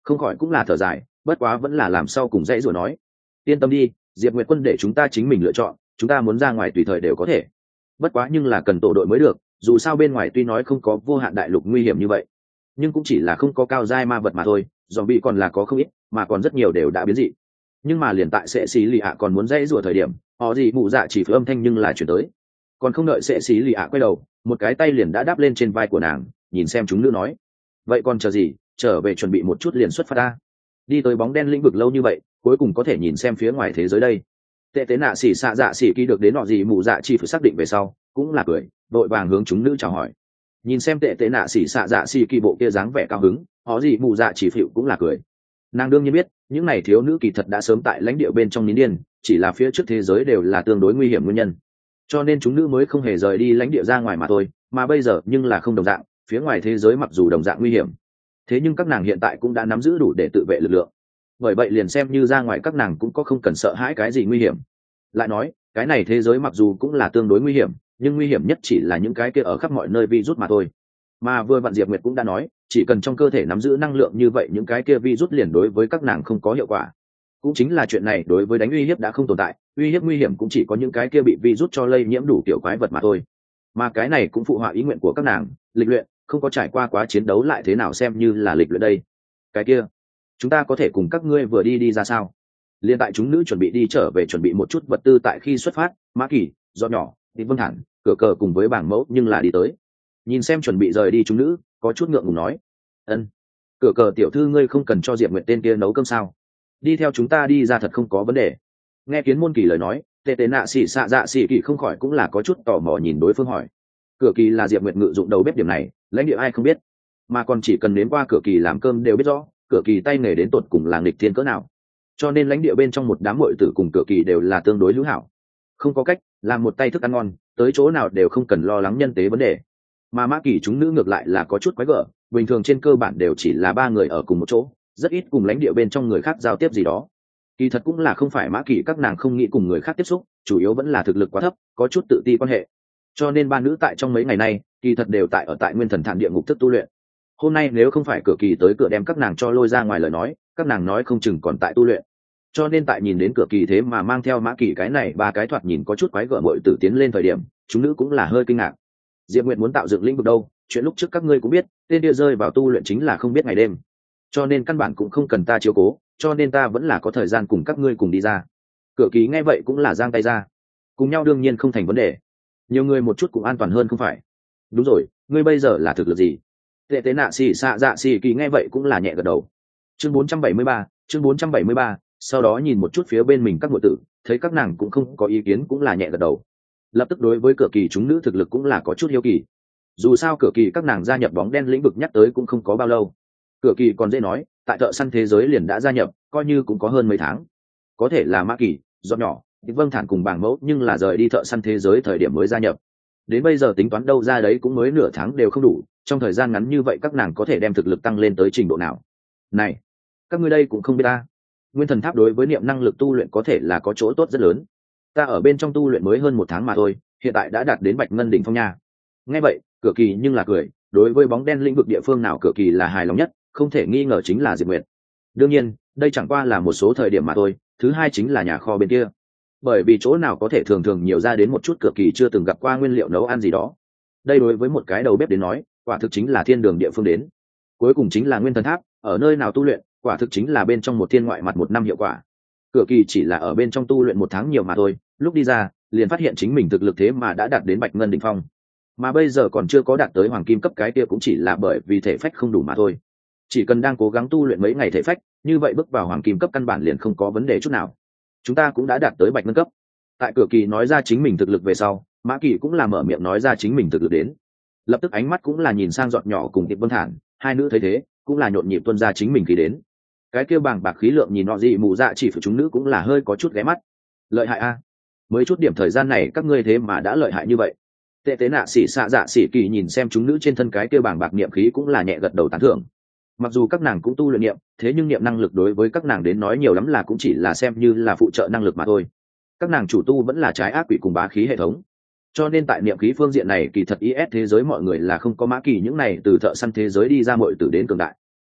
không khỏi cũng là thở dài, bất quá vẫn là làm sau cùng dãy rồi nói, yên tâm đi, Diệp Nguyệt Quân để chúng ta chính mình lựa chọn, chúng ta muốn ra ngoài tùy thời đều có thể, bất quá nhưng là cần tổ đội mới được, dù sao bên ngoài tuy nói không có vô hạn đại lục nguy hiểm như vậy, nhưng cũng chỉ là không có cao giai ma vật mà thôi, dòm bị còn là có không ít, mà còn rất nhiều đều đã biến dị. Nhưng mà liền tại sệ xí lì ạ còn muốn dãy rủa thời điểm, họ gì mụ dạ chỉ phải âm thanh nhưng là chuyển tới, còn không đợi sệ xí lì ạ quay đầu, một cái tay liền đã đáp lên trên vai của nàng, nhìn xem chúng nữ nói, vậy còn chờ gì, trở về chuẩn bị một chút liền xuất phát ta. Đi tới bóng đen lĩnh vực lâu như vậy, cuối cùng có thể nhìn xem phía ngoài thế giới đây. Tệ tế nạ xỉ xạ dạ xỉ kỳ được đến họ gì mụ dạ chỉ phải xác định về sau, cũng là cười, đội vàng hướng chúng nữ chào hỏi. Nhìn xem tệ tế nạ xỉ xạ dạ xỉ kỳ bộ kia dáng vẻ cao hứng, họ gì mụ dạ chỉ phịu cũng là cười. Nàng đương nhiên biết, những này thiếu nữ kỳ thật đã sớm tại lãnh địa bên trong nín điên, chỉ là phía trước thế giới đều là tương đối nguy hiểm nguyên nhân, cho nên chúng nữ mới không hề rời đi lãnh địa ra ngoài mà thôi. Mà bây giờ nhưng là không đồng dạng, phía ngoài thế giới mặc dù đồng dạng nguy hiểm, thế nhưng các nàng hiện tại cũng đã nắm giữ đủ để tự vệ lực lượng, bởi vậy liền xem như ra ngoài các nàng cũng có không cần sợ hãi cái gì nguy hiểm. Lại nói, cái này thế giới mặc dù cũng là tương đối nguy hiểm, nhưng nguy hiểm nhất chỉ là những cái kia ở khắp mọi nơi virus mà thôi. Mà vừa vặn Diệp Nguyệt cũng đã nói, chỉ cần trong cơ thể nắm giữ năng lượng như vậy, những cái kia virus liền đối với các nàng không có hiệu quả. Cũng chính là chuyện này đối với đánh uy hiếp đã không tồn tại, uy hiếp nguy hiểm cũng chỉ có những cái kia bị virus cho lây nhiễm đủ tiểu quái vật mà thôi. Mà cái này cũng phụ họa ý nguyện của các nàng, lịch luyện, không có trải qua quá chiến đấu lại thế nào xem như là lịch luyện đây. Cái kia, chúng ta có thể cùng các ngươi vừa đi đi ra sao? Liên tại chúng nữ chuẩn bị đi trở về chuẩn bị một chút vật tư tại khi xuất phát, Mã Kỳ, Do nhỏ, đi Vân Thản, cửa cờ cùng với bảng mẫu nhưng là đi tới. Nhìn xem chuẩn bị rời đi chúng nữ, có chút ngượng ngùng nói, ân, cửa cờ tiểu thư ngươi không cần cho Diệp Nguyệt tên kia nấu cơm sao? Đi theo chúng ta đi ra thật không có vấn đề. Nghe Kiến Môn Kỳ lời nói, tệ tệ nạ xỉ xạ dạ xỉ kỳ không khỏi cũng là có chút tò mò nhìn đối phương hỏi, cửa kỳ là Diệp Nguyệt ngự dụng đầu bếp điểm này, lãnh địa ai không biết, mà còn chỉ cần nếm qua cửa kỳ làm cơm đều biết rõ, cửa kỳ tay nghề đến tột cùng là nghịch thiên cỡ nào, cho nên lãnh địa bên trong một đám muội tử cùng cửa kỳ đều là tương đối hữu hảo, không có cách, làm một tay thức ăn ngon, tới chỗ nào đều không cần lo lắng nhân tế vấn đề. Mà Mã Kỳ chúng nữ ngược lại là có chút quái gở, bình thường trên cơ bản đều chỉ là ba người ở cùng một chỗ, rất ít cùng lãnh địa bên trong người khác giao tiếp gì đó. Kỳ thật cũng là không phải Mã Kỳ các nàng không nghĩ cùng người khác tiếp xúc, chủ yếu vẫn là thực lực quá thấp, có chút tự ti quan hệ. Cho nên ba nữ tại trong mấy ngày này, kỳ thật đều tại ở tại Nguyên Thần Thản địa ngục thức tu luyện. Hôm nay nếu không phải cửa kỳ tới cửa đem các nàng cho lôi ra ngoài lời nói, các nàng nói không chừng còn tại tu luyện. Cho nên tại nhìn đến cửa kỳ thế mà mang theo Mã Kỳ cái này ba cái thoạt nhìn có chút quái gở muội tử tiến lên thời điểm, chúng nữ cũng là hơi kinh ngạc. Diệp Nguyệt muốn tạo dựng lĩnh vực đâu, chuyện lúc trước các ngươi cũng biết, tên kia rơi vào tu luyện chính là không biết ngày đêm, cho nên căn bản cũng không cần ta chiếu cố, cho nên ta vẫn là có thời gian cùng các ngươi cùng đi ra. Cửa kỳ nghe vậy cũng là giang tay ra, cùng nhau đương nhiên không thành vấn đề, nhiều người một chút cũng an toàn hơn không phải? Đúng rồi, ngươi bây giờ là thực lực gì? Tệ tế nạ xì xạ dạ xì kỳ nghe vậy cũng là nhẹ gật đầu. Chương bốn trăm bảy mươi ba, chương bốn trăm bảy mươi ba, sau đó nhìn một chút phía bên mình các muội tử, thấy các nàng cũng không có ý kiến cũng là nhẹ gật đầu. Lập tức đối với cửa kỳ chúng nữ thực lực cũng là có chút hiếu kỳ. Dù sao cửa kỳ các nàng gia nhập bóng đen lĩnh vực nhắc tới cũng không có bao lâu. Cửa kỳ còn dễ nói, tại thợ săn thế giới liền đã gia nhập, coi như cũng có hơn mấy tháng. Có thể là Mã Kỳ, Do nhỏ, Vâng Thản cùng bảng mẫu nhưng là rời đi thợ săn thế giới thời điểm mới gia nhập. Đến bây giờ tính toán đâu ra đấy cũng mới nửa tháng đều không đủ, trong thời gian ngắn như vậy các nàng có thể đem thực lực tăng lên tới trình độ nào? Này, các ngươi đây cũng không biết ta. Nguyên thần tháp đối với niệm năng lực tu luyện có thể là có chỗ tốt rất lớn. Ta ở bên trong tu luyện mới hơn một tháng mà thôi, hiện tại đã đạt đến Bạch Ngân đỉnh phong nha. Nghe vậy, cửa kỳ nhưng là cười, đối với bóng đen lĩnh vực địa phương nào cửa kỳ là hài lòng nhất, không thể nghi ngờ chính là Diệp Nguyệt. Đương nhiên, đây chẳng qua là một số thời điểm mà thôi, thứ hai chính là nhà kho bên kia. Bởi vì chỗ nào có thể thường thường nhiều ra đến một chút cửa kỳ chưa từng gặp qua nguyên liệu nấu ăn gì đó. Đây đối với một cái đầu bếp đến nói, quả thực chính là thiên đường địa phương đến. Cuối cùng chính là Nguyên Thần Tháp, ở nơi nào tu luyện, quả thực chính là bên trong một thiên ngoại mặt một năm hiệu quả. Cửa kỳ chỉ là ở bên trong tu luyện một tháng nhiều mà thôi, lúc đi ra, liền phát hiện chính mình thực lực thế mà đã đạt đến Bạch Ngân đỉnh phong. Mà bây giờ còn chưa có đạt tới hoàng kim cấp, cái kia cũng chỉ là bởi vì thể phách không đủ mà thôi. Chỉ cần đang cố gắng tu luyện mấy ngày thể phách, như vậy bước vào hoàng kim cấp căn bản liền không có vấn đề chút nào. Chúng ta cũng đã đạt tới Bạch Ngân cấp. Tại cửa kỳ nói ra chính mình thực lực về sau, Mã Kỳ cũng là mở miệng nói ra chính mình thực lực đến. Lập tức ánh mắt cũng là nhìn sang Giọt nhỏ cùng Tiệp Vân Thản, hai nữ thấy thế, cũng là nhộn nhịp tuân ra chính mình khí đến. Cái kia bàng bạc khí lượng nhìn nọ gì mù dạ chỉ phụ chúng nữ cũng là hơi có chút ghé mắt. Lợi hại a, mới chút điểm thời gian này các ngươi thế mà đã lợi hại như vậy. Tệ tế nạ xỉ xạ dạ xỉ kỳ nhìn xem chúng nữ trên thân cái kia bàng bạc niệm khí cũng là nhẹ gật đầu tán thưởng. Mặc dù các nàng cũng tu luyện niệm, thế nhưng niệm năng lực đối với các nàng đến nói nhiều lắm là cũng chỉ là xem như là phụ trợ năng lực mà thôi. Các nàng chủ tu vẫn là trái ác quỷ cùng bá khí hệ thống, cho nên tại niệm khí phương diện này kỳ thật i ét thế giới mọi người là không có Mã Kỳ những này từ thợ săn thế giới đi ra mọi tử đến cường đại.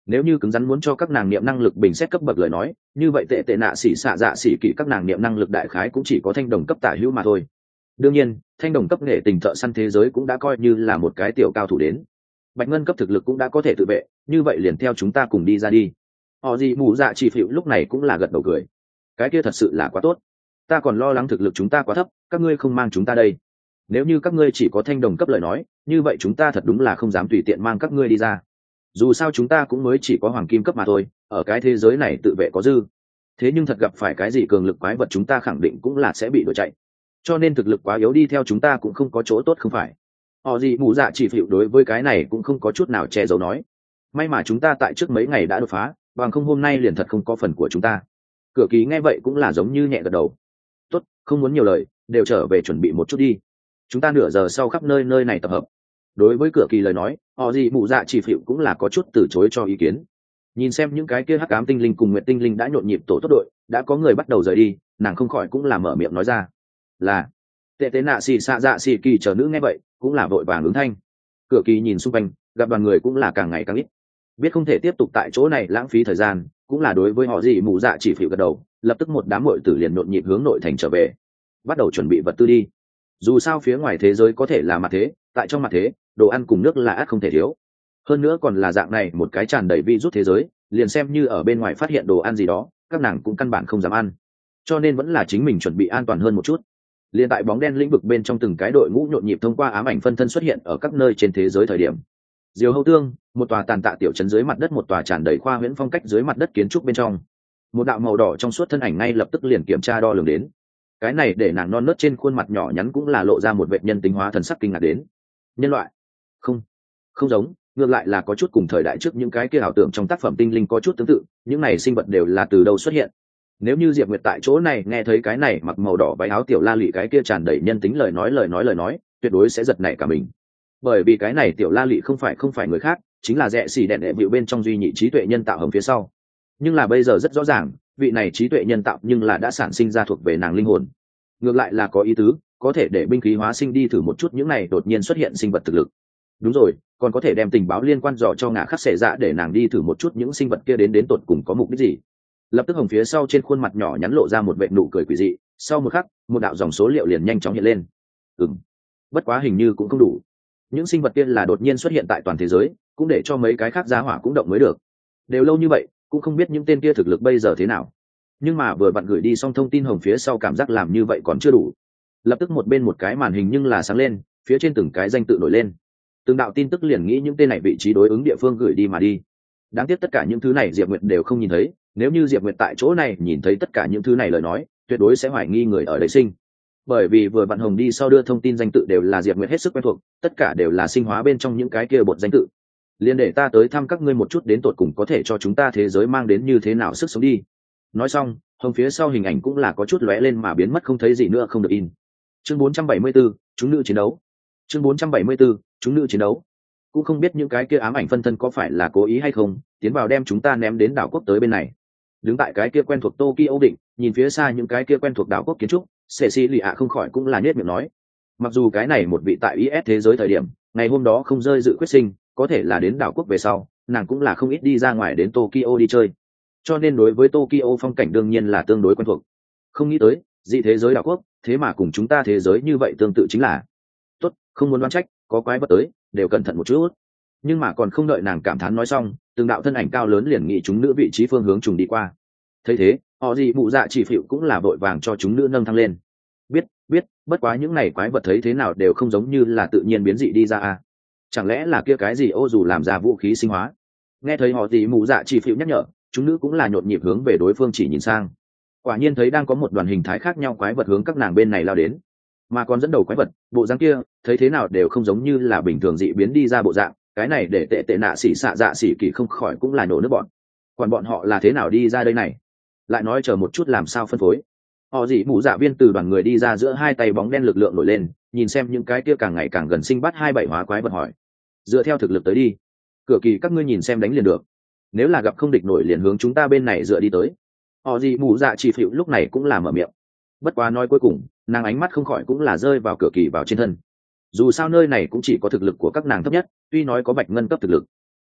nếu như cứng rắn muốn cho các nàng niệm năng lực bình xét cấp bậc lời nói, như vậy tệ tệ nạ xỉ xạ dạ xỉ kỳ các nàng niệm năng lực đại khái cũng chỉ có thanh đồng cấp tả hữu mà thôi. Đương nhiên thanh đồng cấp nghệ tình thợ săn thế giới cũng đã coi như là một cái tiểu cao thủ đến. Bạch ngân cấp thực lực cũng đã có thể tự vệ, như vậy liền theo chúng ta cùng đi ra đi. Họ gì mù dạ chỉ phịu lúc này cũng là gật đầu cười. Cái kia thật sự là quá tốt, ta còn lo lắng thực lực chúng ta quá thấp, các ngươi không mang chúng ta đây. Nếu như các ngươi chỉ có thanh đồng cấp lời nói, như vậy chúng ta thật đúng là không dám tùy tiện mang các ngươi đi ra. Dù sao chúng ta cũng mới chỉ có hoàng kim cấp mà thôi, ở cái thế giới này tự vệ có dư. Thế nhưng thật gặp phải cái gì cường lực quái vật chúng ta khẳng định cũng là sẽ bị đuổi chạy. Cho nên thực lực quá yếu đi theo chúng ta cũng không có chỗ tốt không phải. Họ gì mù dạ chỉ phịu đối với cái này cũng không có chút nào che giấu nói. May mà chúng ta tại trước mấy ngày đã đột phá, bằng không hôm nay liền thật không có phần của chúng ta. Cửa Kỳ nghe vậy cũng là giống như nhẹ gật đầu. Tốt, không muốn nhiều lời, đều trở về chuẩn bị một chút đi. Chúng ta nửa giờ sau khắp nơi nơi này tập hợp. Đối với Cửa Kỳ lời nói, họ gì mụ dạ chỉ phịu cũng là có chút từ chối cho ý kiến. Nhìn xem những cái kia hắc ám tinh linh cùng nguyệt tinh linh đã nhộn nhịp tổ tốt đội, đã có người bắt đầu rời đi, nàng không khỏi cũng là mở miệng nói ra là tệ tế nạ xì xạ dạ xì kỳ chờ nữ nghe vậy cũng là vội vàng ứng thanh. Cửa Kỳ nhìn xung quanh, gặp đoàn người cũng là càng ngày càng ít, biết không thể tiếp tục tại chỗ này lãng phí thời gian, cũng là đối với họ gì mù dạ chỉ phịu gật đầu, lập tức một đám muội tử liền nhộn nhịp hướng nội thành trở về, bắt đầu chuẩn bị vật tư đi. Dù sao phía ngoài thế giới có thể là mặt thế, tại trong mặt thế đồ ăn cùng nước là ắt không thể thiếu, hơn nữa còn là dạng này một cái tràn đầy virus thế giới, liền xem như ở bên ngoài phát hiện đồ ăn gì đó các nàng cũng căn bản không dám ăn, cho nên vẫn là chính mình chuẩn bị an toàn hơn một chút. Liên tại bóng đen lĩnh vực bên trong từng cái đội ngũ nhộn nhịp thông qua ám ảnh phân thân xuất hiện ở các nơi trên thế giới thời điểm, Diều Hâu Tương, một tòa tàn tạ tiểu trấn dưới mặt đất, một tòa tràn đầy khoa huyễn phong cách dưới mặt đất kiến trúc bên trong, một đạo màu đỏ trong suốt thân ảnh ngay lập tức liền kiểm tra đo lường đến. Cái này để nàng non nớt trên khuôn mặt nhỏ nhắn cũng là lộ ra một vệ nhân tính hóa thần sắc kinh ngạc đến. Nhân loại? Không, không giống, ngược lại là có chút cùng thời đại trước những cái kia ảo tưởng trong tác phẩm tinh linh có chút tương tự, những này sinh vật đều là từ đâu xuất hiện. Nếu như Diệp Nguyệt tại chỗ này nghe thấy cái này mặc màu đỏ váy áo tiểu la lị cái kia tràn đầy nhân tính lời nói lời nói lời nói, tuyệt đối sẽ giật nảy cả mình. Bởi vì cái này tiểu la lị không phải không phải người khác, chính là rẽ xì đèn đệ vịu bên trong duy nhị trí tuệ nhân tạo hồng phía sau. Nhưng là bây giờ rất rõ ràng, vị này trí tuệ nhân tạo nhưng là đã sản sinh ra thuộc về nàng linh hồn. Ngược lại là có ý tứ, có thể để binh khí hóa sinh đi thử một chút những này đột nhiên xuất hiện sinh vật thực lực. Đúng rồi, còn có thể đem tình báo liên quan dò cho ngã khắc xẻ dạ để nàng đi thử một chút những sinh vật kia đến đến tột cùng có mục đích gì. Lập tức hồng phía sau trên khuôn mặt nhỏ nhắn lộ ra một vệ nụ cười quỷ dị, sau một khắc một đạo dòng số liệu liền nhanh chóng hiện lên. Ừm, bất quá hình như cũng không đủ, những sinh vật kia là đột nhiên xuất hiện tại toàn thế giới, cũng để cho mấy cái khác giá hỏa cũng động mới được. Đều lâu như vậy cũng không biết những tên kia thực lực bây giờ thế nào, nhưng mà vừa vặn gửi đi xong thông tin hồng phía sau cảm giác làm như vậy còn chưa đủ. Lập tức một bên một cái màn hình nhưng là sáng lên, phía trên từng cái danh tự nổi lên, từng đạo tin tức liền nghĩ những tên này vị trí đối ứng địa phương gửi đi mà đi. Đáng tiếc tất cả những thứ này Diệp Nguyệt đều không nhìn thấy, nếu như Diệp Nguyệt tại chỗ này nhìn thấy tất cả những thứ này lời nói, tuyệt đối sẽ hoài nghi người ở đây sinh. Bởi vì vừa vặn hồng đi sau đưa thông tin danh tự đều là Diệp Nguyệt hết sức quen thuộc, tất cả đều là sinh hóa bên trong những cái kia bột danh tự. Liên để ta tới thăm các ngươi một chút đến tột cùng có thể cho chúng ta thế giới mang đến như thế nào sức sống đi. Nói xong, hồng phía sau hình ảnh cũng là có chút lóe lên mà biến mất không thấy gì nữa không được in. Chương bốn trăm bảy mươi bốn, chúng nữ chiến đấu. Chương bốn trăm bảy mươi bốn, chúng nữ chiến đấu. Cũng không biết những cái kia ám ảnh phân thân có phải là cố ý hay không, tiến vào đem chúng ta ném đến đảo quốc tới bên này. Đứng tại cái kia quen thuộc Tokyo định, nhìn phía xa những cái kia quen thuộc đảo quốc kiến trúc, Cecilia không khỏi cũng là nhếch miệng nói. Mặc dù cái này một vị tại i ét thế giới thời điểm, ngày hôm đó không rơi dự quyết sinh, có thể là đến đảo quốc về sau, nàng cũng là không ít đi ra ngoài đến Tokyo đi chơi. Cho nên đối với Tokyo phong cảnh đương nhiên là tương đối quen thuộc. Không nghĩ tới, dị thế giới đảo quốc, thế mà cùng chúng ta thế giới như vậy tương tự chính là. Tốt, không muốn đoán trách, có quái vật tới, đều cẩn thận một chút. Nhưng mà còn không đợi nàng cảm thán nói xong, từng đạo thân ảnh cao lớn liền nghĩ chúng nữ vị trí phương hướng trùng đi qua. Thấy thế, họ gì mụ dạ chỉ phịu cũng là vội vàng cho chúng nữ nâng thăng lên. Biết, biết, bất quá những này quái vật thấy thế nào đều không giống như là tự nhiên biến dị đi ra à. Chẳng lẽ là kia cái gì ô dù làm ra vũ khí sinh hóa? Nghe thấy họ gì mụ dạ chỉ phịu nhắc nhở, chúng nữ cũng là nhộn nhịp hướng về đối phương chỉ nhìn sang. Quả nhiên thấy đang có một đoàn hình thái khác nhau quái vật hướng các nàng bên này lao đến. Mà còn dẫn đầu quái vật, bộ dáng kia, thấy thế nào đều không giống như là bình thường dị biến đi ra bộ dạng, cái này để tệ tệ nạ xỉ xạ dạ xỉ kỳ không khỏi cũng là nổ nước bọn. Còn bọn họ là thế nào đi ra đây này? Lại nói chờ một chút làm sao phân phối. Họ dị mụ dạ viên từ đoàn người đi ra giữa hai tay bóng đen lực lượng nổi lên, nhìn xem những cái kia càng ngày càng gần sinh bắt hai bảy hóa quái vật hỏi. Dựa theo thực lực tới đi. Cửa Kỳ các ngươi nhìn xem đánh liền được. Nếu là gặp không địch nổi liền hướng chúng ta bên này dựa đi tới. Họ dị mụ dạ chỉ phịu lúc này cũng là mở miệng. Bất quá nói cuối cùng, nàng ánh mắt không khỏi cũng là rơi vào Cửa Kỳ vào trên thân. Dù sao nơi này cũng chỉ có thực lực của các nàng thấp nhất, tuy nói có bạch ngân cấp thực lực,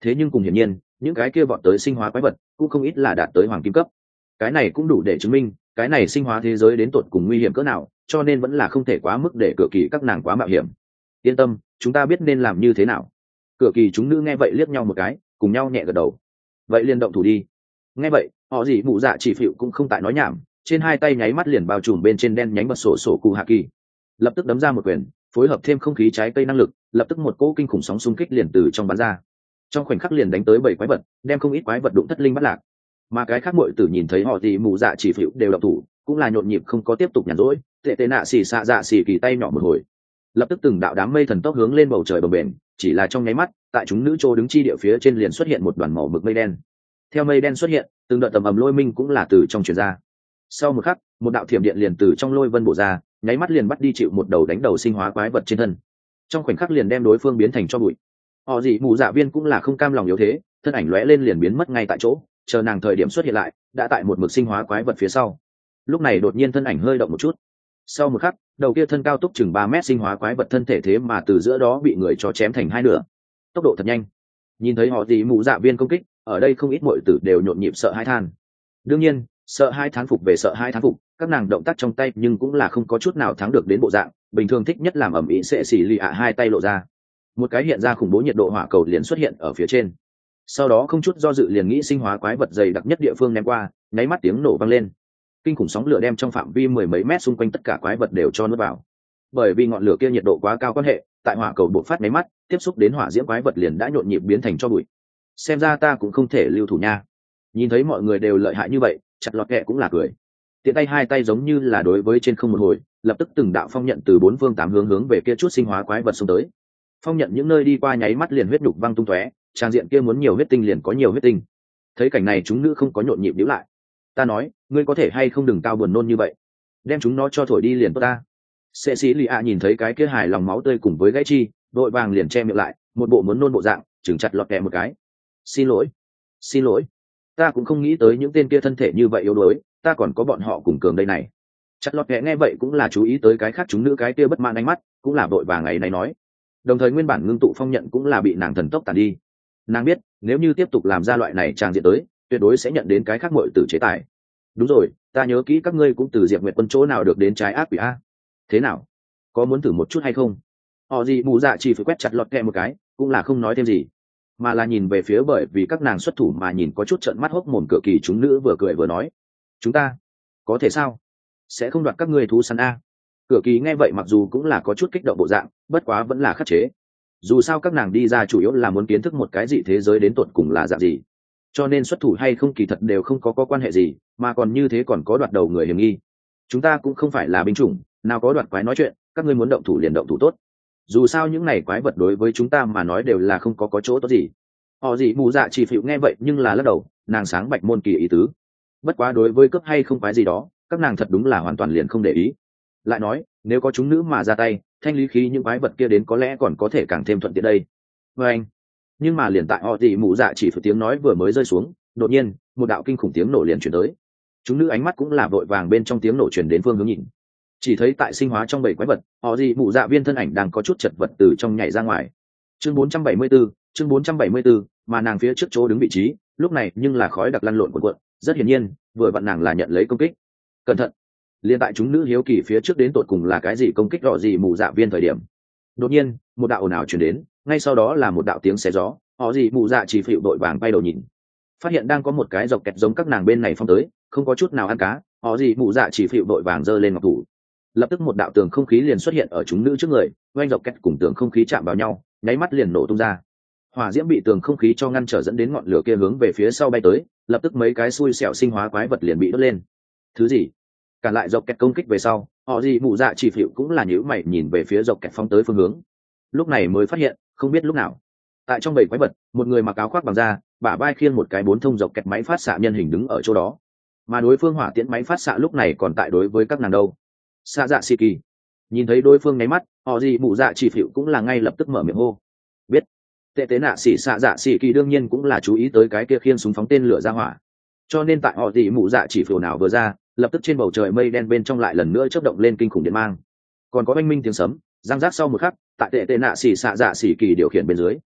thế nhưng cùng hiển nhiên những cái kia vọt tới sinh hóa quái vật cũng không ít là đạt tới hoàng kim cấp. Cái này cũng đủ để chứng minh cái này sinh hóa thế giới đến tột cùng nguy hiểm cỡ nào, cho nên vẫn là không thể quá mức để Cửa Kỳ các nàng quá mạo hiểm. Yên tâm, chúng ta biết nên làm như thế nào. Cửa Kỳ chúng nữ nghe vậy liếc nhau một cái, cùng nhau nhẹ gật đầu. Vậy liền động thủ đi. Nghe vậy, họ gì mụ dạ chỉ phịu cũng không tại nói nhảm, trên hai tay nháy mắt liền bao trùm bên trên đen nhánh bật sổ sổ cụ hạ kỳ, lập tức đấm ra một quyền, phối hợp thêm không khí trái cây năng lực, lập tức một cỗ kinh khủng sóng xung kích liền từ trong bắn ra, trong khoảnh khắc liền đánh tới bảy quái vật, đem không ít quái vật đụng thất linh bắt lạc. Mà cái khác muội tử nhìn thấy họ gì mù dạ chỉ phịu đều động thủ, cũng là nhộn nhịp không có tiếp tục nhàn rỗi, tệ tệ nạ xì xạ dạ xì kỳ tay nhỏ một hồi, lập tức từng đạo đám mây thần tốc hướng lên bầu trời bồng bềnh, chỉ là trong nháy mắt, tại chúng nữ chỗ đứng chi địa phía trên liền xuất hiện một đoàn màu mực mây đen. Theo mây đen xuất hiện, từng đợt tầm ầm lôi minh cũng là từ trong truyền ra. Sau một khắc, một đạo thiểm điện liền từ trong lôi vân bổ ra, nháy mắt liền bắt đi chịu một đầu đánh đầu sinh hóa quái vật trên thân, trong khoảnh khắc liền đem đối phương biến thành cho bụi. Họ gì mù dạ viên cũng là không cam lòng yếu thế, thân ảnh lóe lên liền biến mất ngay tại chỗ, chờ nàng thời điểm xuất hiện lại đã tại một mực sinh hóa quái vật phía sau. Lúc này đột nhiên thân ảnh hơi động một chút, sau một khắc đầu kia thân cao túc chừng ba mét sinh hóa quái vật thân thể thế mà từ giữa đó bị người cho chém thành hai nửa, tốc độ thật nhanh. Nhìn thấy họ gì mù dạ viên công kích, ở đây không ít muội tử đều nhộn nhịp sợ hãi than. Đương nhiên sợ hai thán phục về sợ hai thán phục, các nàng động tác trong tay nhưng cũng là không có chút nào thắng được đến bộ dạng, bình thường thích nhất làm ẩm ĩ sẽ xỉ lì ạ hai tay lộ ra, một cái hiện ra khủng bố nhiệt độ hỏa cầu liền xuất hiện ở phía trên, sau đó không chút do dự liền nghĩ sinh hóa quái vật dày đặc nhất địa phương ném qua, nháy mắt tiếng nổ vang lên, kinh khủng sóng lửa đem trong phạm vi mười mấy mét xung quanh tất cả quái vật đều cho nuốt vào. Bởi vì ngọn lửa kia nhiệt độ quá cao quan hệ, tại hỏa cầu bộc phát nháy mắt, tiếp xúc đến hỏa diễm quái vật liền đã nhộn nhịp biến thành tro bụi. Xem ra ta cũng không thể lưu thủ nha. Nhìn thấy mọi người đều lợi hại như vậy, chặt lọt kẹ cũng là cười, tiện tay hai tay giống như là đối với trên không một hồi, lập tức từng đạo phong nhận từ bốn phương tám hướng hướng về kia chút sinh hóa quái vật xông tới. Phong nhận những nơi đi qua nháy mắt liền huyết nhục văng tung tóe, trang diện kia muốn nhiều huyết tinh liền có nhiều huyết tinh. Thấy cảnh này chúng nữ không có nhộn nhịp nhíu lại. Ta nói, ngươi có thể hay không đừng cao buồn nôn như vậy, đem chúng nó cho thổi đi liền tốt ta. Sệ sĩ lì ạ nhìn thấy cái kia hài lòng máu tươi cùng với gãy chi, đội vàng liền che miệng lại, một bộ muốn nôn bộ dạng, chừng chặt lọt kẹ một cái. Xin lỗi, xin lỗi, ta cũng không nghĩ tới những tên kia thân thể như vậy yếu đuối, ta còn có bọn họ cùng cường đây này. Chặt lọt kẹ nghe vậy cũng là chú ý tới cái khác chúng nữ cái kia bất mãn ánh mắt, cũng là vội vàng ấy này nói. Đồng thời nguyên bản ngưng tụ phong nhận cũng là bị nàng thần tốc tàn đi. Nàng biết nếu như tiếp tục làm ra loại này tràng diện tới, tuyệt đối sẽ nhận đến cái khác muội tử chế tài. Đúng rồi, ta nhớ kỹ các ngươi cũng từ Diệp Nguyệt Quân chỗ nào được đến trái ác quỷ a. Thế nào, có muốn thử một chút hay không? Họ gì mù dạ chỉ phải quét chặt lọt kẹ một cái, cũng là không nói thêm gì, mà là nhìn về phía bởi vì các nàng xuất thủ mà nhìn có chút trợn mắt hốc mồm Cửa Kỳ chúng nữ, vừa cười vừa nói, chúng ta có thể sao sẽ không đoạt các ngươi thú săn a. Cửa Kỳ nghe vậy mặc dù cũng là có chút kích động bộ dạng, bất quá vẫn là khắc chế, dù sao các nàng đi ra chủ yếu là muốn kiến thức một cái dị thế giới đến tột cùng là dạng gì, cho nên xuất thủ hay không kỳ thật đều không có có quan hệ gì, mà còn như thế còn có đoạt đầu người hiểm nghi. Chúng ta cũng không phải là binh chủng, nào có đoạt quái nói chuyện, các ngươi muốn động thủ liền động thủ tốt, dù sao những này quái vật đối với chúng ta mà nói đều là không có có chỗ tốt gì. Họ gì mù dạ chỉ phịu nghe vậy nhưng là lắc đầu, nàng sáng bạch môn kỳ ý tứ, bất quá đối với cướp hay không quái gì đó các nàng thật đúng là hoàn toàn liền không để ý. Lại nói nếu có chúng nữ mà ra tay, thanh lý khí những quái vật kia đến có lẽ còn có thể càng thêm thuận tiện đây. Và anh nhưng mà liền tại họ gì mù dạ chỉ phịu tiếng nói vừa mới rơi xuống, đột nhiên một đạo kinh khủng tiếng nổ liền chuyển tới, chúng nữ ánh mắt cũng là vội vàng bên trong tiếng nổ chuyển đến phương hướng nhìn, chỉ thấy tại sinh hóa trong bảy quái vật, họ gì mụ dạ viên thân ảnh đang có chút chật vật từ trong nhảy ra ngoài. Chương bốn trăm bảy mươi 4, chương bốn trăm bảy mươi 4, mà nàng phía trước chỗ đứng vị trí, lúc này nhưng là khói đặc lăn lộn cuộn cuộn, rất hiển nhiên, vừa vặn nàng là nhận lấy công kích. Cẩn thận! Liên tại chúng nữ hiếu kỳ phía trước đến tột cùng là cái gì công kích rõ gì mụ dạ viên thời điểm. Đột nhiên, một đạo ồn ào truyền đến, ngay sau đó là một đạo tiếng xé gió, họ gì mụ dạ chỉ phịu đội vàng bay đầu nhìn, phát hiện đang có một cái dọc kẹt giống các nàng bên này phong tới, không có chút nào ăn cá, họ gì mụ dạ chỉ phịu đội vàng giơ lên ngọc thủ, lập tức một đạo tường không khí liền xuất hiện ở chúng nữ trước người, oanh dọc kẹt cùng tường không khí chạm vào nhau, nháy mắt liền nổ tung ra. Hỏa diễm bị tường không khí cho ngăn trở, dẫn đến ngọn lửa kia hướng về phía sau bay tới, lập tức mấy cái xui xẻo sinh hóa quái vật liền bị đốt lên. Thứ gì? Cản lại dọc kẹt công kích về sau, họ gì mụ dạ chỉ phịu cũng là nhíu mày nhìn về phía dọc kẹt phóng tới phương hướng. Lúc này mới phát hiện, không biết lúc nào, tại trong bầy quái vật, một người mặc áo khoác bằng da, bả vai khiêng một cái bốn thông dọc kẹt máy phát xạ nhân hình đứng ở chỗ đó, mà đối phương hỏa tiễn máy phát xạ lúc này còn tại đối với các nàng đâu. Xạ dạ xì kỳ nhìn thấy đối phương nháy mắt, họ gì mụ dạ chỉ phịu cũng là ngay lập tức mở miệng hô, biết. Tệ tế nạ xỉ xạ dạ xì kỳ đương nhiên cũng là chú ý tới cái kia khiên súng phóng tên lửa ra hỏa, cho nên tại họ gì mụ dạ chỉ phịu nào vừa ra, lập tức trên bầu trời mây đen bên trong lại lần nữa chớp động lên kinh khủng điện mang, còn có oanh minh tiếng sấm răng rác. Sau một khắc, tại tệ tệ nạ xỉ xạ dạ xì kỳ điều khiển bên dưới,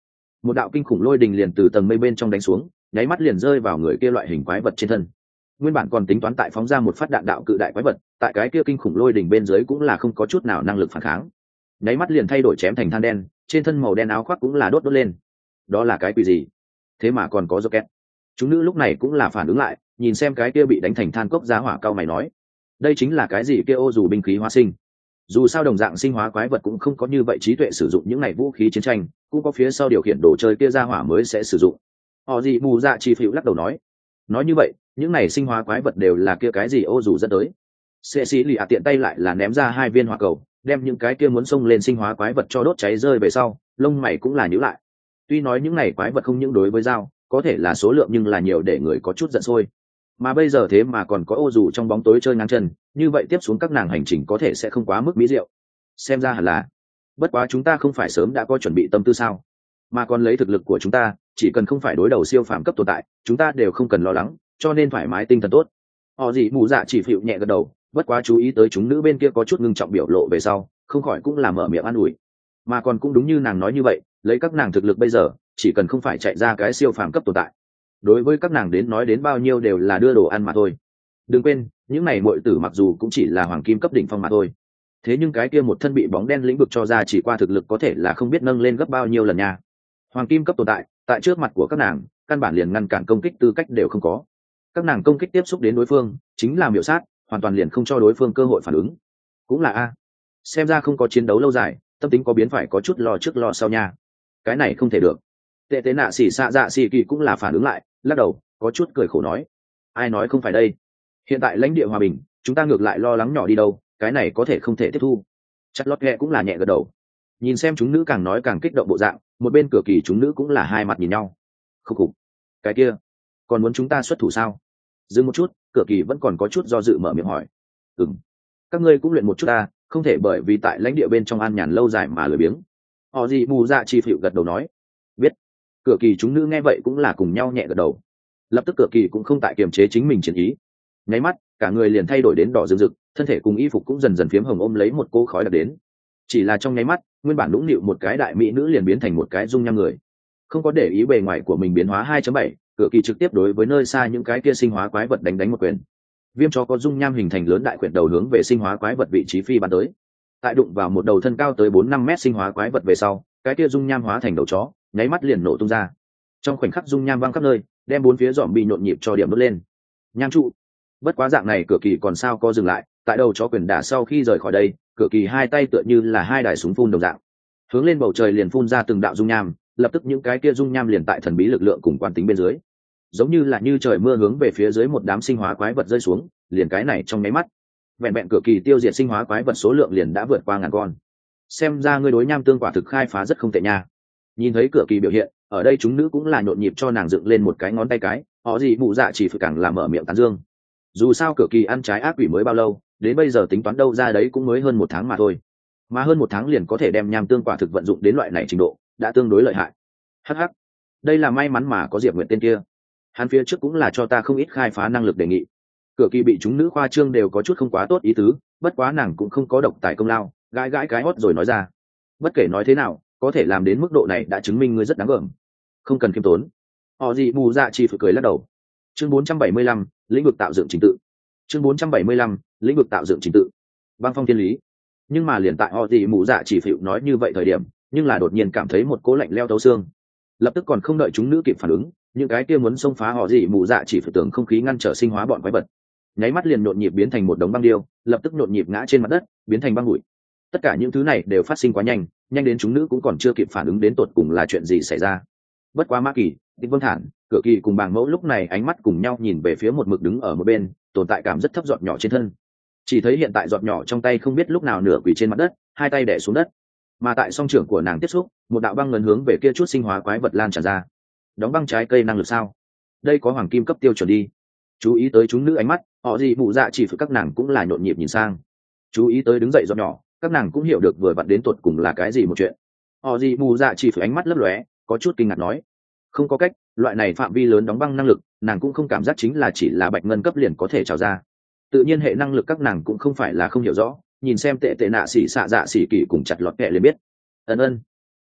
một đạo kinh khủng lôi đình liền từ tầng mây bên trong đánh xuống, nháy mắt liền rơi vào người kia loại hình quái vật trên thân. Nguyên bản còn tính toán tại phóng ra một phát đạn đạo cự đại quái vật, tại cái kia kinh khủng lôi đỉnh bên dưới cũng là không có chút nào năng lực phản kháng, nháy mắt liền thay đổi chém thành than đen, trên thân màu đen áo khoác cũng là đốt đốt lên. Đó là cái quỷ gì? Thế mà còn có rocket. Chúng nữ lúc này cũng là phản ứng lại, nhìn xem cái kia bị đánh thành than cốc giá hỏa cao mày nói, đây chính là cái gì kia ô dù binh khí hóa sinh. Dù sao đồng dạng sinh hóa quái vật cũng không có như vậy trí tuệ sử dụng những này vũ khí chiến tranh, cũng có phía sau điều khiển đồ chơi kia ra hỏa mới sẽ sử dụng. Họ gì mù dạ chi phịu lắc đầu nói, nói như vậy những này sinh hóa quái vật đều là kia cái gì ô dù dẫn tới. Sệ sĩ lì ạ tiện tay lại là ném ra hai viên hỏa cầu, đem những cái kia muốn xông lên sinh hóa quái vật cho đốt cháy rơi về sau, lông mày cũng là nhíu lại. Tuy nói những này quái vật không những đối với dao có thể là số lượng nhưng là nhiều để người có chút giận sôi, mà bây giờ thế mà còn có ô dù trong bóng tối chơi ngang chân, như vậy tiếp xuống các nàng hành trình có thể sẽ không quá mức mỹ diệu. Xem ra hẳn là, bất quá chúng ta không phải sớm đã có chuẩn bị tâm tư sao, mà còn lấy thực lực của chúng ta, chỉ cần không phải đối đầu siêu phàm cấp tồn tại, chúng ta đều không cần lo lắng, cho nên thoải mái tinh thần tốt. Họ gì mù dạ chỉ phịu nhẹ gật đầu, bất quá chú ý tới chúng nữ bên kia có chút ngưng trọng biểu lộ về sau, không khỏi cũng là mở miệng an ủi. Mà còn cũng đúng như nàng nói như vậy, lấy các nàng thực lực bây giờ, chỉ cần không phải chạy ra cái siêu phàm cấp tồn tại, đối với các nàng đến nói đến bao nhiêu đều là đưa đồ ăn mà thôi. Đừng quên, những này muội tử mặc dù cũng chỉ là hoàng kim cấp đỉnh phong mà thôi, thế nhưng cái kia một thân bị bóng đen lĩnh vực cho ra chỉ qua thực lực có thể là không biết nâng lên gấp bao nhiêu lần nha. Hoàng kim cấp tồn tại, tại trước mặt của các nàng, căn bản liền ngăn cản công kích tư cách đều không có. Các nàng công kích tiếp xúc đến đối phương, chính là miểu sát, hoàn toàn liền không cho đối phương cơ hội phản ứng. Cũng là a, xem ra không có chiến đấu lâu dài, tâm tính có biến phải có chút lo trước lo sau nha. Cái này không thể được. Tệ tế nạ xỉ xạ dạ xỉ kỳ cũng là phản ứng lại, lắc đầu, có chút cười khổ nói, ai nói không phải đây. Hiện tại lãnh địa hòa bình, chúng ta ngược lại lo lắng nhỏ đi đâu, cái này có thể không thể tiếp thu. Chắc lót ghẹ cũng là nhẹ gật đầu. Nhìn xem chúng nữ càng nói càng kích động bộ dạng, một bên cửa kỳ chúng nữ cũng là hai mặt nhìn nhau. Khúc khục, cái kia còn muốn chúng ta xuất thủ sao? Dừng một chút, cửa kỳ vẫn còn có chút do dự mở miệng hỏi. Ừm, các ngươi cũng luyện một chút ta, không thể bởi vì tại lãnh địa bên trong an nhàn lâu dài mà lười biếng. Họ gì mù dạ chi phịu gật đầu nói, biết. Cửa kỳ chúng nữ nghe vậy cũng là cùng nhau nhẹ gật đầu. Lập tức cửa kỳ cũng không tại kiềm chế chính mình chiến ý, nháy mắt cả người liền thay đổi đến đỏ rực rực, thân thể cùng y phục cũng dần dần phiếm hồng ôm lấy một cô khói đặc đến. Chỉ là trong nháy mắt, nguyên bản nũng nịu một cái đại mỹ nữ liền biến thành một cái dung nham người. Không có để ý bề ngoài của mình biến hóa hai chấm bảy, cửa kỳ trực tiếp đối với nơi xa những cái kia sinh hóa quái vật đánh đánh một quyền. Viêm cho có dung nham hình thành lớn đại quyển đầu hướng về sinh hóa quái vật vị trí phi bắn tới. Tại đụng vào một đầu thân cao tới bốn năm mét sinh hóa quái vật về sau, cái kia dung nham hóa thành đầu chó, nháy mắt liền nổ tung ra. Trong khoảnh khắc dung nham văng khắp nơi, đem bốn phía dòm bị nhộn nhịp cho điểm đốt lên. Nham trụ. Bất quá dạng này cửa kỳ còn sao có dừng lại, tại đầu chó quyền đả sau khi rời khỏi đây, cửa kỳ hai tay tựa như là hai đài súng phun đồng dạng, hướng lên bầu trời liền phun ra từng đạo dung nham, lập tức những cái kia dung nham liền tại thần bí lực lượng cùng quan tính bên dưới, giống như là như trời mưa hướng về phía dưới một đám sinh hóa quái vật rơi xuống, liền cái này trong nháy mắt, vẹn vẹn cửa kỳ tiêu diệt sinh hóa quái vật số lượng liền đã vượt qua ngàn con. Xem ra ngươi đối nham tương quả thực khai phá rất không tệ nha. Nhìn thấy cửa kỳ biểu hiện, ở đây chúng nữ cũng là nhộn nhịp cho nàng dựng lên một cái ngón tay cái, họ gì mụ dạ chỉ phải càng làm mở miệng tán dương. Dù sao cửa kỳ ăn trái ác quỷ mới bao lâu, đến bây giờ tính toán đâu ra đấy cũng mới hơn một tháng mà thôi, mà hơn một tháng liền có thể đem nham tương quả thực vận dụng đến loại này trình độ, đã tương đối lợi hại. Hắc hắc, đây là may mắn mà có Diệp Nguyệt tên kia, hắn phía trước cũng là cho ta không ít khai phá năng lực đề nghị. Cửa kỳ bị chúng nữ khoa trương đều có chút không quá tốt ý tứ, bất quá nàng cũng không có độc tài công lao, gãi gãi cái hót rồi nói ra, bất kể nói thế nào, có thể làm đến mức độ này đã chứng minh ngươi rất đáng gờm, không cần khiêm tốn. Họ gì mù dạ chỉ phải cười lắc đầu. Chương bốn trăm bảy mươi lăm, lĩnh vực tạo dựng trình tự. Chương bốn trăm bảy mươi lăm, lĩnh vực tạo dựng trình tự. Băng phong thiên lý. Nhưng mà liền tại họ gì mù dạ chỉ phịu nói như vậy thời điểm, nhưng là đột nhiên cảm thấy một cỗ lạnh leo thấu xương. Lập tức còn không đợi chúng nữ kịp phản ứng, những cái kia muốn xông phá họ gì mù dạ chỉ phải tưởng không khí ngăn trở sinh hóa bọn quái vật, nháy mắt liền nhộn nhịp biến thành một đống băng điêu, lập tức nhộn nhịp ngã trên mặt đất, biến thành băng bụi. Tất cả những thứ này đều phát sinh quá nhanh, nhanh đến chúng nữ cũng còn chưa kịp phản ứng đến tột cùng là chuyện gì xảy ra. Bất quá Ma Kỳ, Địch Vân Thản, Cửa Kỳ cùng Bàng Mẫu lúc này ánh mắt cùng nhau nhìn về phía một mực đứng ở một bên, tồn tại cảm rất thấp giọt nhỏ trên thân. Chỉ thấy hiện tại giọt nhỏ trong tay không biết lúc nào nửa quỳ trên mặt đất, hai tay đè xuống đất. Mà tại song trưởng của nàng tiếp xúc, một đạo băng ngấn hướng về kia chút sinh hóa quái vật lan tràn ra. Đóng băng trái cây năng lực sao? Đây có hoàng kim cấp tiêu chuẩn đi. Chú ý tới chúng nữ ánh mắt, họ gì bụ dạ chỉ phải các nàng cũng là nhộn nhịp nhìn sang. Chú ý tới đứng dậy giọt nhỏ, các nàng cũng hiểu được vừa vặn đến tuột cùng là cái gì một chuyện. Họ gì bù dạ chỉ phải ánh mắt lấp lóe, có chút kinh ngạc nói, không có cách, loại này phạm vi lớn đóng băng năng lực, nàng cũng không cảm giác chính là chỉ là bạch ngân cấp liền có thể trào ra. Tự nhiên hệ năng lực các nàng cũng không phải là không hiểu rõ, nhìn xem tệ tệ nạ xỉ xạ dạ xỉ kỳ cùng chặt lọt kẹ liền biết. Ân ân,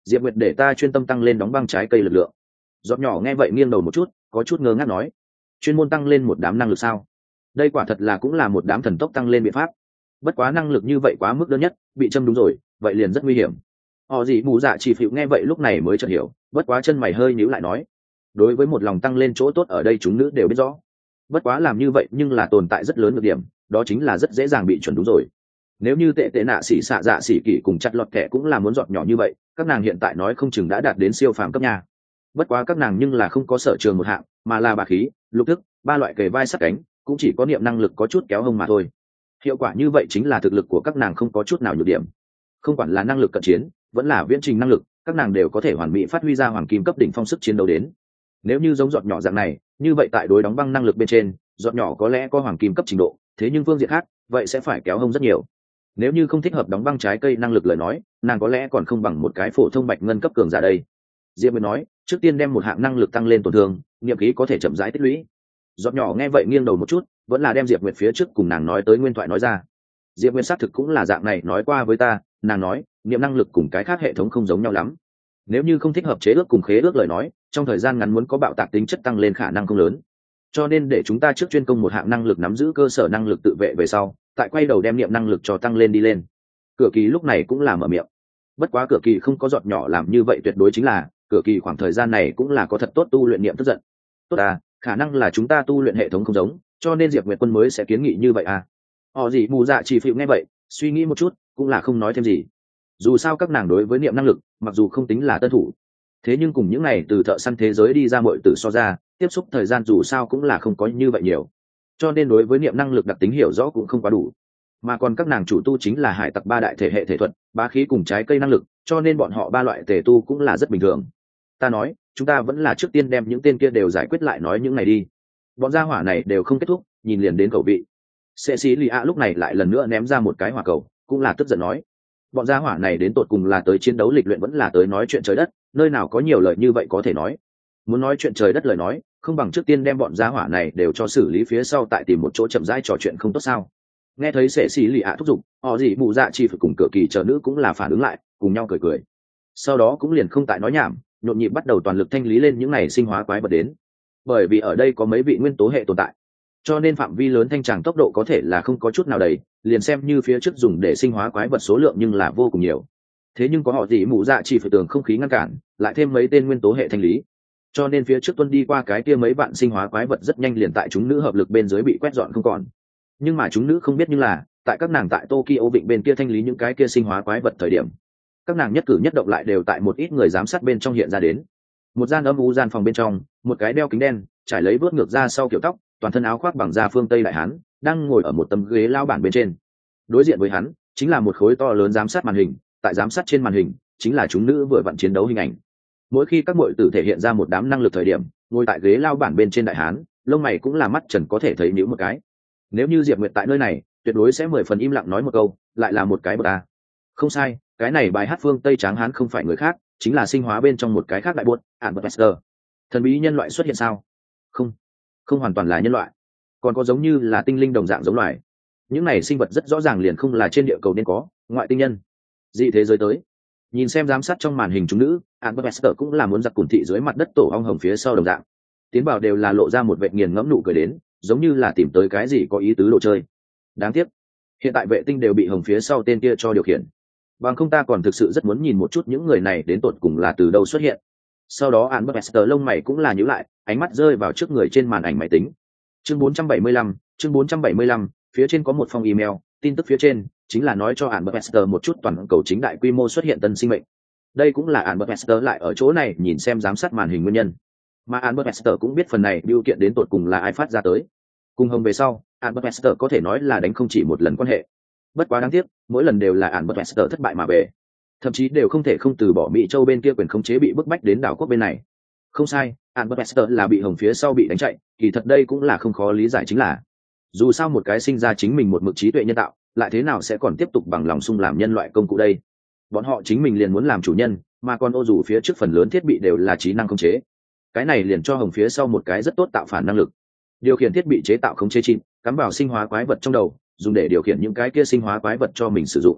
Diệp Nguyệt để ta chuyên tâm tăng lên đóng băng trái cây lực lượng. Giọt nhỏ nghe vậy nghiêng đầu một chút, có chút ngơ ngác nói, chuyên môn tăng lên một đám năng lực sao? Đây quả thật là cũng là một đám thần tốc tăng lên biện pháp. Bất quá năng lực như vậy quá mức đơn nhất, bị châm đúng rồi, vậy liền rất nguy hiểm. Họ gì mù dạ chỉ phịu nghe vậy lúc này mới chợt hiểu, bất quá chân mày hơi nhíu lại nói, đối với một lòng tăng lên chỗ tốt ở đây chúng nữ đều biết rõ. Bất quá làm như vậy nhưng là tồn tại rất lớn nhược điểm, đó chính là rất dễ dàng bị chuẩn đúng rồi. Nếu như tệ tệ nạ xỉ xạ dạ xỉ kỷ cùng chặt lọt kẻ cũng là muốn giọt nhỏ như vậy, các nàng hiện tại nói không chừng đã đạt đến siêu phàm cấp nhà. Bất quá các nàng nhưng là không có sở trường một hạng, mà là bá khí, lục thức, ba loại kề vai sát cánh, cũng chỉ có niệm năng lực có chút kéo hông mà thôi. Hiệu quả như vậy chính là thực lực của các nàng không có chút nào nhược điểm. Không quản là năng lực cận chiến, vẫn là viễn trình năng lực, các nàng đều có thể hoàn mỹ phát huy ra hoàng kim cấp đỉnh phong sức chiến đấu đến. Nếu như giống giọt nhỏ dạng này, như vậy tại đối đóng băng năng lực bên trên, giọt nhỏ có lẽ có hoàng kim cấp trình độ, thế nhưng phương diện khác, vậy sẽ phải kéo hông rất nhiều. Nếu như không thích hợp đóng băng trái cây năng lực lời nói, nàng có lẽ còn không bằng một cái phổ thông bạch ngân cấp cường giả đây. Diệp Nguyệt nói, trước tiên đem một hạng năng lực tăng lên tổn thương, niệm khí có thể chậm rãi tích lũy. Giọt nhỏ nghe vậy nghiêng đầu một chút, vẫn là đem Diệp Nguyệt phía trước cùng nàng nói tới nguyên thoại nói ra. Diệp Nguyệt xác thực cũng là dạng này nói qua với ta, nàng nói, niệm năng lực cùng cái khác hệ thống không giống nhau lắm. Nếu như không thích hợp chế ước cùng khế ước lời nói, trong thời gian ngắn muốn có bạo tạc tính chất tăng lên khả năng không lớn. Cho nên để chúng ta trước chuyên công một hạng năng lực nắm giữ cơ sở năng lực tự vệ về sau, tại quay đầu đem niệm năng lực cho tăng lên đi lên. Cửa Kỳ lúc này cũng là mở miệng. Bất quá Cửa Kỳ không có giọt nhỏ làm như vậy tuyệt đối chính là, Cửa Kỳ khoảng thời gian này cũng là có thật tốt tu luyện niệm tức giận. Tốt à, khả năng là chúng ta tu luyện hệ thống không giống, cho nên Diệp Nguyệt Quân mới sẽ kiến nghị như vậy à. Họ gì mù dạ chỉ phịu nghe vậy, suy nghĩ một chút, cũng là không nói thêm gì. Dù sao các nàng đối với niệm năng lực, mặc dù không tính là tân thủ, thế nhưng cùng những này từ thợ săn thế giới đi ra muội tử so ra, tiếp xúc thời gian dù sao cũng là không có như vậy nhiều, cho nên đối với niệm năng lực đặc tính hiểu rõ cũng không quá đủ. Mà còn các nàng chủ tu chính là hải tặc ba đại thể hệ thể thuật, bá khí cùng trái cây năng lực, cho nên bọn họ ba loại tề tu cũng là rất bình thường. Ta nói, chúng ta vẫn là trước tiên đem những tên kia đều giải quyết lại nói những này đi. Bọn gia hỏa này đều không kết thúc, nhìn liền đến cầu vị. Sệ sĩ lì ạ lúc này lại lần nữa ném ra một cái hỏa cầu, cũng là tức giận nói, bọn gia hỏa này đến tột cùng là tới chiến đấu lịch luyện vẫn là tới nói chuyện trời đất, nơi nào có nhiều lời như vậy có thể nói. Muốn nói chuyện trời đất lời nói, không bằng trước tiên đem bọn gia hỏa này đều cho xử lý phía sau tại tìm một chỗ chậm rãi trò chuyện không tốt sao? Nghe thấy sệ sĩ lì ạ thúc giục, họ gì mụ dạ chi phải cùng Cửa Kỳ chờ nữ cũng là phản ứng lại, cùng nhau cười cười. Sau đó cũng liền không tại nói nhảm, nhộn nhịp bắt đầu toàn lực thanh lý lên những này sinh hóa quái vật đến. Bởi vì ở đây có mấy vị nguyên tố hệ tồn tại, cho nên phạm vi lớn thanh tràng tốc độ có thể là không có chút nào đầy, liền xem như phía trước dùng để sinh hóa quái vật số lượng nhưng là vô cùng nhiều. Thế nhưng có họ gì mụ dạ chỉ phải tường không khí ngăn cản, lại thêm mấy tên nguyên tố hệ thanh lý, cho nên phía trước tuân đi qua cái kia mấy vạn sinh hóa quái vật rất nhanh liền tại chúng nữ hợp lực bên dưới bị quét dọn không còn. Nhưng mà chúng nữ không biết như là tại các nàng tại Tokyo Vịnh bên kia thanh lý những cái kia sinh hóa quái vật thời điểm, các nàng nhất cử nhất động lại đều tại một ít người giám sát bên trong hiện ra đến. Một gian âm u gian phòng bên trong, một cái đeo kính đen, trải lấy vuốt ngược ra sau kiểu tóc, toàn thân áo khoác bằng da phương Tây đại hán, đang ngồi ở một tấm ghế lao bản bên trên. Đối diện với hắn, chính là một khối to lớn giám sát màn hình, tại giám sát trên màn hình, chính là chúng nữ vừa vặn chiến đấu hình ảnh. Mỗi khi các muội tử thể hiện ra một đám năng lực thời điểm, ngồi tại ghế lao bản bên trên đại hán, lông mày cũng là mắt trần có thể thấy nhíu một cái. Nếu như Diệp Nguyệt tại nơi này, tuyệt đối sẽ mười phần im lặng nói một câu, lại là một cái bậc a. Không sai, cái này bài hát phương Tây tráng hán không phải người khác, chính là sinh hóa bên trong một cái khác đại buốt, Albert. Thần bí nhân loại xuất hiện sao? Không, không hoàn toàn là nhân loại, còn có giống như là tinh linh đồng dạng giống loài. Những này sinh vật rất rõ ràng liền không là trên địa cầu nên có, ngoại tinh nhân. Dị thế giới tới. Nhìn xem giám sát trong màn hình chúng nữ, Albert cũng là muốn giặc cùn thị dưới mặt đất tổ ong hồng phía sau đồng dạng. Tiến vào đều là lộ ra một vệ nghiền ngẫm nụ cười đến, giống như là tìm tới cái gì có ý tứ đồ chơi. Đáng tiếc, hiện tại vệ tinh đều bị hồng phía sau tên kia cho điều khiển. Bằng không ta còn thực sự rất muốn nhìn một chút những người này đến tột cùng là từ đâu xuất hiện. Sau đó Albert lông mày cũng là nhíu lại, ánh mắt rơi vào trước người trên màn ảnh máy tính. Chương bốn trăm bảy mươi lăm, chương bốn trăm bảy mươi lăm, phía trên có một phong email, tin tức phía trên chính là nói cho Albert một chút toàn cầu chính đại quy mô xuất hiện tân sinh mệnh. Đây cũng là Albert lại ở chỗ này nhìn xem giám sát màn hình nguyên nhân. Mà Albert cũng biết phần này biểu kiện đến tột cùng là ai phát ra tới. Cùng hồng về sau, Albert có thể nói là đánh không chỉ một lần quan hệ. Bất quá đáng tiếc, mỗi lần đều là Albert thất bại mà về. Thậm chí đều không thể không từ bỏ Mỹ Châu bên kia quyền khống chế bị bức bách đến đảo quốc bên này. Không sai, Albert là bị hồng phía sau bị đánh chạy, kỳ thật đây cũng là không khó lý giải chính là. Dù sao một cái sinh ra chính mình một mực trí tuệ nhân tạo, lại thế nào sẽ còn tiếp tục bằng lòng sung làm nhân loại công cụ đây? Bọn họ chính mình liền muốn làm chủ nhân, mà còn ô dù phía trước phần lớn thiết bị đều là trí năng khống chế. Cái này liền cho hồng phía sau một cái rất tốt tạo phản năng lực. Điều khiển thiết bị chế tạo khống chế chim, cắm vào sinh hóa quái vật trong đầu, dùng để điều khiển những cái kia sinh hóa quái vật cho mình sử dụng.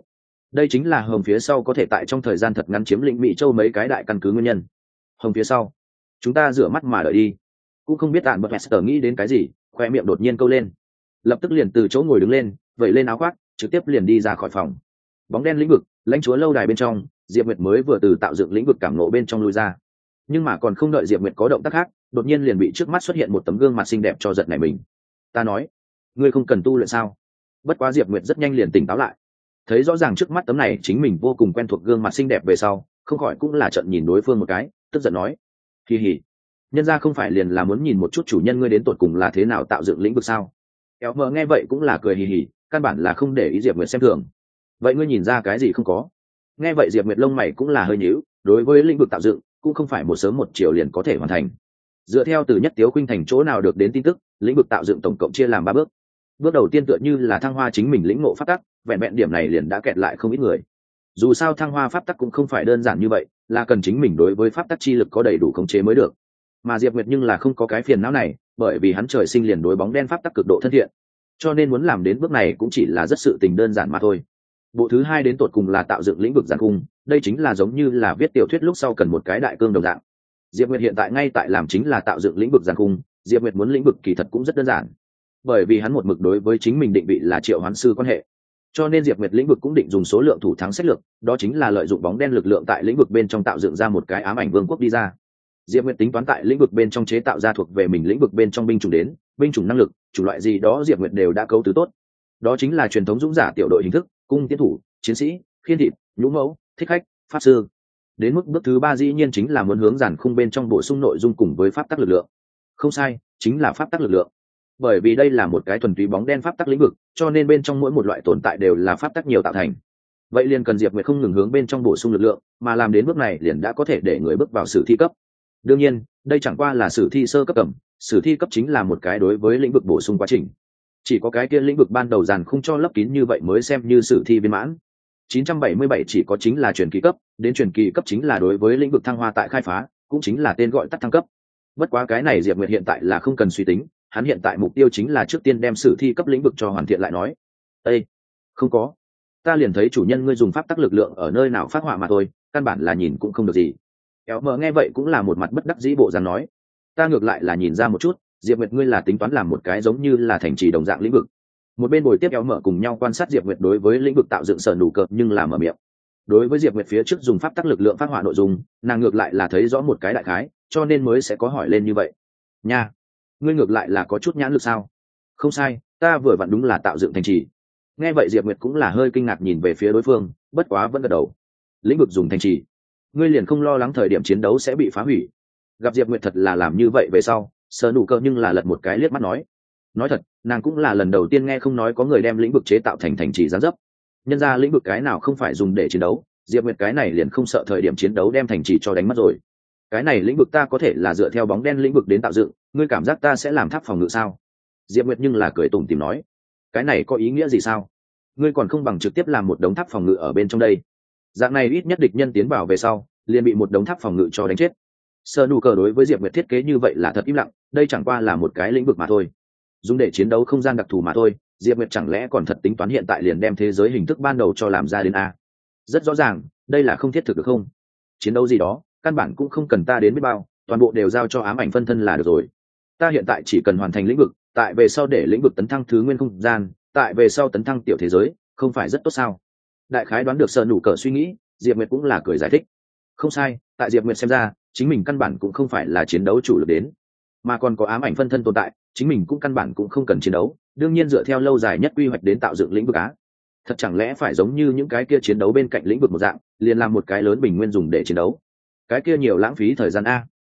đây chính là hồng phía sau có thể tại trong thời gian thật ngắn chiếm lĩnh Mỹ châu mấy cái đại căn cứ nguyên nhân. Hồng phía sau, chúng ta rửa mắt mà đợi đi. Cũng không biết tàn bật Hester nghĩ đến cái gì, khoe miệng đột nhiên câu lên, lập tức liền từ chỗ ngồi đứng lên, vẩy lên áo khoác, trực tiếp liền đi ra khỏi phòng. Bóng đen lĩnh vực, lãnh chúa lâu đài bên trong, Diệp Nguyệt mới vừa từ tạo dựng lĩnh vực cảm ngộ bên trong lui ra, nhưng mà còn không đợi Diệp Nguyệt có động tác khác, đột nhiên liền bị trước mắt xuất hiện một tấm gương mặt xinh đẹp cho giật nảy mình. Ta nói, ngươi không cần tu luyện sao? Bất quá Diệp Nguyệt rất nhanh liền tỉnh táo lại, thấy rõ ràng trước mắt tấm này chính mình vô cùng quen thuộc gương mặt xinh đẹp về sau, không khỏi cũng là trợn nhìn đối phương một cái, tức giận nói, kỳ hỉ, nhân ra không phải liền là muốn nhìn một chút chủ nhân ngươi đến tột cùng là thế nào tạo dựng lĩnh vực sao? Kéo mờ nghe vậy cũng là cười hì hì, căn bản là không để ý Diệp Nguyệt xem thường. Vậy ngươi nhìn ra cái gì không có? Nghe vậy Diệp Nguyệt lông mày cũng là hơi nhíu, đối với lĩnh vực tạo dựng cũng không phải một sớm một chiều liền có thể hoàn thành. Dựa theo từ Nhất Tiếu Khuynh thành chỗ nào được đến tin tức, lĩnh vực tạo dựng tổng cộng chia làm ba bước. Bước đầu tiên tựa như là thăng hoa chính mình lĩnh ngộ pháp tắc, vẹn vẹn điểm này liền đã kẹt lại không ít người. Dù sao thăng hoa pháp tắc cũng không phải đơn giản như vậy, là cần chính mình đối với pháp tắc chi lực có đầy đủ khống chế mới được. Mà Diệp Nguyệt nhưng là không có cái phiền não này, bởi vì hắn trời sinh liền đối bóng đen pháp tắc cực độ thân thiện, cho nên muốn làm đến bước này cũng chỉ là rất sự tình đơn giản mà thôi. Bộ thứ hai đến tột cùng là tạo dựng lĩnh vực giàn cung, đây chính là giống như là viết tiểu thuyết lúc sau cần một cái đại cương đồng dạng. Diệp Nguyệt hiện tại ngay tại làm chính là tạo dựng lĩnh vực giàn cung. Diệp Nguyệt muốn lĩnh vực kỳ thật cũng rất đơn giản, bởi vì hắn một mực đối với chính mình định vị là triệu hoán sư quan hệ, cho nên Diệp Nguyệt lĩnh vực cũng định dùng số lượng thủ thắng sách lược, đó chính là lợi dụng bóng đen lực lượng tại lĩnh vực bên trong tạo dựng ra một cái ám ảnh vương quốc đi ra. Diệp Nguyệt tính toán tại lĩnh vực bên trong chế tạo ra thuộc về mình lĩnh vực bên trong binh chủng đến, binh chủng năng lực, chủ loại gì đó Diệp Nguyệt đều đã cấu tứ tốt. Đó chính là truyền thống dũng giả tiểu đội hình thức, cung tiến thủ, chiến sĩ, khiên thịt, nhũ mẫu, thích khách, pháp sư. Đến mức bước thứ ba dĩ nhiên chính là muốn hướng giản khung bên trong bổ sung nội dung cùng với pháp tắc lực lượng. Không sai, chính là pháp tắc lực lượng. Bởi vì đây là một cái thuần túy bóng đen pháp tắc lĩnh vực, cho nên bên trong mỗi một loại tồn tại đều là pháp tắc nhiều tạo thành. Vậy liền cần Diệp Nguyệt không ngừng hướng bên trong bổ sung lực lượng, mà làm đến bước này liền đã có thể để người bước vào sử thi cấp. Đương nhiên, đây chẳng qua là sử thi sơ cấp cẩm, sử thi cấp chính là một cái đối với lĩnh vực bổ sung quá trình. Chỉ có cái kia lĩnh vực ban đầu dàn không cho lấp kín như vậy mới xem như sử thi viên mãn. chín trăm bảy mươi bảy chỉ có chính là truyền kỳ cấp, đến truyền kỳ cấp chính là đối với lĩnh vực thăng hoa tại khai phá, cũng chính là tên gọi tắt thăng cấp. Bất quá cái này Diệp Nguyệt hiện tại là không cần suy tính, hắn hiện tại mục tiêu chính là trước tiên đem sử thi cấp lĩnh vực cho hoàn thiện lại nói. Ê, không có, ta liền thấy chủ nhân ngươi dùng pháp tắc lực lượng ở nơi nào phát họa mà thôi, căn bản là nhìn cũng không được gì. Kéo mờ nghe vậy cũng là một mặt bất đắc dĩ bộ dáng nói, ta ngược lại là nhìn ra một chút, Diệp Nguyệt ngươi là tính toán làm một cái giống như là thành trì đồng dạng lĩnh vực. Một bên bồi tiếp kéo mở cùng nhau quan sát Diệp Nguyệt đối với lĩnh vực tạo dựng sở nụ cợt nhưng là mở miệng. Đối với Diệp Nguyệt phía trước dùng pháp tắc lực lượng phát họa nội dung, nàng ngược lại là thấy rõ một cái đại khái, cho nên mới sẽ có hỏi lên như vậy. Nha, ngươi ngược lại là có chút nhãn lực sao? Không sai, ta vừa vặn đúng là tạo dựng thành trì. Nghe vậy Diệp Nguyệt cũng là hơi kinh ngạc nhìn về phía đối phương, bất quá vẫn gật đầu. Lĩnh vực dùng thành trì, ngươi liền không lo lắng thời điểm chiến đấu sẽ bị phá hủy? Gặp Diệp Nguyệt thật là làm như vậy về sau, sở nụ cợt nhưng là lật một cái liếc mắt nói. Nói thật, nàng cũng là lần đầu tiên nghe không nói có người đem lĩnh vực chế tạo thành thành trì gián dấp. Nhân ra lĩnh vực cái nào không phải dùng để chiến đấu, Diệp Nguyệt cái này liền không sợ thời điểm chiến đấu đem thành trì cho đánh mất rồi. Cái này lĩnh vực ta có thể là dựa theo bóng đen lĩnh vực đến tạo dựng, ngươi cảm giác ta sẽ làm tháp phòng ngự sao? Diệp Nguyệt nhưng là cười tủm tỉm nói, cái này có ý nghĩa gì sao? Ngươi còn không bằng trực tiếp làm một đống tháp phòng ngự ở bên trong đây. Dạng này ít nhất địch nhân tiến vào về sau, liền bị một đống tháp phòng ngự cho đánh chết. Sơ nụ cờ đối với Diệp Nguyệt thiết kế như vậy là thật im lặng, đây chẳng qua là một cái lĩnh vực mà thôi, dùng để chiến đấu không gian đặc thù mà thôi. Diệp Nguyệt chẳng lẽ còn thật tính toán hiện tại liền đem thế giới hình thức ban đầu cho làm ra đến a? Rất rõ ràng, đây là không thiết thực được không? Chiến đấu gì đó, căn bản cũng không cần ta đến biết bao, toàn bộ đều giao cho ám ảnh phân thân là được rồi. Ta hiện tại chỉ cần hoàn thành lĩnh vực, tại về sau để lĩnh vực tấn thăng thứ nguyên không gian, tại về sau tấn thăng tiểu thế giới, không phải rất tốt sao? Đại khái đoán được Sơ nụ cờ suy nghĩ, Diệp Nguyệt cũng là cười giải thích. Không sai, tại Diệp Nguyệt xem ra, chính mình căn bản cũng không phải là chiến đấu chủ lực đến, mà còn có ám ảnh phân thân tồn tại, chính mình cũng căn bản cũng không cần chiến đấu, đương nhiên dựa theo lâu dài nhất quy hoạch đến tạo dựng lĩnh vực á. Thật chẳng lẽ phải giống như những cái kia chiến đấu bên cạnh lĩnh vực một dạng, liền làm một cái lớn bình nguyên dùng để chiến đấu? Cái kia nhiều lãng phí thời gian a.